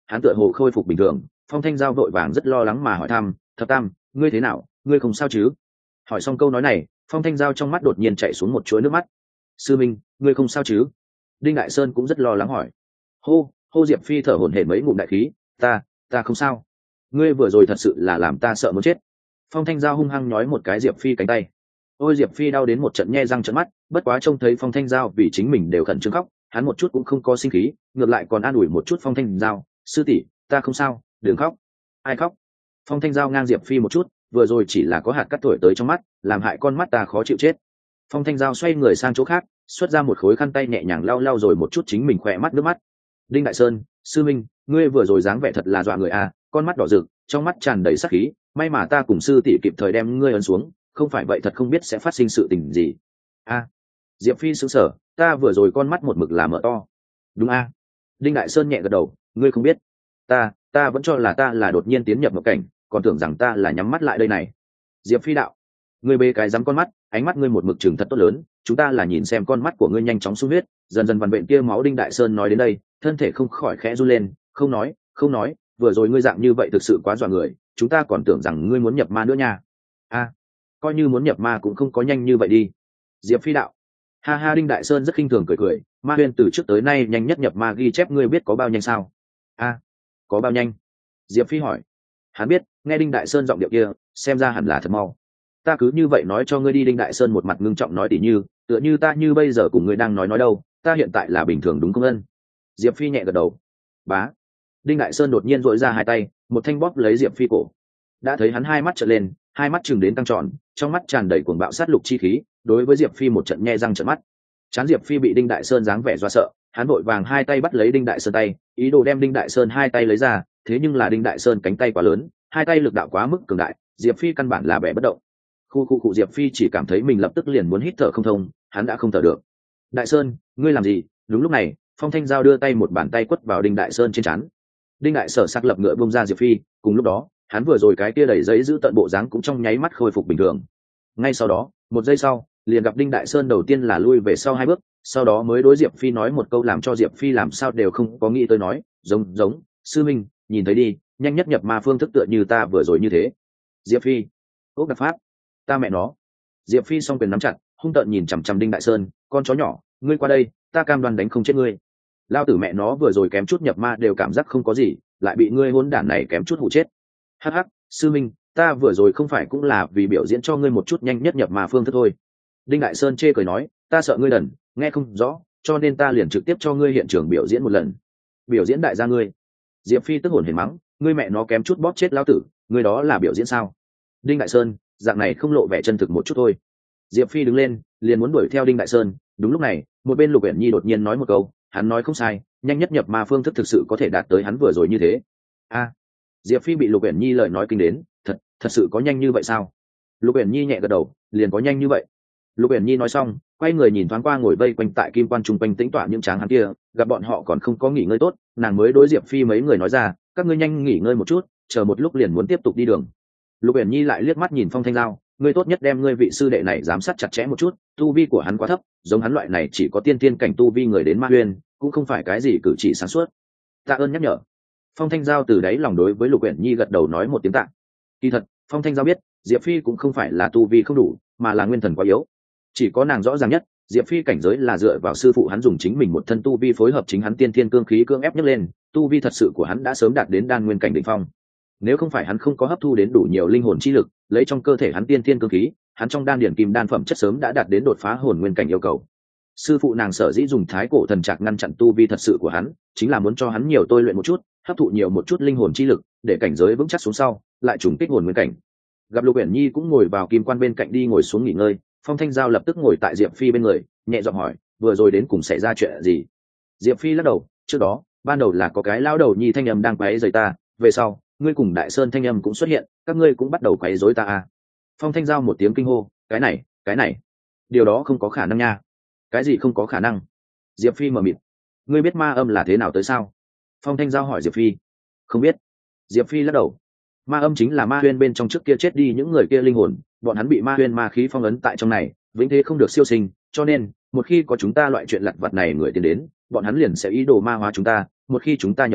S1: hắn tựa hồ khôi phục bình thường. Phong Thanh Giao vội vàng rất lo lắng mà hỏi thăm, thập tam, ngươi thế nào, ngươi không sao chứ? Hỏi xong câu nói này, Phong Thanh Giao trong mắt đột nhiên chảy xuống một chuỗi nước mắt. Sư minh, ngươi không sao chứ? Đinh Đại Sơn cũng rất lo lắng hỏi. Hô, hô Diệp Phi thở hổn hển mấy ngụm đại khí, ta, ta không sao. Ngươi vừa rồi thật sự là làm ta sợ muốn chết. Phong Thanh Giao hung hăng nhói một cái Diệp Phi cánh tay. Ôi Diệp Phi đau đến một trận nhe răng trợn mắt, bất quá trông thấy Phong Thanh Giao vì chính mình đều khẩn trương khóc, hắn một chút cũng không có sinh khí, ngược lại còn an ủi một chút Phong Thanh Giao, sư tỷ, ta không sao, đừng khóc. Ai khóc? Phong Thanh Giao ngang Diệp Phi một chút, vừa rồi chỉ là có hạt cắt thổi tới trong mắt, làm hại con mắt ta khó chịu chết. Phong Thanh Giao xoay người sang chỗ khác, xuất ra một khối khăn tay nhẹ nhàng lau lau rồi một chút chính mình khỏe mắt nước mắt. Đinh Đại Sơn, sư minh, ngươi vừa rồi dáng vẻ thật là dọa người à, con mắt đỏ rực, trong mắt tràn đầy sát khí, may mà ta cùng sư tỷ kịp thời đem ngươi ấn xuống, không phải vậy thật không biết sẽ phát sinh sự tình gì. A, à, Diệp Phi sững sờ, ta vừa rồi con mắt một mực là mở to. Đúng a. À. Đinh Đại Sơn nhẹ gật đầu, ngươi không biết, ta, ta vẫn cho là ta là đột nhiên tiến nhập mộng cảnh, còn tưởng rằng ta là nhắm mắt lại đây này. Diệp Phi đạo, ngươi bê cái dám con mắt, ánh mắt ngươi một mực trừng thật tốt lớn, chúng ta là nhìn xem con mắt của ngươi nhanh chóng sung huyết, dần dần vằn vện kia máu. Đinh Đại Sơn nói đến đây, thân thể không khỏi khẽ run lên, không nói, không nói, vừa rồi ngươi dạng như vậy thực sự quá dọa người, chúng ta còn tưởng rằng ngươi muốn nhập ma nữa nha. A, à, coi như muốn nhập ma cũng không có nhanh như vậy đi. Diệp Phi đạo, ha ha. Đinh Đại Sơn rất khinh thường cười cười, ma huyên từ trước tới nay nhanh nhất nhập ma ghi chép ngươi biết có bao nhanh sao? A, à, có bao nhanh? Diệp Phi hỏi. Hắn biết, nghe Đinh Đại Sơn giọng điệu kia, xem ra hẳn là thật mau. Ta cứ như vậy nói cho ngươi đi. Đinh Đại Sơn một mặt ngưng trọng nói, tỉ như tựa như ta như bây giờ cùng ngươi đang nói nói đâu, ta hiện tại là bình thường đúng không ân? Diệp Phi nhẹ gật đầu. Bá. Đinh Đại Sơn đột nhiên dội ra hai tay, một thanh bóp lấy Diệp Phi cổ. Đã thấy hắn hai mắt trợn lên, hai mắt chừng đến tăng tròn, trong mắt tràn đầy cuồng bạo sát lục chi khí, đối với Diệp Phi một trận nhe răng trợn mắt. Chán Diệp Phi bị Đinh Đại Sơn dáng vẻ do sợ, hắn vội vàng hai tay bắt lấy Đinh Đại Sơn tay, ý đồ đem Đinh Đại Sơn hai tay lấy ra, thế nhưng là Đinh Đại Sơn cánh tay quá lớn, hai tay lực đạo quá mức cường đại, Diệp Phi căn bản là bẻ bất động. Khu khu cụ Diệp Phi chỉ cảm thấy mình lập tức liền muốn hít thở không thông, hắn đã không thở được. Đại Sơn, ngươi làm gì? Đúng lúc này, Phong Thanh Giao đưa tay một bàn tay quất vào Đinh Đại Sơn trên trán. Đinh Đại Sở sắc lập ngựa bung ra Diệp Phi, cùng lúc đó, hắn vừa rồi cái kia đầy giấy giữ tận bộ dáng cũng trong nháy mắt khôi phục bình thường. Ngay sau đó, một giây sau, liền gặp Đinh Đại Sơn đầu tiên là lui về sau hai bước, sau đó mới đối Diệp Phi nói một câu làm cho Diệp Phi làm sao đều không có nghĩ tới nói, giống giống, sư minh, nhìn thấy đi, nhanh nhất nhập ma phương thức tựa như ta vừa rồi như thế. Diệp Phi, ốc đặc pháp, ta mẹ nó. Diệp Phi song quyền nắm chặt, hung tợn nhìn chằm chằm Đinh Đại Sơn, con chó nhỏ, ngươi qua đây, ta cam đoan đánh không chết ngươi. Lao tử mẹ nó vừa rồi kém chút nhập ma đều cảm giác không có gì, lại bị ngươi hỗn đản này kém chút hụ chết. Hắc hắc, sư minh, ta vừa rồi không phải cũng là vì biểu diễn cho ngươi một chút nhanh nhất nhập ma phương thức thôi. Đinh Đại Sơn chê cười nói, ta sợ ngươi đần, nghe không rõ, cho nên ta liền trực tiếp cho ngươi hiện trường biểu diễn một lần. Biểu diễn đại gia ngươi. Diệp Phi tức hồn hển mắng, ngươi mẹ nó kém chút bóp chết lão tử, ngươi đó là biểu diễn sao? Đinh Đại Sơn, dạng này không lộ vẻ chân thực một chút thôi. Diệp Phi đứng lên, liền muốn đuổi theo Đinh Đại Sơn. Đúng lúc này, một bên Lục Uyển Nhi đột nhiên nói một câu, hắn nói không sai, nhanh nhất nhập ma phương thức thực sự có thể đạt tới hắn vừa rồi như thế. A, à, Diệp Phi bị Lục Uyển Nhi lời nói kinh đến, thật, thật sự có nhanh như vậy sao? Lục Uyển Nhi nhẹ gật đầu, liền có nhanh như vậy. Lục Uyển Nhi nói xong, quay người nhìn thoáng qua ngồi vây quanh tại kim quan trung quanh tĩnh tọa những tráng hắn kia, gặp bọn họ còn không có nghỉ ngơi tốt, nàng mới đối Diệp Phi mấy người nói ra, các ngươi nhanh nghỉ ngơi một chút, chờ một lúc liền muốn tiếp tục đi đường. Lục Uyển Nhi lại liếc mắt nhìn Phong Thanh Giao, ngươi tốt nhất đem ngươi vị sư đệ này giám sát chặt chẽ một chút, tu vi của hắn quá thấp, giống hắn loại này chỉ có tiên tiên cảnh tu vi người đến ma huyền, cũng không phải cái gì cử chỉ sáng suốt. Tạ ơn nhắc nhở. Phong Thanh Giao từ đáy lòng đối với Lục Uyển Nhi gật đầu nói một tiếng tạ. Kỳ thật, Phong Thanh Giao biết, Diệp Phi cũng không phải là tu vi không đủ, mà là nguyên thần quá yếu. Chỉ có nàng rõ ràng nhất, Diệp Phi cảnh giới là dựa vào sư phụ hắn dùng chính mình một thân tu vi phối hợp chính hắn tiên thiên cương khí cương ép nhấc lên, tu vi thật sự của hắn đã sớm đạt đến đan nguyên cảnh đỉnh phong. Nếu không phải hắn không có hấp thu đến đủ nhiều linh hồn chi lực, lấy trong cơ thể hắn tiên thiên cương khí, hắn trong đan điển kim đan phẩm chất sớm đã đạt đến đột phá hồn nguyên cảnh yêu cầu. Sư phụ nàng sở dĩ dùng thái cổ thần trạc ngăn chặn tu vi thật sự của hắn, chính là muốn cho hắn nhiều tôi luyện một chút, hấp thụ nhiều một chút linh hồn chi lực, để cảnh giới vững chắc xuống sau, lại trùng kích hồn nguyên cảnh. Gặp Lục Uyển Nhi cũng ngồi vào kim quan bên cạnh đi ngồi xuống nghỉ ngơi, Phong Thanh Giao lập tức ngồi tại Diệp Phi bên người, nhẹ giọng hỏi, vừa rồi đến cùng xảy ra chuyện gì? Diệp Phi lắc đầu, trước đó, ban đầu là có cái lão đầu nhi thanh âm đang quấy rầy ta, về sau, ngươi cùng Đại Sơn thanh âm cũng xuất hiện, các ngươi cũng bắt đầu quấy rối ta à? Phong Thanh Giao một tiếng kinh hô, cái này, cái này, điều đó không có khả năng nha. Cái gì không có khả năng? Diệp Phi mở miệng, ngươi biết ma âm là thế nào tới sao? Phong Thanh Giao hỏi Diệp Phi, không biết. Diệp Phi lắc đầu, ma âm chính là ma huyên bên trong trước kia chết đi những người kia linh hồn, bọn hắn bị ma huyên ma khí phong ấn tại trong này, vĩnh thế không được siêu sinh, cho nên một khi có chúng ta loại chuyện lặt vặt này người tiến đến, bọn hắn liền sẽ ý đồ ma hóa chúng ta, một khi chúng ta nhập ma,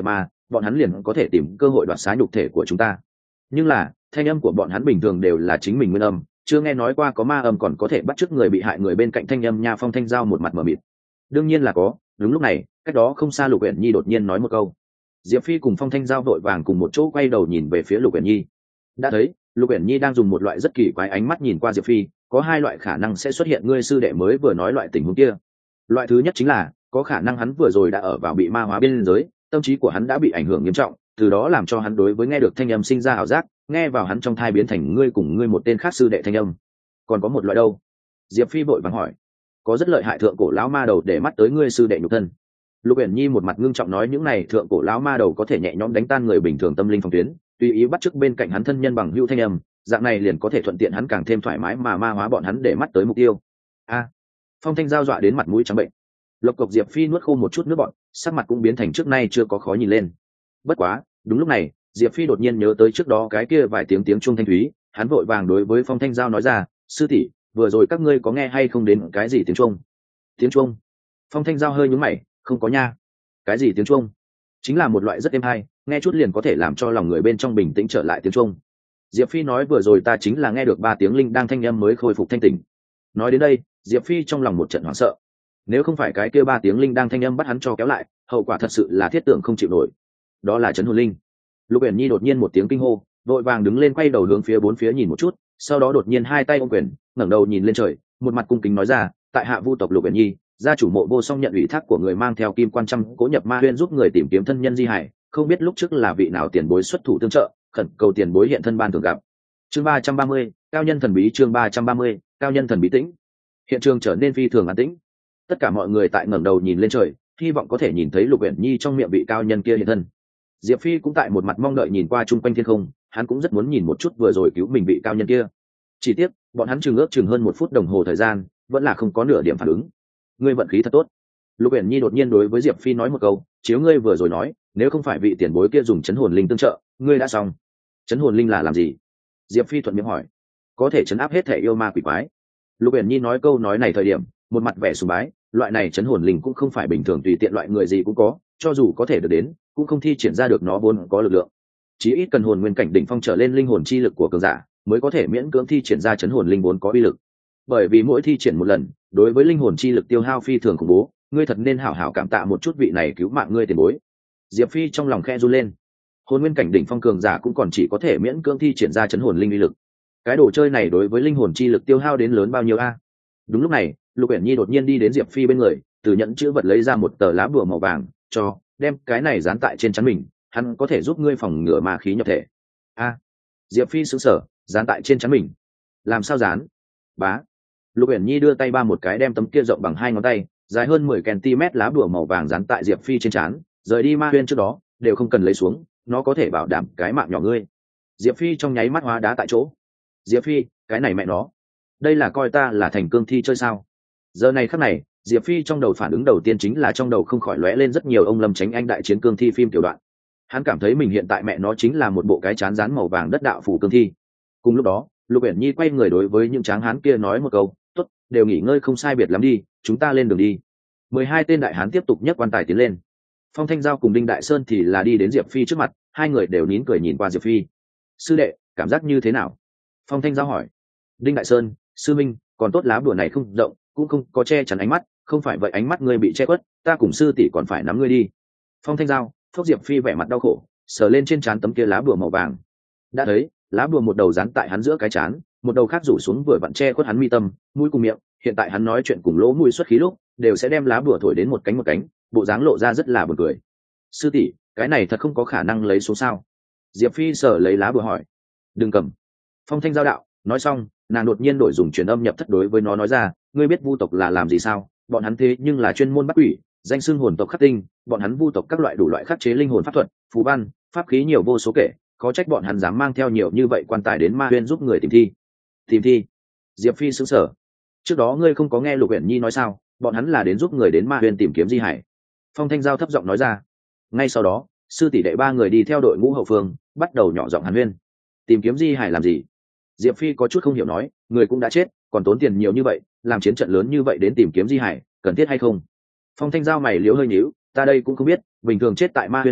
S1: bọn hắn liền có thể tìm cơ hội đoạt xá nhục thể của chúng ta. Nhưng là thanh âm của bọn hắn bình thường đều là chính mình nguyên âm, chưa nghe nói qua có ma âm còn có thể bắt chước người bị hại người bên cạnh thanh âm nha. Phong Thanh Giao một mặt mờ mịt. Đương nhiên là có. Đúng lúc này, cách đó không xa Lục Uyển Nhi đột nhiên nói một câu. Diệp Phi cùng Phong Thanh Giao vội vàng cùng một chỗ quay đầu nhìn về phía Lục Uyển Nhi. Đã thấy Lục Uyển Nhi đang dùng một loại rất kỳ quái ánh mắt nhìn qua Diệp Phi. Có hai loại khả năng sẽ xuất hiện ngươi sư đệ mới vừa nói loại tình huống kia. Loại thứ nhất chính là có khả năng hắn vừa rồi đã ở vào bị ma hóa biên giới, tâm trí của hắn đã bị ảnh hưởng nghiêm trọng, từ đó làm cho hắn đối với nghe được thanh âm sinh ra ảo giác, nghe vào hắn trong thai biến thành ngươi cùng ngươi một tên khác sư đệ thanh âm. Còn có một loại đâu? Diệp Phi vội vàng hỏi. Có rất lợi hại thượng cổ lão ma đầu để mắt tới ngươi sư đệ nhục thân. Lục Uyển Nhi một mặt ngưng trọng nói những này thượng cổ lão ma đầu có thể nhẹ nhõm đánh tan người bình thường tâm linh phòng tuyến, tùy ý bắt chước bên cạnh hắn thân nhân bằng hữu thanh âm, dạng này liền có thể thuận tiện hắn càng thêm thoải mái mà ma hóa bọn hắn để mắt tới mục tiêu. A! Phong Thanh Giao dọa đến mặt mũi trắng bệnh. Lộc Cộc Diệp Phi nuốt khô một chút nước bọt, sắc mặt cũng biến thành trước nay chưa có khó nhìn lên. Bất quá, đúng lúc này, Diệp Phi đột nhiên nhớ tới trước đó cái kia vài tiếng tiếng chuông thanh thúy, hắn vội vàng đối với Phong Thanh Giao nói ra, sư tỷ, vừa rồi các ngươi có nghe hay không đến cái gì tiếng chuông? Tiếng chuông? Phong Thanh Giao hơi nhướng mày, không có nha. Cái gì tiếng chuông? Chính là một loại rất êm hay, nghe chút liền có thể làm cho lòng người bên trong bình tĩnh trở lại tiếng chuông. Diệp Phi nói vừa rồi ta chính là nghe được ba tiếng linh đang thanh âm mới khôi phục thanh tỉnh. Nói đến đây, Diệp Phi trong lòng một trận hoảng sợ. Nếu không phải cái kia ba tiếng linh đang thanh âm bắt hắn cho kéo lại, hậu quả thật sự là thiết tưởng không chịu nổi. Đó là trấn hồn linh. Lục Uyển Nhi đột nhiên một tiếng kinh hô, vội vàng đứng lên quay đầu hướng phía bốn phía nhìn một chút, sau đó đột nhiên hai tay ôm quyền, ngẩng đầu nhìn lên trời, một mặt cung kính nói ra, tại hạ Vu tộc Lục Uyển Nhi, gia chủ Mộ Vô Song nhận ủy thác của người mang theo kim quan trăm cố nhập ma huyên giúp người tìm kiếm thân nhân di hải, không biết lúc trước là vị nào tiền bối xuất thủ tương trợ, khẩn cầu tiền bối hiện thân ban thường gặp. Chương ba trăm ba mươi, cao nhân thần bí. Chương ba trăm ba mươi, cao nhân thần bí tĩnh. Hiện trường trở nên phi thường an tĩnh. Tất cả mọi người tại ngẩng đầu nhìn lên trời, hy vọng có thể nhìn thấy Lục Uyển Nhi trong miệng vị cao nhân kia hiện thân. Diệp Phi cũng tại một mặt mong đợi nhìn qua chung quanh thiên không, hắn cũng rất muốn nhìn một chút vừa rồi cứu mình vị cao nhân kia. Chỉ tiếc, bọn hắn chừng ước chừng hơn một phút đồng hồ thời gian, vẫn là không có nửa điểm phản ứng. Ngươi vận khí thật tốt. Lục Uyển Nhi đột nhiên đối với Diệp Phi nói một câu, chiếu ngươi vừa rồi nói, nếu không phải vị tiền bối kia dùng chấn hồn linh tương trợ, ngươi đã xong. Chấn hồn linh là làm gì? Diệp Phi thuận miệng hỏi. Có thể chấn áp hết thể yêu ma quỷ quái. Lục Uyển Nhi nói câu nói này thời điểm, một mặt vẻ sùng bái, loại này chấn hồn linh cũng không phải bình thường tùy tiện loại người gì cũng có, cho dù có thể được đến, cũng không thi triển ra được nó vốn có lực lượng. Chí ít cần hồn nguyên cảnh đỉnh phong trở lên linh hồn chi lực của cường giả, mới có thể miễn cưỡng thi triển ra chấn hồn linh vốn có uy lực. Bởi vì mỗi thi triển một lần, đối với linh hồn chi lực tiêu hao phi thường khủng bố, ngươi thật nên hảo hảo cảm tạ một chút vị này cứu mạng ngươi tiền bối. Diệp Phi trong lòng khe run lên. Hồn nguyên cảnh đỉnh phong cường giả cũng còn chỉ có thể miễn cưỡng thi triển ra chấn hồn linh uy lực. Cái đồ chơi này đối với linh hồn chi lực tiêu hao đến lớn bao nhiêu a? Đúng lúc này, Lục Uyển Nhi đột nhiên đi đến Diệp Phi bên người, từ nhẫn chữ vật lấy ra một tờ lá bùa màu vàng, cho đem cái này dán tại trên trán mình, hắn có thể giúp ngươi phòng ngừa ma khí nhập thể. A. Diệp Phi sững sờ, dán tại trên trán mình. Làm sao dán? Bá. Lục Uyển Nhi đưa tay ba một cái đem tấm kia rộng bằng hai ngón tay, dài hơn mười cm lá bùa màu vàng dán tại Diệp Phi trên trán, rời đi ma huyên trước đó, đều không cần lấy xuống, nó có thể bảo đảm cái mạng nhỏ ngươi. Diệp Phi trong nháy mắt hóa đá tại chỗ. Diệp Phi, cái này mẹ nó, đây là coi ta là thành cương thi chơi sao? Giờ này khắc này, Diệp Phi trong đầu phản ứng đầu tiên chính là trong đầu không khỏi lóe lên rất nhiều ông Lâm Chánh Anh đại chiến cương thi phim tiểu đoạn. Hắn cảm thấy mình hiện tại mẹ nó chính là một bộ cái chán rán màu vàng đất đạo phủ cương thi. Cùng lúc đó, Lục Uyển Nhi quay người đối với những tráng hán kia nói một câu, "Tốt, đều nghỉ ngơi không sai biệt lắm đi, chúng ta lên đường đi." Mười hai tên đại hán tiếp tục nhấc quan tài tiến lên. Phong Thanh Giao cùng Đinh Đại Sơn thì là đi đến Diệp Phi trước mặt, hai người đều nín cười nhìn qua Diệp Phi. "Sư đệ, cảm giác như thế nào?" Phong Thanh Giao hỏi. Đinh Đại Sơn, sư minh, còn tốt lá bùa này không rộng, cũng không có che chắn ánh mắt, không phải vậy ánh mắt ngươi bị che khuất, ta cùng sư tỷ còn phải nắm ngươi đi. Phong Thanh Giao, Phúc Diệp Phi vẻ mặt đau khổ, sờ lên trên trán tấm kia lá bùa màu vàng. Đã thấy, lá bùa một đầu dán tại hắn giữa cái trán, một đầu khác rủ xuống vừa vặn che khuất hắn mi tâm, mũi cùng miệng, hiện tại hắn nói chuyện cùng lỗ mũi xuất khí lúc, đều sẽ đem lá bùa thổi đến một cánh một cánh, bộ dáng lộ ra rất là buồn cười. Sư tỷ, cái này thật không có khả năng lấy xuống sao? Diệp Phi sờ lấy lá bùa hỏi. Đừng cầm. Phong Thanh Giao đạo, nói xong, nàng đột nhiên đổi dùng truyền âm nhập thất đối với nó nói ra, ngươi biết Vu tộc là làm gì sao? Bọn hắn thế nhưng là chuyên môn bắt quỷ, danh xưng hồn tộc khắc tinh, bọn hắn Vu tộc các loại đủ loại khắc chế linh hồn pháp thuật, phù văn, pháp khí nhiều vô số kể, khó trách bọn hắn dám mang theo nhiều như vậy quan tài đến ma huyên giúp người tìm thi. Tìm thi? Diệp Phi sững sờ. Trước đó ngươi không có nghe Lục Uyển Nhi nói sao, bọn hắn là đến giúp người đến ma huyên tìm kiếm di hải. Phong Thanh Giao thấp giọng nói ra. Ngay sau đó, sư tỷ đệ ba người đi theo đội ngũ hậu phương, bắt đầu nhỏ giọng hàn huyên. Tìm kiếm di hải làm gì? Diệp Phi có chút không hiểu nói, người cũng đã chết, còn tốn tiền nhiều như vậy, làm chiến trận lớn như vậy đến tìm kiếm di hải, cần thiết hay không? Phong Thanh Giao mày liếu hơi nhíu, ta đây cũng không biết, bình thường chết tại ma huyên người,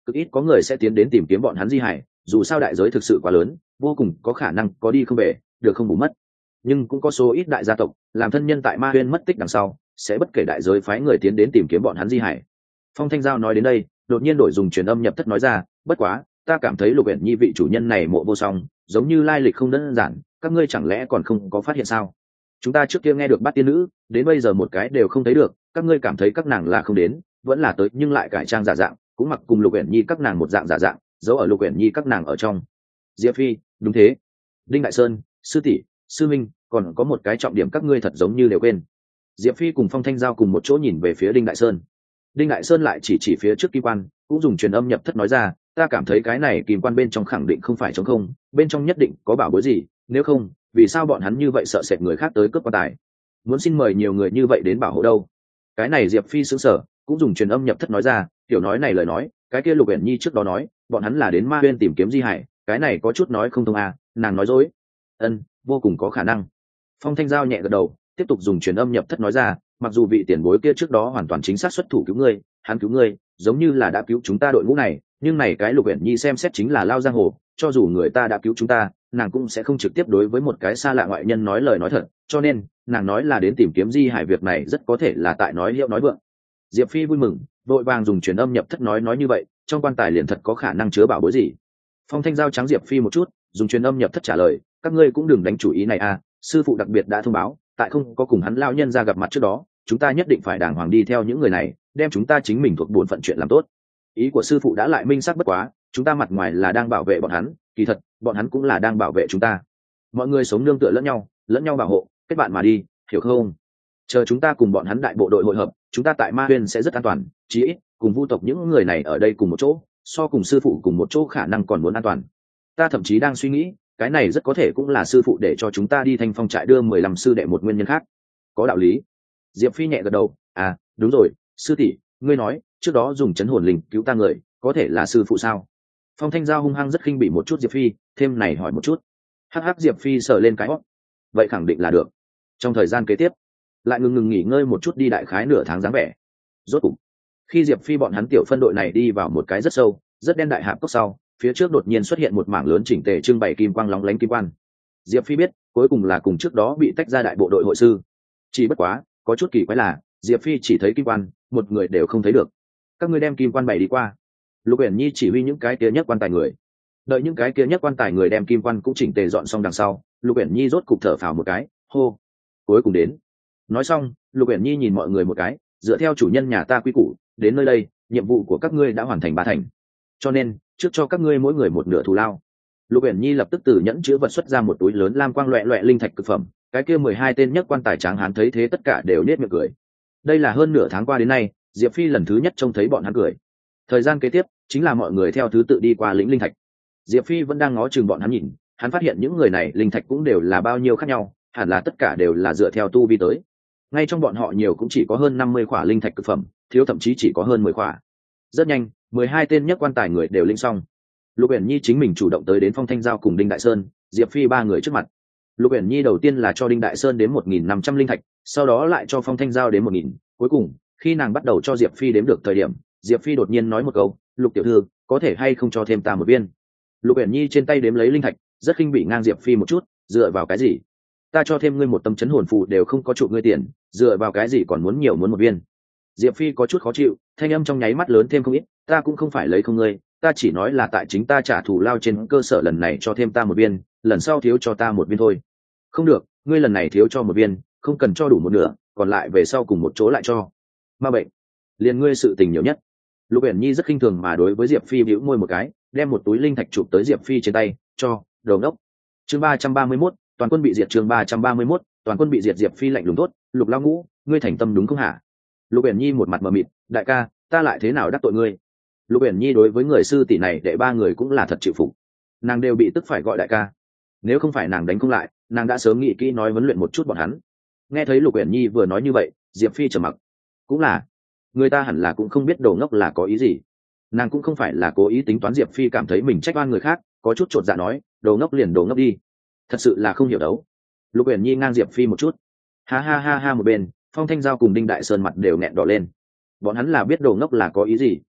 S1: cực ít có người sẽ tiến đến tìm kiếm bọn hắn di hải, dù sao đại giới thực sự quá lớn, vô cùng có khả năng có đi không về, được không bù mất. Nhưng cũng có số ít đại gia tộc làm thân nhân tại Ma Huyên mất tích đằng sau sẽ bất kể đại giới phái người tiến đến tìm kiếm bọn hắn di hải. Phong Thanh Giao nói đến đây đột nhiên đổi dùng truyền âm nhập thất nói ra, bất quá ta cảm thấy Lục Uyển Nhi vị chủ nhân này mộ vô song giống như lai lịch không đơn giản, các ngươi chẳng lẽ còn không có phát hiện sao? Chúng ta trước kia nghe được Bát tiên nữ, đến bây giờ một cái đều không thấy được, các ngươi cảm thấy các nàng là không đến, vẫn là tới nhưng lại cải trang giả dạng, cũng mặc cùng Lục Uyển Nhi các nàng một dạng giả dạng, giấu ở Lục Uyển Nhi các nàng ở trong. Diệp Phi, đúng thế. Đinh Đại Sơn, sư tỷ, sư minh, còn có một cái trọng điểm các ngươi thật giống như đều quên. Diệp Phi cùng Phong Thanh Giao cùng một chỗ nhìn về phía Đinh Đại Sơn. Đinh Đại Sơn lại chỉ chỉ phía trước kim quan, cũng dùng truyền âm nhập thất nói ra, ta cảm thấy cái này kim quan bên trong khẳng định không phải trống không, bên trong nhất định có bảo bối gì, nếu không vì sao bọn hắn như vậy sợ sệt người khác tới cướp quan tài, muốn xin mời nhiều người như vậy đến bảo hộ đâu? Cái này Diệp Phi sững sờ, cũng dùng truyền âm nhập thất nói ra, kiểu nói này lời nói, cái kia Lục Uyển Nhi trước đó nói bọn hắn là đến Ma Huyên tìm kiếm di hải, cái này có chút nói không thông à, nàng nói dối. Ân, vô cùng có khả năng. Phong Thanh Giao nhẹ gật đầu, tiếp tục dùng truyền âm nhập thất nói ra, mặc dù vị tiền bối kia trước đó hoàn toàn chính xác xuất thủ cứu ngươi, hắn cứu ngươi giống như là đã cứu chúng ta đội ngũ này, nhưng này cái Lục Uyển Nhi xem xét chính là lao giang hồ, cho dù người ta đã cứu chúng ta, nàng cũng sẽ không trực tiếp đối với một cái xa lạ ngoại nhân nói lời nói thật, cho nên nàng nói là đến tìm kiếm di hải, việc này rất có thể là tại nói hiệu nói vượng. Diệp Phi vui mừng, vội vàng dùng truyền âm nhập thất nói nói như vậy, trong quan tài liền thật có khả năng chứa bảo bối gì. Phong Thanh Giao trắng Diệp Phi một chút, dùng truyền âm nhập thất trả lời, các ngươi cũng đừng đánh chủ ý này à, sư phụ đặc biệt đã thông báo, tại không có cùng hắn lao nhân ra gặp mặt trước đó, chúng ta nhất định phải đàng hoàng đi theo những người này, đem chúng ta chính mình thuộc bổn phận chuyện làm tốt. Ý của sư phụ đã lại minh xác bất quá, chúng ta mặt ngoài là đang bảo vệ bọn hắn, kỳ thật bọn hắn cũng là đang bảo vệ chúng ta. Mọi người sống nương tựa lẫn nhau, lẫn nhau bảo hộ, kết bạn mà đi, hiểu không? Chờ chúng ta cùng bọn hắn đại bộ đội hội hợp, chúng ta tại Ma Huyên sẽ rất an toàn, chí ít cùng vu tộc những người này ở đây cùng một chỗ, so cùng sư phụ cùng một chỗ khả năng còn muốn an toàn. Ta thậm chí đang suy nghĩ, cái này rất có thể cũng là sư phụ để cho chúng ta đi Thanh Phong trại đưa mười lăm sư đệ một nguyên nhân khác. Có đạo lý. Diệp Phi nhẹ gật đầu, à đúng rồi, sư tỷ, ngươi nói trước đó dùng chấn hồn linh cứu ta người có thể là sư phụ sao? Phong Thanh Giao hung hăng rất khinh bỉ một chút Diệp Phi, thêm này hỏi một chút. Hắc hắc, Diệp Phi sờ lên cái hót, vậy khẳng định là được. Trong thời gian kế tiếp lại ngừng ngừng nghỉ ngơi một chút, đi đại khái nửa tháng dáng vẻ. Rốt cục khi Diệp Phi bọn hắn tiểu phân đội này đi vào một cái rất sâu rất đen đại hạp cốc sau, phía trước đột nhiên xuất hiện một mảng lớn chỉnh tề trưng bày kim quang lóng lánh kim quan. Diệp Phi biết cuối cùng là cùng trước đó bị tách ra đại bộ đội hội sư, chỉ bất quá có chút kỳ quái là Diệp Phi chỉ thấy kim quan, một người đều không thấy được. Các ngươi đem kim quan bày đi qua. Lục Uyển Nhi chỉ huy những cái kia nhất quan tài người. Đợi những cái kia nhất quan tài người đem kim quan cũng chỉnh tề dọn xong đằng sau, Lục Uyển Nhi rốt cục thở phào một cái, hô, cuối cùng đến. Nói xong, Lục Uyển Nhi nhìn mọi người một cái, dựa theo chủ nhân nhà ta quy củ, đến nơi đây, nhiệm vụ của các ngươi đã hoàn thành ba thành, cho nên trước cho các ngươi mỗi người một nửa thù lao. Lục Uyển Nhi lập tức từ nhẫn chứa vật xuất ra một túi lớn lam quang loẹt loẹt linh thạch cực phẩm, cái kia mười hai tên nhất quan tài tráng hán thấy thế tất cả đều nết miệng cười. Đây là hơn nửa tháng qua đến nay, Diệp Phi lần thứ nhất trông thấy bọn hắn cười. Thời gian kế tiếp chính là mọi người theo thứ tự đi qua lĩnh linh thạch. Diệp Phi vẫn đang ngó chừng bọn hắn nhìn, hắn phát hiện những người này linh thạch cũng đều là bao nhiêu khác nhau, hẳn là tất cả đều là dựa theo tu vi tới. Ngay trong bọn họ nhiều cũng chỉ có hơn năm mươi khỏa linh thạch cực phẩm, thiếu thậm chí chỉ có hơn mười khỏa. Rất nhanh, mười hai tên nhất quan tài người đều linh xong. Lục Uyển Nhi chính mình chủ động tới đến Phong Thanh Giao cùng Đinh Đại Sơn, Diệp Phi ba người trước mặt. Lục Uyển Nhi đầu tiên là cho Đinh Đại Sơn đếm một nghìn năm trăm linh thạch, sau đó lại cho Phong Thanh Giao đếm một nghìn, cuối cùng, khi nàng bắt đầu cho Diệp Phi đếm được thời điểm, Diệp Phi đột nhiên nói một câu, "Lục tiểu thư, có thể hay không cho thêm ta một viên?" Lục Uyển Nhi trên tay đếm lấy linh thạch, rất khinh bỉ ngang Diệp Phi một chút, "Dựa vào cái gì? Ta cho thêm ngươi một tấm chấn hồn phù đều không có trụ ngươi tiền, dựa vào cái gì còn muốn nhiều muốn một viên?" Diệp Phi có chút khó chịu, thanh âm trong nháy mắt lớn thêm không ít, "Ta cũng không phải lấy không ngươi, ta chỉ nói là tại chính ta trả thù lao trên cơ sở lần này cho thêm ta một viên, lần sau thiếu cho ta một viên thôi." "Không được, ngươi lần này thiếu cho một viên, không cần cho đủ một nửa, còn lại về sau cùng một chỗ lại cho." "Ma bệnh, liền ngươi sự tình nhiều nhất." Lục Uyển Nhi rất khinh thường mà đối với Diệp Phi bĩu môi một cái, đem một túi linh thạch chụp tới Diệp Phi trên tay, "Cho, đầu ngốc." Chương ba trăm ba mươi mốt, toàn quân bị diệt. Chương ba trăm ba mươi mốt, toàn quân bị diệt. Diệp Phi lạnh lùng tốt, "Lục lão ngũ, ngươi thành tâm đúng không hả?" Lục Uyển Nhi một mặt mờ mịt, "Đại ca, ta lại thế nào đắc tội ngươi?" Lục Uyển Nhi đối với người sư tỷ này đệ ba người cũng là thật chịu phục, nàng đều bị tức phải gọi đại ca. Nếu không phải nàng đánh không lại, nàng đã sớm nghĩ kỹ nói huấn luyện một chút bọn hắn. Nghe thấy Lục Uyển Nhi vừa nói như vậy, Diệp Phi trầm mặc. Cũng là, người ta hẳn là cũng không biết đồ ngốc là có ý gì. Nàng cũng không phải là cố ý tính toán. Diệp Phi cảm thấy mình trách oan người khác, có chút chột dạ nói, "Đồ ngốc liền đồ ngốc đi, thật sự là không hiểu đấu." Lục Uyển Nhi ngang Diệp Phi một chút, ha ha ha ha. Một bên Phong Thanh Giao cùng Đinh Đại Sơn mặt đều nghẹn đỏ lên. Bọn hắn là biết đồ ngốc là có ý gì,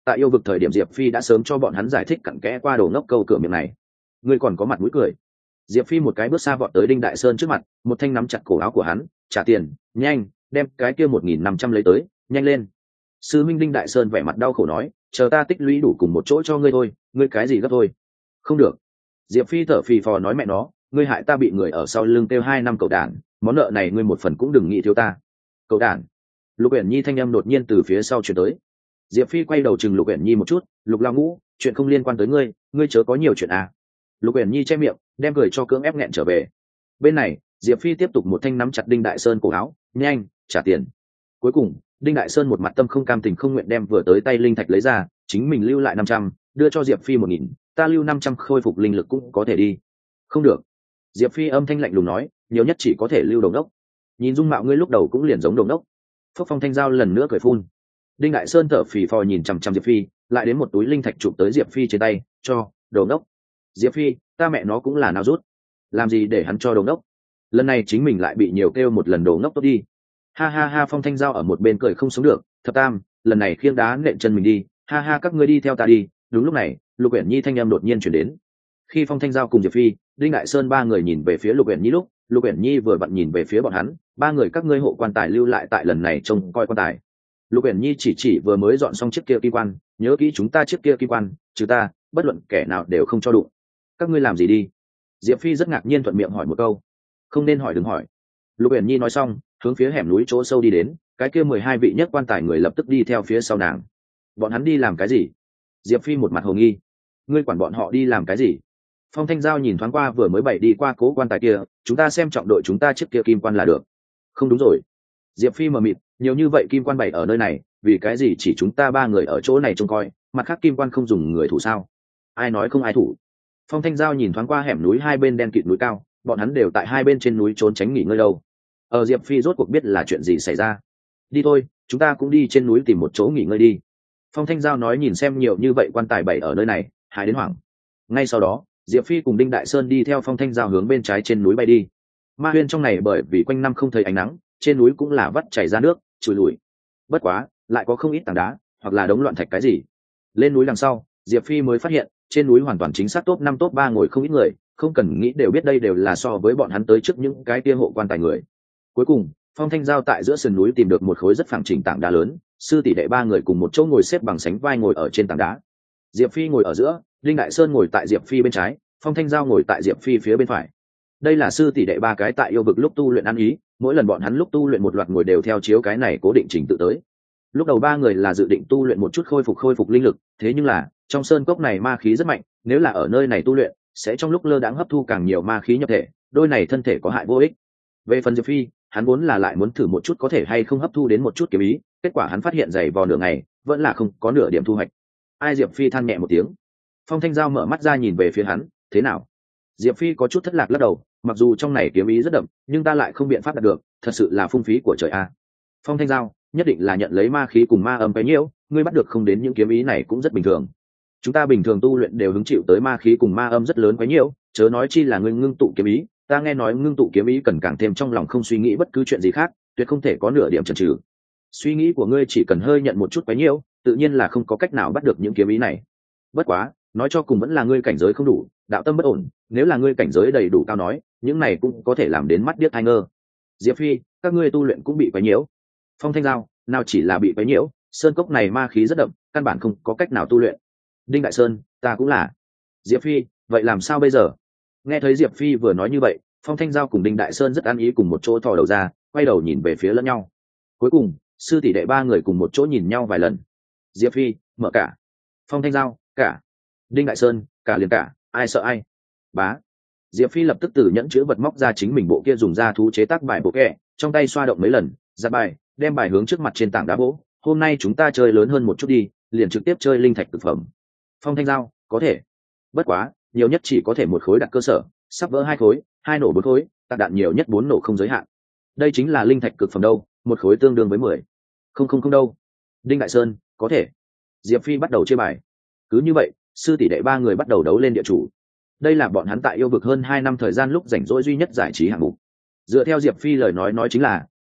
S1: tại yêu vực thời điểm diệp phi đã sớm cho bọn hắn giải thích cặn kẽ qua đồ ngốc câu cửa miệng này. Ngươi còn có mặt mũi cười? Diệp phi một cái bước xa vọt tới đinh đại sơn trước mặt, một thanh nắm chặt cổ áo của hắn. Trả tiền, nhanh, đem cái kia một nghìn năm trăm lấy tới, nhanh lên. Sư minh đinh đại sơn vẻ mặt đau khổ nói, chờ ta tích lũy đủ cùng một chỗ cho ngươi thôi, ngươi cái gì gấp thôi? Không được. Diệp phi thở phì phò nói, mẹ nó, ngươi hại ta bị người ở sau lưng kêu hai năm cậu đản, món nợ này ngươi một phần cũng đừng nghĩ thiếu ta. Cậu đản. Lục uyển nhi thanh âm đột nhiên từ phía sau chuyển tới. Diệp phi quay đầu chừng Lục uyển nhi một chút, Lục lao ngũ, chuyện không liên quan tới ngươi, ngươi chớ có nhiều chuyện à. Lục uyển nhi che miệng, đem cười cho cưỡng ép nghẹn trở về. Bên này Diệp phi tiếp tục một thanh nắm chặt đinh đại sơn cổ áo, nhanh, trả tiền. Cuối cùng đinh đại sơn một mặt tâm không cam tình không nguyện đem vừa tới tay linh thạch lấy ra, chính mình lưu lại năm trăm, đưa cho Diệp phi một nghìn, ta lưu năm trăm khôi phục linh lực cũng có thể đi. Không được. Diệp phi âm thanh lạnh lùng nói, nhiều nhất chỉ có thể lưu đồng đốc. Nhìn dung mạo ngươi lúc đầu cũng liền giống đồng đốc. Phúc Phong Thanh Giao lần nữa cười phun. Đinh đại sơn thở phì phò nhìn chằm chằm Diệp phi, lại đến một túi linh thạch chụp tới Diệp phi trên tay, cho đồng đốc. Diệp phi, ta mẹ nó cũng là nào rút, làm gì để hắn cho đồng đốc? Lần này chính mình lại bị nhiều kêu một lần đồ ngốc tốt đi. Ha ha ha. Phong Thanh Giao ở một bên cười không sống được, thập tam, lần này khiêng đá nện chân mình đi, ha ha, các ngươi đi theo ta đi. Đúng lúc này Lục uyển nhi thanh em đột nhiên chuyển đến. Khi Phong Thanh Giao cùng Diệp phi, đinh đại sơn ba người nhìn về phía Lục uyển nhi lúc, Lục uyển nhi vừa vặn nhìn về phía bọn hắn, ba người các ngươi hộ quan tài lưu lại tại lần này trông coi quan tài. Lục uyển nhi chỉ chỉ vừa mới dọn xong chiếc kia kim quan, nhớ kỹ chúng ta chiếc kia kim quan, trừ ta bất luận kẻ nào đều không cho đụng. Các ngươi làm gì đi? Diệp phi rất ngạc nhiên thuận miệng hỏi một câu. Không nên hỏi đừng hỏi. Lục uyển nhi nói xong hướng phía hẻm núi chỗ sâu đi đến, cái kia mười hai vị nhất quan tài người lập tức đi theo phía sau nàng. Bọn hắn đi làm cái gì? Diệp phi một mặt hồ nghi. Ngươi quản bọn họ đi làm cái gì? Phong Thanh Giao nhìn thoáng qua vừa mới bày đi qua cố quan tài kia, chúng ta xem trọng đội chúng ta chiếc kia kim quan là được. Không đúng rồi. Diệp phi mờ mịt, nhiều như vậy kim quan bày ở nơi này, vì cái gì chỉ chúng ta ba người ở chỗ này trông coi, mặt khác kim quan không dùng người thủ sao? Ai nói không ai thủ? Phong Thanh Giao nhìn thoáng qua hẻm núi hai bên đen kịt núi cao, bọn hắn đều tại hai bên trên núi trốn tránh nghỉ ngơi đâu. Ở Diệp phi rốt cuộc biết là chuyện gì xảy ra. Đi thôi, chúng ta cũng đi trên núi tìm một chỗ nghỉ ngơi đi. Phong Thanh Giao nói nhìn xem nhiều như vậy quan tài bày ở nơi này, hại đến hoảng. Ngay sau đó Diệp phi cùng đinh đại sơn đi theo Phong Thanh Giao hướng bên trái trên núi bay đi. Ma huyên trong này bởi vì quanh năm không thấy ánh nắng, trên núi cũng là vắt chảy ra nước trùi lùi. Bất quá lại có không ít tảng đá hoặc là đống loạn thạch cái gì. Lên núi đằng sau Diệp phi mới phát hiện trên núi hoàn toàn chính xác top năm top ba ngồi không ít người, không cần nghĩ đều biết đây đều là so với bọn hắn tới trước những cái kia hộ quan tài người. Cuối cùng Phong Thanh Giao tại giữa sườn núi tìm được một khối rất phẳng chỉnh tảng đá lớn, sư tỷ đệ ba người cùng một chỗ ngồi xếp bằng sánh vai ngồi ở trên tảng đá. Diệp phi ngồi ở giữa, Linh Đại Sơn ngồi tại Diệp phi bên trái, Phong Thanh Giao ngồi tại Diệp phi phía bên phải. Đây là sư tỷ đệ ba cái tại yêu vực lúc tu luyện ăn ý, mỗi lần bọn hắn lúc tu luyện một loạt ngồi đều theo chiếu cái này cố định trình tự tới. Lúc đầu ba người là dự định tu luyện một chút khôi phục khôi phục linh lực, thế nhưng là trong sơn cốc này ma khí rất mạnh, nếu là ở nơi này tu luyện sẽ trong lúc lơ đãng hấp thu càng nhiều ma khí nhập thể, đôi này thân thể có hại vô ích. Về phần Diệp phi, hắn vốn là lại muốn thử một chút có thể hay không hấp thu đến một chút kiếm ý, kết quả hắn phát hiện dày vò nửa ngày vẫn là không có nửa điểm thu hoạch. Ai? Diệp phi than nhẹ một tiếng. Phong Thanh Giao mở mắt ra nhìn về phía hắn, thế nào? Diệp phi có chút thất lạc lắc đầu, mặc dù trong này kiếm ý rất đậm nhưng ta lại không biện pháp đạt được, thật sự là phung phí của trời a. Phong Thanh Giao, nhất định là nhận lấy ma khí cùng ma âm cái nhiễu, ngươi bắt được không đến những kiếm ý này cũng rất bình thường. Chúng ta bình thường tu luyện đều hứng chịu tới ma khí cùng ma âm rất lớn quấy nhiễu, chớ nói chi là ngươi ngưng tụ kiếm ý, ta nghe nói ngưng tụ kiếm ý cần càng thêm trong lòng không suy nghĩ bất cứ chuyện gì khác, tuyệt không thể có nửa điểm chần chừ. Suy nghĩ của ngươi chỉ cần hơi nhận một chút quấy nhiễu, tự nhiên là không có cách nào bắt được những kiếm ý này. Bất quá, nói cho cùng vẫn là ngươi cảnh giới không đủ, đạo tâm bất ổn, nếu là ngươi cảnh giới đầy đủ cao nói, những này cũng có thể làm đến mắt điếc tai ngơ. Diệp phi, các ngươi tu luyện cũng bị quấy nhiễu. Phong Thanh Giao, nào chỉ là bị quấy nhiễu, sơn cốc này ma khí rất đậm, căn bản không có cách nào tu luyện. Đinh Đại Sơn, ta cũng là. Diệp phi, vậy làm sao bây giờ? Nghe thấy Diệp phi vừa nói như vậy, Phong Thanh Giao cùng Đinh Đại Sơn rất ăn ý cùng một chỗ thò đầu ra, quay đầu nhìn về phía lẫn nhau. Cuối cùng sư tỷ đệ ba người cùng một chỗ nhìn nhau vài lần. Diệp phi, mở cả. Phong Thanh Giao, cả. Đinh Đại Sơn, cả liền cả, ai sợ ai. Bá. Diệp phi lập tức từ nhẫn chứa vật móc ra chính mình bộ kia dùng da thú chế tác bài bộ kẹ, trong tay xoa động mấy lần, giặt bài, đem bài hướng trước mặt trên tảng đá bố. Hôm nay chúng ta chơi lớn hơn một chút đi, liền trực tiếp chơi linh thạch thực phẩm. Phong Thanh Giao, có thể. Bất quá nhiều nhất chỉ có thể một khối đặt cơ sở, sắp vỡ hai khối, hai nổ bốn khối, tạc đạn nhiều nhất bốn nổ không giới hạn. Đây chính là linh thạch cực phẩm đâu, một khối tương đương với mười. Không không không đâu. Đinh Đại Sơn, có thể. Diệp phi bắt đầu chơi bài. Cứ như vậy sư tỷ đệ ba người bắt đầu đấu lên địa chủ. Đây là bọn hắn tại yêu vực hơn hai năm thời gian lúc rảnh rỗi duy nhất giải trí hạng mục. Dựa theo Diệp phi lời nói nói chính là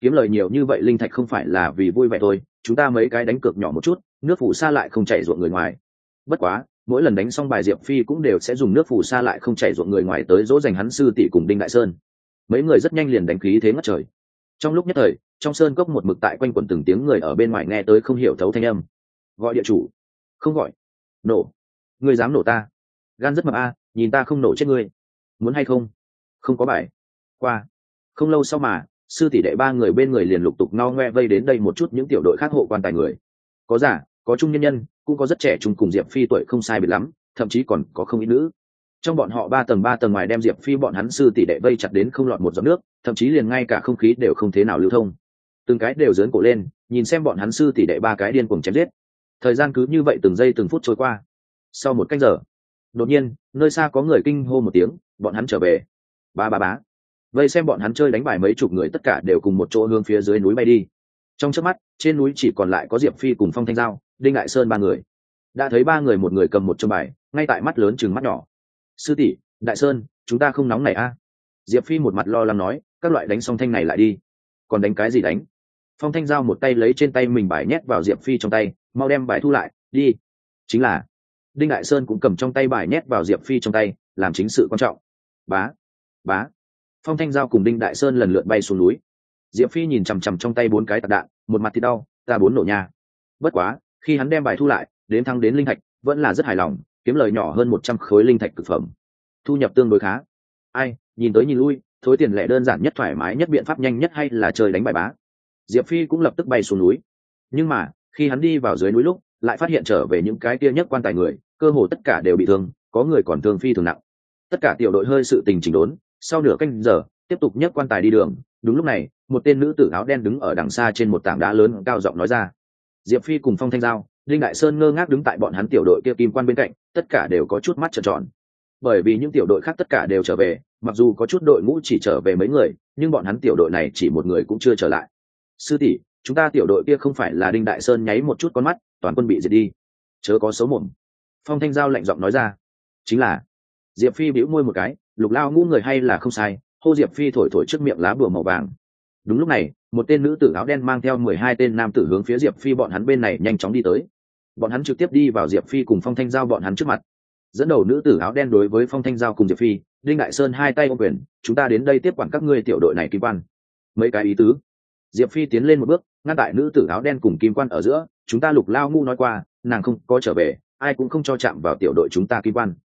S1: kiếm lời nhiều như vậy linh thạch không phải là vì vui vẻ thôi, chúng ta mấy cái đánh cược nhỏ một chút, nước phù sa lại không chảy ruộng người ngoài. Bất quá mỗi lần đánh xong bài, Diệp Phi cũng đều sẽ dùng nước phù sa lại không chảy ruộng người ngoài tới dỗ dành hắn sư tỷ cùng Đinh Đại Sơn. Mấy người rất nhanh liền đánh khí thế ngất trời. Trong lúc nhất thời, trong sơn cốc một mực tại quanh quẩn từng tiếng người ở bên ngoài nghe tới không hiểu thấu thanh âm. Gọi địa chủ. Không gọi. Nổ. Ngươi dám nổ ta? Gan rất mập a, nhìn ta không nổ chết ngươi. Muốn hay không? Không có bài. Qua. Không lâu sau mà, sư tỷ đệ ba người bên người liền lục tục no ngoe vây đến đây một chút những tiểu đội khác hộ quan tài người. Có già, có trung nhân nhân, cũng có rất trẻ trung cùng Diệp Phi tuổi không sai biệt lắm, thậm chí còn có không ít nữ. Trong bọn họ ba tầng ba tầng ngoài đem Diệp Phi bọn hắn sư tỷ đệ vây chặt đến không lọt một giọt nước, thậm chí liền ngay cả không khí đều không thế nào lưu thông. Từng cái đều giớn cổ lên, nhìn xem bọn hắn sư tỷ đệ ba cái điên cuồng chém giết. Thời gian cứ như vậy từng giây từng phút trôi qua. Sau một canh giờ, đột nhiên, nơi xa có người kinh hô một tiếng, bọn hắn trở về. Ba ba bá. Vây xem bọn hắn chơi đánh bài mấy chục người tất cả đều cùng một chỗ hướng phía dưới núi bay đi. Trong chớp mắt, trên núi chỉ còn lại có Diệp Phi cùng Phong Thanh Giao, Đinh Đại Sơn ba người. Đã thấy ba người một người cầm một châm bài, ngay tại mắt lớn chừng mắt nhỏ. Sư tỷ, Đại Sơn, chúng ta không nóng này a. Diệp Phi một mặt lo lắng nói, các loại đánh xong thanh này lại đi. Còn đánh cái gì đánh? Phong Thanh Giao một tay lấy trên tay mình bài nhét vào Diệp Phi trong tay, mau đem bài thu lại, đi. Chính là. Đinh Đại Sơn cũng cầm trong tay bài nhét vào Diệp Phi trong tay, làm chính sự quan trọng. Bá, bá. Phong Thanh Giao cùng Đinh Đại Sơn lần lượt bay xuống núi. Diệp Phi nhìn chằm chằm trong tay bốn cái tạc đạn, một mặt thì đau, ta bốn nổ nhà. Bất quá, khi hắn đem bài thu lại, đến thăng đến linh thạch, vẫn là rất hài lòng, kiếm lời nhỏ hơn một trăm khối linh thạch cực phẩm. Thu nhập tương đối khá. Ai, nhìn tới nhìn lui, thối tiền lẻ đơn giản nhất, thoải mái nhất, biện pháp nhanh nhất hay là chơi đánh bài bá. Diệp Phi cũng lập tức bay xuống núi. Nhưng mà, khi hắn đi vào dưới núi lúc, lại phát hiện trở về những cái kia nhất quan tài người, cơ hồ tất cả đều bị thương, có người còn thương phi thường nặng. Tất cả tiểu đội hơi sự tình chỉnh đốn, sau nửa canh giờ, tiếp tục nhấc quan tài đi đường. Đúng lúc này, một tên nữ tử áo đen đứng ở đằng xa trên một tảng đá lớn, cao giọng nói ra. Diệp Phi cùng Phong Thanh Giao, Đinh Đại Sơn ngơ ngác đứng tại bọn hắn tiểu đội kia kim quan bên cạnh, tất cả đều có chút mắt trợn tròn. Bởi vì những tiểu đội khác tất cả đều trở về, mặc dù có chút đội ngũ chỉ trở về mấy người, nhưng bọn hắn tiểu đội này chỉ một người cũng chưa trở lại. Sư tỷ, chúng ta tiểu đội kia không phải là Đinh Đại Sơn nháy một chút con mắt, toàn quân bị diệt đi. Chớ có xấu mồm. Phong Thanh Giao lạnh giọng nói ra. Chính là. Diệp Phi bĩu môi một cái, Lục Lao ngũ người hay là không sai, hô Diệp Phi thổi thổi trước miệng lá bùa màu vàng. Đúng lúc này, một tên nữ tử áo đen mang theo mười hai tên nam tử hướng phía Diệp Phi bọn hắn bên này nhanh chóng đi tới. Bọn hắn trực tiếp đi vào Diệp Phi cùng Phong Thanh Giao bọn hắn trước mặt. Dẫn đầu nữ tử áo đen đối với Phong Thanh Giao cùng Diệp Phi, Đinh Đại Sơn hai tay ôm quyền, chúng ta đến đây tiếp quản các ngươi tiểu đội này kim quan. Mấy cái ý tứ. Diệp Phi tiến lên một bước, ngăn tại nữ tử áo đen cùng kim quan ở giữa, chúng ta Lục Lao ngu nói qua, nàng không có trở về, ai cũng không cho chạm vào tiểu đội chúng ta kim quan.